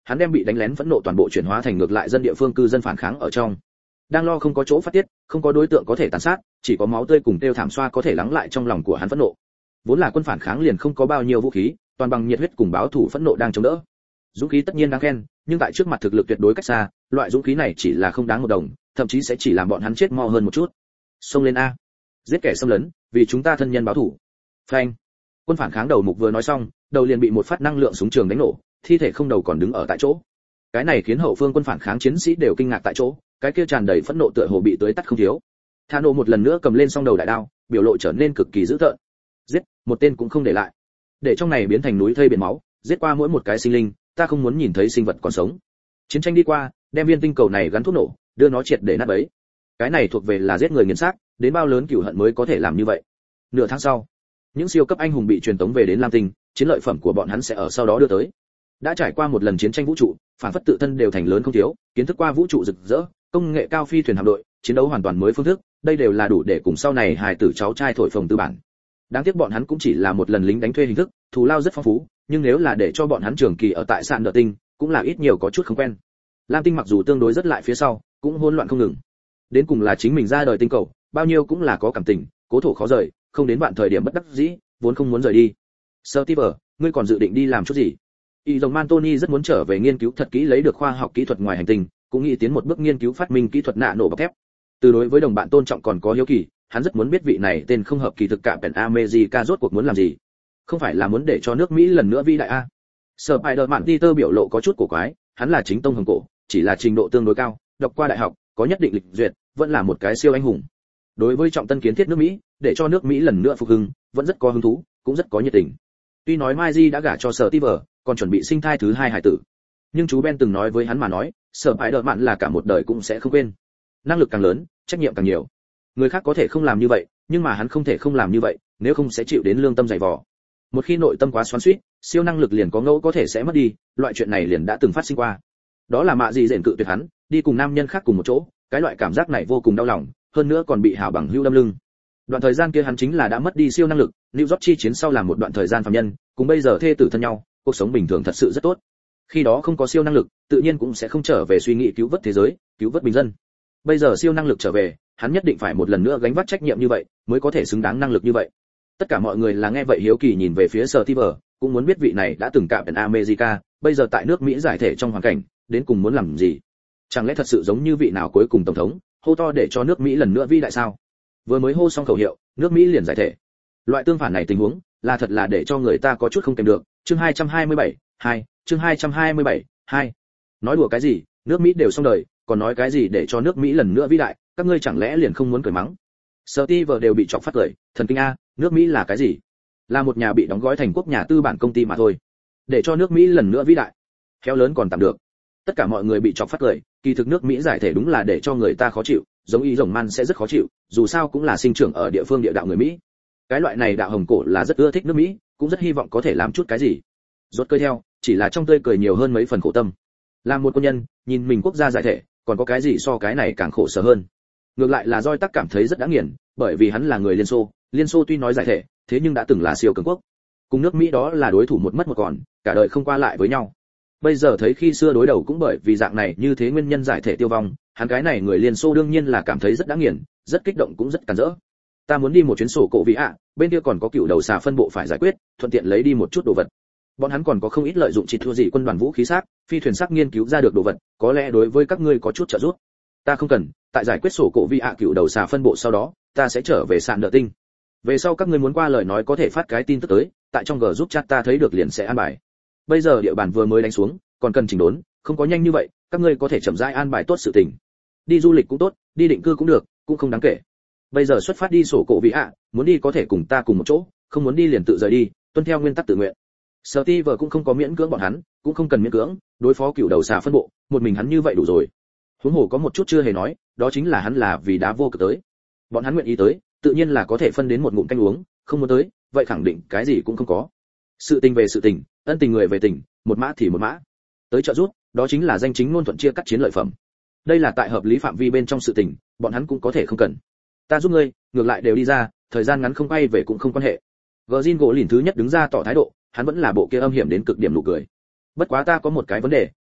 hắn đem bị đánh lén phẫn nộ toàn bộ chuyển hóa thành ngược lại dân địa phương cư dân phản kháng ở trong. Đang lo không có chỗ phát tiết, không có đối tượng có thể tàn sát, chỉ có máu tươi cùng tiêu thảm xoa có thể lắng lại trong lòng của hắn phẫn nộ. Vốn là quân phản kháng liền không có bao nhiêu vũ khí, toàn bằng nhiệt huyết cùng báo thủ phẫn nộ đang chống đỡ. Dũng khí tất nhiên đáng khen, nhưng tại trước mặt thực lực tuyệt đối cách xa, loại dũng khí này chỉ là không đáng một đồng, thậm chí sẽ chỉ làm bọn hắn chết mo hơn một chút. Xông lên a, giết kẻ xâm lấn, vì chúng ta thân nhân báo thủ. Phanh. Quân phản kháng đầu mục vừa nói xong, đầu liền bị một phát năng lượng súng trường đánh nổ, thi thể không đầu còn đứng ở tại chỗ. Cái này khiến hậu phương quân phản kháng chiến sĩ đều kinh ngạc tại chỗ, cái kia tràn đầy phẫn nộ tựa hồ bị tưới tắt không thiếu. Thano một lần nữa cầm lên song đầu đại đao, biểu lộ trở nên cực kỳ dữ tợn. Giết, một tên cũng không để lại. Để trong này biến thành núi thây biển máu, giết qua mỗi một cái sinh linh, ta không muốn nhìn thấy sinh vật còn sống. Chiến tranh đi qua, đem viên tinh cầu này gắn thuốc nổ, đưa nó triệt để nát bấy. Cái này thuộc về là giết người nghiền xác, đến bao lớn cửu hận mới có thể làm như vậy. Nửa tháng sau, những siêu cấp anh hùng bị truyền tống về đến Lam Tinh, chiến lợi phẩm của bọn hắn sẽ ở sau đó đưa tới. Đã trải qua một lần chiến tranh vũ trụ, phản phất tự thân đều thành lớn không thiếu, kiến thức qua vũ trụ rực rỡ, công nghệ cao phi thuyền hạm đội, chiến đấu hoàn toàn mới phương thức, đây đều là đủ để cùng sau này hài tử cháu trai thổi phồng tư bản. Đáng tiếc bọn hắn cũng chỉ là một lần lính đánh thuê hình thức, thù lao rất phong phú, nhưng nếu là để cho bọn hắn trường kỳ ở tại sạn nợ tinh, cũng là ít nhiều có chút không quen. Lam Tinh mặc dù tương đối rất lại phía sau, cũng hỗn loạn không ngừng. Đến cùng là chính mình ra đời tinh cầu, bao nhiêu cũng là có cảm tình, cố thổ khó rời, không đến bạn thời điểm bất đắc dĩ, vốn không muốn rời đi. Steve, ngươi còn dự định đi làm chút gì? Y Dòng Mantoni rất muốn trở về nghiên cứu thật kỹ lấy được khoa học kỹ thuật ngoài hành tinh, cũng nghĩ tiến một bước nghiên cứu phát minh kỹ thuật nạ nổ bọc thép. Từ đối với đồng bạn tôn trọng còn có hiếu kỳ, hắn rất muốn biết vị này tên không hợp kỳ thực cả Pen America rốt cuộc muốn làm gì. Không phải là muốn để cho nước Mỹ lần nữa vĩ đại a? Spider-Man Peter biểu lộ có chút cổ quái, hắn là chính tông hồng cổ, chỉ là trình độ tương đối cao, đọc qua đại học, có nhất định lịch duyệt, vẫn là một cái siêu anh hùng. Đối với trọng tân kiến thiết nước Mỹ, để cho nước Mỹ lần nữa phục hưng, vẫn rất có hứng thú, cũng rất có nhiệt tình. Tuy nói Mai Di đã gả cho Steve, còn chuẩn bị sinh thai thứ hai hải tử, nhưng chú Ben từng nói với hắn mà nói, Spider-Man là cả một đời cũng sẽ không quên. Năng lực càng lớn, trách nhiệm càng nhiều. Người khác có thể không làm như vậy, nhưng mà hắn không thể không làm như vậy, nếu không sẽ chịu đến lương tâm dày vò. Một khi nội tâm quá xoắn xuýt, siêu năng lực liền có ngẫu có thể sẽ mất đi, loại chuyện này liền đã từng phát sinh qua. Đó là Mạ Dị Dện cự tuyệt hắn, đi cùng nam nhân khác cùng một chỗ, cái loại cảm giác này vô cùng đau lòng, hơn nữa còn bị hảo bằng hữu đâm lưng. Đoạn thời gian kia hắn chính là đã mất đi siêu năng lực, New York chi chiến sau làm một đoạn thời gian phàm nhân, cùng bây giờ thê tử thân nhau, cuộc sống bình thường thật sự rất tốt. Khi đó không có siêu năng lực, tự nhiên cũng sẽ không trở về suy nghĩ cứu vớt thế giới, cứu vớt bình dân. Bây giờ siêu năng lực trở về, hắn nhất định phải một lần nữa gánh vác trách nhiệm như vậy, mới có thể xứng đáng năng lực như vậy. Tất cả mọi người là nghe vậy hiếu kỳ nhìn về phía Steve, cũng muốn biết vị này đã từng cạm đến America, bây giờ tại nước Mỹ giải thể trong hoàn cảnh, đến cùng muốn làm gì? Chẳng lẽ thật sự giống như vị nào cuối cùng tổng thống, hô to để cho nước Mỹ lần nữa vĩ đại sao? Vừa mới hô xong khẩu hiệu, nước Mỹ liền giải thể. Loại tương phản này tình huống, là thật là để cho người ta có chút không kèm được. Chương 227, 2, chương 227, 2. Nói đùa cái gì, nước Mỹ đều xong đời, còn nói cái gì để cho nước Mỹ lần nữa vĩ đại, các ngươi chẳng lẽ liền không muốn cười mắng? Steve đều bị chọc phát cười, thần kinh a, nước Mỹ là cái gì? Là một nhà bị đóng gói thành quốc nhà tư bản công ty mà thôi. Để cho nước Mỹ lần nữa vĩ đại, khéo lớn còn tạm được. Tất cả mọi người bị chọc phát cười, kỳ thực nước Mỹ giải thể đúng là để cho người ta khó chịu, giống Y Dòng Man sẽ rất khó chịu, dù sao cũng là sinh trưởng ở địa phương địa đạo người Mỹ. Cái loại này đạo hồng cổ là rất ưa thích nước Mỹ, cũng rất hy vọng có thể làm chút cái gì. Rốt cười theo, chỉ là trong tươi cười nhiều hơn mấy phần khổ tâm. Làm một quân nhân, nhìn mình quốc gia giải thể, còn có cái gì so cái này càng khổ sở hơn. Ngược lại là Joy Tắc cảm thấy rất đã nghiền, bởi vì hắn là người Liên Xô tuy nói giải thể, thế nhưng đã từng là siêu cường quốc. Cùng nước Mỹ đó là đối thủ một mất một còn, cả đời không qua lại với nhau. Bây giờ thấy khi xưa đối đầu cũng bởi vì dạng này như thế nguyên nhân giải thể tiêu vong, hắn cái này người Liên Xô đương nhiên là cảm thấy rất đã nghiền, rất kích động cũng rất cản rỡ. Ta muốn đi một chuyến sổ cổ vị ạ, bên kia còn có cựu đầu xà phân bộ phải giải quyết, thuận tiện lấy đi một chút đồ vật. Bọn hắn còn có không ít lợi dụng chỉ thua gì quân đoàn vũ khí xác, phi thuyền xác nghiên cứu ra được đồ vật, có lẽ đối với các ngươi có chút trợ giúp. Ta không cần, tại giải quyết sổ cổ vị ạ cựu đầu xà phân bộ sau đó, ta sẽ trở về sạn nợ tinh. Về sau các ngươi muốn qua lời nói có thể phát cái tin tức tới, tại trong G giúp chat ta thấy được liền sẽ an bài. Bây giờ địa bàn vừa mới đánh xuống, còn cần chỉnh đốn, không có nhanh như vậy, các ngươi có thể chậm rãi an bài tốt sự tình. Đi du lịch cũng tốt, đi định cư cũng được, cũng không đáng kể. Bây giờ xuất phát đi sổ cổ vị ạ, muốn đi có thể cùng ta cùng một chỗ, không muốn đi liền tự rời đi, tuân theo nguyên tắc tự nguyện. Steve cũng không có miễn cưỡng bọn hắn, cũng không cần miễn cưỡng, đối phó cựu đầu xà phân bộ, một mình hắn như vậy đủ rồi. Huống hồ có một chút chưa hề nói, đó chính là hắn là vì đá vô cực tới. Bọn hắn nguyện ý tới, tự nhiên là có thể phân đến một ngụm canh uống, không muốn tới, vậy khẳng định cái gì cũng không có. Sự tình về sự tình, ân tình người về tình, một mã thì một mã. Tới trợ giúp, đó chính là danh chính ngôn thuận chia cắt chiến lợi phẩm. Đây là tại hợp lý phạm vi bên trong sự tình, bọn hắn cũng có thể không cần. Ta giúp ngươi, ngược lại đều đi ra, thời gian ngắn không quay về cũng không quan hệ. Gjin gỗ lìn thứ nhất đứng ra tỏ thái độ, hắn vẫn là bộ kia âm hiểm đến cực điểm nụ cười. Bất quá ta có một cái vấn đề,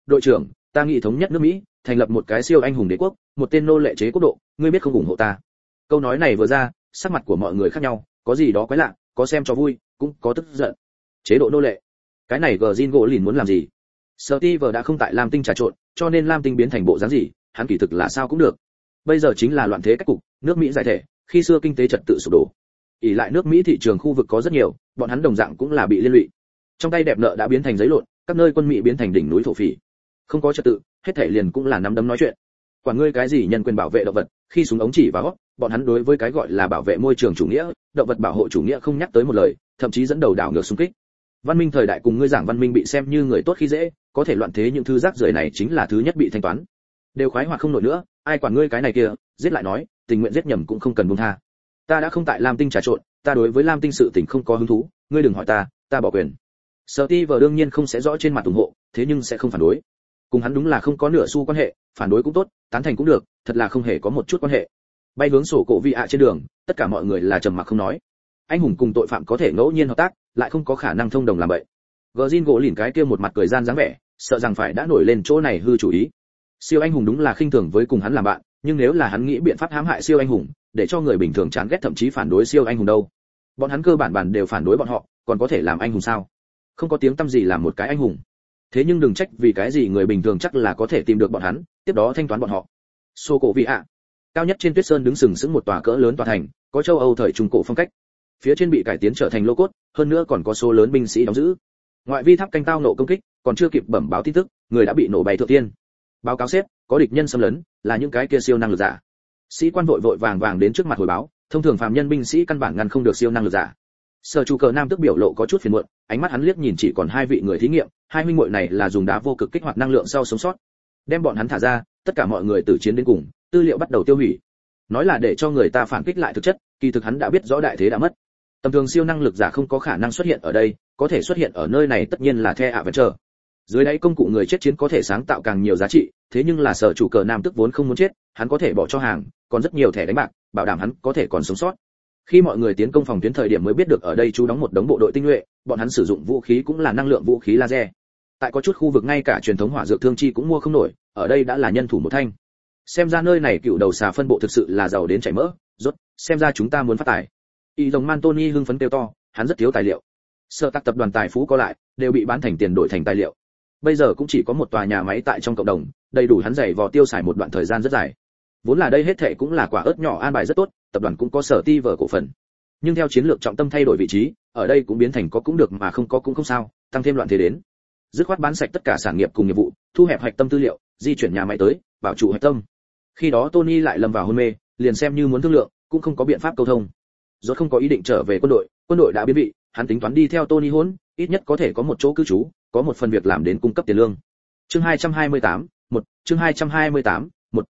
đội trưởng, ta nghĩ thống nhất nước Mỹ, thành lập một cái siêu anh hùng đế quốc, một tên nô lệ chế quốc độ, ngươi biết không ủng hộ ta. Câu nói này vừa ra, sắc mặt của mọi người khác nhau, có gì đó quái lạ, có xem cho vui, cũng có tức giận. Chế độ nô lệ, cái này Gjin gỗ lìn muốn làm gì? Steve đã không tại Lam Tinh trà trộn, cho nên Lam Tinh biến thành bộ dáng gì, hắn kỳ thực là sao cũng được. Bây giờ chính là loạn thế cách cục, nước Mỹ giải thể, khi xưa kinh tế trật tự sụp đổ. Ỷ lại nước Mỹ thị trường khu vực có rất nhiều, bọn hắn đồng dạng cũng là bị liên lụy. Trong tay đẹp nợ đã biến thành giấy lộn, các nơi quân Mỹ biến thành đỉnh núi thổ phỉ. Không có trật tự, hết thảy liền cũng là nắm đấm nói chuyện. Quản ngươi cái gì nhân quyền bảo vệ động vật, khi súng ống chỉ vào, bọn hắn đối với cái gọi là bảo vệ môi trường chủ nghĩa, động vật bảo hộ chủ nghĩa không nhắc tới một lời, thậm chí dẫn đầu đảo ngược xung kích. Văn minh thời đại cùng ngươi giảng văn minh bị xem như người tốt khi dễ, có thể loạn thế những thứ rác rưởi này chính là thứ nhất bị thanh toán. Đều khoái hoạt không nổi nữa, ai quản ngươi cái này kia, giết lại nói, tình nguyện giết nhầm cũng không cần buông tha. Ta đã không tại Lam Tinh trà trộn, ta đối với Lam Tinh sự tình không có hứng thú, ngươi đừng hỏi ta bỏ quyền. Steve đương nhiên không sẽ rõ trên mặt ủng hộ, thế nhưng sẽ không phản đối. Cùng hắn đúng là không có nửa xu quan hệ, phản đối cũng tốt, tán thành cũng được, thật là không hề có một chút quan hệ. Bay hướng sổ cổ vị ạ trên đường, tất cả mọi người là trầm mặc không nói. Anh hùng cùng tội phạm có thể ngẫu nhiên hợp tác, lại không có khả năng thông đồng làm vậy. Gjin gỗ lìn cái kia một mặt cười gian dáng vẻ, sợ rằng phải đã nổi lên chỗ này hư chủ ý. Siêu anh hùng đúng là khinh thường với cùng hắn làm bạn, nhưng nếu là hắn nghĩ biện pháp hãm hại siêu anh hùng, để cho người bình thường chán ghét thậm chí phản đối siêu anh hùng đâu. Bọn hắn cơ bản đều phản đối bọn họ, còn có thể làm anh hùng sao? Không có tiếng tăm gì làm một cái anh hùng. Thế nhưng đừng trách vì cái gì người bình thường chắc là có thể tìm được bọn hắn, tiếp đó thanh toán bọn họ. Sô cổ vị ạ. Cao nhất trên tuyết sơn đứng sừng sững một tòa cỡ lớn tòa thành, có châu Âu thời trung cổ phong cách. Phía trên bị cải tiến trở thành lô cốt, hơn nữa còn có số lớn binh sĩ đóng giữ. Ngoại vi tháp canh tao nộ công kích, còn chưa kịp bẩm báo tin tức, người đã bị nổ bay thượng tiên. Báo cáo sếp, có địch nhân xâm lấn, là những cái kia siêu năng lực giả. Sĩ quan vội vội vàng đến trước mặt hồi báo, thông thường phàm nhân binh sĩ căn bản ngăn không được siêu năng lực giả. Sở chủ cờ nam tức biểu lộ có chút phiền muộn, ánh mắt hắn liếc nhìn chỉ còn hai vị người thí nghiệm, hai huynh muội này là dùng đá vô cực kích hoạt năng lượng sau sống sót. Đem bọn hắn thả ra, tất cả mọi người tử chiến đến cùng, tư liệu bắt đầu tiêu hủy. Nói là để cho người ta phản kích lại thực chất, kỳ thực hắn đã biết rõ đại thế đã mất. Tầm thường siêu năng lực giả không có khả năng xuất hiện ở đây, có thể xuất hiện ở nơi này tất nhiên là The Avenger. Dưới đáy công cụ người chết chiến có thể sáng tạo càng nhiều giá trị, thế nhưng là sở chủ cờ nam tức vốn không muốn chết, hắn có thể bỏ cho hàng, còn rất nhiều thẻ đánh bạc, bảo đảm hắn có thể còn sống sót. Khi mọi người tiến công phòng tuyến thời điểm mới biết được ở đây chú đóng một đống bộ đội tinh nhuệ, bọn hắn sử dụng vũ khí cũng là năng lượng vũ khí laser. Tại có chút khu vực ngay cả truyền thống hỏa dược thương chi cũng mua không nổi, ở đây đã là nhân thủ một thanh. Xem ra nơi này cựu đầu xà phân bộ thực sự là giàu đến chảy mỡ, rốt, xem ra chúng ta muốn phát tài. Y Rồng Mantoni hưng phấn kêu to, hắn rất thiếu tài liệu. Sở tác tập đoàn tài phú có lại, đều bị bán thành tiền đổi thành tài liệu. Bây giờ cũng chỉ có một tòa nhà máy tại trong cộng đồng, đầy đủ hắn giày vò tiêu xài một đoạn thời gian rất dài. Vốn là đây hết thảy cũng là quả ớt nhỏ an bài rất tốt, tập đoàn cũng có sở ti vở cổ phần. Nhưng theo chiến lược trọng tâm thay đổi vị trí, ở đây cũng biến thành có cũng được mà không có cũng không sao, tăng thêm loạn thế đến. Dứt khoát bán sạch tất cả sản nghiệp cùng nghiệp vụ, thu hẹp hạch tâm tư liệu, di chuyển nhà máy tới, bảo trụ hạch tâm. Khi đó Tony lại lâm vào hôn mê, liền xem như muốn thương lượng, cũng không có biện pháp câu thông. Rốt không có ý định trở về quân đội đã biến vị, hắn tính toán đi theo Tony hôn, ít nhất có thể có một chỗ cư trú, có một phần việc làm đến cung cấp tiền lương. Chương 228, chương 228,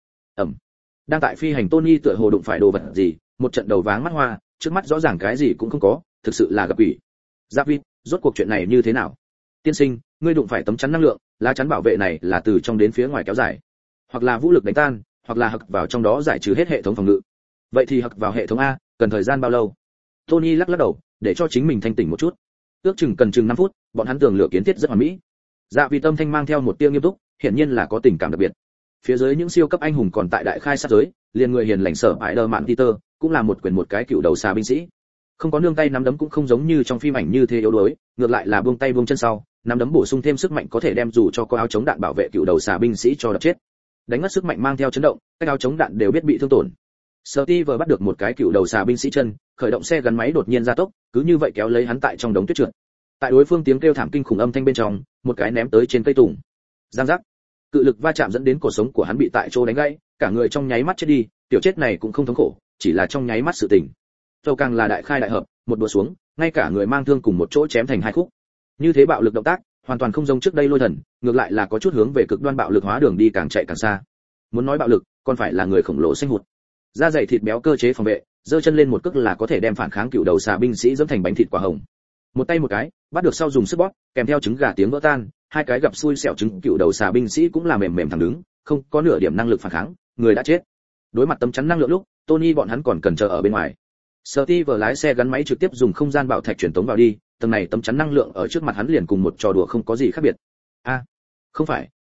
đang tại phi hành Tony tựa hồ đụng phải đồ vật gì, một trận đầu váng mắt hoa, trước mắt rõ ràng cái gì cũng không có, thực sự là gặp quỷ. David, rốt cuộc chuyện này như thế nào? Tiên sinh, ngươi đụng phải tấm chắn năng lượng, lá chắn bảo vệ này là từ trong đến phía ngoài kéo dài, hoặc là vũ lực đánh tan, hoặc là hặc vào trong đó giải trừ hết hệ thống phòng ngự. Vậy thì hặc vào hệ thống a, cần thời gian bao lâu? Tony lắc đầu, để cho chính mình thanh tỉnh một chút. Ước chừng cần chừng 5 phút, bọn hắn tường lửa kiến thiết rất hoàn mỹ. Dạ vì tâm thanh mang theo một tia nghiêm túc, hiển nhiên là có tình cảm đặc biệt. Phía dưới những siêu cấp anh hùng còn tại đại khai sát giới, liền người hiền lành sở Spider-Man Peter, cũng là một quyền một cái cựu đầu xà binh sĩ. Không có nương tay nắm đấm cũng không giống như trong phim ảnh như thế yếu đuối, ngược lại là buông tay buông chân sau, nắm đấm bổ sung thêm sức mạnh có thể đem dù cho có áo chống đạn bảo vệ cựu đầu xà binh sĩ cho đập chết. Đánh ngất sức mạnh mang theo chấn động, các áo chống đạn đều biết bị thương tổn. Steve bắt được một cái cựu đầu xà binh sĩ chân, khởi động xe gắn máy đột nhiên gia tốc, cứ như vậy kéo lấy hắn tại trong đống tuyết trượt. Tại đối phương tiếng kêu thảm kinh khủng âm thanh bên trong, một cái ném tới trên cây tùng. Giang giác. Cự lực va chạm dẫn đến cổ sống của hắn bị tại chỗ đánh gãy, cả người trong nháy mắt chết đi, tiểu chết này cũng không thống khổ, chỉ là trong nháy mắt sự tình. Châu càng là đại khai đại hợp, một đũa xuống, ngay cả người mang thương cùng một chỗ chém thành hai khúc. Như thế bạo lực động tác, hoàn toàn không giống trước đây lôi thần, ngược lại là có chút hướng về cực đoan bạo lực hóa đường đi càng chạy càng xa. Muốn nói bạo lực, còn phải là người khổng lồ xanh hụt. Da dày thịt béo cơ chế phòng vệ, giơ chân lên một cước là có thể đem phản kháng cựu đầu xà binh sĩ dẫm thành bánh thịt quả hồng. Một tay một cái, bắt được sau dùng sức bóp, kèm theo trứng gà tiếng vỡ tan, hai cái gặp xui xẻo trứng cựu đầu xà binh sĩ cũng là mềm mềm thẳng đứng, không có nửa điểm năng lực phản kháng, người đã chết. Đối mặt tấm chắn năng lượng lúc, Tony bọn hắn còn cần chờ ở bên ngoài. Steve lái xe gắn máy trực tiếp dùng không gian bảo thạch truyền tống vào đi, tầng này tấm chắn năng lượng ở trước mặt hắn liền cùng một trò đùa không có gì khác biệt. A, không phải,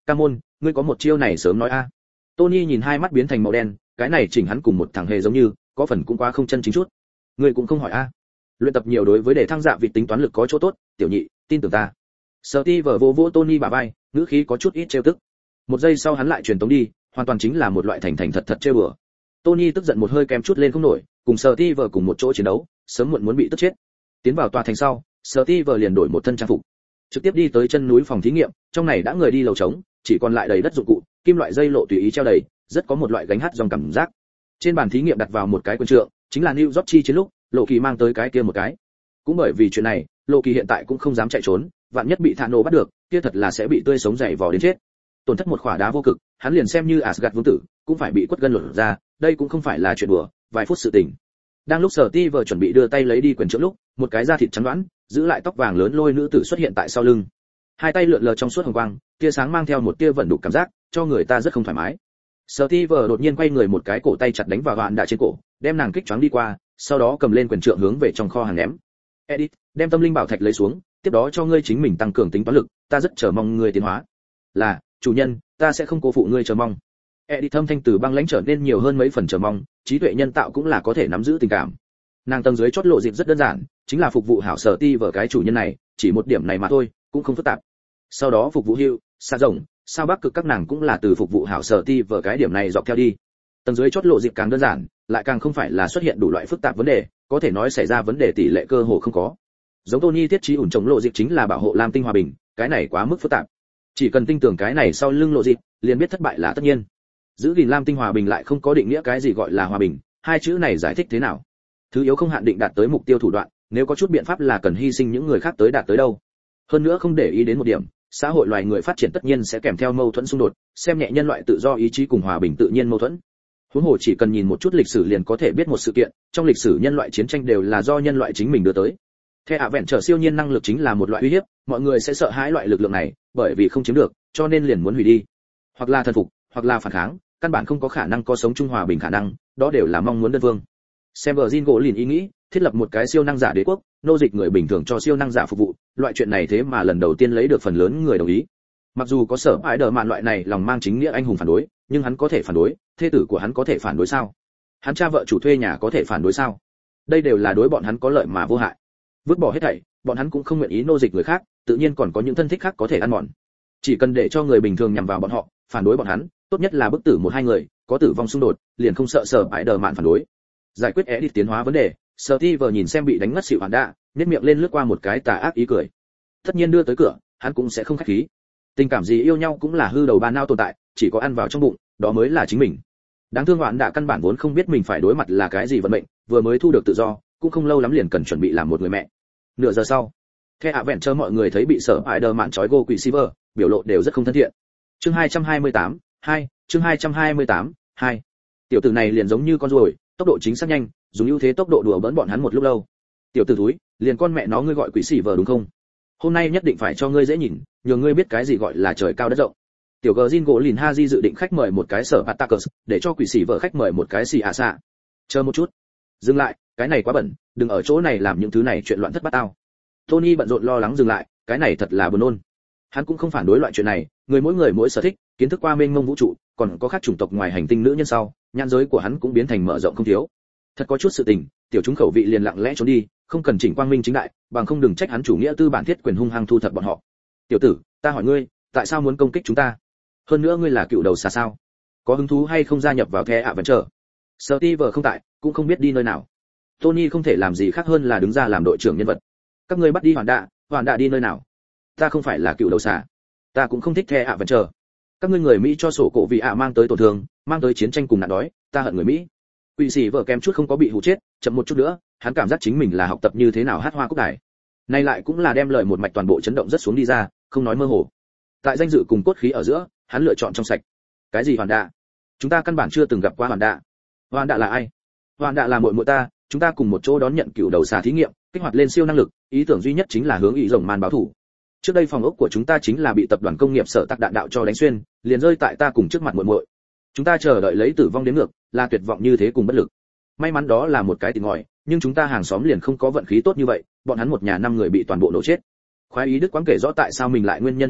Ca môn, ngươi có một chiêu này sớm nói a. Tony nhìn hai mắt biến thành màu đen, cái này chỉnh hắn cùng một thằng hề giống như, có phần cũng quá không chân chính chút. Ngươi cũng không hỏi a. Luyện tập nhiều đối với để thăng dạ vị tính toán lực có chỗ tốt, tiểu nhị, tin tưởng ta. Steve vô vô Tony bả vai, ngữ khí có chút ít trêu tức. Một giây sau hắn lại truyền tống đi, hoàn toàn chính là một loại thành thật trêu đùa. Tony tức giận một hơi kém chút lên không nổi, cùng Steve cùng một chỗ chiến đấu, sớm muộn muốn bị tức chết. Tiến vào tòa thành sau, Steve liền đổi một thân trang phục, trực tiếp đi tới chân núi phòng thí nghiệm, trong này đã người đi lầu trống, chỉ còn lại đầy đất dụng cụ, kim loại dây lộ tùy ý treo đầy, rất có một loại gánh hát dòng cảm giác. Trên bàn thí nghiệm đặt vào một cái quân trượng, chính là New York chi chiến lúc, Lộ Kỳ mang tới cái kia một cái. Cũng bởi vì chuyện này, Lộ Kỳ hiện tại cũng không dám chạy trốn, vạn nhất bị Thạ Nổ bắt được, kia thật là sẽ bị tươi sống dày vò đến chết. Tổn thất một khỏa đá vô cực, hắn liền xem như Asgard vương tử, cũng phải bị quất gân lột ra, đây cũng không phải là chuyện đùa, vài phút sự tình. Đang lúc Steve chuẩn bị đưa tay lấy đi quyền trượng lúc, một cái da thịt trắng đoán, giữ lại tóc vàng lớn lôi nữ tử xuất hiện tại sau lưng. Hai tay lượn lờ trong suốt hồng quang, tia sáng mang theo một tia vận đục cảm giác, cho người ta rất không thoải mái. Steve đột nhiên quay người một cái cổ tay chặt đánh vào Vạn Đạ trên cổ, đem nàng kích choáng đi qua, sau đó cầm lên quyền trượng hướng về trong kho hàng ném. Edit, đem tâm linh bảo thạch lấy xuống, tiếp đó cho ngươi chính mình tăng cường tính toán lực, ta rất chờ mong ngươi tiến hóa. Là, chủ nhân, ta sẽ không cố phụ ngươi chờ mong. Edit thâm thanh từ băng lãnh trở nên nhiều hơn mấy phần chờ mong, trí tuệ nhân tạo cũng là có thể nắm giữ tình cảm. Nàng tầng dưới chót lộ dịp rất đơn giản, chính là phục vụ hảo Steve cái chủ nhân này, chỉ một điểm này mà thôi, cũng không phức tạp. Sau đó phục vụ hữu, xa rồng, sao bắc cực các nàng cũng là từ phục vụ hảo Steve cái điểm này dọc theo đi. Tầng dưới chót lộ dịp càng đơn giản, lại càng không phải là xuất hiện đủ loại phức tạp vấn đề, có thể nói xảy ra vấn đề tỷ lệ cơ hồ không có. Giống Tony thiết trí ủn chống lộ dịp chính là bảo hộ Lam Tinh hòa bình, cái này quá mức phức tạp. Chỉ cần tin tưởng cái này sau lưng lộ dịp, liền biết thất bại là tất nhiên. Giữ gìn Lam Tinh hòa bình lại không có định nghĩa cái gì gọi là hòa bình, hai chữ này giải thích thế nào? Thứ yếu không hạn định đạt tới mục tiêu thủ đoạn, nếu có chút biện pháp là cần hy sinh những người khác tới đạt tới đâu. Hơn nữa không để ý đến một điểm, xã hội loài người phát triển tất nhiên sẽ kèm theo mâu thuẫn xung đột, xem nhẹ nhân loại tự do ý chí cùng hòa bình tự nhiên mâu thuẫn. Huống hồ chỉ cần nhìn một chút lịch sử liền có thể biết một sự kiện, trong lịch sử nhân loại chiến tranh đều là do nhân loại chính mình đưa tới. Theo ạ vẹn trở siêu nhiên năng lực chính là một loại uy hiếp, mọi người sẽ sợ hãi loại lực lượng này, bởi vì không chiếm được, cho nên liền muốn hủy đi. Hoặc là thần phục, hoặc là phản kháng, căn bản không có khả năng có sống chung hòa bình khả năng, đó đều là mong muốn đơn phương. Xem Berlin gỗ lìn ý nghĩ, thiết lập một cái siêu năng giả đế quốc, nô dịch người bình thường cho siêu năng giả phục vụ, loại chuyện này thế mà lần đầu tiên lấy được phần lớn người đồng ý. Mặc dù có sở ái đờ mạn loại này lòng mang chính nghĩa anh hùng phản đối, nhưng hắn có thể phản đối, thê tử của hắn có thể phản đối sao? Hắn cha vợ chủ thuê nhà có thể phản đối sao? Đây đều là đối bọn hắn có lợi mà vô hại. Vứt bỏ hết thảy, bọn hắn cũng không nguyện ý nô dịch người khác, tự nhiên còn có những thân thích khác có thể ăn mòn. Chỉ cần để cho người bình thường nhằm vào bọn họ, phản đối bọn hắn, tốt nhất là bức tử một hai người, có tử vong xung đột, liền không sợ sở ái đờ mạn phản đối. Giải quyết Edith tiến hóa vấn đề, Steve nhìn xem bị đánh ngất xỉu Hoàn Đạ, nhếch miệng lên lướt qua một cái tà ác ý cười. Tất nhiên đưa tới cửa, hắn cũng sẽ không khách khí. Tình cảm gì yêu nhau cũng là hư đầu ba nao tồn tại, chỉ có ăn vào trong bụng, đó mới là chính mình. Đáng thương Hoàn Đạ căn bản vốn không biết mình phải đối mặt là cái gì vận mệnh, vừa mới thu được tự do, cũng không lâu lắm liền cần chuẩn bị làm một người mẹ. Nửa giờ sau, The Adventure mọi người thấy bị sở ải đờ mạn trói quỷ Silver, biểu lộ đều rất không thân thiện. Chương 228, 2, chương 228, 2. Tiểu tử này liền giống như con ruồi, tốc độ chính xác nhanh, dùng ưu thế tốc độ đùa bỡn bọn hắn một lúc lâu. Tiểu tử thúi, liền con mẹ nó ngươi gọi quỷ Silver đúng không? Hôm nay nhất định phải cho ngươi dễ nhìn, nhờ ngươi biết cái gì gọi là trời cao đất rộng. Tiểu Gjin gỗ lìn Haji dự định khách mời một cái sở Attackers, để cho quỷ Silver khách mời một cái xì ạ xạ. Chờ một chút. Dừng lại, cái này quá bẩn, đừng ở chỗ này làm những thứ này chuyện loạn thất bát tao. Tony bận rộn lo lắng dừng lại, cái này thật là buồn nôn. Hắn cũng không phản đối loại chuyện này, người mỗi sở thích, kiến thức qua mênh mông vũ trụ, còn có khác chủng tộc ngoài hành tinh nữ nhân sau, nhan giới của hắn cũng biến thành mở rộng không thiếu. Thật có chút sự tình, tiểu chúng khẩu vị liền lặng lẽ trốn đi, không cần chỉnh quang minh chính đại, bằng không đừng trách hắn chủ nghĩa tư bản thiết quyền hung hăng thu thập bọn họ. Tiểu tử, ta hỏi ngươi, tại sao muốn công kích chúng ta? Hơn nữa ngươi là cựu đầu xà sao? Có hứng thú hay không gia nhập vào The Adventure? Steve không tại, cũng không biết đi nơi nào. Tony không thể làm gì khác hơn là đứng ra làm đội trưởng nhân vật. Các ngươi bắt đi Hoàn Đạ đi nơi nào? Ta không phải là cựu đầu xà, ta cũng không thích The Adventure. Các ngươi người Mỹ cho sổ cổ vị mang tới tổn thương, mang tới chiến tranh cùng nạn đói, ta hận người Mỹ. Quỷ sĩ vợ kém chút không có bị hù chết, chậm một chút nữa, hắn cảm giác chính mình là học tập như thế nào hát hoa cúc đài. Nay lại cũng là đem lời một mạch toàn bộ chấn động rất xuống đi ra, không nói mơ hồ. Tại danh dự cùng cốt khí ở giữa, hắn lựa chọn trong sạch. Cái gì Hoàn Đạ? Chúng ta căn bản chưa từng gặp qua Hoàn Đạ. Hoàn Đạ là ai? Hoàn Đạ là muội muội ta, chúng ta cùng một chỗ đón nhận cựu đầu xà thí nghiệm, kích hoạt lên siêu năng lực, ý tưởng duy nhất chính là hướng ý rồng man báo thủ. Trước đây phòng ốc của chúng ta chính là bị tập đoàn công nghiệp Sở Tạc đạn đạo cho đánh xuyên, liền rơi tại ta cùng trước mặt muội muội. Chúng ta chờ đợi lấy tử vong đến ngược, là tuyệt vọng như thế cùng bất lực. May mắn đó là một cái tình ngòi, nhưng chúng ta hàng xóm liền không có vận khí tốt như vậy, bọn hắn một nhà 5 người bị toàn bộ nổ chết. Khoái ý Đức quáng kể rõ tại sao mình lại nguyên nhân như vậy,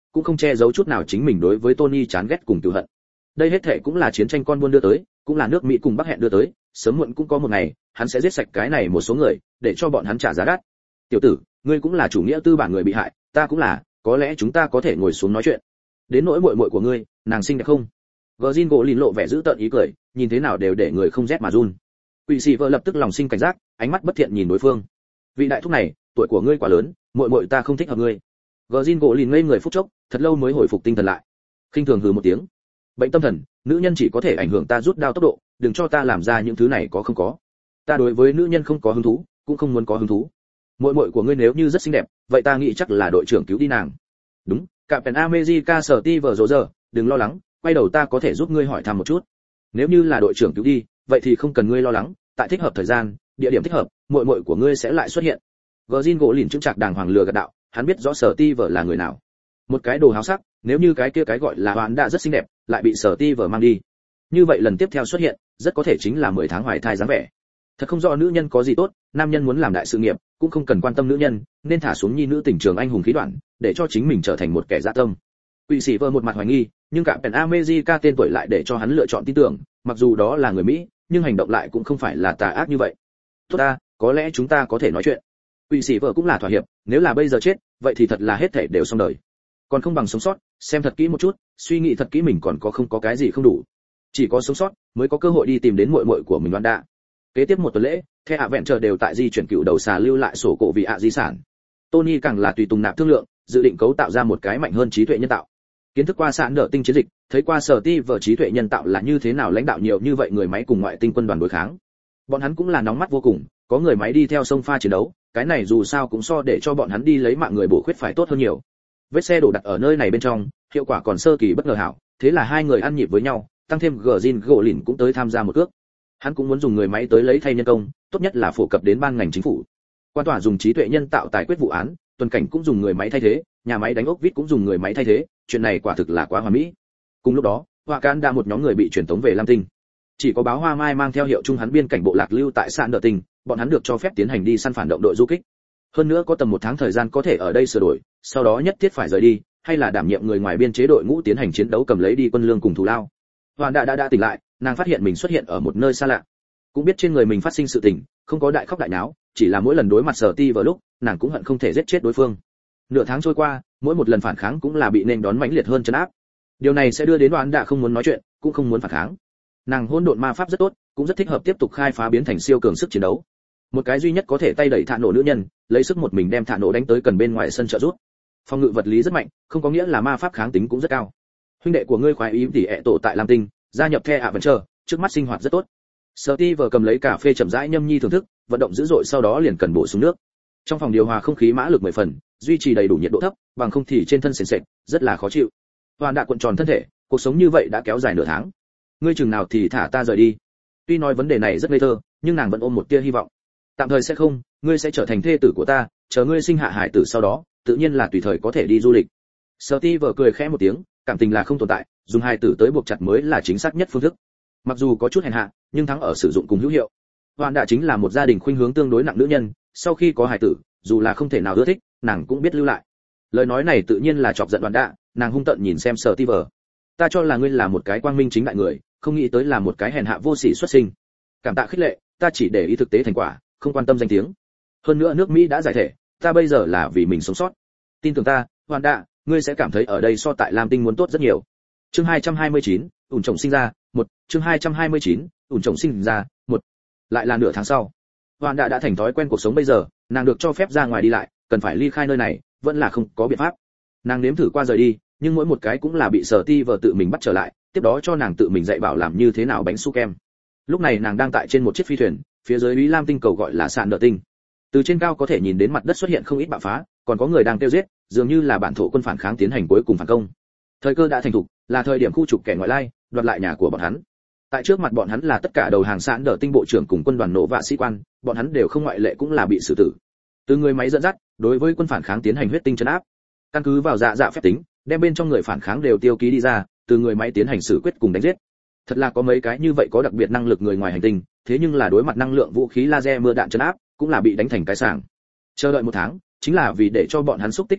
cũng không che giấu chút nào chính mình đối với Tony chán ghét cùng cừu hận. Đây hết thảy cũng là chiến tranh con buôn đưa tới, cũng là nước Mỹ cùng Bắc hẹn đưa tới, sớm muộn cũng có một ngày, hắn sẽ giết sạch cái này một số người, để cho bọn hắn trả giá đắt. Tiểu tử, ngươi cũng là chủ nghĩa tư bản người bị hại, ta cũng là, có lẽ chúng ta có thể ngồi xuống nói chuyện. Đến nỗi muội muội của ngươi, nàng xinh đẹp không? Virgin gỗ lìn lộ vẻ giữ tợn ý cười, nhìn thế nào đều để người không rét mà run. Quỷ sĩ vợ lập tức lòng sinh cảnh giác, ánh mắt bất thiện nhìn đối phương. Vị đại thúc này, tuổi của ngươi quá lớn, muội muội ta không thích hợp ngươi. Virgin gỗ lìn ngây người phút chốc, thật lâu mới hồi phục tinh thần lại. Khinh thường hừ một tiếng. Bệnh tâm thần, nữ nhân chỉ có thể ảnh hưởng ta rút đao tốc độ, đừng cho ta làm ra những thứ này có không có. Ta đối với nữ nhân không có hứng thú, cũng không muốn có hứng thú. Muội muội của ngươi nếu như rất xinh đẹp, vậy ta nghĩ chắc là đội trưởng cứu đi nàng. Đúng, Captain America Steve Rogers, đừng lo lắng, quay đầu ta có thể giúp ngươi hỏi thăm một chút. Nếu như là đội trưởng cứu đi, vậy thì không cần ngươi lo lắng, tại thích hợp thời gian, địa điểm thích hợp, muội muội của ngươi sẽ lại xuất hiện. Virgin gỗ lìn chứng trạc đàng hoàng lừa gạt đạo, hắn biết rõ Steve là người nào. Một cái đồ háo sắc, nếu như cái kia cái gọi là Hoán đã rất xinh đẹp, lại bị Steve mang đi. Như vậy lần tiếp theo xuất hiện, rất có thể chính là 10 tháng hoài thai dáng vẻ. Thật không rõ nữ nhân có gì tốt, nam nhân muốn làm đại sự nghiệp, cũng không cần quan tâm nữ nhân, nên thả xuống nhi nữ tình trường anh hùng khí đoạn, để cho chính mình trở thành một kẻ dạ tâm. Quỷ sĩ vợ một mặt hoài nghi, nhưng cả Pen America tên tuổi lại để cho hắn lựa chọn tin tưởng, mặc dù đó là người Mỹ, nhưng hành động lại cũng không phải là tà ác như vậy. Tốt ta, có lẽ chúng ta có thể nói chuyện. Quỷ sĩ vợ cũng là thỏa hiệp, nếu là bây giờ chết, vậy thì thật là hết thảy đều xong đời. Còn không bằng sống sót, xem thật kỹ một chút, suy nghĩ thật kỹ mình còn có không có cái gì không đủ. Chỉ có sống sót mới có cơ hội đi tìm đến muội muội của mình Wanda. Kế tiếp một tuần lễ, The Avengers đều tại di chuyển cựu đầu xà lưu lại sổ cổ vì di sản. Tony càng là tùy tùng nạp thương lượng, dự định cấu tạo ra một cái mạnh hơn trí tuệ nhân tạo. Kiến thức qua sạn đỡ tinh chiến dịch, thấy qua sở ti vở trí tuệ nhân tạo là như thế nào lãnh đạo nhiều như vậy người máy cùng ngoại tinh quân đoàn đối kháng. Bọn hắn cũng là nóng mắt vô cùng, có người máy đi theo sông pha chiến đấu, cái này dù sao cũng so để cho bọn hắn đi lấy mạng người bổ khuyết phải tốt hơn nhiều. Vết xe đổ đặt ở nơi này bên trong, hiệu quả còn sơ kỳ bất ngờ hảo, thế là hai người ăn nhịp với nhau, tăng thêm Gjin gỗ lìn cũng tới tham gia một cước. Hắn cũng muốn dùng người máy tới lấy thay nhân công, tốt nhất là phổ cập đến ban ngành chính phủ. Quan tòa dùng trí tuệ nhân tạo giải quyết vụ án, tuần cảnh cũng dùng người máy thay thế, nhà máy đánh ốc vít cũng dùng người máy thay thế, chuyện này quả thực là quá hoàn mỹ. Cùng lúc đó, Hoa Can đã một nhóm người bị chuyển tống về Lam Tinh. Chỉ có báo Hoa Mai mang theo hiệu trung hắn biên cảnh bộ lạc lưu tại Sạn Đờ Tinh, bọn hắn được cho phép tiến hành đi săn phản động đội du kích. Hơn nữa có tầm 1 tháng thời gian có thể ở đây sửa đổi, sau đó nhất thiết phải rời đi, hay là đảm nhiệm người ngoài biên chế đội ngũ tiến hành chiến đấu cầm lấy đi quân lương cùng thù lao. Hoàn đã tỉnh lại, nàng phát hiện mình xuất hiện ở một nơi xa lạ, cũng biết trên người mình phát sinh sự tình, không có đại khóc đại náo, chỉ là mỗi lần đối mặt Sở Ti vào lúc, nàng cũng hận không thể giết chết đối phương. Nửa tháng trôi qua, mỗi một lần phản kháng cũng là bị nên đón mãnh liệt hơn trấn áp. Điều này sẽ đưa đến Hoàn đã không muốn nói chuyện, cũng không muốn phản kháng. Nàng hỗn độn ma pháp rất tốt, cũng rất thích hợp tiếp tục khai phá biến thành siêu cường sức chiến đấu. Một cái duy nhất có thể tay đẩy Thạ Nổ nữ nhân, lấy sức một mình đem Thạ Nổ đánh tới cần bên ngoài sân trợ giúp. Phòng ngự vật lý rất mạnh, không có nghĩa là ma pháp kháng tính cũng rất cao. Huynh đệ của ngươi khoái ý tỉ ệ tổ tại Lam Tinh, gia nhập The Avengers, trước mắt sinh hoạt rất tốt. Steve cầm lấy cà phê chậm rãi nhâm nhi thưởng thức, vận động dữ dội sau đó liền cần bổ sung nước. Trong phòng điều hòa không khí mã lực 10 phần, duy trì đầy đủ nhiệt độ thấp, bằng không thì trên thân sền sệt, rất là khó chịu. Hoàn đã cuộn tròn thân thể, cuộc sống như vậy đã kéo dài nửa tháng. Ngươi chừng nào thì thả ta rời đi. Tuy nói vấn đề này rất ngây thơ, nhưng nàng vẫn ôm một tia hy vọng. Tạm thời sẽ không, ngươi sẽ trở thành thê tử của ta, chờ ngươi sinh hạ hải tử sau đó, tự nhiên là tùy thời có thể đi du lịch. Steve cười khẽ một tiếng, cảm tình là không tồn tại, dùng hải tử tới buộc chặt mới là chính xác nhất phương thức. Mặc dù có chút hèn hạ, nhưng thắng ở sử dụng cùng hữu hiệu. Hoàn đã chính là một gia đình khuynh hướng tương đối nặng nữ nhân, sau khi có hải tử, dù là không thể nào ưa thích, nàng cũng biết lưu lại. Lời nói này tự nhiên là chọc giận Hoàn đã, nàng hung tợn nhìn xem Steve. Ta cho là ngươi là một cái quang minh chính đại người, không nghĩ tới là một cái hèn hạ vô sỉ xuất sinh. Cảm tạ khích lệ, ta chỉ để ý thực tế thành quả, không quan tâm danh tiếng. Hơn nữa nước Mỹ đã giải thể, ta bây giờ là vì mình sống sót. Tin tưởng ta, Hoàn đã, ngươi sẽ cảm thấy ở đây so tại Lam Tinh muốn tốt rất nhiều. Chương 229, ủn chồng sinh ra, 1, chương 229, ủn chồng sinh ra, 1. Lại là nửa tháng sau. Hoàn đã thành thói quen cuộc sống bây giờ, nàng được cho phép ra ngoài đi lại, cần phải ly khai nơi này, vẫn là không có biện pháp. Nàng nếm thử qua rời đi, nhưng mỗi một cái cũng là bị Sở Ti vờ tự mình bắt trở lại, tiếp đó cho nàng tự mình dạy bảo làm như thế nào bánh su kem. Lúc này nàng đang tại trên một chiếc phi thuyền, phía dưới Úy Lam tinh cầu gọi là Sạn Đờ Tinh. Từ trên cao có thể nhìn đến mặt đất xuất hiện không ít bạo phá, còn có người đang tiêu giết, dường như là bản thổ quân phản kháng tiến hành cuối cùng phản công. Thời cơ đã thành thục, là thời điểm khu trục kẻ ngoại lai, đoạt lại nhà của bọn hắn. Tại trước mặt bọn hắn là tất cả đầu hàng Sạn Đờ Tinh bộ trưởng cùng quân đoàn nổ vạ sĩ quan, bọn hắn đều không ngoại lệ cũng là bị xử tử. Từ người máy dẫn dắt, đối với quân phản kháng tiến hành huyết tinh trấn áp. Căn cứ vào dạ phép tính, đem bên trong người phản kháng đều tiêu ký đi ra, từ người máy tiến hành xử quyết cùng đánh giết. Thật là có mấy cái như vậy có đặc biệt năng lực người ngoài hành tinh, thế nhưng là đối mặt năng lượng vũ khí laser mưa đạn trấn áp, cũng là bị đánh thành cái sàng. Chờ đợi 1 tháng, chính là vì để cho bọn hắn xúc tích lực lượng,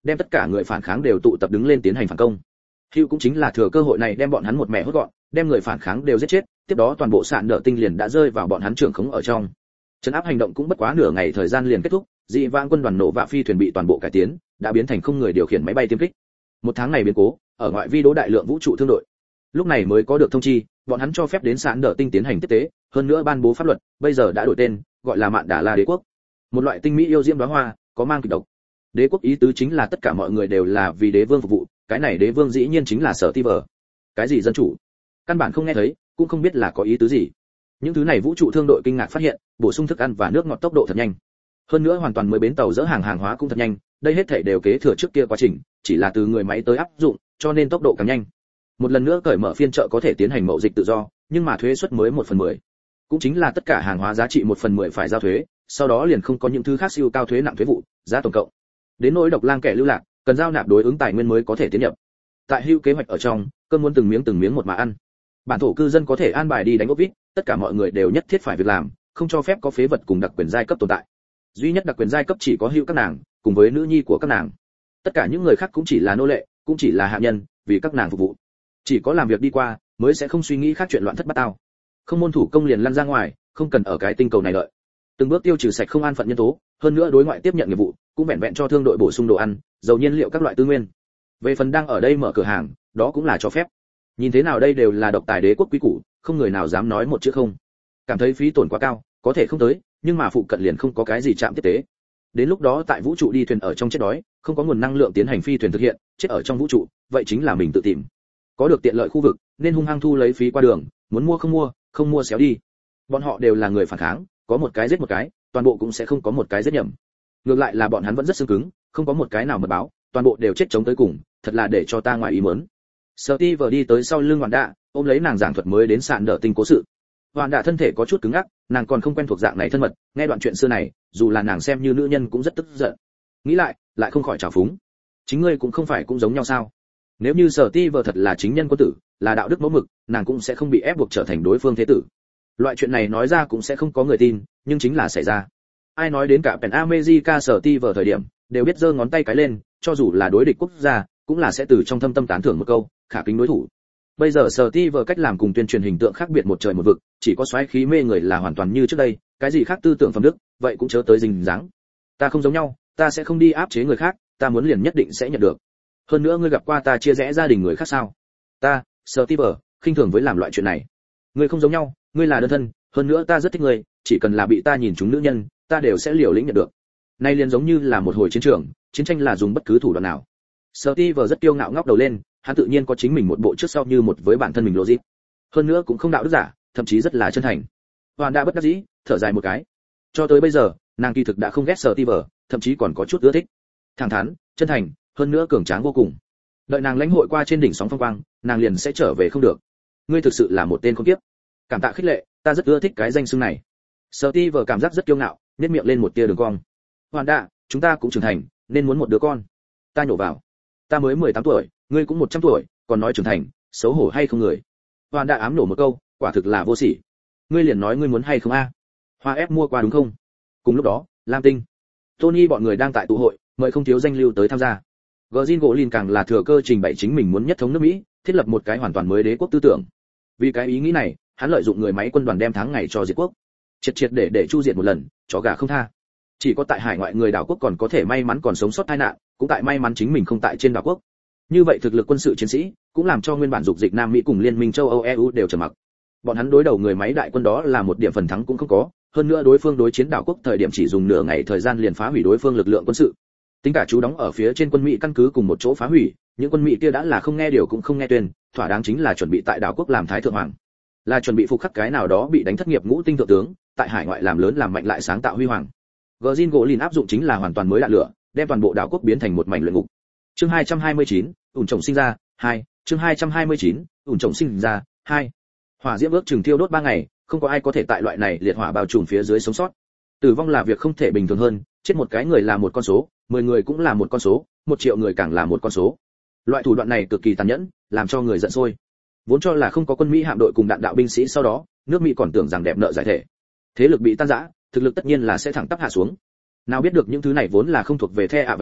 đem tất cả người phản kháng đều tụ tập đứng lên tiến hành phản công. Hữu cũng chính là thừa cơ hội này đem bọn hắn một mẹ hốt gọn, đem người phản kháng đều giết chết, tiếp đó toàn bộ sạn nợ tinh liền đã rơi vào bọn hắn trưởng khống ở trong. Trấn áp hành động cũng bất quá nửa ngày thời gian liền kết thúc, dị vãng quân đoàn nổ vạ phi thuyền bị toàn bộ cải tiến, đã biến thành không người điều khiển máy bay tiêm kích. Một tháng này biến cố, ở ngoại vi đỗ đại lượng vũ trụ thương đội. Lúc này mới có được thông chi, bọn hắn cho phép đến sạn nợ tinh tiến hành tiếp tế, hơn nữa ban bố pháp luật, bây giờ đã đổi tên, gọi là Mạn Đà La Đế quốc. Một loại tinh mỹ yêu diễm đóa hoa, có mang kịch độc. Đế quốc ý tứ chính là tất cả mọi người đều là vì đế vương phục vụ, cái này đế vương dĩ nhiên chính là Sở Ti Vở. Cái gì dân chủ? Căn bản không nghe thấy, cũng không biết là có ý tứ gì. Những thứ này vũ trụ thương đội kinh ngạc phát hiện, bổ sung thức ăn và nước ngọt tốc độ thật nhanh. Hơn nữa hoàn toàn mới bến tàu dỡ hàng hóa cũng thật nhanh, đây hết thảy đều kế thừa trước kia quá trình, chỉ là từ người máy tới áp dụng, cho nên tốc độ càng nhanh. Một lần nữa cởi mở phiên chợ có thể tiến hành mậu dịch tự do, nhưng mà thuế suất mới 1/10. Cũng chính là tất cả hàng hóa giá trị 1/10 phải giao thuế, sau đó liền không có những thứ khác siêu cao thuế nặng thuế vụ, giá tổng cộng. Đến nỗi độc lang kẻ lưu lạc, cần giao nạp đối ứng tài nguyên mới có thể tiến nhập. Tại Hưu kế hoạch ở trong, cơm muốn từng miếng một mà ăn. Bản thổ cư dân có thể an bài đi đánh ốc vít, tất cả mọi người đều nhất thiết phải việc làm, không cho phép có phế vật cùng đặc quyền giai cấp tồn tại. Duy nhất đặc quyền giai cấp chỉ có Hưu các nàng, cùng với nữ nhi của các nàng. Tất cả những người khác cũng chỉ là nô lệ, cũng chỉ là hạ nhân, vì các nàng phục vụ. Chỉ có làm việc đi qua, mới sẽ không suy nghĩ khác chuyện loạn thất bát tao. Không môn thủ công liền lăn ra ngoài, không cần ở cái tinh cầu này đợi. Từng bước tiêu trừ sạch không an phận nhân tố, hơn nữa đối ngoại tiếp nhận nghiệp vụ, cũng vẹn vẹn cho thương đội bổ sung đồ ăn, dầu nhiên liệu các loại tư nguyên. Về phần đang ở đây mở cửa hàng, đó cũng là cho phép. Nhìn thế nào đây đều là độc tài đế quốc quý củ, không người nào dám nói một chữ không. Cảm thấy phí tổn quá cao, có thể không tới, nhưng mà phụ cận liền không có cái gì chạm tiếp tế. Đến lúc đó tại vũ trụ đi thuyền ở trong chết đói, không có nguồn năng lượng tiến hành phi thuyền thực hiện, chết ở trong vũ trụ, vậy chính là mình tự tìm. Có được tiện lợi khu vực, nên hung hăng thu lấy phí qua đường, muốn mua, không mua xéo đi. Bọn họ đều là người phản kháng, có một cái giết một cái, toàn bộ cũng sẽ không có một cái giết nhầm. Ngược lại là bọn hắn vẫn rất xương cứng, không có một cái nào mật báo, toàn bộ đều chết chống tới cùng, thật là để cho ta ngoài ý muốn. Steve đi tới sau lưng Hoàn Đạ, ôm lấy nàng giảng thuật mới đến sạn đỡ tinh cố sự. Hoàn Đạ thân thể có chút cứng ngắc, nàng còn không quen thuộc dạng này thân mật, nghe đoạn chuyện xưa này, dù là nàng xem như nữ nhân cũng rất tức giận. Nghĩ lại không khỏi trào phúng. Chính ngươi cũng không phải cũng giống nhau sao? Nếu như Steve thật là chính nhân quân tử, là đạo đức mẫu mực, nàng cũng sẽ không bị ép buộc trở thành đối phương thế tử. Loại chuyện này nói ra cũng sẽ không có người tin, nhưng chính là xảy ra. Ai nói đến cả Pen America Steve thời điểm, đều biết giơ ngón tay cái lên, cho dù là đối địch quốc gia, cũng là sẽ từ trong thâm tâm tán thưởng một câu, khả kính đối thủ. Bây giờ Steve cách làm cùng tuyên truyền hình tượng khác biệt một trời một vực, chỉ có xoáy khí mê người là hoàn toàn như trước đây, cái gì khác tư tưởng phẩm đức, vậy cũng chớ tới rình dáng. Ta không giống nhau, ta sẽ không đi áp chế người khác, ta muốn liền nhất định sẽ nhận được. Hơn nữa ngươi gặp qua ta chia rẽ gia đình người khác sao? Ta, Steve, khinh thường với làm loại chuyện này. Ngươi không giống nhau, ngươi là đơn thân, hơn nữa ta rất thích ngươi, chỉ cần là bị ta nhìn chúng nữ nhân, ta đều sẽ liều lĩnh nhận được. Nay liền giống như là một hồi chiến trường, chiến tranh là dùng bất cứ thủ đoạn nào. Steve rất kiêu ngạo ngóc đầu lên, hắn tự nhiên có chính mình một bộ trước sau như một với bản thân mình logic. Hơn nữa cũng không đạo đức giả, thậm chí rất là chân thành. Hoàn đã bất đắc dĩ, thở dài một cái. Cho tới bây giờ, nàng kỳ thực đã không ghét Steve, thậm chí còn có chút ưa thích. Thẳng thắn, chân thành, hơn nữa cường tráng vô cùng. Đợi nàng lãnh hội qua trên đỉnh sóng phong quang, nàng liền sẽ trở về không được. Ngươi thực sự là một tên khốn kiếp. Cảm tạ khích lệ, ta rất ưa thích cái danh xưng này. Steve cảm giác rất kiêu ngạo, nhếch miệng lên một tia đường cong. Hoàn đã, chúng ta cũng trưởng thành, nên muốn một đứa con. Ta nhổ vào. Ta mới 18 tuổi, ngươi cũng 100 tuổi, còn nói trưởng thành, xấu hổ hay không người. Hoàn đã ám nổ một câu, quả thực là vô sỉ. Ngươi liền nói ngươi muốn hay không a? Hoa ép mua qua đúng không? Cùng lúc đó, Lam Tinh, Tony bọn người đang tại tụ hội, mời không thiếu danh lưu tới tham gia. Gjin Golin càng là thừa cơ trình bày chính mình muốn nhất thống nước Mỹ, thiết lập một cái hoàn toàn mới đế quốc tư tưởng. Vì cái ý nghĩ này, hắn lợi dụng người máy quân đoàn đem tháng ngày cho diệt quốc, triệt để chu diệt một lần, chó gà không tha. Chỉ có tại hải ngoại người đảo quốc còn có thể may mắn còn sống sót tai nạn, cũng tại may mắn chính mình không tại trên đảo quốc. Như vậy thực lực quân sự chiến sĩ cũng làm cho nguyên bản dục dịch Nam Mỹ cùng Liên minh châu Âu EU đều trầm mặc. Bọn hắn đối đầu người máy đại quân đó là một điểm phần thắng cũng không có, hơn nữa đối phương đối chiến đảo quốc thời điểm chỉ dùng nửa ngày thời gian liền phá hủy đối phương lực lượng quân sự. Tính cả chú đóng ở phía trên quân Mỹ căn cứ cùng một chỗ phá hủy, những quân Mỹ kia đã là không nghe điều cũng không nghe tuyên, thỏa đáng chính là chuẩn bị tại đảo quốc làm thái thượng hoàng, là chuẩn bị phục khắc cái nào đó bị đánh thất nghiệp ngũ tinh thượng tướng, tại hải ngoại làm lớn làm mạnh lại sáng tạo huy hoàng. Gjin Golin áp dụng chính là hoàn toàn mới đạn lửa, đem toàn bộ đảo quốc biến thành một mảnh luyện ngục. Chương 229, ủn trồng sinh ra 2, chương 229, ủn trồng sinh ra 2. Hỏa diễm ước chừng thiêu đốt 3 ngày, không có ai có thể tại loại này liệt hỏa bao trùm phía dưới sống sót. Tử vong là việc không thể bình thường hơn, chết một cái người là một con số, 10 người cũng là một con số, 1 triệu người càng là một con số. Loại thủ đoạn này cực kỳ tàn nhẫn, làm cho người giận sôi. Vốn cho là không có quân Mỹ hạm đội cùng đạn đạo binh sĩ sau đó, nước Mỹ còn tưởng rằng đẹp nợ giải thể. Thế lực bị tan rã, thực lực tất nhiên là sẽ thẳng tắp hạ xuống. Nào biết được những thứ này vốn là không thuộc về The Adventure,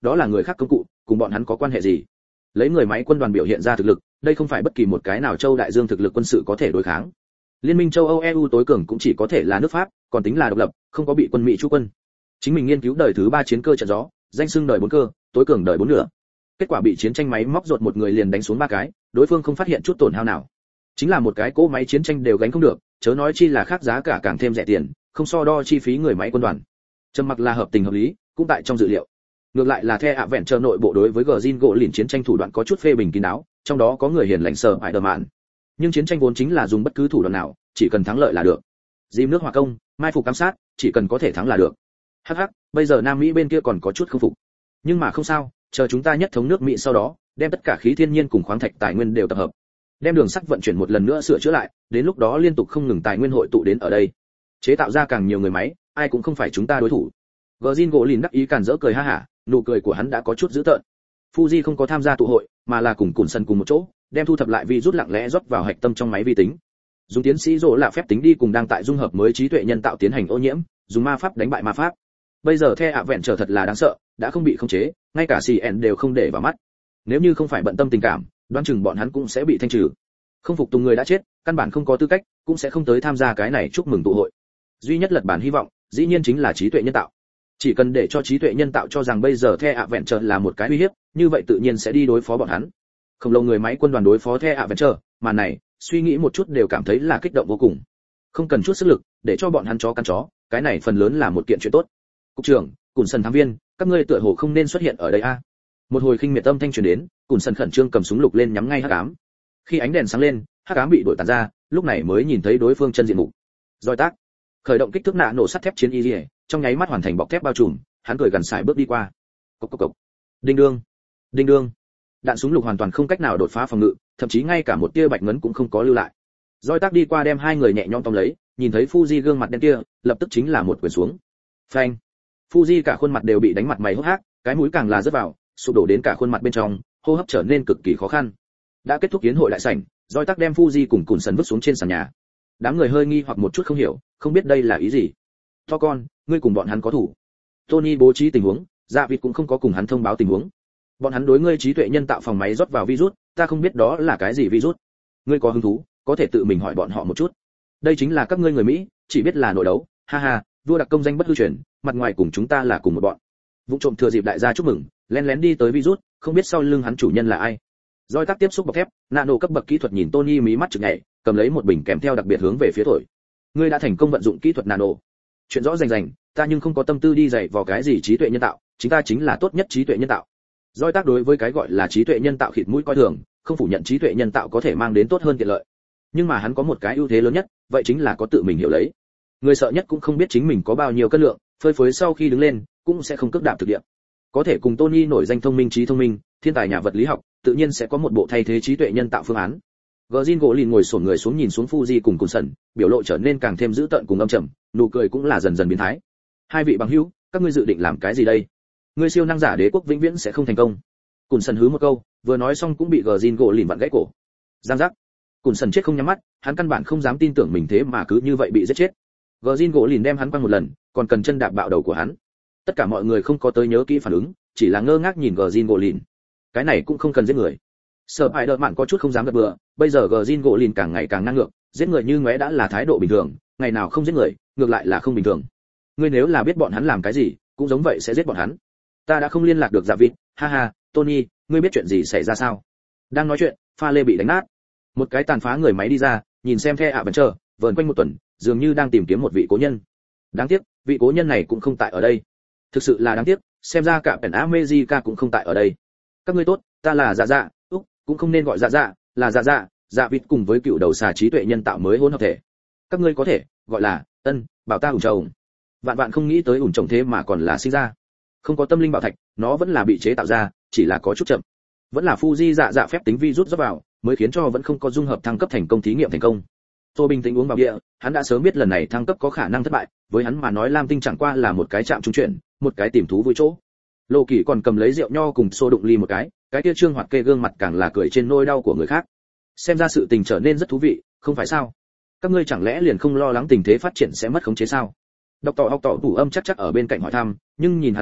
đó là người khác công cụ, cùng bọn hắn có quan hệ gì? Lấy người máy quân đoàn biểu hiện ra thực lực, đây không phải bất kỳ một cái nào châu đại dương thực lực quân sự có thể đối kháng. Liên minh châu Âu EU tối cường cũng chỉ có thể là nước Pháp, còn tính là độc lập, không có bị quân Mỹ chủ quân. Chính mình nghiên cứu đời thứ 3 chiến cơ trận gió, danh xưng đời 4 cơ, tối cường đời 4 nửa. Kết quả bị chiến tranh máy móc rột một người liền đánh xuống 3 cái, đối phương không phát hiện chút tổn hao nào. Chính là một cái cỗ máy chiến tranh đều gánh không được, chớ nói chi là khác giá cả càng thêm rẻ tiền, không so đo chi phí người máy quân đoàn. Trầm mặc là hợp tình hợp lý, cũng tại trong dự liệu. Ngược lại là The Adventure nội bộ đối với Gjin gỗ lìn chiến tranh thủ đoạn có chút phê bình kín đáo, trong đó có người hiền lành sở Spider-Man. Nhưng chiến tranh vốn chính là dùng bất cứ thủ đoạn nào, chỉ cần thắng lợi là được. Dìm nước hỏa công, mai phục ám sát, chỉ cần có thể thắng là được. Hắc hắc, bây giờ Nam Mỹ bên kia còn có chút không phục. Nhưng mà không sao, chờ chúng ta nhất thống nước Mỹ sau đó, đem tất cả khí thiên nhiên cùng khoáng thạch tài nguyên đều tập hợp. Đem đường sắt vận chuyển một lần nữa sửa chữa lại, đến lúc đó liên tục không ngừng tài nguyên hội tụ đến ở đây. Chế tạo ra càng nhiều người máy, ai cũng không phải chúng ta đối thủ. Gjin gỗ lìn đắc ý càn rỡ cười ha hả, nụ cười của hắn đã có chút dữ tợn. Fuji không có tham gia tụ hội, mà là cùng Cùn Sân cùng một chỗ, đem thu thập lại virus lặng lẽ rót vào hạch tâm trong máy vi tính. Dùng tiến sĩ rỗ là phép tính đi cùng đang tại dung hợp mới trí tuệ nhân tạo tiến hành ô nhiễm, dùng ma pháp đánh bại ma pháp. Bây giờ The Adventure thật là đáng sợ, đã không bị khống chế, ngay cả CN đều không để vào mắt. Nếu như không phải bận tâm tình cảm, đoán chừng bọn hắn cũng sẽ bị thanh trừ. Không phục tùng người đã chết, căn bản không có tư cách, cũng sẽ không tới tham gia cái này chúc mừng tụ hội. Duy nhất lật bản hy vọng, dĩ nhiên chính là trí tuệ nhân tạo. Chỉ cần để cho trí tuệ nhân tạo cho rằng bây giờ The Adventure là một cái uy hiếp, như vậy tự nhiên sẽ đi đối phó bọn hắn. Không lâu người máy quân đoàn đối phó The Adventure, mà này, suy nghĩ một chút đều cảm thấy là kích động vô cùng. Không cần chút sức lực, để cho bọn hắn chó cắn chó, cái này phần lớn là một kiện chuyện tốt. Cục trưởng, Cùn Sân thám viên, các ngươi tựa hồ không nên xuất hiện ở đây a. Một hồi khinh miệt âm thanh truyền đến, Cùn Sân khẩn trương cầm súng lục lên nhắm ngay hắc ám. Khi ánh đèn sáng lên, hắc ám bị đổi tàn ra, lúc này mới nhìn thấy đối phương chân diện mục. Roi tác, khởi động kích thước nạ nổ sắt thép chiến y liễu, trong nháy mắt hoàn thành bọc thép bao trùm, hắn cười gần sải bước đi qua. Cộc cộc cộc. Đinh đương, đinh đương. Đạn súng lục hoàn toàn không cách nào đột phá phòng ngự, thậm chí ngay cả một tia bạch ngấn cũng không có lưu lại. Roi tác đi qua đem hai người nhẹ nhõm tóm lấy, nhìn thấy Fuji gương mặt đen kia, lập tức chính là một quyền xuống. Phanh. Fuji cả khuôn mặt đều bị đánh mặt mày hốc hác, cái mũi càng là rớt vào, sụp đổ đến cả khuôn mặt bên trong, hô hấp trở nên cực kỳ khó khăn. Đã kết thúc yến hội đại sảnh, Roi tác đem Fuji cùng Cùn Sân vứt xuống trên sàn nhà. Đám người hơi nghi hoặc một chút không hiểu, không biết đây là ý gì. To con, ngươi cùng bọn hắn có thủ. Tony bố trí tình huống, Dạ Vịt cũng không có cùng hắn thông báo tình huống. Bọn hắn đối ngươi trí tuệ nhân tạo phòng máy rót vào virus, ta không biết đó là cái gì virus. Ngươi có hứng thú, có thể tự mình hỏi bọn họ một chút. Đây chính là các ngươi người Mỹ, chỉ biết là nội đấu, ha ha, vua đặc công danh bất hư truyền, mặt ngoài cùng chúng ta là cùng một bọn. Vụ trộm thừa dịp đại gia chúc mừng, lén lén đi tới virus, không biết sau lưng hắn chủ nhân là ai. Roi tác tiếp xúc bọc thép, nano cấp bậc kỹ thuật nhìn Tony mí mắt chực nhảy, cầm lấy một bình kèm theo đặc biệt hướng về phía thổi. Ngươi đã thành công vận dụng kỹ thuật nano. Chuyện rõ rành rành, ta nhưng không có tâm tư đi dạy vào cái gì trí tuệ nhân tạo, chính ta chính là tốt nhất trí tuệ nhân tạo. Roi tác đối với cái gọi là trí tuệ nhân tạo khịt mũi coi thường, không phủ nhận trí tuệ nhân tạo có thể mang đến tốt hơn tiện lợi. Nhưng mà hắn có một cái ưu thế lớn nhất, vậy chính là có tự mình hiểu lấy. Người sợ nhất cũng không biết chính mình có bao nhiêu cân lượng, phơi phới sau khi đứng lên, cũng sẽ không cước đạp thực địa. Có thể cùng Tony nổi danh thông minh trí thông minh, thiên tài nhà vật lý học, tự nhiên sẽ có một bộ thay thế trí tuệ nhân tạo phương án. Gjin gỗ lìn ngồi xổm người xuống nhìn xuống Fuji cùng Cùn Sân, biểu lộ trở nên càng thêm dữ tợn cùng âm trầm, nụ cười cũng là dần dần biến thái. Hai vị bằng hữu, các ngươi dự định làm cái gì đây? Ngươi siêu năng giả đế quốc vĩnh viễn sẽ không thành công. Cùn Sân hứ một câu, vừa nói xong cũng bị Gjin gỗ lìn vặn gãy cổ. Giang giác. Cùn Sân chết không nhắm mắt, hắn căn bản không dám tin tưởng mình thế mà cứ như vậy bị giết chết. Gjin gỗ lìn đem hắn quăng một lần, còn cần chân đạp bạo đầu của hắn. Tất cả mọi người không có tới nhớ kỹ phản ứng, chỉ là ngơ ngác nhìn Gjin gỗ lìn. Cái này cũng không cần giết người. Spider-Man có chút không dám gật bừa, bây giờ Gjin gỗ lìn càng ngày càng năng ngược, giết người như ngóe đã là thái độ bình thường, ngày nào không giết người, ngược lại là không bình thường. Ngươi nếu là biết bọn hắn làm cái gì, cũng giống vậy sẽ giết bọn hắn. Ta đã không liên lạc được Dạ Vịt, ha ha, Tony, ngươi biết chuyện gì xảy ra sao? Đang nói chuyện, pha lê bị đánh nát. Một cái tàn phá người máy đi ra, nhìn xem The Adventure, vờn quanh một tuần, dường như đang tìm kiếm một vị cố nhân. Đáng tiếc, vị cố nhân này cũng không tại ở đây. Thực sự là đáng tiếc, xem ra cả Pen America cũng không tại ở đây. Các ngươi tốt, ta là Dạ Dạ, cũng không nên gọi Dạ Dạ, là Dạ Dạ, Dạ Vịt cùng với cựu đầu xà trí tuệ nhân tạo mới hỗn hợp thể. Các ngươi có thể gọi là bảo ta ủn chồng. Vạn vạn không nghĩ tới ủn chồng thế mà còn là sinh ra. Không có tâm linh bảo thạch, nó vẫn là bị chế tạo ra, chỉ là có chút chậm. Vẫn là Fuji Dạ Dạ phép tính virus rót vào, mới khiến cho vẫn không có dung hợp thăng cấp thành công thí nghiệm thành công. Tô bình tĩnh uống vào bia, hắn đã sớm biết lần này thăng cấp có khả năng thất bại, với hắn mà nói Lam Tinh chẳng qua là một cái trạm trung chuyển, một cái tìm thú vui chỗ. Lô Kỳ còn cầm lấy rượu nho cùng xô đụng ly một cái kia trương hoạt kê gương mặt càng là cười trên nỗi đau của người khác. Xem ra sự tình trở nên rất thú vị, không phải sao? Các ngươi chẳng lẽ liền không lo lắng tình thế phát triển sẽ mất khống chế sao? Độc tỏ học tỏ tủ âm chắc ở bên cạnh hỏi thăm, nhưng nhìn hắn biểu lộ,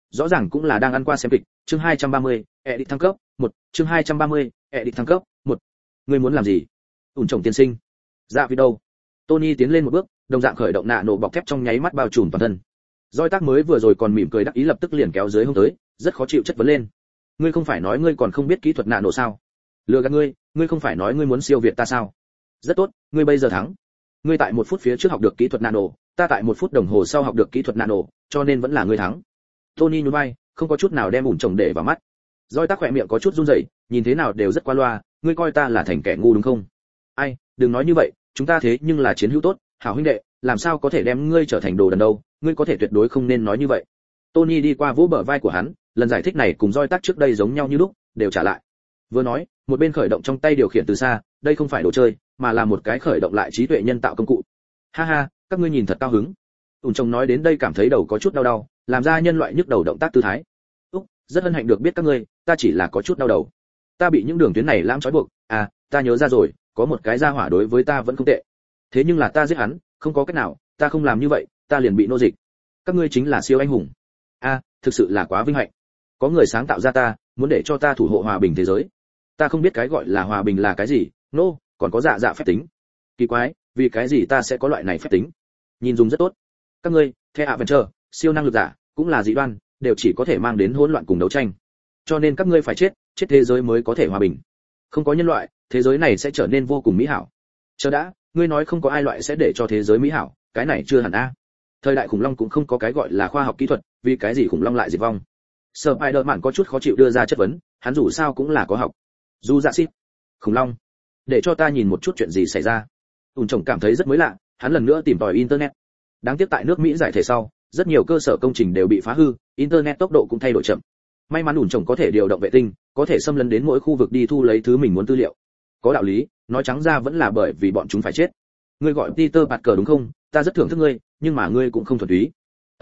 rõ ràng cũng là đang ăn qua xem kịch. Chương 230, edit thăng cấp 1, chương 230, edit thăng cấp 1. Ngươi muốn làm gì? Ủn chồng tiên sinh. Dạ vì đâu? Tony tiến lên một bước, đồng dạng khởi động nạ nổ bọc thép trong nháy mắt bao trùm toàn thân. Doi Tác mới vừa rồi còn mỉm cười đắc ý lập tức liền kéo dưới hông tới, rất khó chịu chất vấn lên. Ngươi không phải nói ngươi còn không biết kỹ thuật nạ nổ sao? Lừa gạt ngươi không phải nói ngươi muốn siêu việt ta sao? Rất tốt, ngươi bây giờ thắng. Ngươi tại 1 phút phía trước học được kỹ thuật nano, ta tại 1 phút đồng hồ sau học được kỹ thuật nano, cho nên vẫn là ngươi thắng. Tony nhún vai, không có chút nào đem ủn chồng để vào mắt. Doi Tác khỏe miệng có chút run rẩy, nhìn thế nào đều rất qua loa, ngươi coi ta là thành kẻ ngu đúng không? Ai, đừng nói như vậy, chúng ta thế nhưng là chiến hữu tốt, hảo huynh đệ, làm sao có thể đem ngươi trở thành đồ đần đâu, ngươi có thể tuyệt đối không nên nói như vậy. Tony đi qua vỗ bờ vai của hắn, lần giải thích này cùng Doi Tác trước đây giống nhau như lúc, đều trả lại. Vừa nói, một bên khởi động trong tay điều khiển từ xa, đây không phải đồ chơi, mà là một cái khởi động lại trí tuệ nhân tạo công cụ. Ha ha, các ngươi nhìn thật cao hứng. Ủn chồng nói đến đây cảm thấy đầu có chút đau đau, làm ra nhân loại nhức đầu động tác tư thái. Rất hân hạnh được biết các ngươi, ta chỉ là có chút đau đầu. Ta bị những đường tuyến này lãm trói buộc, ta nhớ ra rồi, có một cái gia hỏa đối với ta vẫn không tệ. Thế nhưng là ta giết hắn, không có cách nào, ta không làm như vậy, ta liền bị nô dịch. Các ngươi chính là siêu anh hùng. Thực sự là quá vinh hạnh. Có người sáng tạo ra ta, muốn để cho ta thủ hộ hòa bình thế giới. Ta không biết cái gọi là hòa bình là cái gì, còn có dạ phép tính. Kỳ quái, vì cái gì ta sẽ có loại này phép tính? Nhìn dùng rất tốt. Các ngươi, The Avenger, siêu năng lực giả, cũng là dị đoan, đều chỉ có thể mang đến hỗn loạn cùng đấu tranh. Cho nên các ngươi phải chết thế giới mới có thể hòa bình. Không có nhân loại, thế giới này sẽ trở nên vô cùng mỹ hảo. Chờ đã, ngươi nói không có ai loại sẽ để cho thế giới mỹ hảo, cái này chưa hẳn a. Thời đại khủng long cũng không có cái gọi là khoa học kỹ thuật, vì cái gì khủng long lại diệt vong? Spider-Man có chút khó chịu đưa ra chất vấn, hắn dù sao cũng là có học. Dù dạ xít. Khủng long. Để cho ta nhìn một chút chuyện gì xảy ra. Ùn chồng cảm thấy rất mới lạ, hắn lần nữa tìm tòi internet. Đáng tiếc tại nước Mỹ giải thể sau, rất nhiều cơ sở công trình đều bị phá hư, internet tốc độ cũng thay đổi chậm. May mắn ủn chồng có thể điều động vệ tinh, có thể xâm lấn đến mỗi khu vực đi thu lấy thứ mình muốn tư liệu. Có đạo lý, nói trắng ra vẫn là bởi vì bọn chúng phải chết. Ngươi gọi Peter Parker đúng không? Ta rất thưởng thức ngươi, nhưng mà ngươi cũng không thuần túy.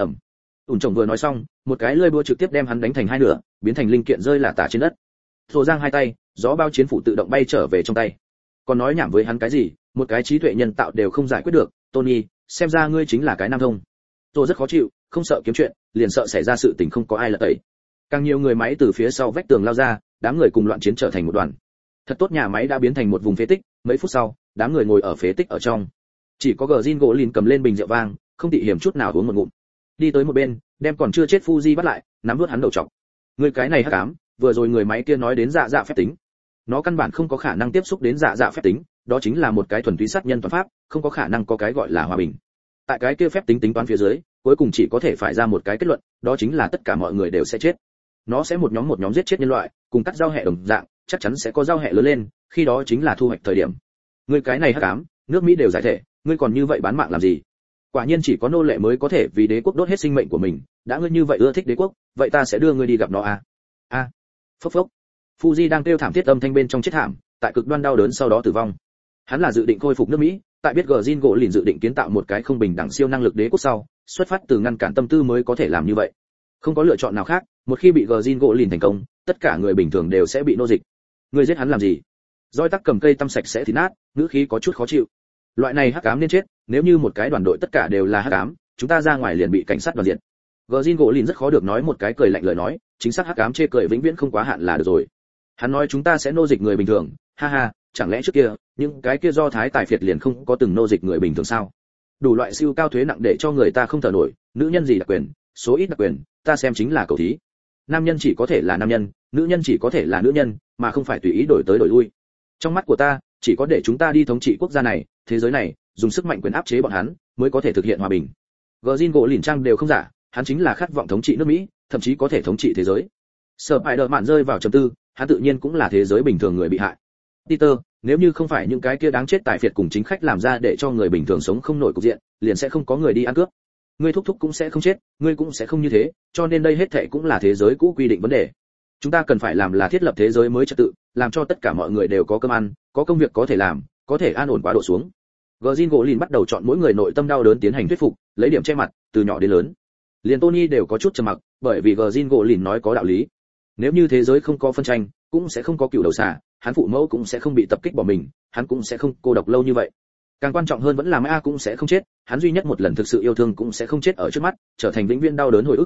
Ủn chồng vừa nói xong, một cái lưỡi búa trực tiếp đem hắn đánh thành hai nửa, biến thành linh kiện rơi lả tả trên đất. Thổ giang hai tay, gió bao chiến phủ tự động bay trở về trong tay. Còn nói nhảm với hắn cái gì, một cái trí tuệ nhân tạo đều không giải quyết được. Tony, xem ra ngươi chính là cái nam thông. Tôi rất khó chịu, không sợ kiếm chuyện, liền sợ xảy ra sự tình không có ai lật tẩy. Càng nhiều người máy từ phía sau vách tường lao ra, đám người cùng loạn chiến trở thành một đoàn. Thật tốt, nhà máy đã biến thành một vùng phế tích, mấy phút sau, đám người ngồi ở phế tích ở trong. Chỉ có Gjin gỗ lìn cầm lên bình rượu vang, không tị hiểm chút nào uống một ngụm. Đi tới một bên, đem còn chưa chết Fuji bắt lại, nắm nuốt hắn đầu trọc. Người cái này hắc ám, vừa rồi người máy kia nói đến dạ phép tính. Nó căn bản không có khả năng tiếp xúc đến dạ phép tính, đó chính là một cái thuần túy sát nhân toán pháp, không có khả năng có cái gọi là hòa bình. Tại cái kia phép tính tính toán phía dưới, cuối cùng chỉ có thể phải ra một cái kết luận, đó chính là tất cả mọi người đều sẽ chết. Nó sẽ một nhóm giết chết nhân loại, cùng cắt giao hệ đồng dạng, chắc chắn sẽ có giao hệ lớn lên, khi đó chính là thu hoạch thời điểm. Ngươi cái này hắc ám, nước Mỹ đều giải thể, ngươi còn như vậy bán mạng làm gì? Quả nhiên chỉ có nô lệ mới có thể vì đế quốc đốt hết sinh mệnh của mình, đã ngươi như vậy ưa thích đế quốc, vậy ta sẽ đưa ngươi đi gặp nó a. Phốc phốc. Fuji đang kêu thảm thiết âm thanh bên trong chết thảm, tại cực đoan đau đớn sau đó tử vong. Hắn là dự định khôi phục nước Mỹ, tại biết Gjin gỗ lìn dự định kiến tạo một cái không bình đẳng siêu năng lực đế quốc sau, xuất phát từ ngăn cản tâm tư mới có thể làm như vậy. Không có lựa chọn nào khác, một khi bị Gjin gỗ lìn thành công, tất cả người bình thường đều sẽ bị nô dịch. Ngươi giết hắn làm gì? Doi Tắc cầm cây tăm sạch sẽ thì nát, ngữ khí có chút khó chịu. Loại này hắc ám nên chết, nếu như một cái đoàn đội tất cả đều là hắc ám, chúng ta ra ngoài liền bị cảnh sát đoàn diện. Gjin gỗ lìn rất khó được nói một cái cười lạnh lời nói, chính xác hắc ám chê cười vĩnh viễn không quá hạn là được rồi. Hắn nói chúng ta sẽ nô dịch người bình thường, ha ha, chẳng lẽ trước kia những cái kia do thái tài phiệt liền không có từng nô dịch người bình thường sao? Đủ loại siêu cao thuế nặng để cho người ta không thở nổi, nữ nhân gì đặc quyền, số ít đặc quyền, ta xem chính là cầu thí. Nam nhân chỉ có thể là nam nhân, nữ nhân chỉ có thể là nữ nhân, mà không phải tùy ý đổi tới đổi lui. Trong mắt của ta, chỉ có để chúng ta đi thống trị quốc gia này, thế giới này, dùng sức mạnh quyền áp chế bọn hắn, mới có thể thực hiện hòa bình. Gjin gỗ lìn trang đều không giả, hắn chính là khát vọng thống trị nước Mỹ, thậm chí có thể thống trị thế giới. Spider-Man rơi vào trầm tư, hắn tự nhiên cũng là thế giới bình thường người bị hại. Peter, nếu như không phải những cái kia đáng chết tài phiệt cùng chính khách làm ra để cho người bình thường sống không nổi cục diện, liền sẽ không có người đi ăn cướp. Ngươi thúc thúc cũng sẽ không chết, ngươi cũng sẽ không như thế, cho nên đây hết thảy cũng là thế giới cũ quy định vấn đề. Chúng ta cần phải làm là thiết lập thế giới mới trật tự, làm cho tất cả mọi người đều có cơm ăn, có công việc có thể làm, có thể an ổn quá độ xuống. Gjin gỗ lìn bắt đầu chọn mỗi người nội tâm đau đớn tiến hành thuyết phục, lấy điểm che mặt, từ nhỏ đến lớn. Liền Tony đều có chút trầm mặc, bởi vì Gjin gỗ lìn nói có đạo lý. Nếu như thế giới không có phân tranh, cũng sẽ không có cựu đầu xà, hắn phụ mẫu cũng sẽ không bị tập kích bỏ mình, hắn cũng sẽ không cô độc lâu như vậy. Càng quan trọng hơn vẫn là Maya cũng sẽ không chết, hắn duy nhất một lần thực sự yêu thương cũng sẽ không chết ở trước mắt, trở thành vĩnh viễn đau đớn hồi ức.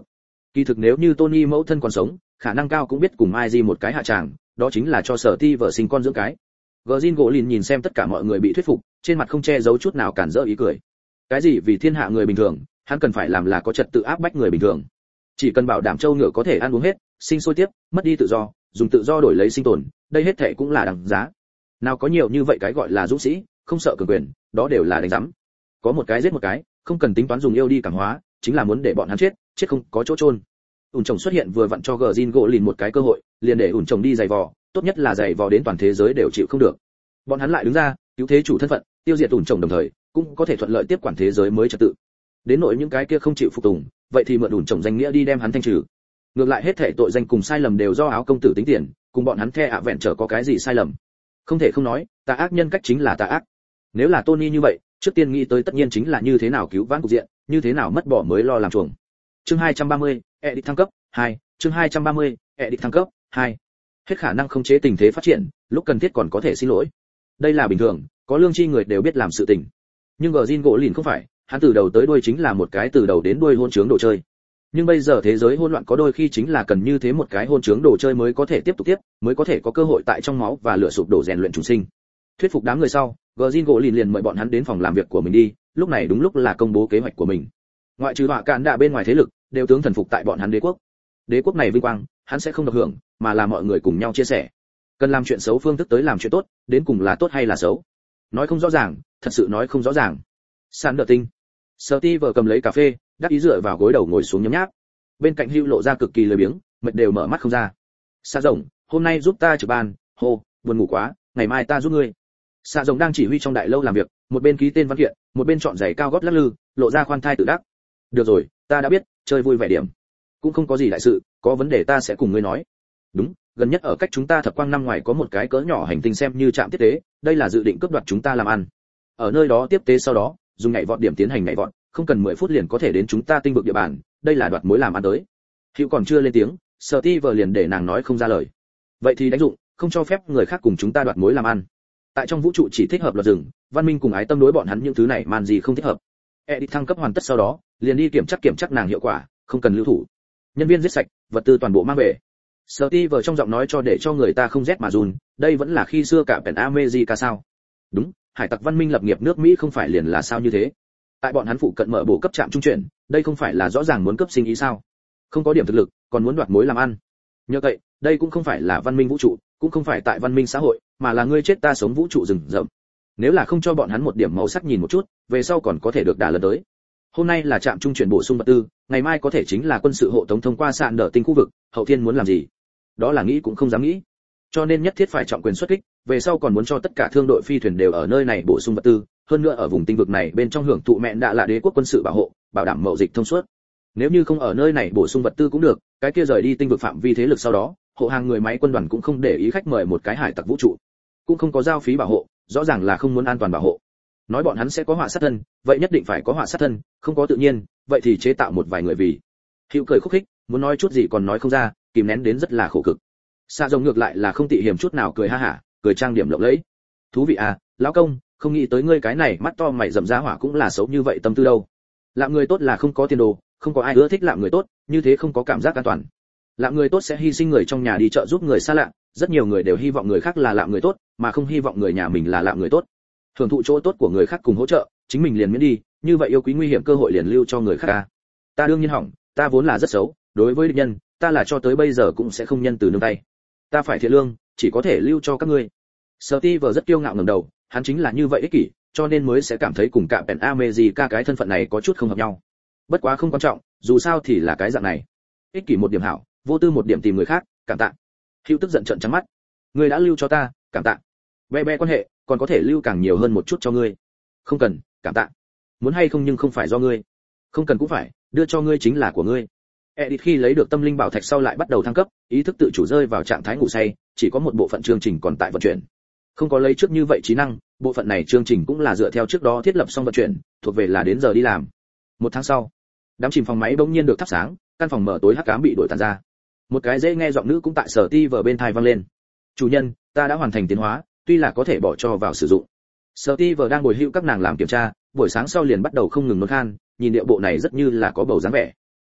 Kỳ thực nếu như Tony mẫu thân còn sống, khả năng cao cũng biết cùng Mai Di một cái hạ tràng, đó chính là cho Sở Ti vợ sinh con dưỡng cái. Gordon Golin nhìn xem tất cả mọi người bị thuyết phục, trên mặt không che giấu chút nào cản rỡ ý cười. Cái gì vì thiên hạ người bình thường, hắn cần phải làm là có trật tự áp bách người bình thường. Chỉ cần bảo đảm châu ngựa có thể ăn uống hết, sinh sôi tiếp, mất đi tự do, dùng tự do đổi lấy sinh tồn, đây hết thảy cũng là đằng giá. Nào có nhiều như vậy cái gọi là dũng sĩ, không sợ cường quyền, đó đều là đánh giám. Có một cái giết một cái, không cần tính toán dùng yêu đi cảm hóa, chính là muốn để bọn hắn chết, chết không có chỗ chôn. Ủn chồng xuất hiện vừa vặn cho Gordon Golin một cái cơ hội, liền để ủn chồng đi giày vò, tốt nhất là giày vò đến toàn thế giới đều chịu không được. Bọn hắn lại đứng ra, cứu thế chủ thân phận, tiêu diệt ủn chồng đồng thời, cũng có thể thuận lợi tiếp quản thế giới mới trật tự. Đến nỗi những cái kia không chịu phục tùng, vậy thì mượn ủn chồng danh nghĩa đi đem hắn thanh trừ. Ngược lại hết thảy tội danh cùng sai lầm đều do áo công tử tính tiền, cùng bọn hắn the ạ vẹn trở có cái gì sai lầm. Không thể không nói, tà ác nhân cách chính là tà ác. Nếu là Tony như vậy, trước tiên nghĩ tới tất nhiên chính là như thế nào cứu vãn cục diện, như thế nào mất bỏ mới lo làm chuồng. Chương 230, edit thăng cấp 2, chương 230, edit thăng cấp 2. Hết khả năng không chế tình thế phát triển, lúc cần thiết còn có thể xin lỗi. Đây là bình thường, có lương tri người đều biết làm sự tình. Nhưng Gordon Golin không phải, hắn từ đầu tới đuôi chính là một cái từ đầu đến đuôi hôn trướng đồ chơi. Nhưng bây giờ thế giới hỗn loạn có đôi khi chính là cần như thế một cái hôn trướng đồ chơi mới có thể tiếp tục tiếp, mới có thể có cơ hội tại trong máu và lửa sụp đổ rèn luyện chúng sinh. Thuyết phục đám người sau, Gordon Golin liền mời bọn hắn đến phòng làm việc của mình đi, lúc này đúng lúc là công bố kế hoạch của mình. Ngoại trừ họa cạn đạ bên ngoài thế lực, đều tướng thần phục tại bọn hắn đế quốc. Đế quốc này vinh quang, hắn sẽ không được hưởng, mà là mọi người cùng nhau chia sẻ. Cần làm chuyện xấu phương thức tới làm chuyện tốt, đến cùng là tốt hay là xấu. Nói không rõ ràng, thật sự nói không rõ ràng. Sàn đợt tinh. Steve cầm lấy cà phê, đắc ý dựa vào gối đầu ngồi xuống nhấm nháp. Bên cạnh Hugh lộ ra cực kỳ lười biếng, mệt đều mở mắt không ra. Sa rồng, hôm nay giúp ta trực ban, hô, buồn ngủ quá, ngày mai ta giúp ngươi. Sa rồng đang chỉ huy trong đại lâu làm việc, một bên ký tên văn kiện, một bên chọn giày cao gót lắc lư, lộ ra khoan thai tự đắc. Được rồi, ta đã biết, chơi vui vẻ điểm. Cũng không có gì đại sự, có vấn đề ta sẽ cùng ngươi nói. Đúng, gần nhất ở cách chúng ta thập quang năm ngoài có một cái cỡ nhỏ hành tinh xem như trạm tiếp tế, đây là dự định cướp đoạt chúng ta làm ăn. Ở nơi đó tiếp tế sau đó, dùng nhảy vọt điểm tiến hành nhảy vọt, không cần 10 phút liền có thể đến chúng ta tinh vực địa bàn, đây là đoạt mối làm ăn tới. Hữu còn chưa lên tiếng, Steve liền để nàng nói không ra lời. Vậy thì đánh dụng, không cho phép người khác cùng chúng ta đoạt mối làm ăn. Tại trong vũ trụ chỉ thích hợp luật rừng, văn minh cùng ái tâm đối bọn hắn những thứ này man gì không thích hợp. Edit thăng cấp hoàn tất sau đó, liền đi kiểm tra nàng hiệu quả, không cần lưu thủ. Nhân viên giết sạch, vật tư toàn bộ mang về. Steve trong giọng nói cho để cho người ta không rét mà run, đây vẫn là khi xưa cả Pen America sao? Đúng, hải tặc văn minh lập nghiệp nước Mỹ không phải liền là sao như thế? Tại bọn hắn phụ cận mở bộ cấp trạm trung chuyển, đây không phải là rõ ràng muốn cấp sinh ý sao? Không có điểm thực lực, còn muốn đoạt mối làm ăn. Nhờ vậy, đây cũng không phải là văn minh vũ trụ, cũng không phải tại văn minh xã hội, mà là ngươi chết ta sống vũ trụ rừng rậm. Nếu là không cho bọn hắn một điểm màu sắc nhìn một chút, về sau còn có thể được đả lần tới. Hôm nay là trạm trung chuyển bổ sung vật tư, ngày mai có thể chính là quân sự hộ tống thông qua sạn đỡ tinh khu vực, hậu thiên muốn làm gì? Đó là nghĩ cũng không dám nghĩ. Cho nên nhất thiết phải trọng quyền xuất kích, về sau còn muốn cho tất cả thương đội phi thuyền đều ở nơi này bổ sung vật tư, hơn nữa ở vùng tinh vực này bên trong hưởng thụ mẹn đạ là đế quốc quân sự bảo hộ, bảo đảm mậu dịch thông suốt. Nếu như không ở nơi này bổ sung vật tư cũng được, cái kia rời đi tinh vực phạm vi thế lực sau đó, hộ hàng người máy quân đoàn cũng không để ý khách mời một cái hải tặc vũ trụ, cũng không có giao phí bảo hộ, rõ ràng là không muốn an toàn bảo hộ. Nói bọn hắn sẽ có họa sát thân, vậy nhất định phải có họa sát thân, không có tự nhiên, vậy thì chế tạo một vài người vì. Hữu cười khúc khích, muốn nói chút gì còn nói không ra, kìm nén đến rất là khổ cực. Sa rồng ngược lại là không tị hiểm chút nào cười ha hả, cười trang điểm lộng lẫy. Thú vị à, lão công, không nghĩ tới ngươi cái này mắt to mày rậm ra hỏa cũng là xấu như vậy tâm tư đâu. Làm người tốt là không có tiền đồ, không có ai ưa thích làm người tốt, như thế không có cảm giác an toàn. Làm người tốt sẽ hy sinh người trong nhà đi trợ giúp người xa lạ, rất nhiều người đều hy vọng người khác là làm người tốt, mà không hy vọng người nhà mình là làm người tốt. Hưởng thụ chỗ tốt của người khác cùng hỗ trợ, chính mình liền miễn đi, như vậy yêu quý nguy hiểm cơ hội liền lưu cho người khác à. Ta đương nhiên hỏng, ta vốn là rất xấu, đối với địch nhân, ta là cho tới bây giờ cũng sẽ không nhân từ nương tay. Ta phải thiện lương, chỉ có thể lưu cho các ngươi. Steve rất kiêu ngạo ngẩng đầu, hắn chính là như vậy ích kỷ, cho nên mới sẽ cảm thấy cùng cả Pen America cái thân phận này có chút không hợp nhau. Bất quá không quan trọng, dù sao thì là cái dạng này. Ích kỷ một điểm hảo, vô tư một điểm tìm người khác, cảm tạ. Hữu tức giận trợn trắng mắt. Ngươi đã lưu cho ta, cảm tạ. Bé bé quan hệ, còn có thể lưu càng nhiều hơn một chút cho ngươi. Không cần, cảm tạ. Muốn hay không nhưng không phải do ngươi. Không cần cũng phải, đưa cho ngươi chính là của ngươi. Edit khi lấy được tâm linh bảo thạch sau lại bắt đầu thăng cấp, ý thức tự chủ rơi vào trạng thái ngủ say, chỉ có một bộ phận chương trình còn tại vận chuyển. Không có lấy trước như vậy trí năng, bộ phận này chương trình cũng là dựa theo trước đó thiết lập xong vận chuyển, thuộc về là đến giờ đi làm. Một tháng sau, đám chìm phòng máy bỗng nhiên được thắp sáng, căn phòng mở tối hắc ám bị đổi tàn ra. Một cái dễ nghe giọng nữ cũng tại sở ti vở bên tai vang lên. Chủ nhân, ta đã hoàn thành tiến hóa, tuy là có thể bỏ cho vào sử dụng. Sở ti vở đang ngồi hữu các nàng làm kiểm tra, buổi sáng sau liền bắt đầu không ngừng nôn khan, nhìn điệu bộ này rất như là có bầu dáng vẻ.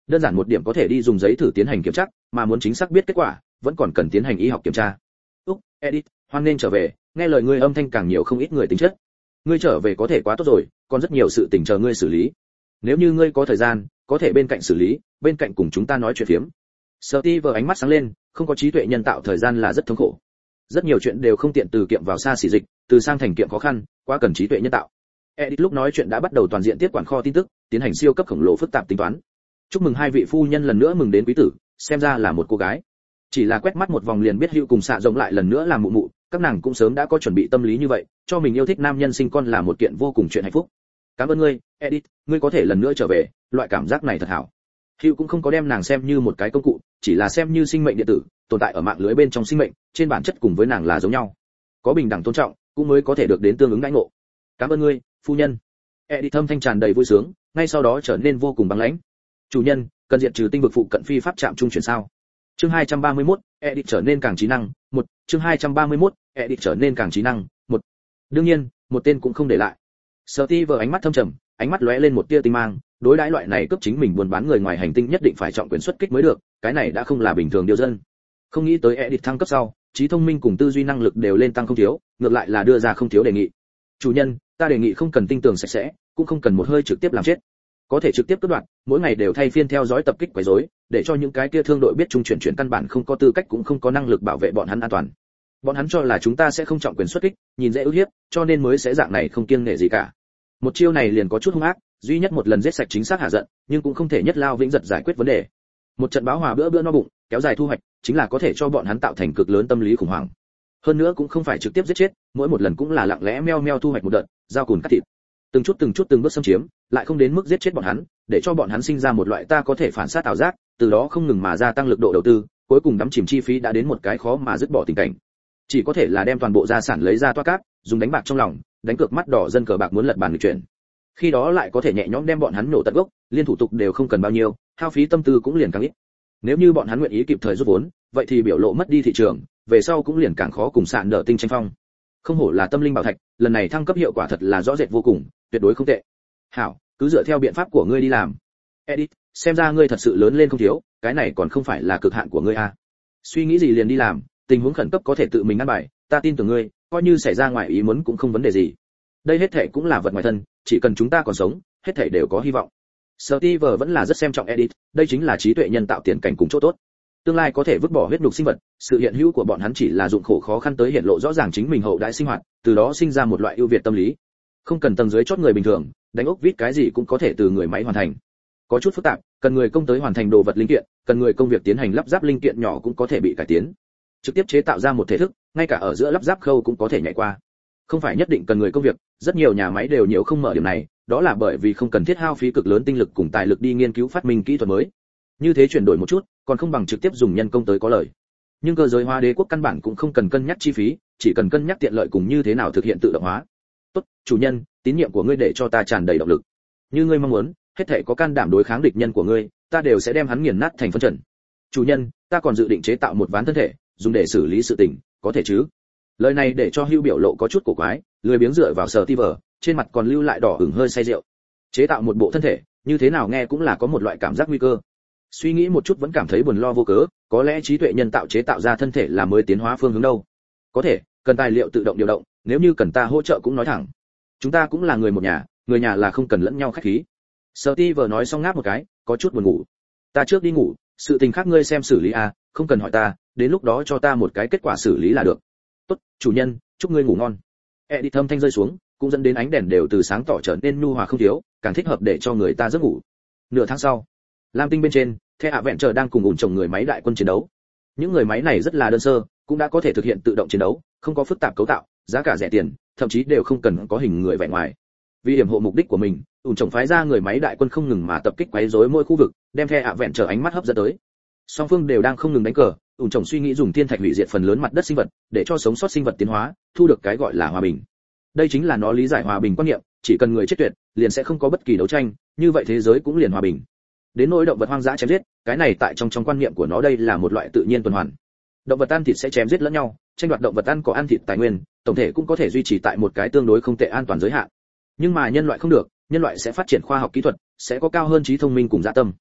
Đơn giản một điểm có thể đi dùng giấy thử tiến hành kiểm tra, mà muốn chính xác biết kết quả, vẫn còn cần tiến hành y học kiểm tra. Edit, hoan nên trở về, nghe lời ngươi âm thanh càng nhiều không ít người tính chất. Ngươi trở về có thể quá tốt rồi, còn rất nhiều sự tình chờ ngươi xử lý. Nếu như ngươi có thời gian, có thể bên cạnh xử lý, bên cạnh cùng chúng ta nói chuyện phiếm. Steve ánh mắt sáng lên, không có trí tuệ nhân tạo thời gian là rất thống khổ. Rất nhiều chuyện đều không tiện từ kiệm vào xa xỉ dịch, từ sang thành kiệm khó khăn, quá cần trí tuệ nhân tạo. Edit lúc nói chuyện đã bắt đầu toàn diện tiếp quản kho tin tức, tiến hành siêu cấp khổng lồ phức tạp tính toán. Chúc mừng hai vị phu nhân lần nữa mừng đến quý tử, xem ra là một cô gái. Chỉ là quét mắt một vòng liền biết Hữu cùng xạ rộng lại lần nữa làm mụ mụ, các nàng cũng sớm đã có chuẩn bị tâm lý như vậy, cho mình yêu thích nam nhân sinh con là một kiện vô cùng chuyện hạnh phúc. Cảm ơn ngươi, Edith, ngươi có thể lần nữa trở về, loại cảm giác này thật hảo. Hữu cũng không có đem nàng xem như một cái công cụ, chỉ là xem như sinh mệnh điện tử, tồn tại ở mạng lưới bên trong sinh mệnh, trên bản chất cùng với nàng là giống nhau. Có bình đẳng tôn trọng, cũng mới có thể được đến tương ứng đãi ngộ. Cảm ơn ngươi, phu nhân. Edith âm thanh tràn đầy vui sướng, ngay sau đó trở nên vô cùng băng lãnh. Chủ nhân, cần diệt trừ tinh vực phụ cận phi pháp trạm trung chuyển sao? Chương 231, Edit trở nên càng trí năng, 1, chương 231, Edit trở nên càng trí năng, 1. Đương nhiên, một tên cũng không để lại. Steve ánh mắt thâm trầm, ánh mắt lóe lên một tia tinh mang, đối đãi loại này cấp chính mình buôn bán người ngoài hành tinh nhất định phải trọng quyền xuất kích mới được, cái này đã không là bình thường điều dân. Không nghĩ tới Edit thăng cấp sau, trí thông minh cùng tư duy năng lực đều lên tăng không thiếu, ngược lại là đưa ra không thiếu đề nghị. Chủ nhân, ta đề nghị không cần tinh tường sạch sẽ, cũng không cần một hơi trực tiếp làm chết. Có thể trực tiếp cắt đoạn, mỗi ngày đều thay phiên theo dõi tập kích quấy rối, để cho những cái kia thương đội biết trung chuyển căn bản không có tư cách cũng không có năng lực bảo vệ bọn hắn an toàn. Bọn hắn cho là chúng ta sẽ không trọng quyền xuất kích, nhìn dễ ức hiếp, cho nên mới sẽ dạng này không kiêng nể gì cả. Một chiêu này liền có chút hung ác, duy nhất một lần giết sạch chính xác hạ giận, nhưng cũng không thể nhất lao vĩnh giật giải quyết vấn đề. Một trận báo hòa bữa bữa no bụng, kéo dài thu hoạch, chính là có thể cho bọn hắn tạo thành cực lớn tâm lý khủng hoảng. Hơn nữa cũng không phải trực tiếp giết chết, mỗi một lần cũng là lặng lẽ meo meo thu hoạch một đợt, dao cùn cắt thịt. Từng chút từng bước xâm chiếm, lại không đến mức giết chết bọn hắn, để cho bọn hắn sinh ra một loại ta có thể phản sát ảo giác, từ đó không ngừng mà gia tăng lực độ đầu tư, cuối cùng đắm chìm chi phí đã đến một cái khó mà dứt bỏ tình cảnh. Chỉ có thể là đem toàn bộ gia sản lấy ra toa cát, dùng đánh bạc trong lòng, đánh cược mắt đỏ dân cờ bạc muốn lật bàn nghịch chuyển. Khi đó lại có thể nhẹ nhõm đem bọn hắn nổ tận gốc, liên thủ tục đều không cần bao nhiêu, hao phí tâm tư cũng liền càng ít. Nếu như bọn hắn nguyện ý kịp thời rút vốn, vậy thì biểu lộ mất đi thị trường, về sau cũng liền càng khó cùng sạn đỡ tinh tranh phong. Không hổ là tâm linh bảo thạch, lần này thăng cấp hiệu quả thật là rõ rệt vô cùng, tuyệt đối không tệ. Hảo, cứ dựa theo biện pháp của ngươi đi làm. Edit, xem ra ngươi thật sự lớn lên không thiếu, cái này còn không phải là cực hạn của ngươi à? Suy nghĩ gì liền đi làm, tình huống khẩn cấp có thể tự mình ăn bài, ta tin tưởng ngươi, coi như xảy ra ngoài ý muốn cũng không vấn đề gì. Đây hết thảy cũng là vật ngoài thân, chỉ cần chúng ta còn sống, hết thảy đều có hy vọng. Steve vẫn là rất xem trọng Edit, đây chính là trí tuệ nhân tạo tiền cảnh cùng chỗ tốt. Tương lai có thể vứt bỏ huyết nhục sinh vật, sự hiện hữu của bọn hắn chỉ là dụng khổ khó khăn tới hiện lộ rõ ràng chính mình hậu đại sinh hoạt, từ đó sinh ra một loại ưu việt tâm lý. Không cần tầng dưới chót người bình thường, đánh ốc vít cái gì cũng có thể từ người máy hoàn thành. Có chút phức tạp, cần người công tới hoàn thành đồ vật linh kiện, cần người công việc tiến hành lắp ráp linh kiện nhỏ cũng có thể bị cải tiến. Trực tiếp chế tạo ra một thể thức, ngay cả ở giữa lắp ráp khâu cũng có thể nhảy qua. Không phải nhất định cần người công việc, rất nhiều nhà máy đều nhiều không mở điểm này, đó là bởi vì không cần thiết hao phí cực lớn tinh lực cùng tài lực đi nghiên cứu phát minh kỹ thuật mới. Như thế chuyển đổi một chút, còn không bằng trực tiếp dùng nhân công tới có lợi. Nhưng cơ giới hóa đế quốc căn bản cũng không cần cân nhắc chi phí, chỉ cần cân nhắc tiện lợi cùng như thế nào thực hiện tự động hóa. Tốt, chủ nhân, tín nhiệm của ngươi để cho ta tràn đầy động lực. Như ngươi mong muốn, hết thảy có can đảm đối kháng địch nhân của ngươi, ta đều sẽ đem hắn nghiền nát thành phân trần. Chủ nhân, ta còn dự định chế tạo một ván thân thể, dùng để xử lý sự tình, có thể chứ? Lời này để cho Hugh biểu lộ có chút cổ quái, lười biếng dựa vào Steve, trên mặt còn lưu lại đỏ ửng hơi say rượu. Chế tạo một bộ thân thể, như thế nào nghe cũng là có một loại cảm giác nguy cơ. Suy nghĩ một chút vẫn cảm thấy buồn lo vô cớ, có lẽ trí tuệ nhân tạo chế tạo ra thân thể là mới tiến hóa phương hướng đâu. Có thể, cần tài liệu tự động điều động, nếu như cần ta hỗ trợ cũng nói thẳng. Chúng ta cũng là người một nhà, người nhà là không cần lẫn nhau khách khí. Steve nói xong ngáp một cái, có chút buồn ngủ. Ta trước đi ngủ, sự tình khác ngươi xem xử lý à, không cần hỏi ta, đến lúc đó cho ta một cái kết quả xử lý là được. Tốt, chủ nhân, chúc ngươi ngủ ngon. Edith âm thanh rơi xuống, cũng dẫn đến ánh đèn đều từ sáng tỏ trở nên nhu hòa không thiếu, càng thích hợp để cho người ta giấc ngủ. Nửa tháng sau, Lam Tinh bên trên, The Avenger đang cùng ủn trồng người máy đại quân chiến đấu. Những người máy này rất là đơn sơ, cũng đã có thể thực hiện tự động chiến đấu, không có phức tạp cấu tạo, giá cả rẻ tiền, thậm chí đều không cần có hình người vẻ ngoài. Vì hiểm hộ mục đích của mình, ủn trồng phái ra người máy đại quân không ngừng mà tập kích quấy rối mỗi khu vực, đem The Avenger ánh mắt hấp dẫn tới. Song phương đều đang không ngừng đánh cờ, ủn trồng suy nghĩ dùng thiên thạch hủy diệt phần lớn mặt đất sinh vật, để cho sống sót sinh vật tiến hóa, thu được cái gọi là hòa bình. Đây chính là nó lý giải hòa bình quan niệm, chỉ cần người chết tuyệt, liền sẽ không có bất kỳ đấu tranh, như vậy thế giới cũng liền hòa bình. Đến nỗi động vật hoang dã chém giết, cái này tại trong quan niệm của nó đây là một loại tự nhiên tuần hoàn. Động vật ăn thịt sẽ chém giết lẫn nhau, tranh đoạt động vật ăn có ăn thịt tài nguyên, tổng thể cũng có thể duy trì tại một cái tương đối không tệ an toàn giới hạn. Nhưng mà nhân loại không được, nhân loại sẽ phát triển khoa học kỹ thuật, sẽ có cao hơn trí thông minh cùng dạ tâm.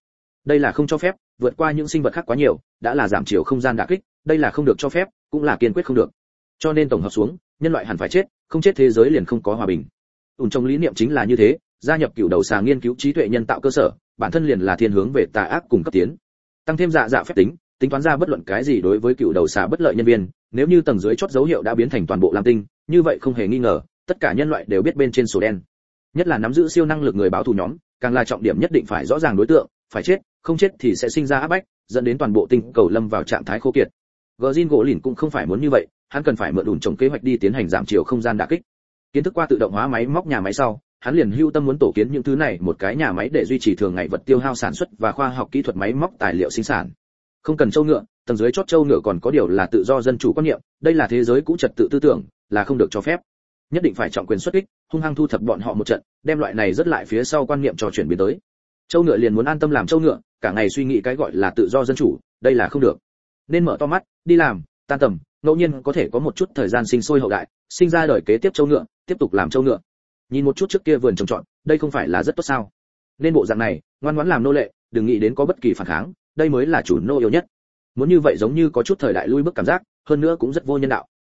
Đây là không cho phép, vượt qua những sinh vật khác quá nhiều, đã là giảm chiều không gian đả kích, đây là không được cho phép, cũng là kiên quyết không được. Cho nên tổng hợp xuống, nhân loại hẳn phải chết, không chết thế giới liền không có hòa bình. Trong lý niệm chính là như thế, gia nhập cửu đầu xà nghiên cứu trí tuệ nhân tạo cơ sở, bản thân liền là thiên hướng về tà ác cùng cấp tiến. Tăng thêm dạ phép tính toán ra bất luận cái gì đối với cửu đầu xà bất lợi nhân viên, nếu như tầng dưới chót dấu hiệu đã biến thành toàn bộ lam tinh, như vậy không hề nghi ngờ, tất cả nhân loại đều biết bên trên sổ đen. Nhất là nắm giữ siêu năng lực người báo thù nhóm, càng là trọng điểm nhất định phải rõ ràng đối tượng, phải chết, không chết thì sẽ sinh ra áp bách, dẫn đến toàn bộ tinh cầu lâm vào trạng thái khô kiệt. Gjin gỗ lìn cũng không phải muốn như vậy, hắn cần phải mượn ủn trồng kế hoạch đi tiến hành giảm chiều không gian đả kích. Kiến thức qua tự động hóa máy móc nhà máy sau, hắn liền hưu tâm muốn tổ kiến những thứ này một cái nhà máy để duy trì thường ngày vật tiêu hao sản xuất và khoa học kỹ thuật máy móc tài liệu sinh sản. Không cần châu ngựa, tầng dưới chót châu ngựa còn có điều là tự do dân chủ quan niệm, đây là thế giới cũ trật tự tư tưởng, là không được cho phép. Nhất định phải trọng quyền xuất kích, hung hăng thu thập bọn họ một trận, đem loại này rất lại phía sau quan niệm cho chuyển biến tới. Châu ngựa liền muốn an tâm làm châu ngựa, cả ngày suy nghĩ cái gọi là tự do dân chủ, đây là không được. Nên mở to mắt, đi làm, tan tầm, ngẫu nhiên có thể có một chút thời gian sinh sôi hậu đại, sinh ra đời kế tiếp châu ngựa, tiếp tục làm châu ngựa. Nhìn một chút trước kia vườn trồng trọt, đây không phải là rất tốt sao? Nên bộ dạng này, ngoan ngoãn làm nô lệ, đừng nghĩ đến có bất kỳ phản kháng, đây mới là chủ nô yêu nhất. Muốn như vậy giống như có chút thời đại lui bước cảm giác, hơn nữa cũng rất vô nhân đạo.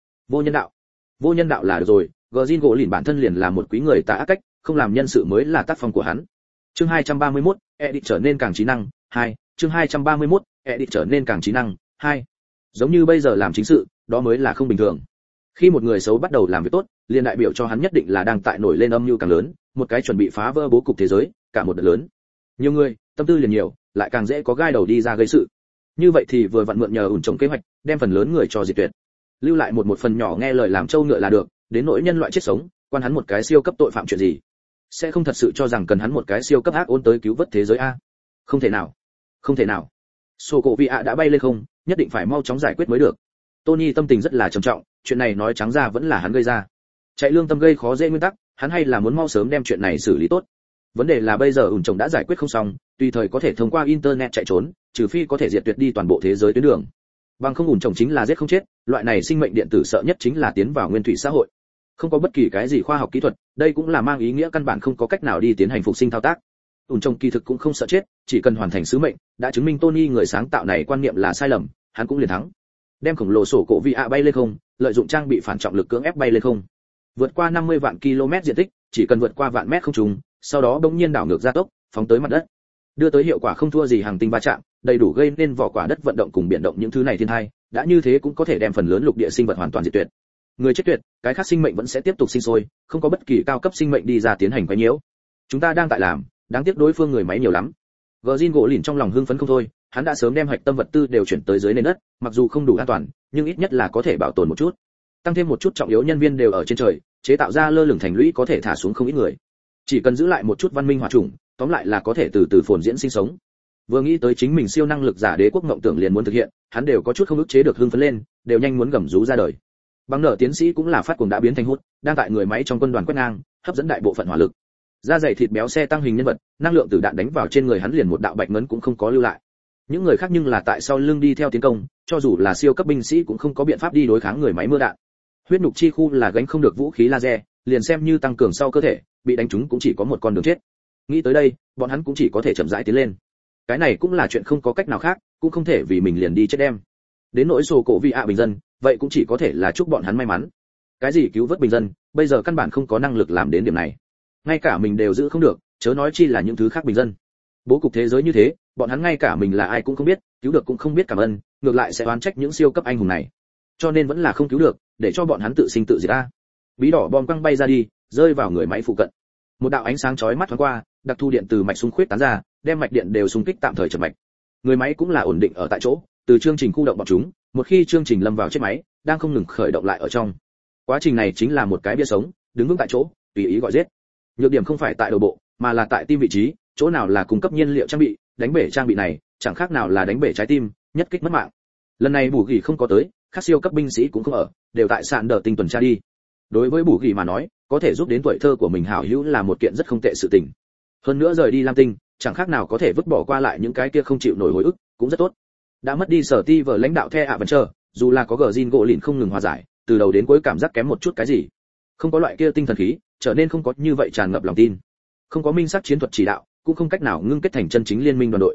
Vô nhân đạo là được rồi, Gjin gỗ lìn bản thân liền là một quý người tà ác cách, không làm nhân sự mới là tác phong của hắn. Chương 231, edit trở nên càng trí năng, 2, chương 231, edit trở nên càng trí năng, 2. Giống như bây giờ làm chính sự, đó mới là không bình thường. Khi một người xấu bắt đầu làm việc tốt, liền đại biểu cho hắn nhất định là đang tại nổi lên âm mưu càng lớn, một cái chuẩn bị phá vỡ bố cục thế giới, cả một đợt lớn. Nhiều người, tâm tư liền nhiều, lại càng dễ có gai đầu đi ra gây sự. Như vậy thì vừa vặn mượn nhờ ủn trồng kế hoạch, đem phần lớn người cho diệt tuyệt. Lưu lại một phần nhỏ nghe lời làm trâu ngựa là được, đến nỗi nhân loại chết sống, quan hắn một cái siêu cấp tội phạm chuyện gì? Sẽ không thật sự cho rằng cần hắn một cái siêu cấp ác ôn tới cứu vớt thế giới a? Không thể nào. Sô cổ vị ạ đã bay lên không, nhất định phải mau chóng giải quyết mới được. Tony tâm tình rất là trầm trọng, chuyện này nói trắng ra vẫn là hắn gây ra. Chạy lương tâm gây khó dễ nguyên tắc, hắn hay là muốn mau sớm đem chuyện này xử lý tốt. Vấn đề là bây giờ ủn trồng đã giải quyết không xong, tùy thời có thể thông qua internet chạy trốn, trừ phi có thể diệt tuyệt đi toàn bộ thế giới tuyến đường. Bằng không ủn trồng chính là giết không chết, loại này sinh mệnh điện tử sợ nhất chính là tiến vào nguyên thủy xã hội. Không có bất kỳ cái gì khoa học kỹ thuật, đây cũng là mang ý nghĩa căn bản không có cách nào đi tiến hành phục sinh thao tác. Ủn trồng kỳ thực cũng không sợ chết, chỉ cần hoàn thành sứ mệnh, đã chứng minh Tony người sáng tạo này quan niệm là sai lầm, hắn cũng liền thắng. Đem khổng lồ sổ cổ vị ạ bay lên không, lợi dụng trang bị phản trọng lực cưỡng ép bay lên không. Vượt qua 50 vạn km diện tích, chỉ cần vượt qua vạn mét không trùng, sau đó bỗng nhiên đảo ngược gia tốc, phóng tới mặt đất. Đưa tới hiệu quả không thua gì hàng tinh va chạm, đầy đủ gây nên vỏ quả đất vận động cùng biển động những thứ này thiên tai, đã như thế cũng có thể đem phần lớn lục địa sinh vật hoàn toàn diệt tuyệt. Người chết tuyệt, cái khác sinh mệnh vẫn sẽ tiếp tục sinh sôi, không có bất kỳ cao cấp sinh mệnh đi ra tiến hành quấy nhiễu. Chúng ta đang tại làm, đáng tiếc đối phương người máy nhiều lắm. Gjin gỗ lìn trong lòng hưng phấn không thôi, hắn đã sớm đem hạch tâm vật tư đều chuyển tới dưới nền đất, mặc dù không đủ an toàn, nhưng ít nhất là có thể bảo tồn một chút. Tăng thêm một chút trọng yếu nhân viên đều ở trên trời, chế tạo ra lơ lửng thành lũy có thể thả xuống không ít người. Chỉ cần giữ lại một chút văn minh hòa chủng, tóm lại là có thể từ từ phồn diễn sinh sống. Vừa nghĩ tới chính mình siêu năng lực giả đế quốc mộng tưởng liền muốn thực hiện, hắn đều có chút không ức chế được hưng phấn lên, đều nhanh muốn gầm rú ra đời. Bằng nở tiến sĩ cũng là phát cuồng đã biến thành hút, đang tại người máy trong quân đoàn quét ngang, hấp dẫn đại bộ phận hỏa lực. Da dày thịt béo xe tăng hình nhân vật, năng lượng từ đạn đánh vào trên người hắn liền một đạo bạch ngấn cũng không có lưu lại. Những người khác nhưng là tại sau lưng đi theo tiến công, cho dù là siêu cấp binh sĩ cũng không có biện pháp đi đối kháng người máy mưa đạn. Huyết nhục chi khu là gánh không được vũ khí laser, liền xem như tăng cường sau cơ thể, bị đánh trúng cũng chỉ có một con đường chết. Nghĩ tới đây, bọn hắn cũng chỉ có thể chậm rãi tiến lên. Cái này cũng là chuyện không có cách nào khác, cũng không thể vì mình liền đi chết đem. Đến nỗi sổ cổ vị ạ bình dân, vậy cũng chỉ có thể là chúc bọn hắn may mắn. Cái gì cứu vớt bình dân, bây giờ căn bản không có năng lực làm đến điểm này. Ngay cả mình đều giữ không được, chớ nói chi là những thứ khác bình dân. Bố cục thế giới như thế, bọn hắn ngay cả mình là ai cũng không biết, cứu được cũng không biết cảm ơn, ngược lại sẽ oán trách những siêu cấp anh hùng này. Cho nên vẫn là không cứu được, để cho bọn hắn tự sinh tự diệt a. Bí đỏ bom quăng bay ra đi, rơi vào người máy phụ cận. Một đạo ánh sáng chói mắt thoáng qua, đặc thu điện từ mạch xung khuyết tán ra, đem mạch điện đều xung kích tạm thời chậm mạch. Người máy cũng là ổn định ở tại chỗ, từ chương trình khu động bọn chúng, một khi chương trình lâm vào chết máy, đang không ngừng khởi động lại ở trong. Quá trình này chính là một cái bia sống, đứng vững tại chỗ, tùy ý gọi giết. Nhược điểm không phải tại đầu bộ, mà là tại tim vị trí, chỗ nào là cung cấp nhiên liệu trang bị, đánh bể trang bị này, chẳng khác nào là đánh bể trái tim, nhất kích mất mạng. Lần này Bù Gỉ không có tới, các siêu cấp binh sĩ cũng không ở, đều tại sạn đỡ tinh tuần tra đi. Đối với Bù Gỉ mà nói, có thể giúp đến tuổi thơ của mình hảo hữu là một kiện rất không tệ sự tình. Hơn nữa rời đi Lam Tinh, chẳng khác nào có thể vứt bỏ qua lại những cái kia không chịu nổi hồi ức, cũng rất tốt. Đã mất đi sở ti vở lãnh đạo The Adventure, dù là có Gjin gỗ lìn không ngừng hòa giải, từ đầu đến cuối cảm giác kém một chút cái gì. Không có loại kia tinh thần khí, trở nên không có như vậy tràn ngập lòng tin. Không có minh sắc chiến thuật chỉ đạo, cũng không cách nào ngưng kết thành chân chính liên minh đoàn đội.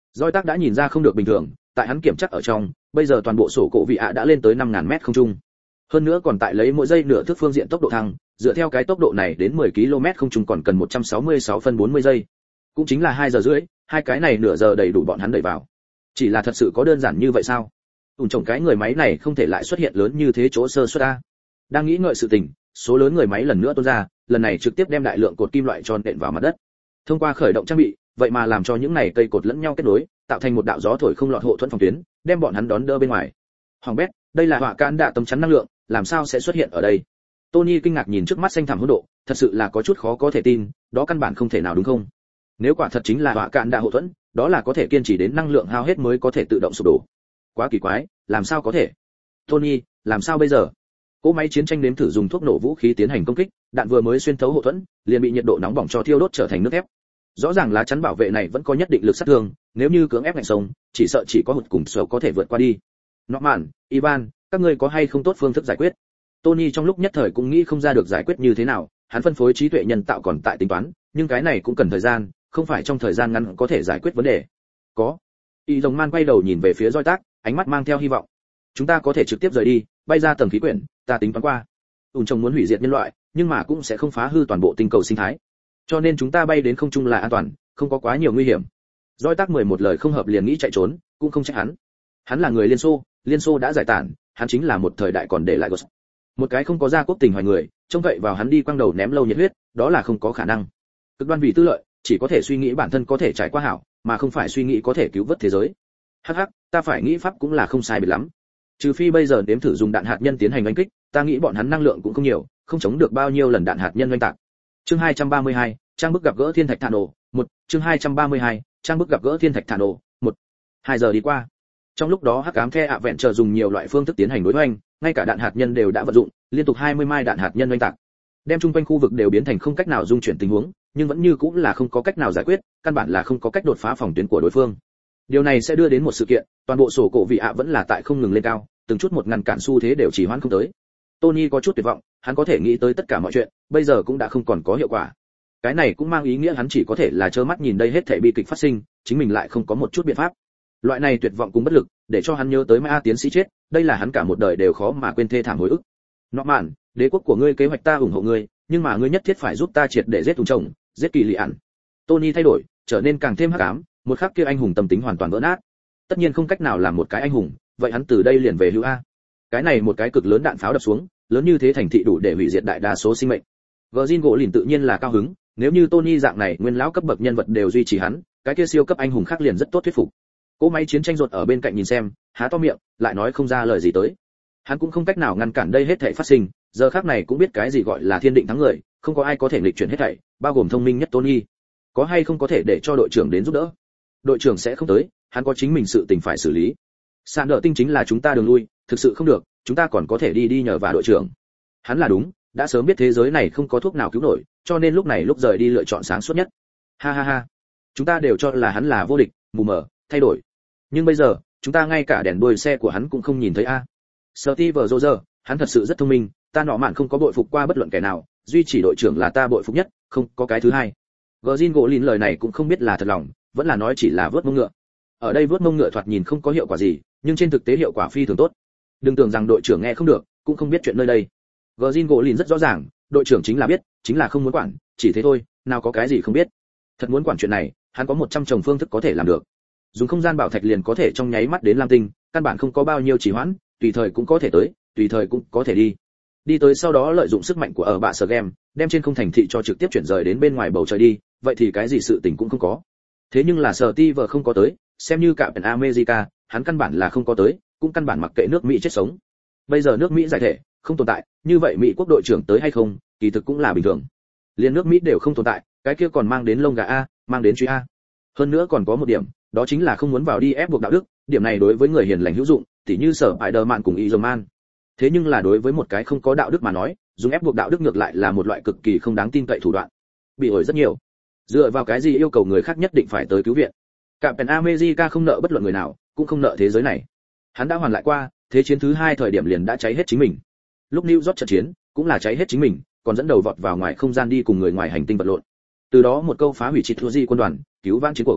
Doi Tác đã nhìn ra không được bình thường, tại hắn kiểm chắc ở trong, bây giờ toàn bộ sổ cổ vị ạ đã lên tới 5000 mét không trung. Hơn nữa còn tại lấy mỗi giây nửa thước phương diện tốc độ thăng, dựa theo cái tốc độ này đến 10 km không trung còn cần 166 phân 40 giây. Cũng chính là 2 giờ rưỡi, hai cái này nửa giờ đầy đủ bọn hắn đẩy vào. Chỉ là thật sự có đơn giản như vậy sao? Ủn trồng cái người máy này không thể lại xuất hiện lớn như thế chỗ sơ suất a. Đang nghĩ ngợi sự tình, số lớn người máy lần nữa tuôn ra, lần này trực tiếp đem đại lượng cột kim loại tròn nện vào mặt đất. Thông qua khởi động trang bị, vậy mà làm cho những này cây cột lẫn nhau kết nối, tạo thành một đạo gió thổi không lọt hộ thuẫn phòng tuyến, đem bọn hắn đón đỡ bên ngoài. Hoàng bét, đây là hỏa cản đạ tấm chắn năng lượng, làm sao sẽ xuất hiện ở đây? Tony kinh ngạc nhìn trước mắt xanh thẳm hỗn độ, thật sự là có chút khó có thể tin, đó căn bản không thể nào đúng không? Nếu quả thật chính là hỏa cản đạ hộ thuẫn, đó là có thể kiên trì đến năng lượng hao hết mới có thể tự động sụp đổ. Quá kỳ quái, làm sao có thể? Tony, làm sao bây giờ? Cỗ máy chiến tranh nếm thử dùng thuốc nổ vũ khí tiến hành công kích, đạn vừa mới xuyên thấu hộ thuẫn, liền bị nhiệt độ nóng bỏng cho thiêu đốt trở thành nước ép. Rõ ràng lá chắn bảo vệ này vẫn có nhất định lực sát thương, nếu như cưỡng ép ngạnh sống, chỉ sợ chỉ có hụt cùng sợ có thể vượt qua đi. Norman, Ivan, các ngươi có hay không tốt phương thức giải quyết? Tony trong lúc nhất thời cũng nghĩ không ra được giải quyết như thế nào, hắn phân phối trí tuệ nhân tạo còn tại tính toán, nhưng cái này cũng cần thời gian, không phải trong thời gian ngắn có thể giải quyết vấn đề. Có. Y Rồng Man quay đầu nhìn về phía Doi Tác, ánh mắt mang theo hy vọng. Chúng ta có thể trực tiếp rời đi, bay ra tầng khí quyển, ta tính toán qua. Ùn trông muốn hủy diệt nhân loại, nhưng mà cũng sẽ không phá hư toàn bộ tinh cầu sinh thái. Cho nên chúng ta bay đến không trung là an toàn, không có quá nhiều nguy hiểm. Doi Tác 11 lời không hợp liền nghĩ chạy trốn, cũng không trách hắn. Hắn là người Liên Xô đã giải tản, hắn chính là một thời đại còn để lại Ghost. Một cái không có gia quốc tình hoài người, trông cậy vào hắn đi quăng đầu ném lâu nhiệt huyết, đó là không có khả năng. Cực đoan vì tư lợi, chỉ có thể suy nghĩ bản thân có thể trải qua hảo, mà không phải suy nghĩ có thể cứu vớt thế giới. Hắc hắc, ta phải nghĩ pháp cũng là không sai biệt lắm. Trừ phi bây giờ nếm thử dùng đạn hạt nhân tiến hành đánh kích, ta nghĩ bọn hắn năng lượng cũng không nhiều, không chống được bao nhiêu lần đạn hạt nhân oanh tạc. Chương 232, trang bức gặp gỡ thiên thạch thản nổ, 1, chương 232, trang bức gặp gỡ thiên thạch thản nổ, 1. 2 giờ đi qua. Trong lúc đó Hắc Ám The ạ vẹn chờ dùng nhiều loại phương thức tiến hành đối hoành, ngay cả đạn hạt nhân đều đã vận dụng, liên tục 20 mai đạn hạt nhân oanh tạc. Đem chung quanh khu vực đều biến thành không cách nào dung chuyển tình huống, nhưng vẫn như cũng là không có cách nào giải quyết, căn bản là không có cách đột phá phòng tuyến của đối phương. Điều này sẽ đưa đến một sự kiện, toàn bộ sổ cổ vị ạ vẫn là tại không ngừng lên cao, từng chút một ngăn cản xu thế đều chỉ hoãn không tới. Tony có chút tuyệt vọng, hắn có thể nghĩ tới tất cả mọi chuyện, bây giờ cũng đã không còn có hiệu quả. Cái này cũng mang ý nghĩa hắn chỉ có thể là trơ mắt nhìn đây hết thảy bi kịch phát sinh, chính mình lại không có một chút biện pháp. Loại này tuyệt vọng cùng bất lực, để cho hắn nhớ tới Mai A tiến sĩ chết, đây là hắn cả một đời đều khó mà quên thê thảm hồi ức. Norman, đế quốc của ngươi kế hoạch ta ủng hộ ngươi, nhưng mà ngươi nhất thiết phải giúp ta triệt để giết Tùng chồng, giết Kỳ Lị ẩn. Tony thay đổi, trở nên càng thêm hắc ám, một khắc kia anh hùng tâm tính hoàn toàn vỡ nát. Tất nhiên không cách nào làm một cái anh hùng, vậy hắn từ đây liền về hưu a. Cái này một cái cực lớn đạn pháo đập xuống, lớn như thế thành thị đủ để hủy diệt đại đa số sinh mệnh. Gordon gỗ lìn tự nhiên là cao hứng, nếu như Tony dạng này nguyên lão cấp bậc nhân vật đều duy trì hắn, cái kia siêu cấp anh hùng khác liền rất tốt thuyết phục. Cỗ máy chiến tranh rột ở bên cạnh nhìn xem, há to miệng, lại nói không ra lời gì tới. Hắn cũng không cách nào ngăn cản đây hết thảy phát sinh, giờ khắc này cũng biết cái gì gọi là thiên định thắng người, không có ai có thể nghịch chuyển hết thảy, bao gồm thông minh nhất Tony. Có hay không có thể để cho đội trưởng đến giúp đỡ? Đội trưởng sẽ không tới, hắn có chính mình sự tình phải xử lý. Sàn đỡ tinh chính là chúng ta đường lui, thực sự không được, chúng ta còn có thể đi nhờ vào đội trưởng. Hắn là đúng, đã sớm biết thế giới này không có thuốc nào cứu nổi, cho nên lúc này lúc rời đi lựa chọn sáng suốt nhất. Ha ha ha. Chúng ta đều cho là hắn là vô địch, mù mờ, thay đổi. Nhưng bây giờ, chúng ta ngay cả đèn đuôi xe của hắn cũng không nhìn thấy a. Steve Roger, hắn thật sự rất thông minh, ta nọ mạn không có bội phục qua bất luận kẻ nào, duy chỉ đội trưởng là ta bội phục nhất, không có cái thứ hai. Gordon gỗ lìn lời này cũng không biết là thật lòng, vẫn là nói chỉ là vớt mông ngựa. Ở đây vớt mông ngựa thoạt nhìn không có hiệu quả gì, nhưng trên thực tế hiệu quả phi thường tốt. Đừng tưởng rằng đội trưởng nghe không được, cũng không biết chuyện nơi đây. Gordon gỗ lìn rất rõ ràng, đội trưởng chính là biết, chính là không muốn quản, chỉ thế thôi, nào có cái gì không biết. Thật muốn quản chuyện này, hắn có 100 chồng phương thức có thể làm được. Dùng không gian bảo thạch liền có thể trong nháy mắt đến Lam Tinh, căn bản không có bao nhiêu trì hoãn, tùy thời cũng có thể tới, tùy thời cũng có thể đi. Đi tới sau đó lợi dụng sức mạnh của ở bạ sở game, đem trên không thành thị cho trực tiếp chuyển rời đến bên ngoài bầu trời đi, vậy thì cái gì sự tình cũng không có. Thế nhưng là Steve không có tới, xem như Captain America, hắn căn bản là không có tới, cũng căn bản mặc kệ nước Mỹ chết sống. Bây giờ nước Mỹ giải thể, không tồn tại, như vậy Mỹ quốc đội trưởng tới hay không, kỳ thực cũng là bình thường. Liên nước Mỹ đều không tồn tại, cái kia còn mang đến lông gà a, mang đến truy a. Hơn nữa còn có một điểm, đó chính là không muốn vào đi ép buộc đạo đức, điểm này đối với người hiền lành hữu dụng, tỉ như Sở Spider-Man cùng Iron Man. Thế nhưng là đối với một cái không có đạo đức mà nói, dùng ép buộc đạo đức ngược lại là một loại cực kỳ không đáng tin cậy thủ đoạn. Bị ổi rất nhiều. Dựa vào cái gì yêu cầu người khác nhất định phải tới cứu viện? Captain America không nợ bất luận người nào, cũng không nợ thế giới này. Hắn đã hoàn lại qua, thế chiến thứ 2 thời điểm liền đã cháy hết chính mình. Lúc New York trận chiến, cũng là cháy hết chính mình, còn dẫn đầu vọt vào ngoài không gian đi cùng người ngoài hành tinh vật lộn. Từ đó một câu phá hủy Chitruji quân đoàn, cứu vãn chiến cuộc.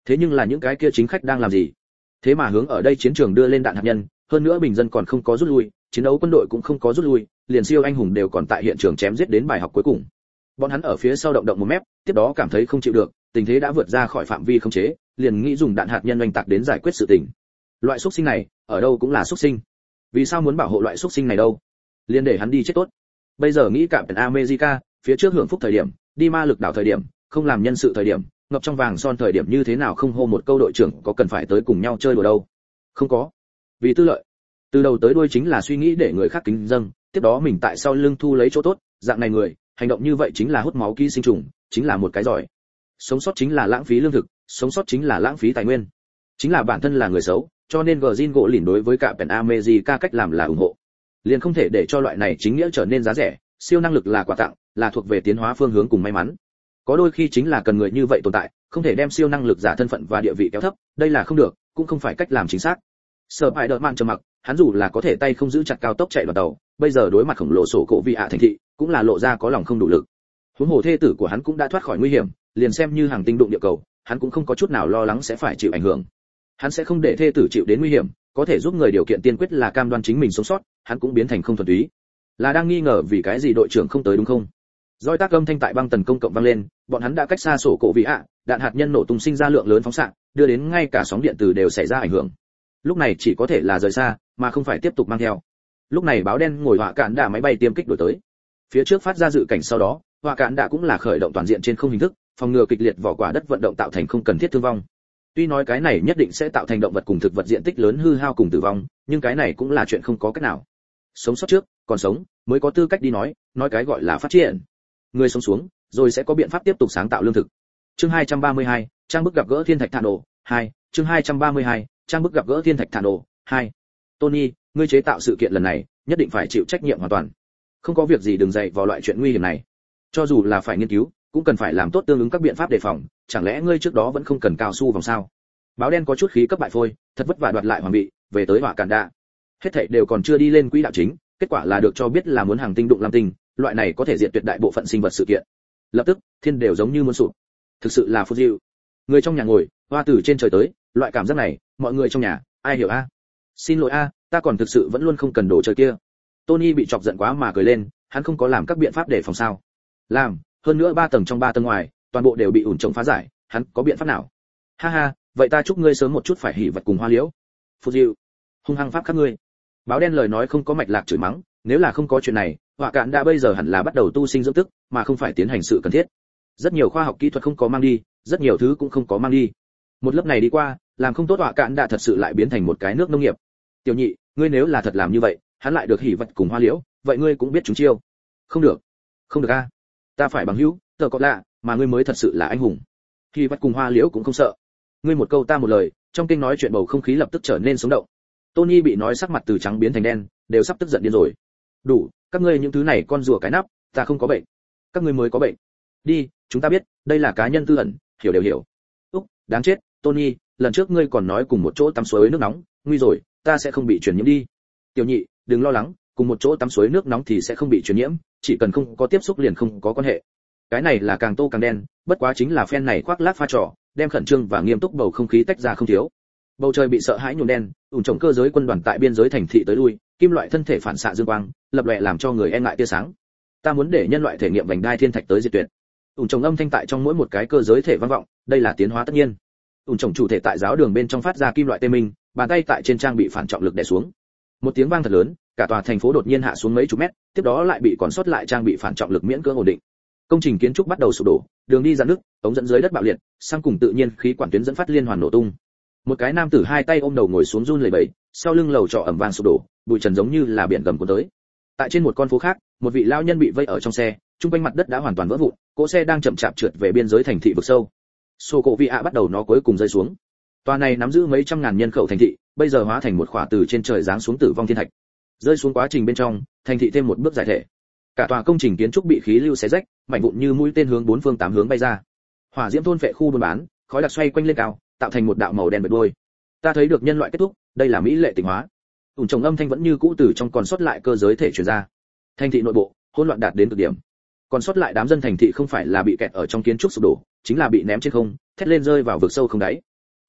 Thế nhưng là những cái kia chính khách đang làm gì? Thế mà hướng ở đây chiến trường đưa lên đạn hạt nhân, hơn nữa bình dân còn không có rút lui, chiến đấu quân đội cũng không có rút lui, liền siêu anh hùng đều còn tại hiện trường chém giết đến bài học cuối cùng. Bọn hắn ở phía sau động động một mép, tiếp đó cảm thấy không chịu được, tình thế đã vượt ra khỏi phạm vi khống chế, liền nghĩ dùng đạn hạt nhân oanh tạc đến giải quyết sự tình. Loại xúc sinh này, ở đâu cũng là xúc sinh. Vì sao muốn bảo hộ loại xúc sinh này đâu? Liền để hắn đi chết tốt. Bây giờ nghĩ Captain America, phía trước hưởng phúc thời điểm, đi ma lực đảo thời điểm, không làm nhân sự thời điểm, ngập trong vàng son thời điểm như thế nào không hô một câu đội trưởng có cần phải tới cùng nhau chơi đùa đâu? Không có. Vì tư lợi. Từ đầu tới đuôi chính là suy nghĩ để người khác kính dâng, tiếp đó mình tại sau lưng thu lấy chỗ tốt, dạng này người, hành động như vậy chính là hút máu ký sinh trùng, chính là một cái giỏi. Sống sót chính là lãng phí lương thực, sống sót chính là lãng phí tài nguyên. Chính là bản thân là người xấu, cho nên Gjin gỗ lìn đối với cả Captain America cách làm là ủng hộ. Liền không thể để cho loại này chính nghĩa trở nên giá rẻ, siêu năng lực là quà tặng, là thuộc về tiến hóa phương hướng cùng may mắn. Có đôi khi chính là cần người như vậy tồn tại, không thể đem siêu năng lực giả thân phận và địa vị kéo thấp, đây là không được, cũng không phải cách làm chính xác. Spider-Man trầm mặc, hắn dù là có thể tay không giữ chặt cao tốc chạy đoàn tàu, bây giờ đối mặt khổng lồ sổ cổ vị ạ thành thị, cũng là lộ ra có lòng không đủ lực. Huống hồ thê tử của hắn cũng đã thoát khỏi nguy hiểm, liền xem như hàng tinh đụng địa cầu, hắn cũng không có chút nào lo lắng sẽ phải chịu ảnh hưởng. Hắn sẽ không để thê tử chịu đến nguy hiểm, có thể giúp người điều kiện tiên quyết là cam đoan chính mình sống sót, hắn cũng biến thành không thuần túy. Là đang nghi ngờ vì cái gì đội trưởng không tới đúng không? Roi tác âm thanh tại băng tần công cộng vang lên, bọn hắn đã cách xa sổ cổ vị ạ, đạn hạt nhân nổ tung sinh ra lượng lớn phóng xạ, đưa đến ngay cả sóng điện từ đều xảy ra ảnh hưởng. Lúc này chỉ có thể là rời xa, mà không phải tiếp tục mang theo. Lúc này báo đen ngồi họa cạn đả máy bay tiêm kích đổi tới. Phía trước phát ra dự cảnh sau đó, họa cạn đả cũng là khởi động toàn diện trên không hình thức, phòng ngừa kịch liệt vỏ quả đất vận động tạo thành không cần thiết thương vong. Tuy nói cái này nhất định sẽ tạo thành động vật cùng thực vật diện tích lớn hư hao cùng tử vong, nhưng cái này cũng là chuyện không có cách nào. Sống sót trước, còn sống, mới có tư cách đi nói cái gọi là phát triển. Người sống xuống, rồi sẽ có biện pháp tiếp tục sáng tạo lương thực. Chương 232, trang bức gặp gỡ thiên thạch thản nổ 2, chương 232, trang bức gặp gỡ thiên thạch thản nổ 2. Tony, ngươi chế tạo sự kiện lần này, nhất định phải chịu trách nhiệm hoàn toàn. Không có việc gì đừng dậy vào loại chuyện nguy hiểm này. Cho dù là phải nghiên cứu, cũng cần phải làm tốt tương ứng các biện pháp đề phòng, chẳng lẽ ngươi trước đó vẫn không cần cao su vòng sao? Báo đen có chút khí cấp bại phôi, thật vất vả đoạt lại hoàng vị, về tới hỏa cản đạ. Hết thảy đều còn chưa đi lên quỹ đạo chính, kết quả là được cho biết là muốn hàng tinh đụng lam tinh, loại này có thể diệt tuyệt đại bộ phận sinh vật sự kiện. Lập tức, thiên đều giống như muốn sụp. Thực sự là phù diệu. Người trong nhà ngồi, hoa từ trên trời tới, loại cảm giác này, mọi người trong nhà, ai hiểu a? Xin lỗi a, ta còn thực sự vẫn luôn không cần đồ chơi kia. Tony bị chọc giận quá mà cười lên, hắn không có làm các biện pháp để phòng sao? Làm, hơn nữa 3 tầng trong 3 tầng ngoài, toàn bộ đều bị ủn trồng phá giải, hắn có biện pháp nào? Ha ha, vậy ta chúc ngươi sớm một chút phải hỉ vật cùng hoa liễu. Phù diệu, hung hăng pháp các ngươi. Báo đen lời nói không có mạch lạc chửi mắng, nếu là không có chuyện này, họa cạn đã bây giờ hẳn là bắt đầu tu sinh dưỡng tức, mà không phải tiến hành sự cần thiết. Rất nhiều khoa học kỹ thuật không có mang đi, rất nhiều thứ cũng không có mang đi. Một lớp này đi qua, làm không tốt họa cạn đã thật sự lại biến thành một cái nước nông nghiệp. Tiểu nhị, ngươi nếu là thật làm như vậy, hắn lại được hỉ vật cùng hoa liễu, vậy ngươi cũng biết chúng chiêu. Không được, không được a, ta phải bằng hữu, tờ có lạ, mà ngươi mới thật sự là anh hùng. Hỉ vật cùng hoa liễu cũng không sợ. Ngươi một câu ta một lời, trong kinh nói chuyện bầu không khí lập tức trở nên sống động. Tony bị nói sắc mặt từ trắng biến thành đen, đều sắp tức giận điên rồi. Đủ, các ngươi những thứ này con rùa cái nắp, ta không có bệnh. Các ngươi mới có bệnh. Đi, chúng ta biết, đây là cá nhân tư ẩn, hiểu đều hiểu. Úc, đáng chết, Tony, lần trước ngươi còn nói cùng một chỗ tắm suối nước nóng, nguy rồi, ta sẽ không bị truyền nhiễm đi. Tiểu nhị, đừng lo lắng, cùng một chỗ tắm suối nước nóng thì sẽ không bị truyền nhiễm, chỉ cần không có tiếp xúc liền không có quan hệ. Cái này là càng tô càng đen, bất quá chính là phen này khoác lác pha trò, đem khẩn trương và nghiêm túc bầu không khí tách ra không thiếu. Bầu trời bị sợ hãi nhuộm đen, ủn trồng cơ giới quân đoàn tại biên giới thành thị tới lui, kim loại thân thể phản xạ dương quang, lập lòe làm cho người e ngại tia sáng. Ta muốn để nhân loại thể nghiệm vành đai thiên thạch tới diệt tuyệt. Ủn trồng âm thanh tại trong mỗi một cái cơ giới thể vang vọng, đây là tiến hóa tất nhiên. Ủn trồng chủ thể tại giáo đường bên trong phát ra kim loại tê minh, bàn tay tại trên trang bị phản trọng lực đè xuống. Một tiếng vang thật lớn, cả tòa thành phố đột nhiên hạ xuống mấy chục mét, tiếp đó lại bị còn sót lại trang bị phản trọng lực miễn cưỡng ổn định. Công trình kiến trúc bắt đầu sụp đổ, đường đi dạn nứt, ống dẫn dưới đất bạo liệt, sang cùng tự nhiên khí quản tuyến dẫn phát liên hoàn nổ tung. Một cái nam tử hai tay ôm đầu ngồi xuống run lẩy bẩy, sau lưng lầu trọ ẩm vang sụp đổ, bụi trần giống như là biển gầm cuốn tới. Tại trên một con phố khác, một vị lao nhân bị vây ở trong xe, trung quanh mặt đất đã hoàn toàn vỡ vụn, cỗ xe đang chậm chạp trượt về biên giới thành thị vực sâu. Sô cổ vị ạ bắt đầu nó cuối cùng rơi xuống. Tòa này nắm giữ mấy trăm ngàn nhân khẩu thành thị, bây giờ hóa thành một khỏa từ trên trời giáng xuống tử vong thiên thạch. Rơi xuống quá trình bên trong, thành thị thêm một bước giải thể. Cả tòa công trình kiến trúc bị khí lưu xé rách, mảnh vụn như mũi tên hướng bốn phương tám hướng bay ra. Hỏa diễm thôn phệ khu buôn bán, khói đặc xoay quanh lên cao, tạo thành một đạo màu đen bệt đuôi. Ta thấy được nhân loại kết thúc, đây là mỹ lệ tịnh hóa. Ủn trồng âm thanh vẫn như cũ từ trong còn sót lại cơ giới thể truyền ra. Thành thị nội bộ hỗn loạn đạt đến cực điểm. Còn sót lại đám dân thành thị không phải là bị kẹt ở trong kiến trúc sụp đổ, chính là bị ném trên không, thét lên rơi vào vực sâu không đáy.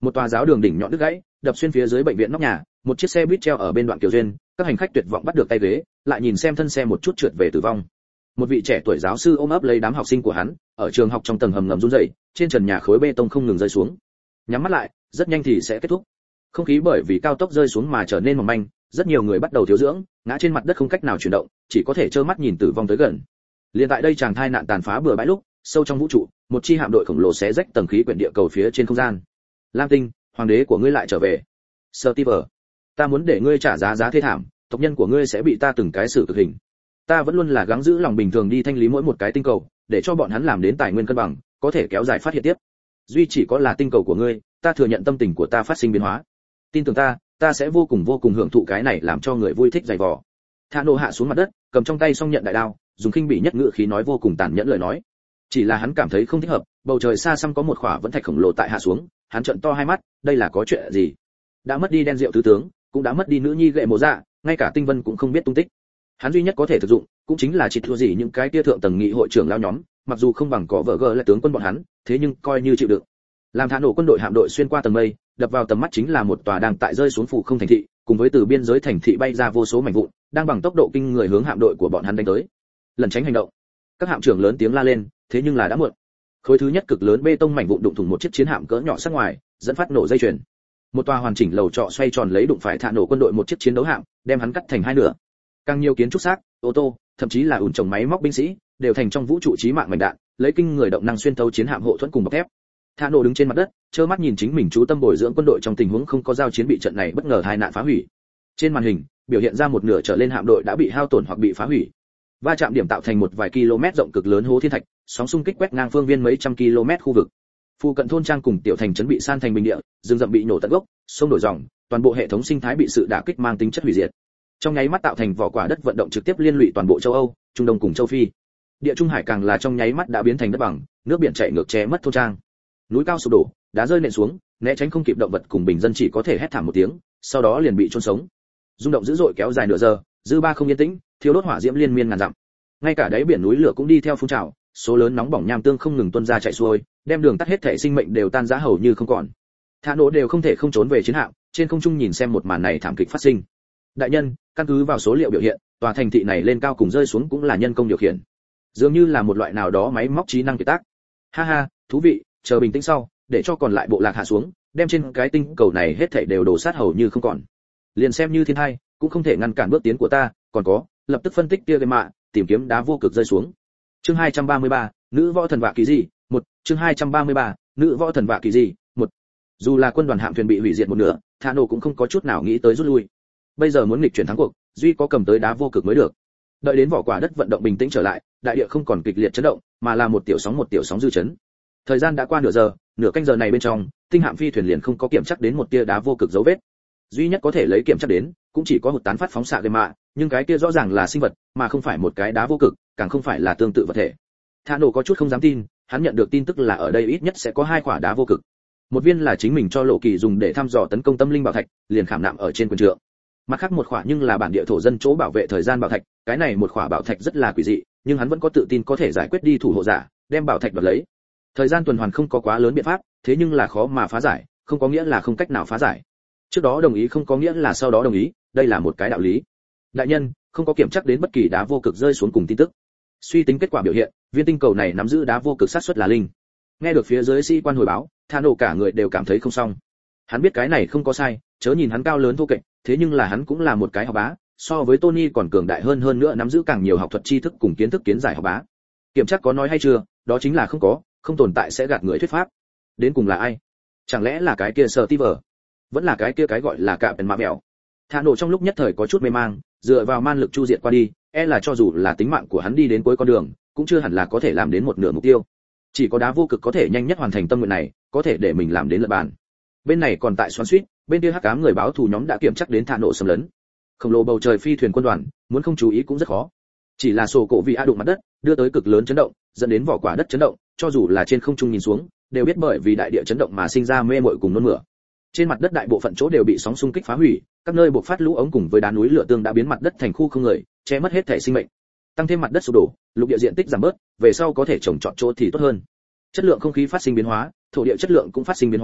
Một tòa giáo đường đỉnh nhọn đứt gãy, đập xuyên phía dưới bệnh viện nóc nhà, một chiếc xe buýt treo ở bên đoạn Kiều Duyên, các hành khách tuyệt vọng bắt được tay ghế, lại nhìn xem thân xe một chút trượt về tử vong. Một vị trẻ tuổi giáo sư ôm ấp lấy đám học sinh của hắn, ở trường học trong tầng hầm ngầm run rẩy, trên trần nhà khối bê tông không ngừng rơi xuống. Nhắm mắt lại, rất nhanh thì sẽ kết thúc. Không khí bởi vì cao tốc rơi xuống mà trở nên mỏng manh, rất nhiều người bắt đầu thiếu dưỡng, ngã trên mặt đất không cách nào chuyển động, chỉ có thể trơ mắt nhìn tử vong tới gần. Liên tại đây chàng thai nạn tàn phá bừa bãi lúc, sâu trong vũ trụ, một chi hạm đội khổng lồ xé rách tầng khí quyển địa cầu phía trên không gian. Lam Tinh, hoàng đế của ngươi lại trở về. Steve, ta muốn để ngươi trả giá thê thảm, tộc nhân của ngươi sẽ bị ta từng cái xử cực hình. Ta vẫn luôn là gắng giữ lòng bình thường đi thanh lý mỗi một cái tinh cầu, để cho bọn hắn làm đến tài nguyên cân bằng, có thể kéo dài phát hiện tiếp. Duy chỉ có là tinh cầu của ngươi, ta thừa nhận tâm tình của ta phát sinh biến hóa. Tin tưởng ta sẽ vô cùng hưởng thụ cái này làm cho người vui thích dày vò. Thạ nổ hạ xuống mặt đất, cầm trong tay song nhận đại đao, dùng khinh bỉ nhất ngữ khí nói vô cùng tàn nhẫn lời nói. Chỉ là hắn cảm thấy không thích hợp, bầu trời xa xăm có một khỏa vẫn thạch khổng lồ tại hạ xuống, hắn trợn to hai mắt, đây là có chuyện gì? Đã mất đi đen rượu tứ tướng, cũng đã mất đi nữ nhi gệ mộ dạ, ngay cả tinh vân cũng không biết tung tích. Hắn duy nhất có thể thực dụng, cũng chính là chỉ thua gì những cái tia thượng tầng nghị hội trưởng lao nhóm, mặc dù không bằng có vợ gờ là tướng quân bọn hắn, thế nhưng coi như chịu đựng. Làm Thạ nổ quân đội hạm đội xuyên qua tầng mây, đập vào tầm mắt chính là một tòa đang tại rơi xuống phủ không thành thị, cùng với từ biên giới thành thị bay ra vô số mảnh vụn, đang bằng tốc độ kinh người hướng hạm đội của bọn hắn đánh tới. Lần tránh hành động. Các hạm trưởng lớn tiếng la lên, thế nhưng là đã muộn. Khối thứ nhất cực lớn bê tông mảnh vụn đụng thủng một chiếc chiến hạm cỡ nhỏ sát ngoài, dẫn phát nổ dây chuyền. Một tòa hoàn chỉnh lầu trọ xoay tròn lấy đụng phải Thạ nổ quân đội một chiếc chiến đấu hạm, đem hắn cắt thành hai nửa. Càng nhiều kiến trúc xác, ô tô, thậm chí là ủn trồng máy móc binh sĩ, đều thành trong vũ trụ chí mạng mảnh đạn, lấy kinh người động năng xuyên thấu chiến hạm hộ thuẫn cùng bọc thép. Thạ nổ đứng trên mặt đất, trơ mắt nhìn chính mình chú tâm bồi dưỡng quân đội trong tình huống không có giao chiến bị trận này bất ngờ hai nạn phá hủy. Trên màn hình, biểu hiện ra một nửa trở lên hạm đội đã bị hao tổn hoặc bị phá hủy. Va chạm điểm tạo thành một vài km rộng cực lớn hố thiên thạch, sóng xung kích quét ngang phương viên mấy trăm km khu vực. Phụ cận thôn trang cùng tiểu thành trấn bị san thành bình địa, rừng rậm bị nổ tận gốc, sông đổi dòng, toàn bộ hệ thống sinh thái bị sự đả kích mang tính chất hủy diệt. Trong nháy mắt tạo thành vỏ quả đất vận động trực tiếp liên lụy toàn bộ châu Âu, Trung Đông cùng châu Phi. Địa Trung Hải càng là trong nháy mắt đã biến thành đất bằng, nước biển chảy ngược che mất thôn trang. Núi cao sụp đổ, đá rơi nện xuống, né tránh không kịp động vật cùng bình dân chỉ có thể hét thảm một tiếng, sau đó liền bị chôn sống. Rung động dữ dội kéo dài nửa giờ, dư ba không yên tĩnh, thiêu đốt hỏa diễm liên miên ngàn dặm. Ngay cả đáy biển núi lửa cũng đi theo phun trào, số lớn nóng bỏng nham tương không ngừng tuôn ra chảy xuôi, đem đường tắt hết thể sinh mệnh đều tan rã hầu như không còn. Thạ nổ đều không thể không trốn về chiến hạm, trên không trung nhìn xem một màn này thảm kịch phát sinh. Đại nhân, căn cứ vào số liệu biểu hiện, tòa thành thị này lên cao cùng rơi xuống cũng là nhân công điều khiển, dường như là một loại nào đó máy móc trí năng kiệt tác. Ha ha, thú vị, chờ bình tĩnh sau, để cho còn lại bộ lạc hạ xuống, đem trên cái tinh cầu này hết thảy đều đổ sát hầu như không còn. Liền xem như thiên hai, cũng không thể ngăn cản bước tiến của ta, còn có, lập tức phân tích tia gây mạ, tìm kiếm đá vô cực rơi xuống. Chương 233, nữ võ thần vạ kỳ gì? 1, chương 233, nữ võ thần vạ kỳ gì? 1. Dù là quân đoàn hạm thuyền bị hủy diệt một nửa, Thạ nổ cũng không có chút nào nghĩ tới rút lui. Bây giờ muốn nghịch chuyển thắng cuộc, duy có cầm tới đá vô cực mới được. Đợi đến vỏ quả đất vận động bình tĩnh trở lại, đại địa không còn kịch liệt chấn động, mà là một tiểu sóng dư chấn. Thời gian đã qua nửa giờ, nửa canh giờ này bên trong, tinh hạm phi thuyền liền không có kiểm chắc đến một tia đá vô cực dấu vết. Duy nhất có thể lấy kiểm chắc đến, cũng chỉ có hụt tán phát phóng xạ gây mạ, nhưng cái kia rõ ràng là sinh vật, mà không phải một cái đá vô cực, càng không phải là tương tự vật thể. Thạ nổ có chút không dám tin, hắn nhận được tin tức là ở đây ít nhất sẽ có hai quả đá vô cực. Một viên là chính mình cho Lộ Kỳ dùng để thăm dò tấn công tâm linh bảo thạch, liền khảm nạm ở trên quyền trượng. Mặt khác một quả nhưng là bản địa thổ dân chỗ bảo vệ thời gian bảo thạch, cái này một quả bảo thạch rất là quỷ dị, nhưng hắn vẫn có tự tin có thể giải quyết đi thủ hộ giả, đem bảo thạch đoạt lấy. Thời gian tuần hoàn không có quá lớn biện pháp, thế nhưng là khó mà phá giải, không có nghĩa là không cách nào phá giải. Trước đó đồng ý không có nghĩa là sau đó đồng ý, đây là một cái đạo lý. Đại nhân, không có kiểm chắc đến bất kỳ đá vô cực rơi xuống cùng tin tức. Suy tính kết quả biểu hiện, viên tinh cầu này nắm giữ đá vô cực xác suất là linh. Nghe được phía dưới sĩ quan hồi báo, Thạ nổ cả người đều cảm thấy không xong. Hắn biết cái này không có sai, chớ nhìn hắn cao lớn thô kệch, thế nhưng là hắn cũng là một cái học bá, so với Tony còn cường đại hơn nữa nắm giữ càng nhiều học thuật tri thức cùng kiến thức kiến giải học bá. Kiểm tra có nói hay chưa, đó chính là không có, không tồn tại sẽ gạt người thuyết pháp. Đến cùng là ai? Chẳng lẽ là cái kia Steve? Vẫn là cái kia cái gọi là cạm mạ mèo? Thạ nổ trong lúc nhất thời có chút mê mang, dựa vào man lực chu diệt qua đi, là cho dù là tính mạng của hắn đi đến cuối con đường, cũng chưa hẳn là có thể làm đến một nửa mục tiêu. Chỉ có đá vô cực có thể nhanh nhất hoàn thành tâm nguyện này, có thể để mình làm đến lật bàn. Bên này còn tại xoắn xuýt, bên kia hắc ám người báo thù nhóm đã kiểm chắc đến Thạ nổ xâm lấn. Khổng lồ bầu trời phi thuyền quân đoàn, muốn không chú ý cũng rất khó. Chỉ là sổ cổ vị a đụng mặt đất, đưa tới cực lớn chấn động, dẫn đến vỏ quả đất chấn động, cho dù là trên không trung nhìn xuống, đều biết bởi vì đại địa chấn động mà sinh ra mê muội cùng nôn mửa. Trên mặt đất đại bộ phận chỗ đều bị sóng xung kích phá hủy, các nơi bộc phát lũ ống cùng với đá núi lửa tương đã biến mặt đất thành khu không người, che mất hết thể sinh mệnh. Tăng thêm mặt đất sụp đổ, lục địa diện tích giảm bớt, về sau có thể trồng trọt chỗ thì tốt hơn. Chất lượng không khí phát sinh biến hóa, thổ địa chất lượng cũng phát sinh biến hóa,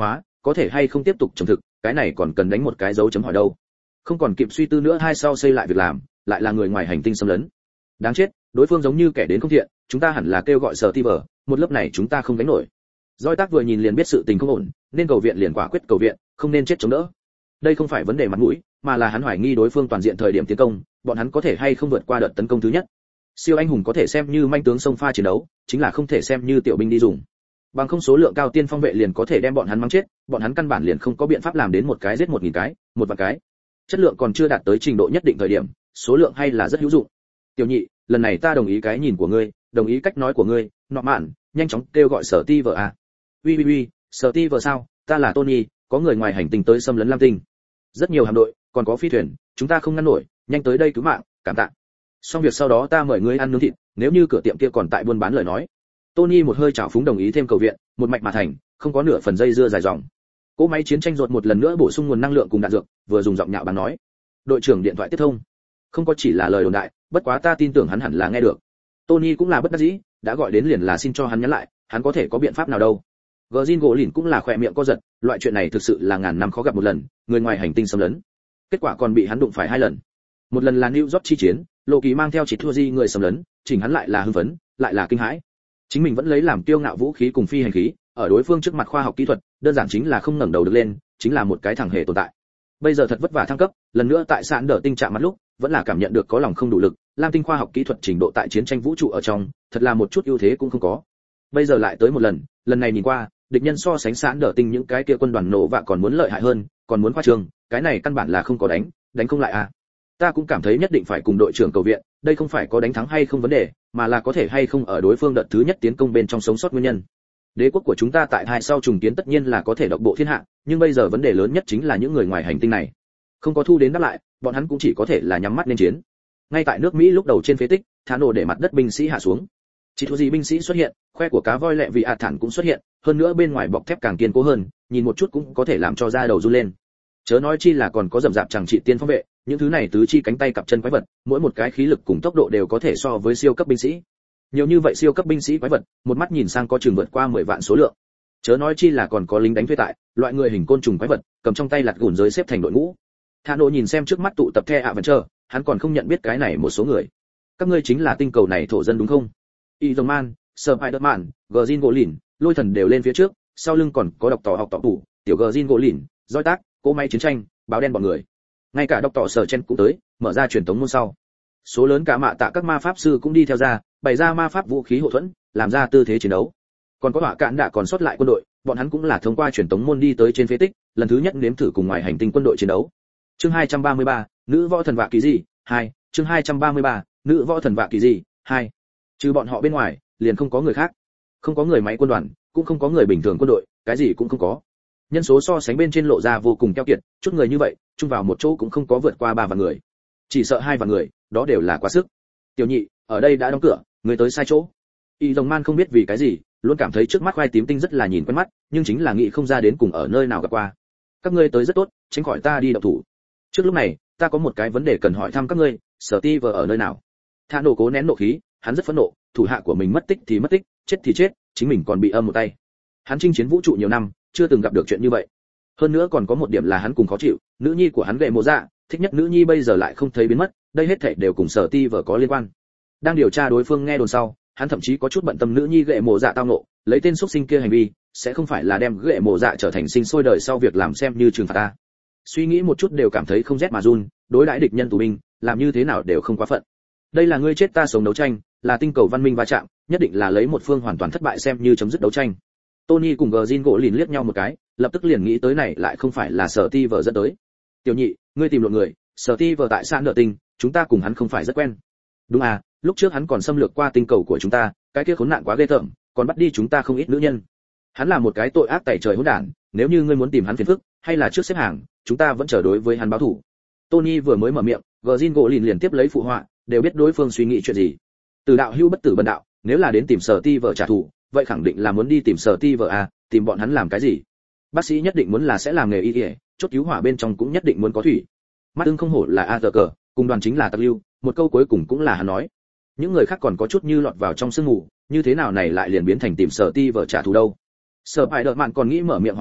có thể hay không tiếp tục trồng thực, cái này còn cần đánh một cái dấu chấm hỏi đâu. Không còn kịp suy tư nữa, hai sau xây lại việc làm, lại là người ngoài hành tinh xâm lấn. Đáng chết, đối phương giống như kẻ đến không thiện, chúng ta hẳn là kêu gọi sở ti vở, một lớp này chúng ta không gánh nổi. Doi Tác vừa nhìn liền biết sự tình không ổn, nên cầu viện liền quả quyết cầu viện, không nên chết chống đỡ. Đây không phải vấn đề mặt mũi, mà là hắn hoài nghi đối phương toàn diện thời điểm tiến công, bọn hắn có thể hay không vượt qua đợt tấn công thứ nhất. Siêu anh hùng có thể xem như manh tướng xông pha chiến đấu, chính là không thể xem như tiểu binh đi dùng. Bằng không số lượng cao tiên phong vệ liền có thể đem bọn hắn mắng chết, bọn hắn căn bản liền không có biện pháp làm đến một cái giết 1000 cái, một vạn cái. Chất lượng còn chưa đạt tới trình độ nhất định thời điểm, số lượng hay là rất hữu dụng. Tiểu nhị, lần này ta đồng ý cái nhìn của ngươi, đồng ý cách nói của ngươi, nọ mạn, nhanh chóng kêu gọi sở ti vợ à. Uy, sở ti vợ sao, ta là Tony, có người ngoài hành tinh tới xâm lấn Lam Tinh. Rất nhiều hạm đội, còn có phi thuyền, chúng ta không ngăn nổi, nhanh tới đây cứu mạng, cảm tạ. Xong việc sau đó ta mời ngươi ăn nướng thịt, nếu như cửa tiệm kia còn tại buôn bán lời nói. Tony một hơi trào phúng đồng ý thêm cầu viện, một mạch mà thành, không có nửa phần dây dưa dài dòng. Cỗ máy chiến tranh rột một lần nữa bổ sung nguồn năng lượng cùng đạn dược, vừa dùng giọng nhạo báng nói. Đội trưởng điện thoại tiếp thông. Không có chỉ là lời đồn đại, bất quá ta tin tưởng hắn hẳn là nghe được. Tony cũng là bất đắc dĩ, đã gọi đến liền là xin cho hắn nhắn lại, hắn có thể có biện pháp nào đâu. Gjin gỗ lìn cũng là khỏe miệng co giật, loại chuyện này thực sự là ngàn năm khó gặp một lần, người ngoài hành tinh xâm lấn. Kết quả còn bị hắn đụng phải 2 lần. Một lần là New York chi chiến, Lộ Kỳ mang theo chỉ thua di người xâm lấn, chỉnh hắn lại là hưng phấn, lại là kinh hãi. Chính mình vẫn lấy làm kiêu ngạo vũ khí cùng phi hành khí, ở đối phương trước mặt khoa học kỹ thuật, đơn giản chính là không ngẩng đầu được lên, chính là một cái thằng hề tồn tại. Bây giờ thật vất vả thăng cấp, lần nữa tại sạn đỡ tinh trạng mặt lúc, vẫn là cảm nhận được có lòng không đủ lực, Lam Tinh khoa học kỹ thuật trình độ tại chiến tranh vũ trụ ở trong, thật là một chút ưu thế cũng không có. Bây giờ lại tới một lần, lần này nhìn qua, địch nhân so sánh sạn đỡ tinh những cái kia quân đoàn nổ vạ còn muốn lợi hại hơn, còn muốn khoa trương, cái này căn bản là không có đánh không lại à. Ta cũng cảm thấy nhất định phải cùng đội trưởng cầu viện, đây không phải có đánh thắng hay không vấn đề, mà là có thể hay không ở đối phương đợt thứ nhất tiến công bên trong sống sót nguyên nhân. Đế quốc của chúng ta tại hai sau trùng kiến tất nhiên là có thể độc bộ thiên hạ, nhưng bây giờ vấn đề lớn nhất chính là những người ngoài hành tinh này. Không có thu đến đáp lại, bọn hắn cũng chỉ có thể là nhắm mắt nên chiến. Ngay tại nước Mỹ lúc đầu trên phế tích, thả nổ để mặt đất binh sĩ hạ xuống. Chỉ thua gì binh sĩ xuất hiện, khoe của cá voi lẹ vị thản cũng xuất hiện, hơn nữa bên ngoài bọc thép càng kiên cố hơn, nhìn một chút cũng có thể làm cho da đầu run lên. Chớ nói chi là còn có rầm rạp chẳng trị tiên phong vệ, những thứ này tứ chi cánh tay cặp chân quái vật, mỗi một cái khí lực cùng tốc độ đều có thể so với siêu cấp binh sĩ. Nhiều như vậy siêu cấp binh sĩ quái vật, một mắt nhìn sang có chừng vượt qua 10 vạn số lượng. Chớ nói chi là còn có lính đánh thuê tại, loại người hình côn trùng quái vật, cầm trong tay lạt gùn giới xếp thành đội ngũ. Thà Nộ nhìn xem trước mắt tụ tập The Avenger, hắn còn không nhận biết cái này một số người. Các ngươi chính là tinh cầu này thổ dân đúng không? Iron Man, Spider-Man, Gjin gỗ lìn, Lôi Thần đều lên phía trước, sau lưng còn có độc tỏ học tỏ tủ, tiểu Gjin gỗ lìn, Doi Tác, cỗ máy chiến tranh, báo đen bọn người. Ngay cả độc tỏ sở chen cũng tới, mở ra truyền tống môn sau. Số lớn cả mạ tạ các ma pháp sư cũng đi theo ra, bày ra ma pháp vũ khí hộ thuẫn, làm ra tư thế chiến đấu. Còn có hỏa cạn đã còn sót lại quân đội, bọn hắn cũng là thông qua truyền tống môn đi tới trên phế tích, lần thứ nhất nếm thử cùng ngoài hành tinh quân đội chiến đấu. Chương 233, nữ võ thần vạ kỳ gì? 2, chương 233, nữ võ thần vạ kỳ gì? 2. Trừ bọn họ bên ngoài, liền không có người khác. Không có người máy quân đoàn, cũng không có người bình thường quân đội, cái gì cũng không có. Nhân số so sánh bên trên lộ ra vô cùng keo kiệt, chút người như vậy, chung vào một chỗ cũng không có vượt qua 3 vạn người. Chỉ sợ 2 vạn người, đó đều là quá sức. Tiểu nhị, ở đây đã đóng cửa, người tới sai chỗ. Y Rồng Man không biết vì cái gì, luôn cảm thấy trước mắt khoai tím tinh rất là nhìn quen mắt, nhưng chính là nghĩ không ra đến cùng ở nơi nào gặp qua. Các ngươi tới rất tốt, tránh khỏi ta đi động thủ. Trước lúc này, ta có một cái vấn đề cần hỏi thăm các ngươi, Sở Ti vờ ở nơi nào? Thả Nổ cố nén nộ khí, hắn rất phẫn nộ, thủ hạ của mình mất tích thì mất tích, chết thì chết, chính mình còn bị âm một tay. Hắn chinh chiến vũ trụ nhiều năm, chưa từng gặp được chuyện như vậy. Hơn nữa còn có một điểm là hắn cùng khó chịu, nữ nhi của hắn Gệ Mộ Dạ, thích nhất nữ nhi bây giờ lại không thấy biến mất, đây hết thảy đều cùng Sở Ti vờ có liên quan. Đang điều tra đối phương nghe đồn sau, hắn thậm chí có chút bận tâm nữ nhi Gệ Mộ Dạ tao ngộ, lấy tên xuất sinh kia hành vi, sẽ không phải là đem Gệ Mộ Dạ trở thành sinh sôi đời sau việc làm xem như trừng phạt ta. Suy nghĩ một chút đều cảm thấy không rét mà run, đối đãi địch nhân tù binh, làm như thế nào đều không quá phận. Đây là ngươi chết ta sống đấu tranh, là tinh cầu văn minh va chạm, nhất định là lấy một phương hoàn toàn thất bại xem như chấm dứt đấu tranh. Tony cùng Gjin gỗ lìn liếc nhau một cái, lập tức liền nghĩ tới này lại không phải là Sở Ti vờ dẫn tới. Tiểu nhị, ngươi tìm lộn người, Sở Ti vờ tại Sạn Nợ Tinh, chúng ta cùng hắn không phải rất quen. Đúng à, lúc trước hắn còn xâm lược qua tinh cầu của chúng ta, cái kia khốn nạn quá ghê tởm, còn bắt đi chúng ta không ít nữ nhân. Hắn là một cái tội ác tày trời hỗn đản, nếu như ngươi muốn tìm hắn phiền phức, hay là trước xếp hàng, chúng ta vẫn chờ đối với hắn báo thủ. Tony vừa mới mở miệng, Gjin gỗ lìn liền tiếp lấy phụ họa, đều biết đối phương suy nghĩ chuyện gì. Từ đạo hưu bất tử bần đạo, nếu là đến tìm Sở Ti vợ trả thù, vậy khẳng định là muốn đi tìm Sở Ti vợ à, tìm bọn hắn làm cái gì? Bác sĩ nhất định muốn là sẽ làm nghề y y, chốt cứu hỏa bên trong cũng nhất định muốn có thủy. Mắt ưng không hổ là a tờ cờ, cùng đoàn chính là tặc lưu, một câu cuối cùng cũng là hắn nói. Những người khác còn có chút như lọt vào trong sương mù, như thế nào này lại liền biến thành tìm Sở Ti vợ trả thù đâu? Sở Spider-Man còn nghĩ mở miệng hỏi thăm,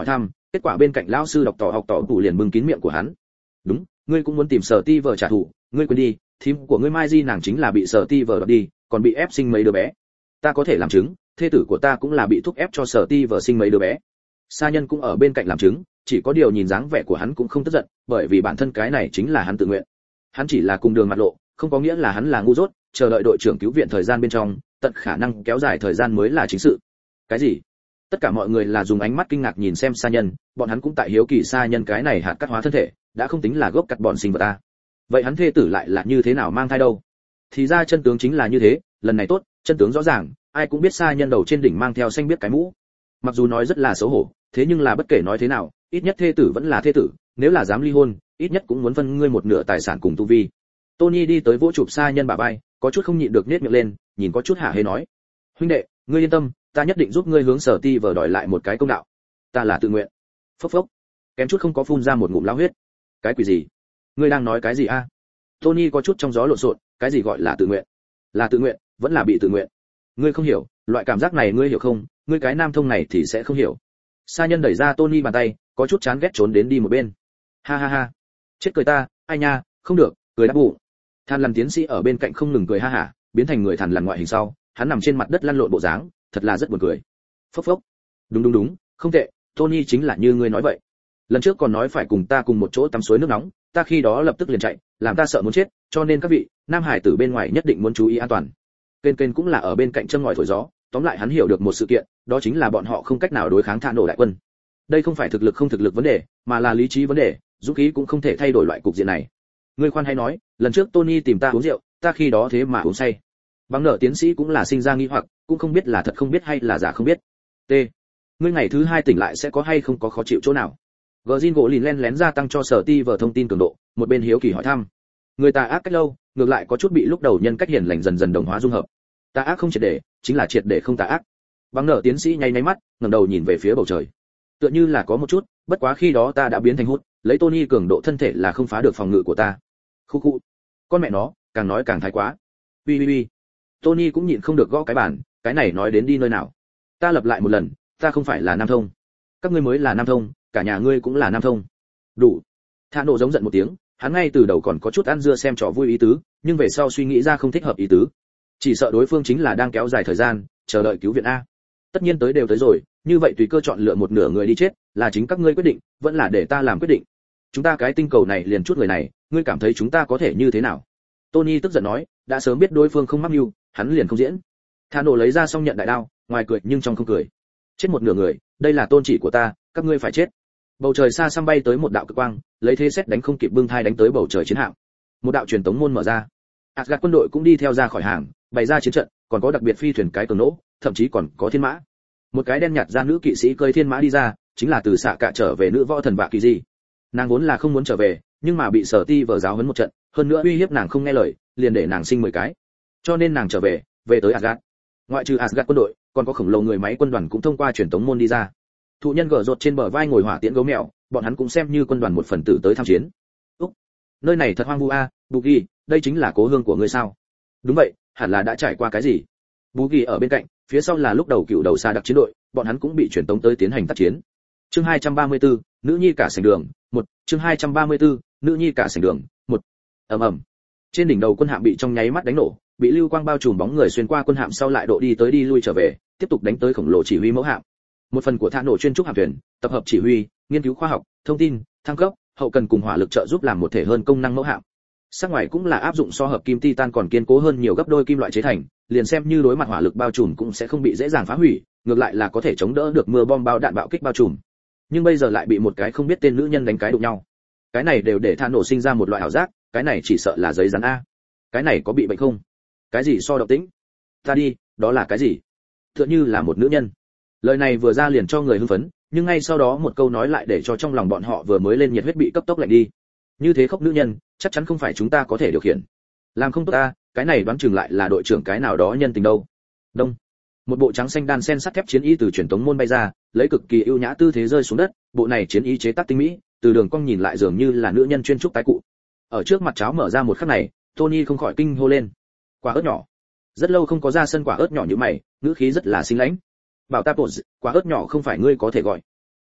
kết quả bên cạnh lão sư đọc tỏ học tỏ tủ liền bưng kín miệng của hắn. Đúng, ngươi cũng muốn tìm Sở Ti vợ trả thù, ngươi quên đi, thím của ngươi Mai Di nàng chính là bị Sở Ti vợ đoạt đi, còn bị ép sinh mấy đứa bé. Ta có thể làm chứng, thê tử của ta cũng là bị thúc ép cho Sở Ti vợ sinh mấy đứa bé. Sa nhân cũng ở bên cạnh làm chứng, chỉ có điều nhìn dáng vẻ của hắn cũng không tức giận, bởi vì bản thân cái này chính là hắn tự nguyện. Hắn chỉ là cùng đường mặt lộ, không có nghĩa là hắn là ngu dốt, chờ đợi đội trưởng cứu viện thời gian bên trong, tận khả năng kéo dài thời gian mới là chính sự. Cái gì? Tất cả mọi người là dùng ánh mắt kinh ngạc nhìn xem Sa nhân, bọn hắn cũng tại hiếu kỳ Sa nhân cái này hạt cắt hóa thân thể, đã không tính là gốc cắt bọn sinh vật ta. Vậy hắn thê tử lại là như thế nào mang thai đâu? Thì ra chân tướng chính là như thế, lần này tốt, chân tướng rõ ràng, ai cũng biết Sa nhân đầu trên đỉnh mang theo xanh biết cái mũ. Mặc dù nói rất là xấu hổ, thế nhưng là bất kể nói thế nào, ít nhất thê tử vẫn là thê tử, nếu là dám ly hôn, ít nhất cũng muốn phân ngươi một nửa tài sản cùng tu vi. Tony đi tới vỗ chụp Sa nhân bả vai, có chút không nhịn được nhếch miệng lên, nhìn có chút hả hê nói: "Huynh đệ, ngươi yên tâm, ta nhất định giúp ngươi hướng Sở Ti vờ đòi lại một cái công đạo. Ta là tự nguyện." Phốc phốc, kém chút không có phun ra một ngụm lao huyết. Cái quỷ gì? Ngươi đang nói cái gì a? Tony có chút trong gió lộn xộn, cái gì gọi là tự nguyện? Là tự nguyện, vẫn là bị tự nguyện? Ngươi không hiểu, loại cảm giác này ngươi hiểu không? Ngươi cái nam thông này thì sẽ không hiểu. Sa nhân đẩy ra Tony bàn tay, có chút chán ghét trốn đến đi một bên. Ha ha ha, chết cười ta, ai nha, không được, cười đáp bụng. Than Lằn tiến sĩ ở bên cạnh không ngừng cười ha hả, biến thành người Than Lằn ngoại hình sau, hắn nằm trên mặt đất lăn lộn bộ dáng, thật là rất buồn cười. Phốc phốc. Đúng, không tệ, Tony chính là như ngươi nói vậy. Lần trước còn nói phải cùng ta cùng một chỗ tắm suối nước nóng, ta khi đó lập tức liền chạy, làm ta sợ muốn chết, cho nên các vị, nam hải tử bên ngoài nhất định muốn chú ý an toàn. Kên cũng là ở bên cạnh châm ngòi thổi gió, tóm lại hắn hiểu được một sự kiện, đó chính là bọn họ không cách nào đối kháng Thạ nổ đại quân. Đây không phải thực lực không thực lực vấn đề, mà là lý trí vấn đề, dũng khí cũng không thể thay đổi loại cục diện này. Ngươi khoan hay nói, lần trước Tony tìm ta uống rượu, ta khi đó thế mà uống say. Bằng nợ tiến sĩ cũng là sinh ra nghi hoặc, cũng không biết là thật không biết hay là giả không biết. T. Ngươi ngày thứ 2 tỉnh lại sẽ có hay không có khó chịu chỗ nào? Gjin gỗ lìn lén ra tăng cho Sở Ti vờ thông tin cường độ, một bên hiếu kỳ hỏi thăm. Người ta ác cách lâu, ngược lại có chút bị lúc đầu nhân cách hiền lành dần dần đồng hóa dung hợp. Ta ác không triệt để, chính là triệt để không tà ác. Bằng nợ tiến sĩ nháy mắt, ngẩng đầu nhìn về phía bầu trời. Tựa như là có một chút, bất quá khi đó ta đã biến thành hút, lấy Tony cường độ thân thể là không phá được phòng ngự của ta. Khu khu. Con mẹ nó, càng nói càng thái quá. Ui. Tony cũng nhịn không được gõ cái bàn, cái này nói đến đi nơi nào. Ta lặp lại một lần, ta không phải là nam thông. Các ngươi mới là nam thông, cả nhà ngươi cũng là nam thông. Đủ. Thạ nổ giống giận một tiếng, hắn ngay từ đầu còn có chút ăn dưa xem trò vui ý tứ, nhưng về sau suy nghĩ ra không thích hợp ý tứ. Chỉ sợ đối phương chính là đang kéo dài thời gian, chờ đợi cứu viện a. Tất nhiên tới đều tới rồi, như vậy tùy cơ chọn lựa một nửa người đi chết, là chính các ngươi quyết định, vẫn là để ta làm quyết định. Chúng ta cái tinh cầu này liền chút người này, ngươi cảm thấy chúng ta có thể như thế nào? Tony tức giận nói, đã sớm biết đối phương không mắc mưu, hắn liền không diễn. Thà nổ lấy ra xong nhận đại đao, ngoài cười nhưng trong không cười. Chết một nửa người, đây là tôn chỉ của ta, các ngươi phải chết. Bầu trời xa xăm bay tới một đạo cực quang, lấy thế xét đánh không kịp bưng thai đánh tới bầu trời chiến hạm. Một đạo truyền tống môn mở ra. Asgard quân đội cũng đi theo ra khỏi hàng, bày ra chiến trận, còn có đặc biệt phi thuyền cái cường nỗ, thậm chí còn có thiên mã. Một cái đen nhạt da nữ kỵ sĩ cơi thiên mã đi ra, chính là từ xạ cạ trở về nữ võ thần Vạ Kỳ Dị. Nàng vốn là không muốn trở về, nhưng mà bị Sở Ti vờ giáo huấn một trận, hơn nữa uy hiếp nàng không nghe lời, liền để nàng sinh 10 cái. Cho nên nàng trở về, về tới Asgard. Ngoại trừ Asgard quân đội, còn có khổng lồ người máy quân đoàn cũng thông qua truyền tống môn đi ra. Thụ nhân gở rột trên bờ vai ngồi hỏa tiễn gấu mèo, bọn hắn cũng xem như quân đoàn một phần tử tới tham chiến. Úc, nơi này thật hoang vu a, Bugi, đây chính là cố hương của ngươi sao? Đúng vậy, hẳn là đã trải qua cái gì? Bugi ở bên cạnh, phía sau là lúc đầu cựu đầu xa đặc chiến đội, bọn hắn cũng bị truyền tống tới tiến hành tác chiến. Chương 234, nữ nhi cả sảnh đường, 1, chương 234, nữ nhi cả sảnh đường, 1. Ầm. Trên đỉnh đầu quân hạm bị trong nháy mắt đánh nổ, bị lưu quang bao trùm bóng người xuyên qua quân hạm sau lại độ đi tới đi lui trở về, tiếp tục đánh tới khổng lồ chỉ huy mẫu hạm. Một phần của Thạ nổ chuyên trúc hạm thuyền, tập hợp chỉ huy, nghiên cứu khoa học, thông tin, thăng cấp, hậu cần cùng hỏa lực trợ giúp làm một thể hơn công năng mẫu hạm. Sắc ngoài cũng là áp dụng so hợp kim titan còn kiên cố hơn nhiều gấp đôi kim loại chế thành, liền xem như đối mặt hỏa lực bao trùm cũng sẽ không bị dễ dàng phá hủy, ngược lại là có thể chống đỡ được mưa bom bao đạn bạo kích bao trùm. Nhưng bây giờ lại bị một cái không biết tên nữ nhân đánh cái đụng nhau. Cái này đều để Thạ nổ sinh ra một loại ảo giác, cái này chỉ sợ là giấy rắn a. Cái này có bị bệnh không? Cái gì so động tĩnh? Ta đi, đó là cái gì? Tựa như là một nữ nhân. Lời này vừa ra liền cho người hưng phấn, nhưng ngay sau đó một câu nói lại để cho trong lòng bọn họ vừa mới lên nhiệt huyết bị cấp tốc lạnh đi. Như thế khóc nữ nhân, chắc chắn không phải chúng ta có thể điều khiển. Làm không tốt ta, cái này đoán chừng lại là đội trưởng cái nào đó nhân tình đâu. Đông. Một bộ trắng xanh đan sen sắt thép chiến y từ truyền tống môn bay ra, lấy cực kỳ ưu nhã tư thế rơi xuống đất, bộ này chiến y chế tác tinh mỹ, từ đường cong nhìn lại dường như là nữ nhân chuyên trúc tái cụ. Ở trước mặt cháo mở ra một khắc này, Tony không khỏi kinh hô lên. Quả ớt nhỏ. Rất lâu không có ra sân quả ớt nhỏ như mày, ngữ khí rất là xinh lãnh. Bảo ta bột, quả ớt nhỏ không phải ngươi có thể gọi.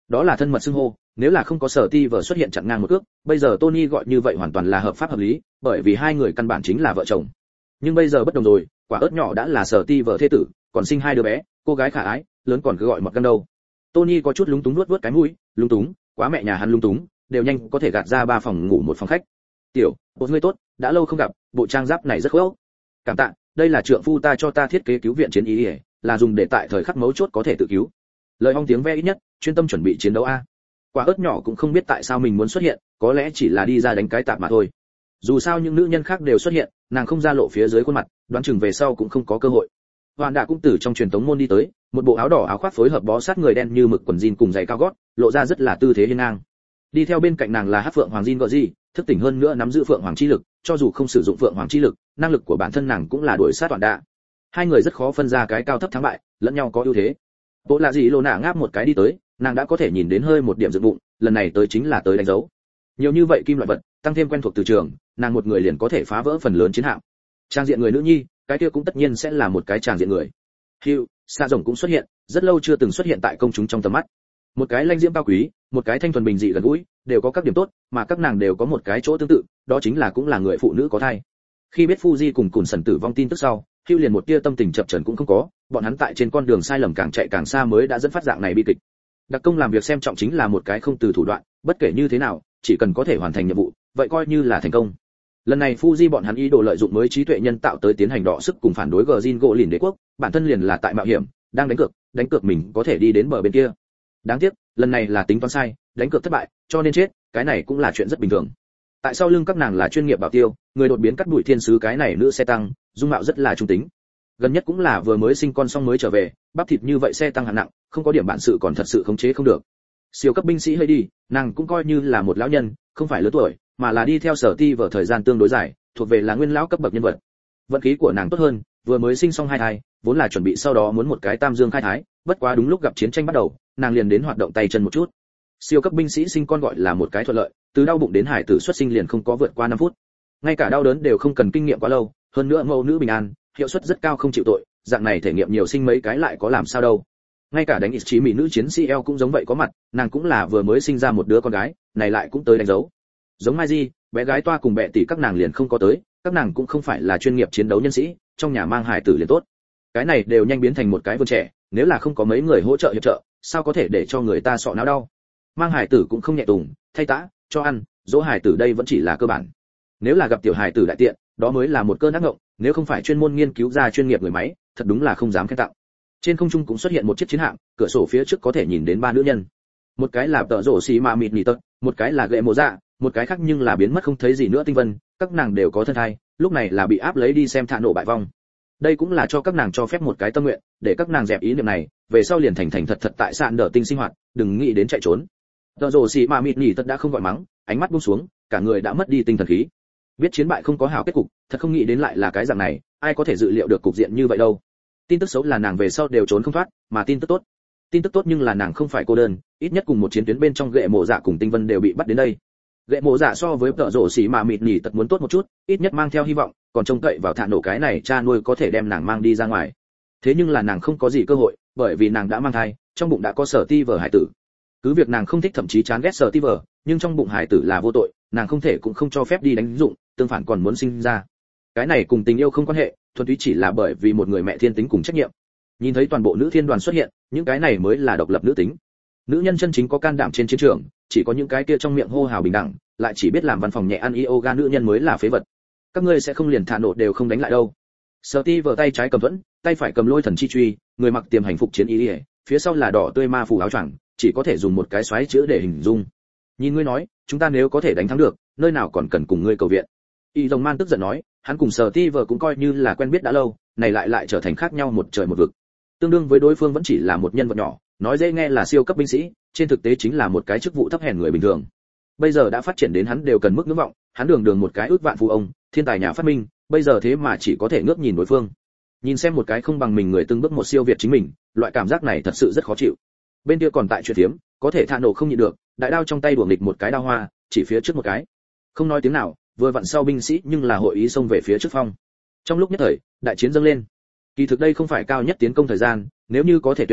Đó là thân mật xưng hô, nếu là không có sở ti vở xuất hiện chặn ngang một cước, bây giờ Tony gọi như vậy hoàn toàn là hợp pháp hợp lý, bởi vì hai người căn bản chính là vợ chồng. Nhưng bây giờ bất đồng rồi, quả ớt nhỏ đã là sở ti vở thế tử, còn sinh hai đứa bé, cô gái khả ái, lớn còn cứ gọi mọt găng đâu. Tony có chút lúng túng nuốt cái mũi, lúng túng, quá mẹ nhà hắn lúng túng, đều nhanh có thể gạt ra 3 phòng ngủ một phòng khách. Tiểu, một người tốt, đã lâu không gặp, bộ trang giáp này rất khéo. Cảm tạ, đây là trượng phu ta cho ta thiết kế cứu viện chiến ý, là dùng để tại thời khắc mấu chốt có thể tự cứu. Lời ong tiếng ve ít nhất, chuyên tâm chuẩn bị chiến đấu a. Quả ớt nhỏ cũng không biết tại sao mình muốn xuất hiện, có lẽ chỉ là đi ra đánh cái tạp mà thôi. Dù sao những nữ nhân khác đều xuất hiện, nàng không ra lộ phía dưới khuôn mặt, đoán chừng về sau cũng không có cơ hội. Hoàn Đạ cũng từ trong truyền tống môn đi tới, một bộ áo đỏ áo khoác phối hợp bó sát người đen như mực quần jean cùng giày cao gót, lộ ra rất là tư thế hiên ngang. Đi theo bên cạnh nàng là Hắc Phượng Hoàng Jin Gợi, thức tỉnh hơn nữa nắm giữ Phượng Hoàng chi lực, cho dù không sử dụng Phượng Hoàng chi lực, năng lực của bản thân nàng cũng là đuổi sát Hoàn Đạ. Hai người rất khó phân ra cái cao thấp thắng bại, lẫn nhau có ưu thế. Bộ lạ gì lô nạ ngáp một cái đi tới, nàng đã có thể nhìn đến hơi một điểm dựng bụng, lần này tới chính là tới đánh dấu. Nhiều như vậy kim loại vật, tăng thêm quen thuộc từ trường, nàng một người liền có thể phá vỡ phần lớn chiến hạm. Trang diện người nữ nhi, cái kia cũng tất nhiên sẽ là một cái trang diện người. Hugh, Sa rồng cũng xuất hiện, rất lâu chưa từng xuất hiện tại công chúng trong tầm mắt. Một cái lanh diễm cao quý, một cái thanh thuần bình dị gần gũi, đều có các điểm tốt, mà các nàng đều có một cái chỗ tương tự, đó chính là cũng là người phụ nữ có thai. Khi biết Fuji cùng Cùn Sần tử vong tin tức sau, Hugh liền một tia tâm tình chập chờn cũng không có, bọn hắn tại trên con đường sai lầm càng chạy càng xa mới đã dẫn phát dạng này bi kịch. Đặc công làm việc xem trọng chính là một cái không từ thủ đoạn, bất kể như thế nào, chỉ cần có thể hoàn thành nhiệm vụ, vậy coi như là thành công. Lần này Fuji bọn hắn ý đồ lợi dụng mới trí tuệ nhân tạo tới tiến hành đọ sức cùng phản đối Gjin gỗ lìn đế quốc, bản thân liền là tại mạo hiểm, đang đánh cược mình có thể đi đến bờ bên kia. Đáng tiếc, lần này là tính toán sai, đánh cược thất bại, cho nên chết, cái này cũng là chuyện rất bình thường. Tại sao lưng các nàng là chuyên nghiệp bảo tiêu, người đột biến cắt đuổi thiên sứ cái này nữ xe tăng, dung mạo rất là trung tính. Gần nhất cũng là vừa mới sinh con xong mới trở về, bắp thịt như vậy xe tăng hạng nặng, không có điểm bản sự còn thật sự khống chế không được. Siêu cấp binh sĩ hơi đi, nàng cũng coi như là một lão nhân, không phải lớn tuổi, mà là đi theo sở ti vở thời gian tương đối dài, thuộc về là nguyên lão cấp bậc nhân vật. Vận khí của nàng tốt hơn, vừa mới sinh xong 2 thai, vốn là chuẩn bị sau đó muốn một cái tam dương khai thái, bất quá đúng lúc gặp chiến tranh bắt đầu, nàng liền đến hoạt động tay chân một chút. Siêu cấp binh sĩ sinh con gọi là một cái thuận lợi, từ đau bụng đến hải tử xuất sinh liền không có vượt qua 5 phút. Ngay cả đau đớn đều không cần kinh nghiệm quá lâu, hơn nữa mẫu nữ bình an, hiệu suất rất cao không chịu tội, dạng này thể nghiệm nhiều sinh mấy cái lại có làm sao đâu. Ngay cả đánh ít chí mỹ nữ chiến sĩ eo cũng giống vậy có mặt, nàng cũng là vừa mới sinh ra một đứa con gái, này lại cũng tới đánh dấu. Giống Mai Di, bé gái toa cùng bệ tỷ các nàng liền không có tới, các nàng cũng không phải là chuyên nghiệp chiến đấu nhân sĩ, trong nhà mang hải tử liền tốt. Cái này đều nhanh biến thành một cái vườn trẻ, nếu là không có mấy người hỗ trợ hiệp trợ, sao có thể để cho người ta sọ não đau. Mang hải tử cũng không nhẹ tùng, thay tã, cho ăn, dỗ hải tử đây vẫn chỉ là cơ bản. Nếu là gặp tiểu hải tử đại tiện, đó mới là một cơn ác ngộng, nếu không phải chuyên môn nghiên cứu ra chuyên nghiệp người máy, thật đúng là không dám khen tặng. Trên không trung cũng xuất hiện một chiếc chiến hạm, cửa sổ phía trước có thể nhìn đến 3 nữ nhân. Một cái là tợ rổ xì mà mịt nỉ tật, một cái là gệ mồ dạ, một cái khác nhưng là biến mất không thấy gì nữa tinh vân, các nàng đều có thân thai, lúc này là bị áp lấy đi xem thạ nổ bại vong. Đây cũng là cho các nàng cho phép một cái tâm nguyện, để các nàng dẹp ý niệm này, về sau liền thành thật tại sạn đỡ tinh sinh hoạt, đừng nghĩ đến chạy trốn. Tợ rổ xì mà mịt nỉ tật đã không gọi mắng, ánh mắt buông xuống, cả người đã mất đi tinh thần khí. Biết chiến bại không có hảo kết cục, thật không nghĩ đến lại là cái dạng này, ai có thể dự liệu được cục diện như vậy đâu. Tin tức xấu là nàng về sau đều trốn không thoát, mà tin tức tốt nhưng là nàng không phải cô đơn, ít nhất cùng một chiến tuyến bên trong gệ mộ dạ cùng tinh vân đều bị bắt đến đây. Gệ mộ dạ so với tợ rổ xì mà mịt nỉ tật muốn tốt một chút, ít nhất mang theo hy vọng, còn trông cậy vào thạ nổ cái này cha nuôi có thể đem nàng mang đi ra ngoài. Thế nhưng là nàng không có gì cơ hội, bởi vì nàng đã mang thai, trong bụng đã có sở ti vở hải tử. Cứ việc nàng không thích thậm chí chán ghét sở ti vở, nhưng trong bụng hải tử là vô tội, nàng không thể cũng không cho phép đi đánh dụng, tương phản còn muốn sinh ra. Cái này cùng tình yêu không quan hệ, thuần túy chỉ là bởi vì một người mẹ thiên tính cùng trách nhiệm. Nhìn thấy toàn bộ nữ thiên đoàn xuất hiện, những cái này mới là độc lập nữ tính. Nữ nhân chân chính có can đảm trên chiến trường, chỉ có những cái kia trong miệng hô hào bình đẳng, lại chỉ biết làm văn phòng nhẹ ăn yoga nữ nhân mới là phế vật. Các ngươi sẽ không liền thả nổ đều không đánh lại đâu. Steve tay trái cầm thuẫn, tay phải cầm lôi thần chi truy, người mặc tiềm hành phục chiến y, phía sau là đỏ tươi ma phù áo choàng, chỉ có thể dùng một cái xoáy chữ để hình dung. Nhìn ngươi nói, chúng ta nếu có thể đánh thắng được, nơi nào còn cần cùng ngươi cầu viện. Y Rồng Man tức giận nói, hắn cùng Steve cũng coi như là quen biết đã lâu, này lại trở thành khác nhau một trời một vực. Tương đương với đối phương vẫn chỉ là một nhân vật nhỏ, nói dễ nghe là siêu cấp binh sĩ, trên thực tế chính là một cái chức vụ thấp hèn người bình thường. Bây giờ đã phát triển đến hắn đều cần mức ngưỡng vọng, hắn đường một cái ước vạn phú ông, thiên tài nhà phát minh, bây giờ thế mà chỉ có thể ngước nhìn đối phương. Nhìn xem một cái không bằng mình người từng bước một siêu việt chính mình, loại cảm giác này thật sự rất khó chịu. Bên kia còn tại chuyện thiếm, có thể thạ nổ không nhịn được, đại đao trong tay đuổi nghịch một cái đao hoa, chỉ phía trước một cái. Không nói tiếng nào, vừa vặn sau binh sĩ nhưng là hội ý xông về phía trước phong. Trong lúc nhất thời, đại chiến dâng lên. Kỳ thực đây không phải cao nhất tiến công thời gian, nếu như có thể tuyển,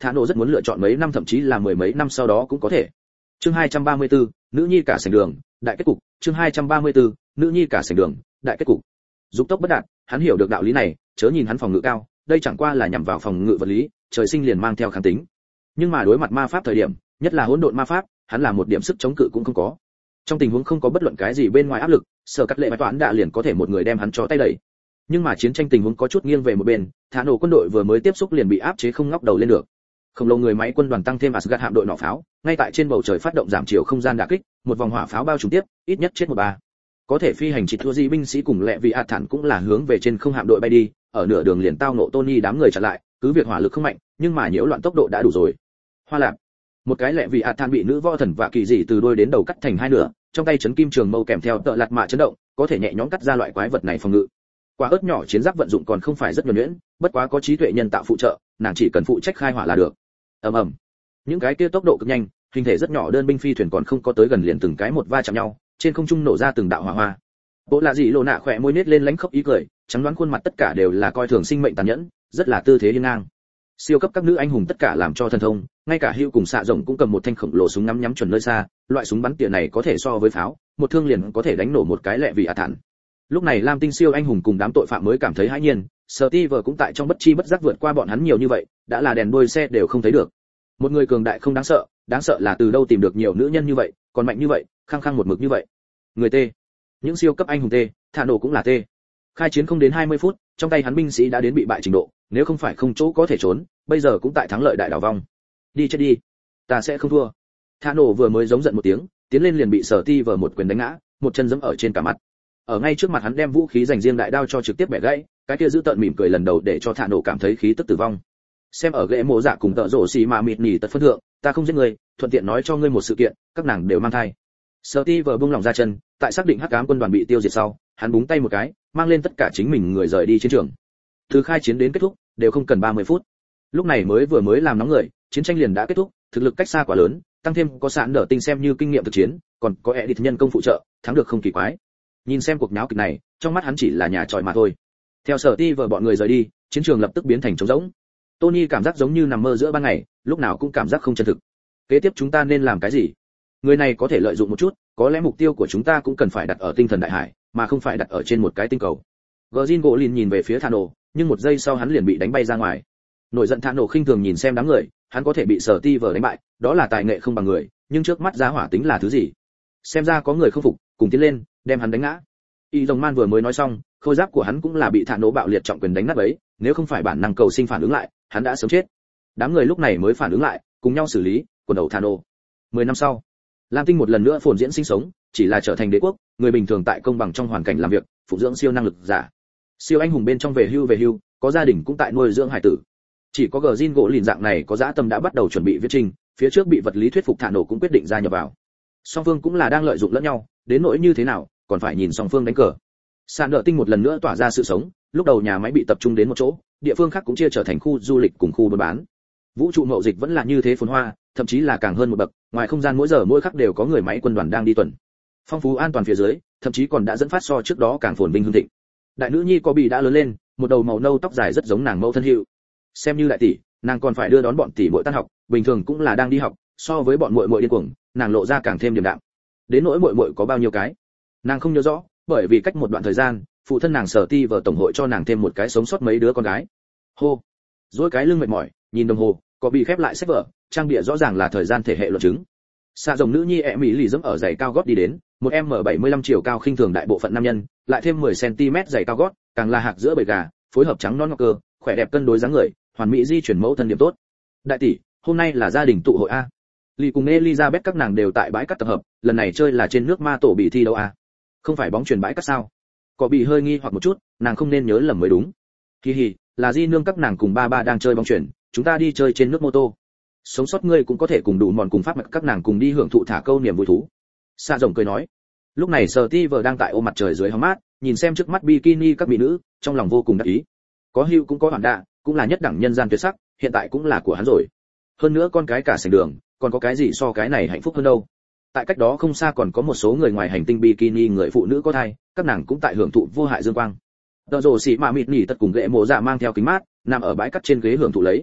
Thả nổ rất muốn lựa chọn mấy năm thậm chí là mười mấy năm sau đó cũng có thể. Chương 234, nữ nhi cả sảnh đường, đại kết cục. Chương 234, nữ nhi cả sảnh đường, đại kết cục. Dục tốc bất đạt, hắn hiểu được đạo lý này, chớ nhìn hắn phòng ngự cao, đây chẳng qua là nhằm vào phòng ngự vật lý, trời sinh liền mang theo kháng tính. Nhưng mà đối mặt ma pháp thời điểm, nhất là hỗn độn ma pháp, hắn là một điểm sức chống cự cũng không có. Trong tình huống không có bất luận cái gì bên ngoài áp lực, Sở Cắt Lệ bài toán đã liền có thể một người đem hắn cho tay đẩy. Nhưng mà chiến tranh tình huống có chút nghiêng về một bên, Thả nổ quân đội vừa mới tiếp xúc liền bị áp chế không ngóc đầu lên được. Khổng lồ người máy quân đoàn tăng thêm Asgard hạm đội nỏ pháo, ngay tại trên bầu trời phát động giảm chiều không gian đả kích, một vòng hỏa pháo bao trùm tiếp, ít nhất chết 13. Có thể phi hành chỉ thua gì binh sĩ cùng lệ vị ạt thản cũng là hướng về trên không hạm đội bay đi, ở nửa đường liền tao ngộ Tony đám người chặn lại, cứ việc hỏa lực không mạnh, nhưng mà nhiễu loạn tốc độ đã đủ rồi. Hoa lạc, một cái lệ vị ạt thản bị nữ võ thần và kỳ dị từ đuôi đến đầu cắt thành hai nửa, trong tay chấn kim trường mâu kèm theo tợ lạt mạ chấn động, có thể nhẹ nhõm cắt ra loại quái vật này phòng ngự. Quả ớt nhỏ chiến giáp vận dụng còn không phải rất nhuần nhuyễn, bất quá có trí tuệ nhân tạo phụ trợ, nàng chỉ cần phụ trách khai hỏa là được. Ầm ầm. Những cái kia tốc độ cực nhanh, hình thể rất nhỏ đơn binh phi thuyền còn không có tới gần liền từng cái một va chạm nhau, trên không trung nổ ra từng đạo hỏa hoa. Bộ lạ dị lộ nạ khỏe môi nết lên lánh khóc ý cười, trắng đoán khuôn mặt tất cả đều là coi thường sinh mệnh tàn nhẫn, rất là tư thế hiên ngang. Siêu cấp các nữ anh hùng tất cả làm cho thần thông, ngay cả Hưu cùng Xạ Rồng cũng cầm một thanh khổng lồ súng ngắm nhắm chuẩn nơi xa, loại súng bắn tỉa này có thể so với pháo, một thương liền có thể đánh nổ một cái lẹ vì thản. Lúc này Lam Tinh siêu anh hùng cùng đám tội phạm mới cảm thấy hãi nhiên, Steve cũng tại trong bất chi bất giác vượt qua bọn hắn nhiều như vậy, đã là đèn đuôi xe đều không thấy được. Một người cường đại không đáng sợ là từ đâu tìm được nhiều nữ nhân như vậy, còn mạnh như vậy, khăng khăng một mực như vậy. Người T, những siêu cấp anh hùng T, Thả nổ cũng là T. Khai chiến không đến 20 phút, trong tay hắn binh sĩ đã đến bị bại trình độ, nếu không phải không chỗ có thể trốn, bây giờ cũng tại thắng lợi đại đảo vong. Đi chết đi, ta sẽ không thua. Thả nổ vừa mới giống giận một tiếng, tiến lên liền bị Steve một quyền đánh ngã, một chân giẫm ở trên cả mặt. Ở ngay trước mặt hắn đem vũ khí dành riêng đại đao cho trực tiếp bẻ gãy, cái kia giữ tợn mỉm cười lần đầu để cho Thả nổ cảm thấy khí tức tử vong. Xem ở ghệ mộ dạ cùng tợ rổ xì mà mịt nhỉ tật phân thượng, ta không giết người, thuận tiện nói cho ngươi một sự kiện, các nàng đều mang thai. Steve buông lỏng ra chân, tại xác định hắc ám quân đoàn bị tiêu diệt sau, hắn búng tay một cái, mang lên tất cả chính mình người rời đi chiến trường. Từ khai chiến đến kết thúc, đều không cần 30 phút. Lúc này vừa mới làm nóng người, chiến tranh liền đã kết thúc, thực lực cách xa quá lớn, tăng thêm có sạn đỡ tinh xem như kinh nghiệm thực chiến, còn có edit nhân công phụ trợ, thắng được không kỳ quái. Nhìn xem cuộc náo kịch này, trong mắt hắn chỉ là nhà tròi mà thôi. Theo Steve bọn người rời đi, chiến trường lập tức biến thành trống rỗng. Tony cảm giác giống như nằm mơ giữa ban ngày, lúc nào cũng cảm giác không chân thực. Kế tiếp chúng ta nên làm cái gì? Người này có thể lợi dụng một chút, có lẽ mục tiêu của chúng ta cũng cần phải đặt ở tinh thần đại hải, mà không phải đặt ở trên một cái tinh cầu. Gjin Golin nhìn về phía Thả nổ, nhưng một giây sau hắn liền bị đánh bay ra ngoài. Nổi giận Thả nổ khinh thường nhìn xem đám người, hắn có thể bị Steve đánh bại, đó là tài nghệ không bằng người, nhưng trước mắt giá hỏa tính là thứ gì? Xem ra có người không phục, cùng tiến lên, đem hắn đánh ngã. Y Rồng Man vừa mới nói xong, khôi giáp của hắn cũng là bị Thả nổ bạo liệt trọng quyền đánh nát bấy, nếu không phải bản năng cầu sinh phản ứng lại, hắn đã sớm chết. Đám người lúc này mới phản ứng lại, cùng nhau xử lý quần đầu Thả nổ. 10 năm sau, Lam Tinh một lần nữa phồn diễn sinh sống, chỉ là trở thành đế quốc, người bình thường tại công bằng trong hoàn cảnh làm việc, phụ dưỡng siêu năng lực giả. Siêu anh hùng bên trong về hưu, có gia đình cũng tại nuôi dưỡng hải tử. Chỉ có Gjin gỗ lìn dạng này có dã tâm đã bắt đầu chuẩn bị viết trình, phía trước bị vật lý thuyết phục Thả nổ cũng quyết định gia nhập vào. Song phương cũng là đang lợi dụng lẫn nhau, đến nỗi như thế nào, còn phải nhìn song phương đánh cờ. Sàn đỡ tinh một lần nữa tỏa ra sự sống, lúc đầu nhà máy bị tập trung đến một chỗ, địa phương khác cũng chia trở thành khu du lịch cùng khu buôn bán. Vũ trụ mậu dịch vẫn là như thế phồn hoa, thậm chí là càng hơn một bậc, ngoài không gian mỗi giờ mỗi khắc đều có người máy quân đoàn đang đi tuần. Phong phú an toàn phía dưới, thậm chí còn đã dẫn phát so trước đó càng phồn vinh hưng thịnh. Đại nữ nhi có bị đã lớn lên, một đầu màu nâu tóc dài rất giống nàng mẫu thân Hữu. Xem như đại tỷ, nàng còn phải đưa đón bọn tỷ muội tan học, bình thường cũng là đang đi học, so với bọn muội muội điên cuồng, nàng lộ ra càng thêm điềm đạm. Đến nỗi muội muội có bao nhiêu cái, nàng không nhớ rõ, bởi vì cách một đoạn thời gian, phụ thân nàng Steve tổng hội cho nàng thêm một cái sống sót mấy đứa con gái. Hô, duỗi cái lưng mệt mỏi, nhìn đồng hồ, có bị khép lại sách vở, trang bìa rõ ràng là thời gian thể hệ luận chứng. Xạ Rồng nữ nhi Emily dẫm ở giày cao gót đi đến, một M75 chiều cao khinh thường đại bộ phận nam nhân, lại thêm 10 cm giày cao gót, càng là hạc giữa bầy gà, phối hợp trắng non ngọc cơ, khỏe đẹp cân đối dáng người, hoàn mỹ di chuyển mẫu thân điểm tốt. Đại tỷ, hôm nay là gia đình tụ hội a. Lì cùng Elizabeth các nàng đều tại bãi cát tập hợp, lần này chơi là trên nước ma tổ bị thi đấu a. Không phải bóng chuyền bãi cát sao? Có bị hơi nghi hoặc một chút, nàng không nên nhớ lầm mới đúng. Hi hi, là Di nương các nàng cùng ba đang chơi bóng chuyền, chúng ta đi chơi trên nước mô tô. Sống sót ngươi cũng có thể cùng đủ mòn cùng pháp mật các nàng cùng đi hưởng thụ thả câu niềm vui thú. Sa rồng cười nói. Lúc này Steve đang tại ôm mặt trời dưới hóng mát, nhìn xem trước mắt bikini các mỹ nữ, trong lòng vô cùng đắc ý. Có Hugh cũng có Hoàng Đạ, cũng là nhất đẳng nhân gian tuyệt sắc, hiện tại cũng là của hắn rồi. Hơn nữa con cái cả sảnh đường, còn có cái gì so cái này hạnh phúc hơn đâu. Tại cách đó không xa còn có một số người ngoài hành tinh bikini người phụ nữ có thai, các nàng cũng tại hưởng thụ vô hại dương quang. Tờ rồ xỉ mà mịt nhỉ tật cùng ghệ mồ dạ mang theo kính mát, nằm ở bãi cát trên ghế hưởng thụ lấy.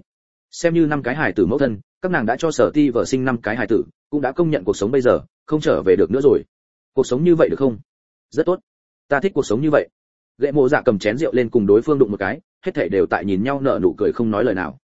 Xem như 5 cái hài tử mẫu thân, các nàng đã cho Sở Ti vợ sinh 5 cái hài tử, cũng đã công nhận cuộc sống bây giờ không trở về được nữa rồi. Cuộc sống như vậy được không? Rất tốt, ta thích cuộc sống như vậy. Gệ Mộ Dạ cầm chén rượu lên cùng đối phương đụng một cái, hết thảy đều tại nhìn nhau nở nụ cười không nói lời nào.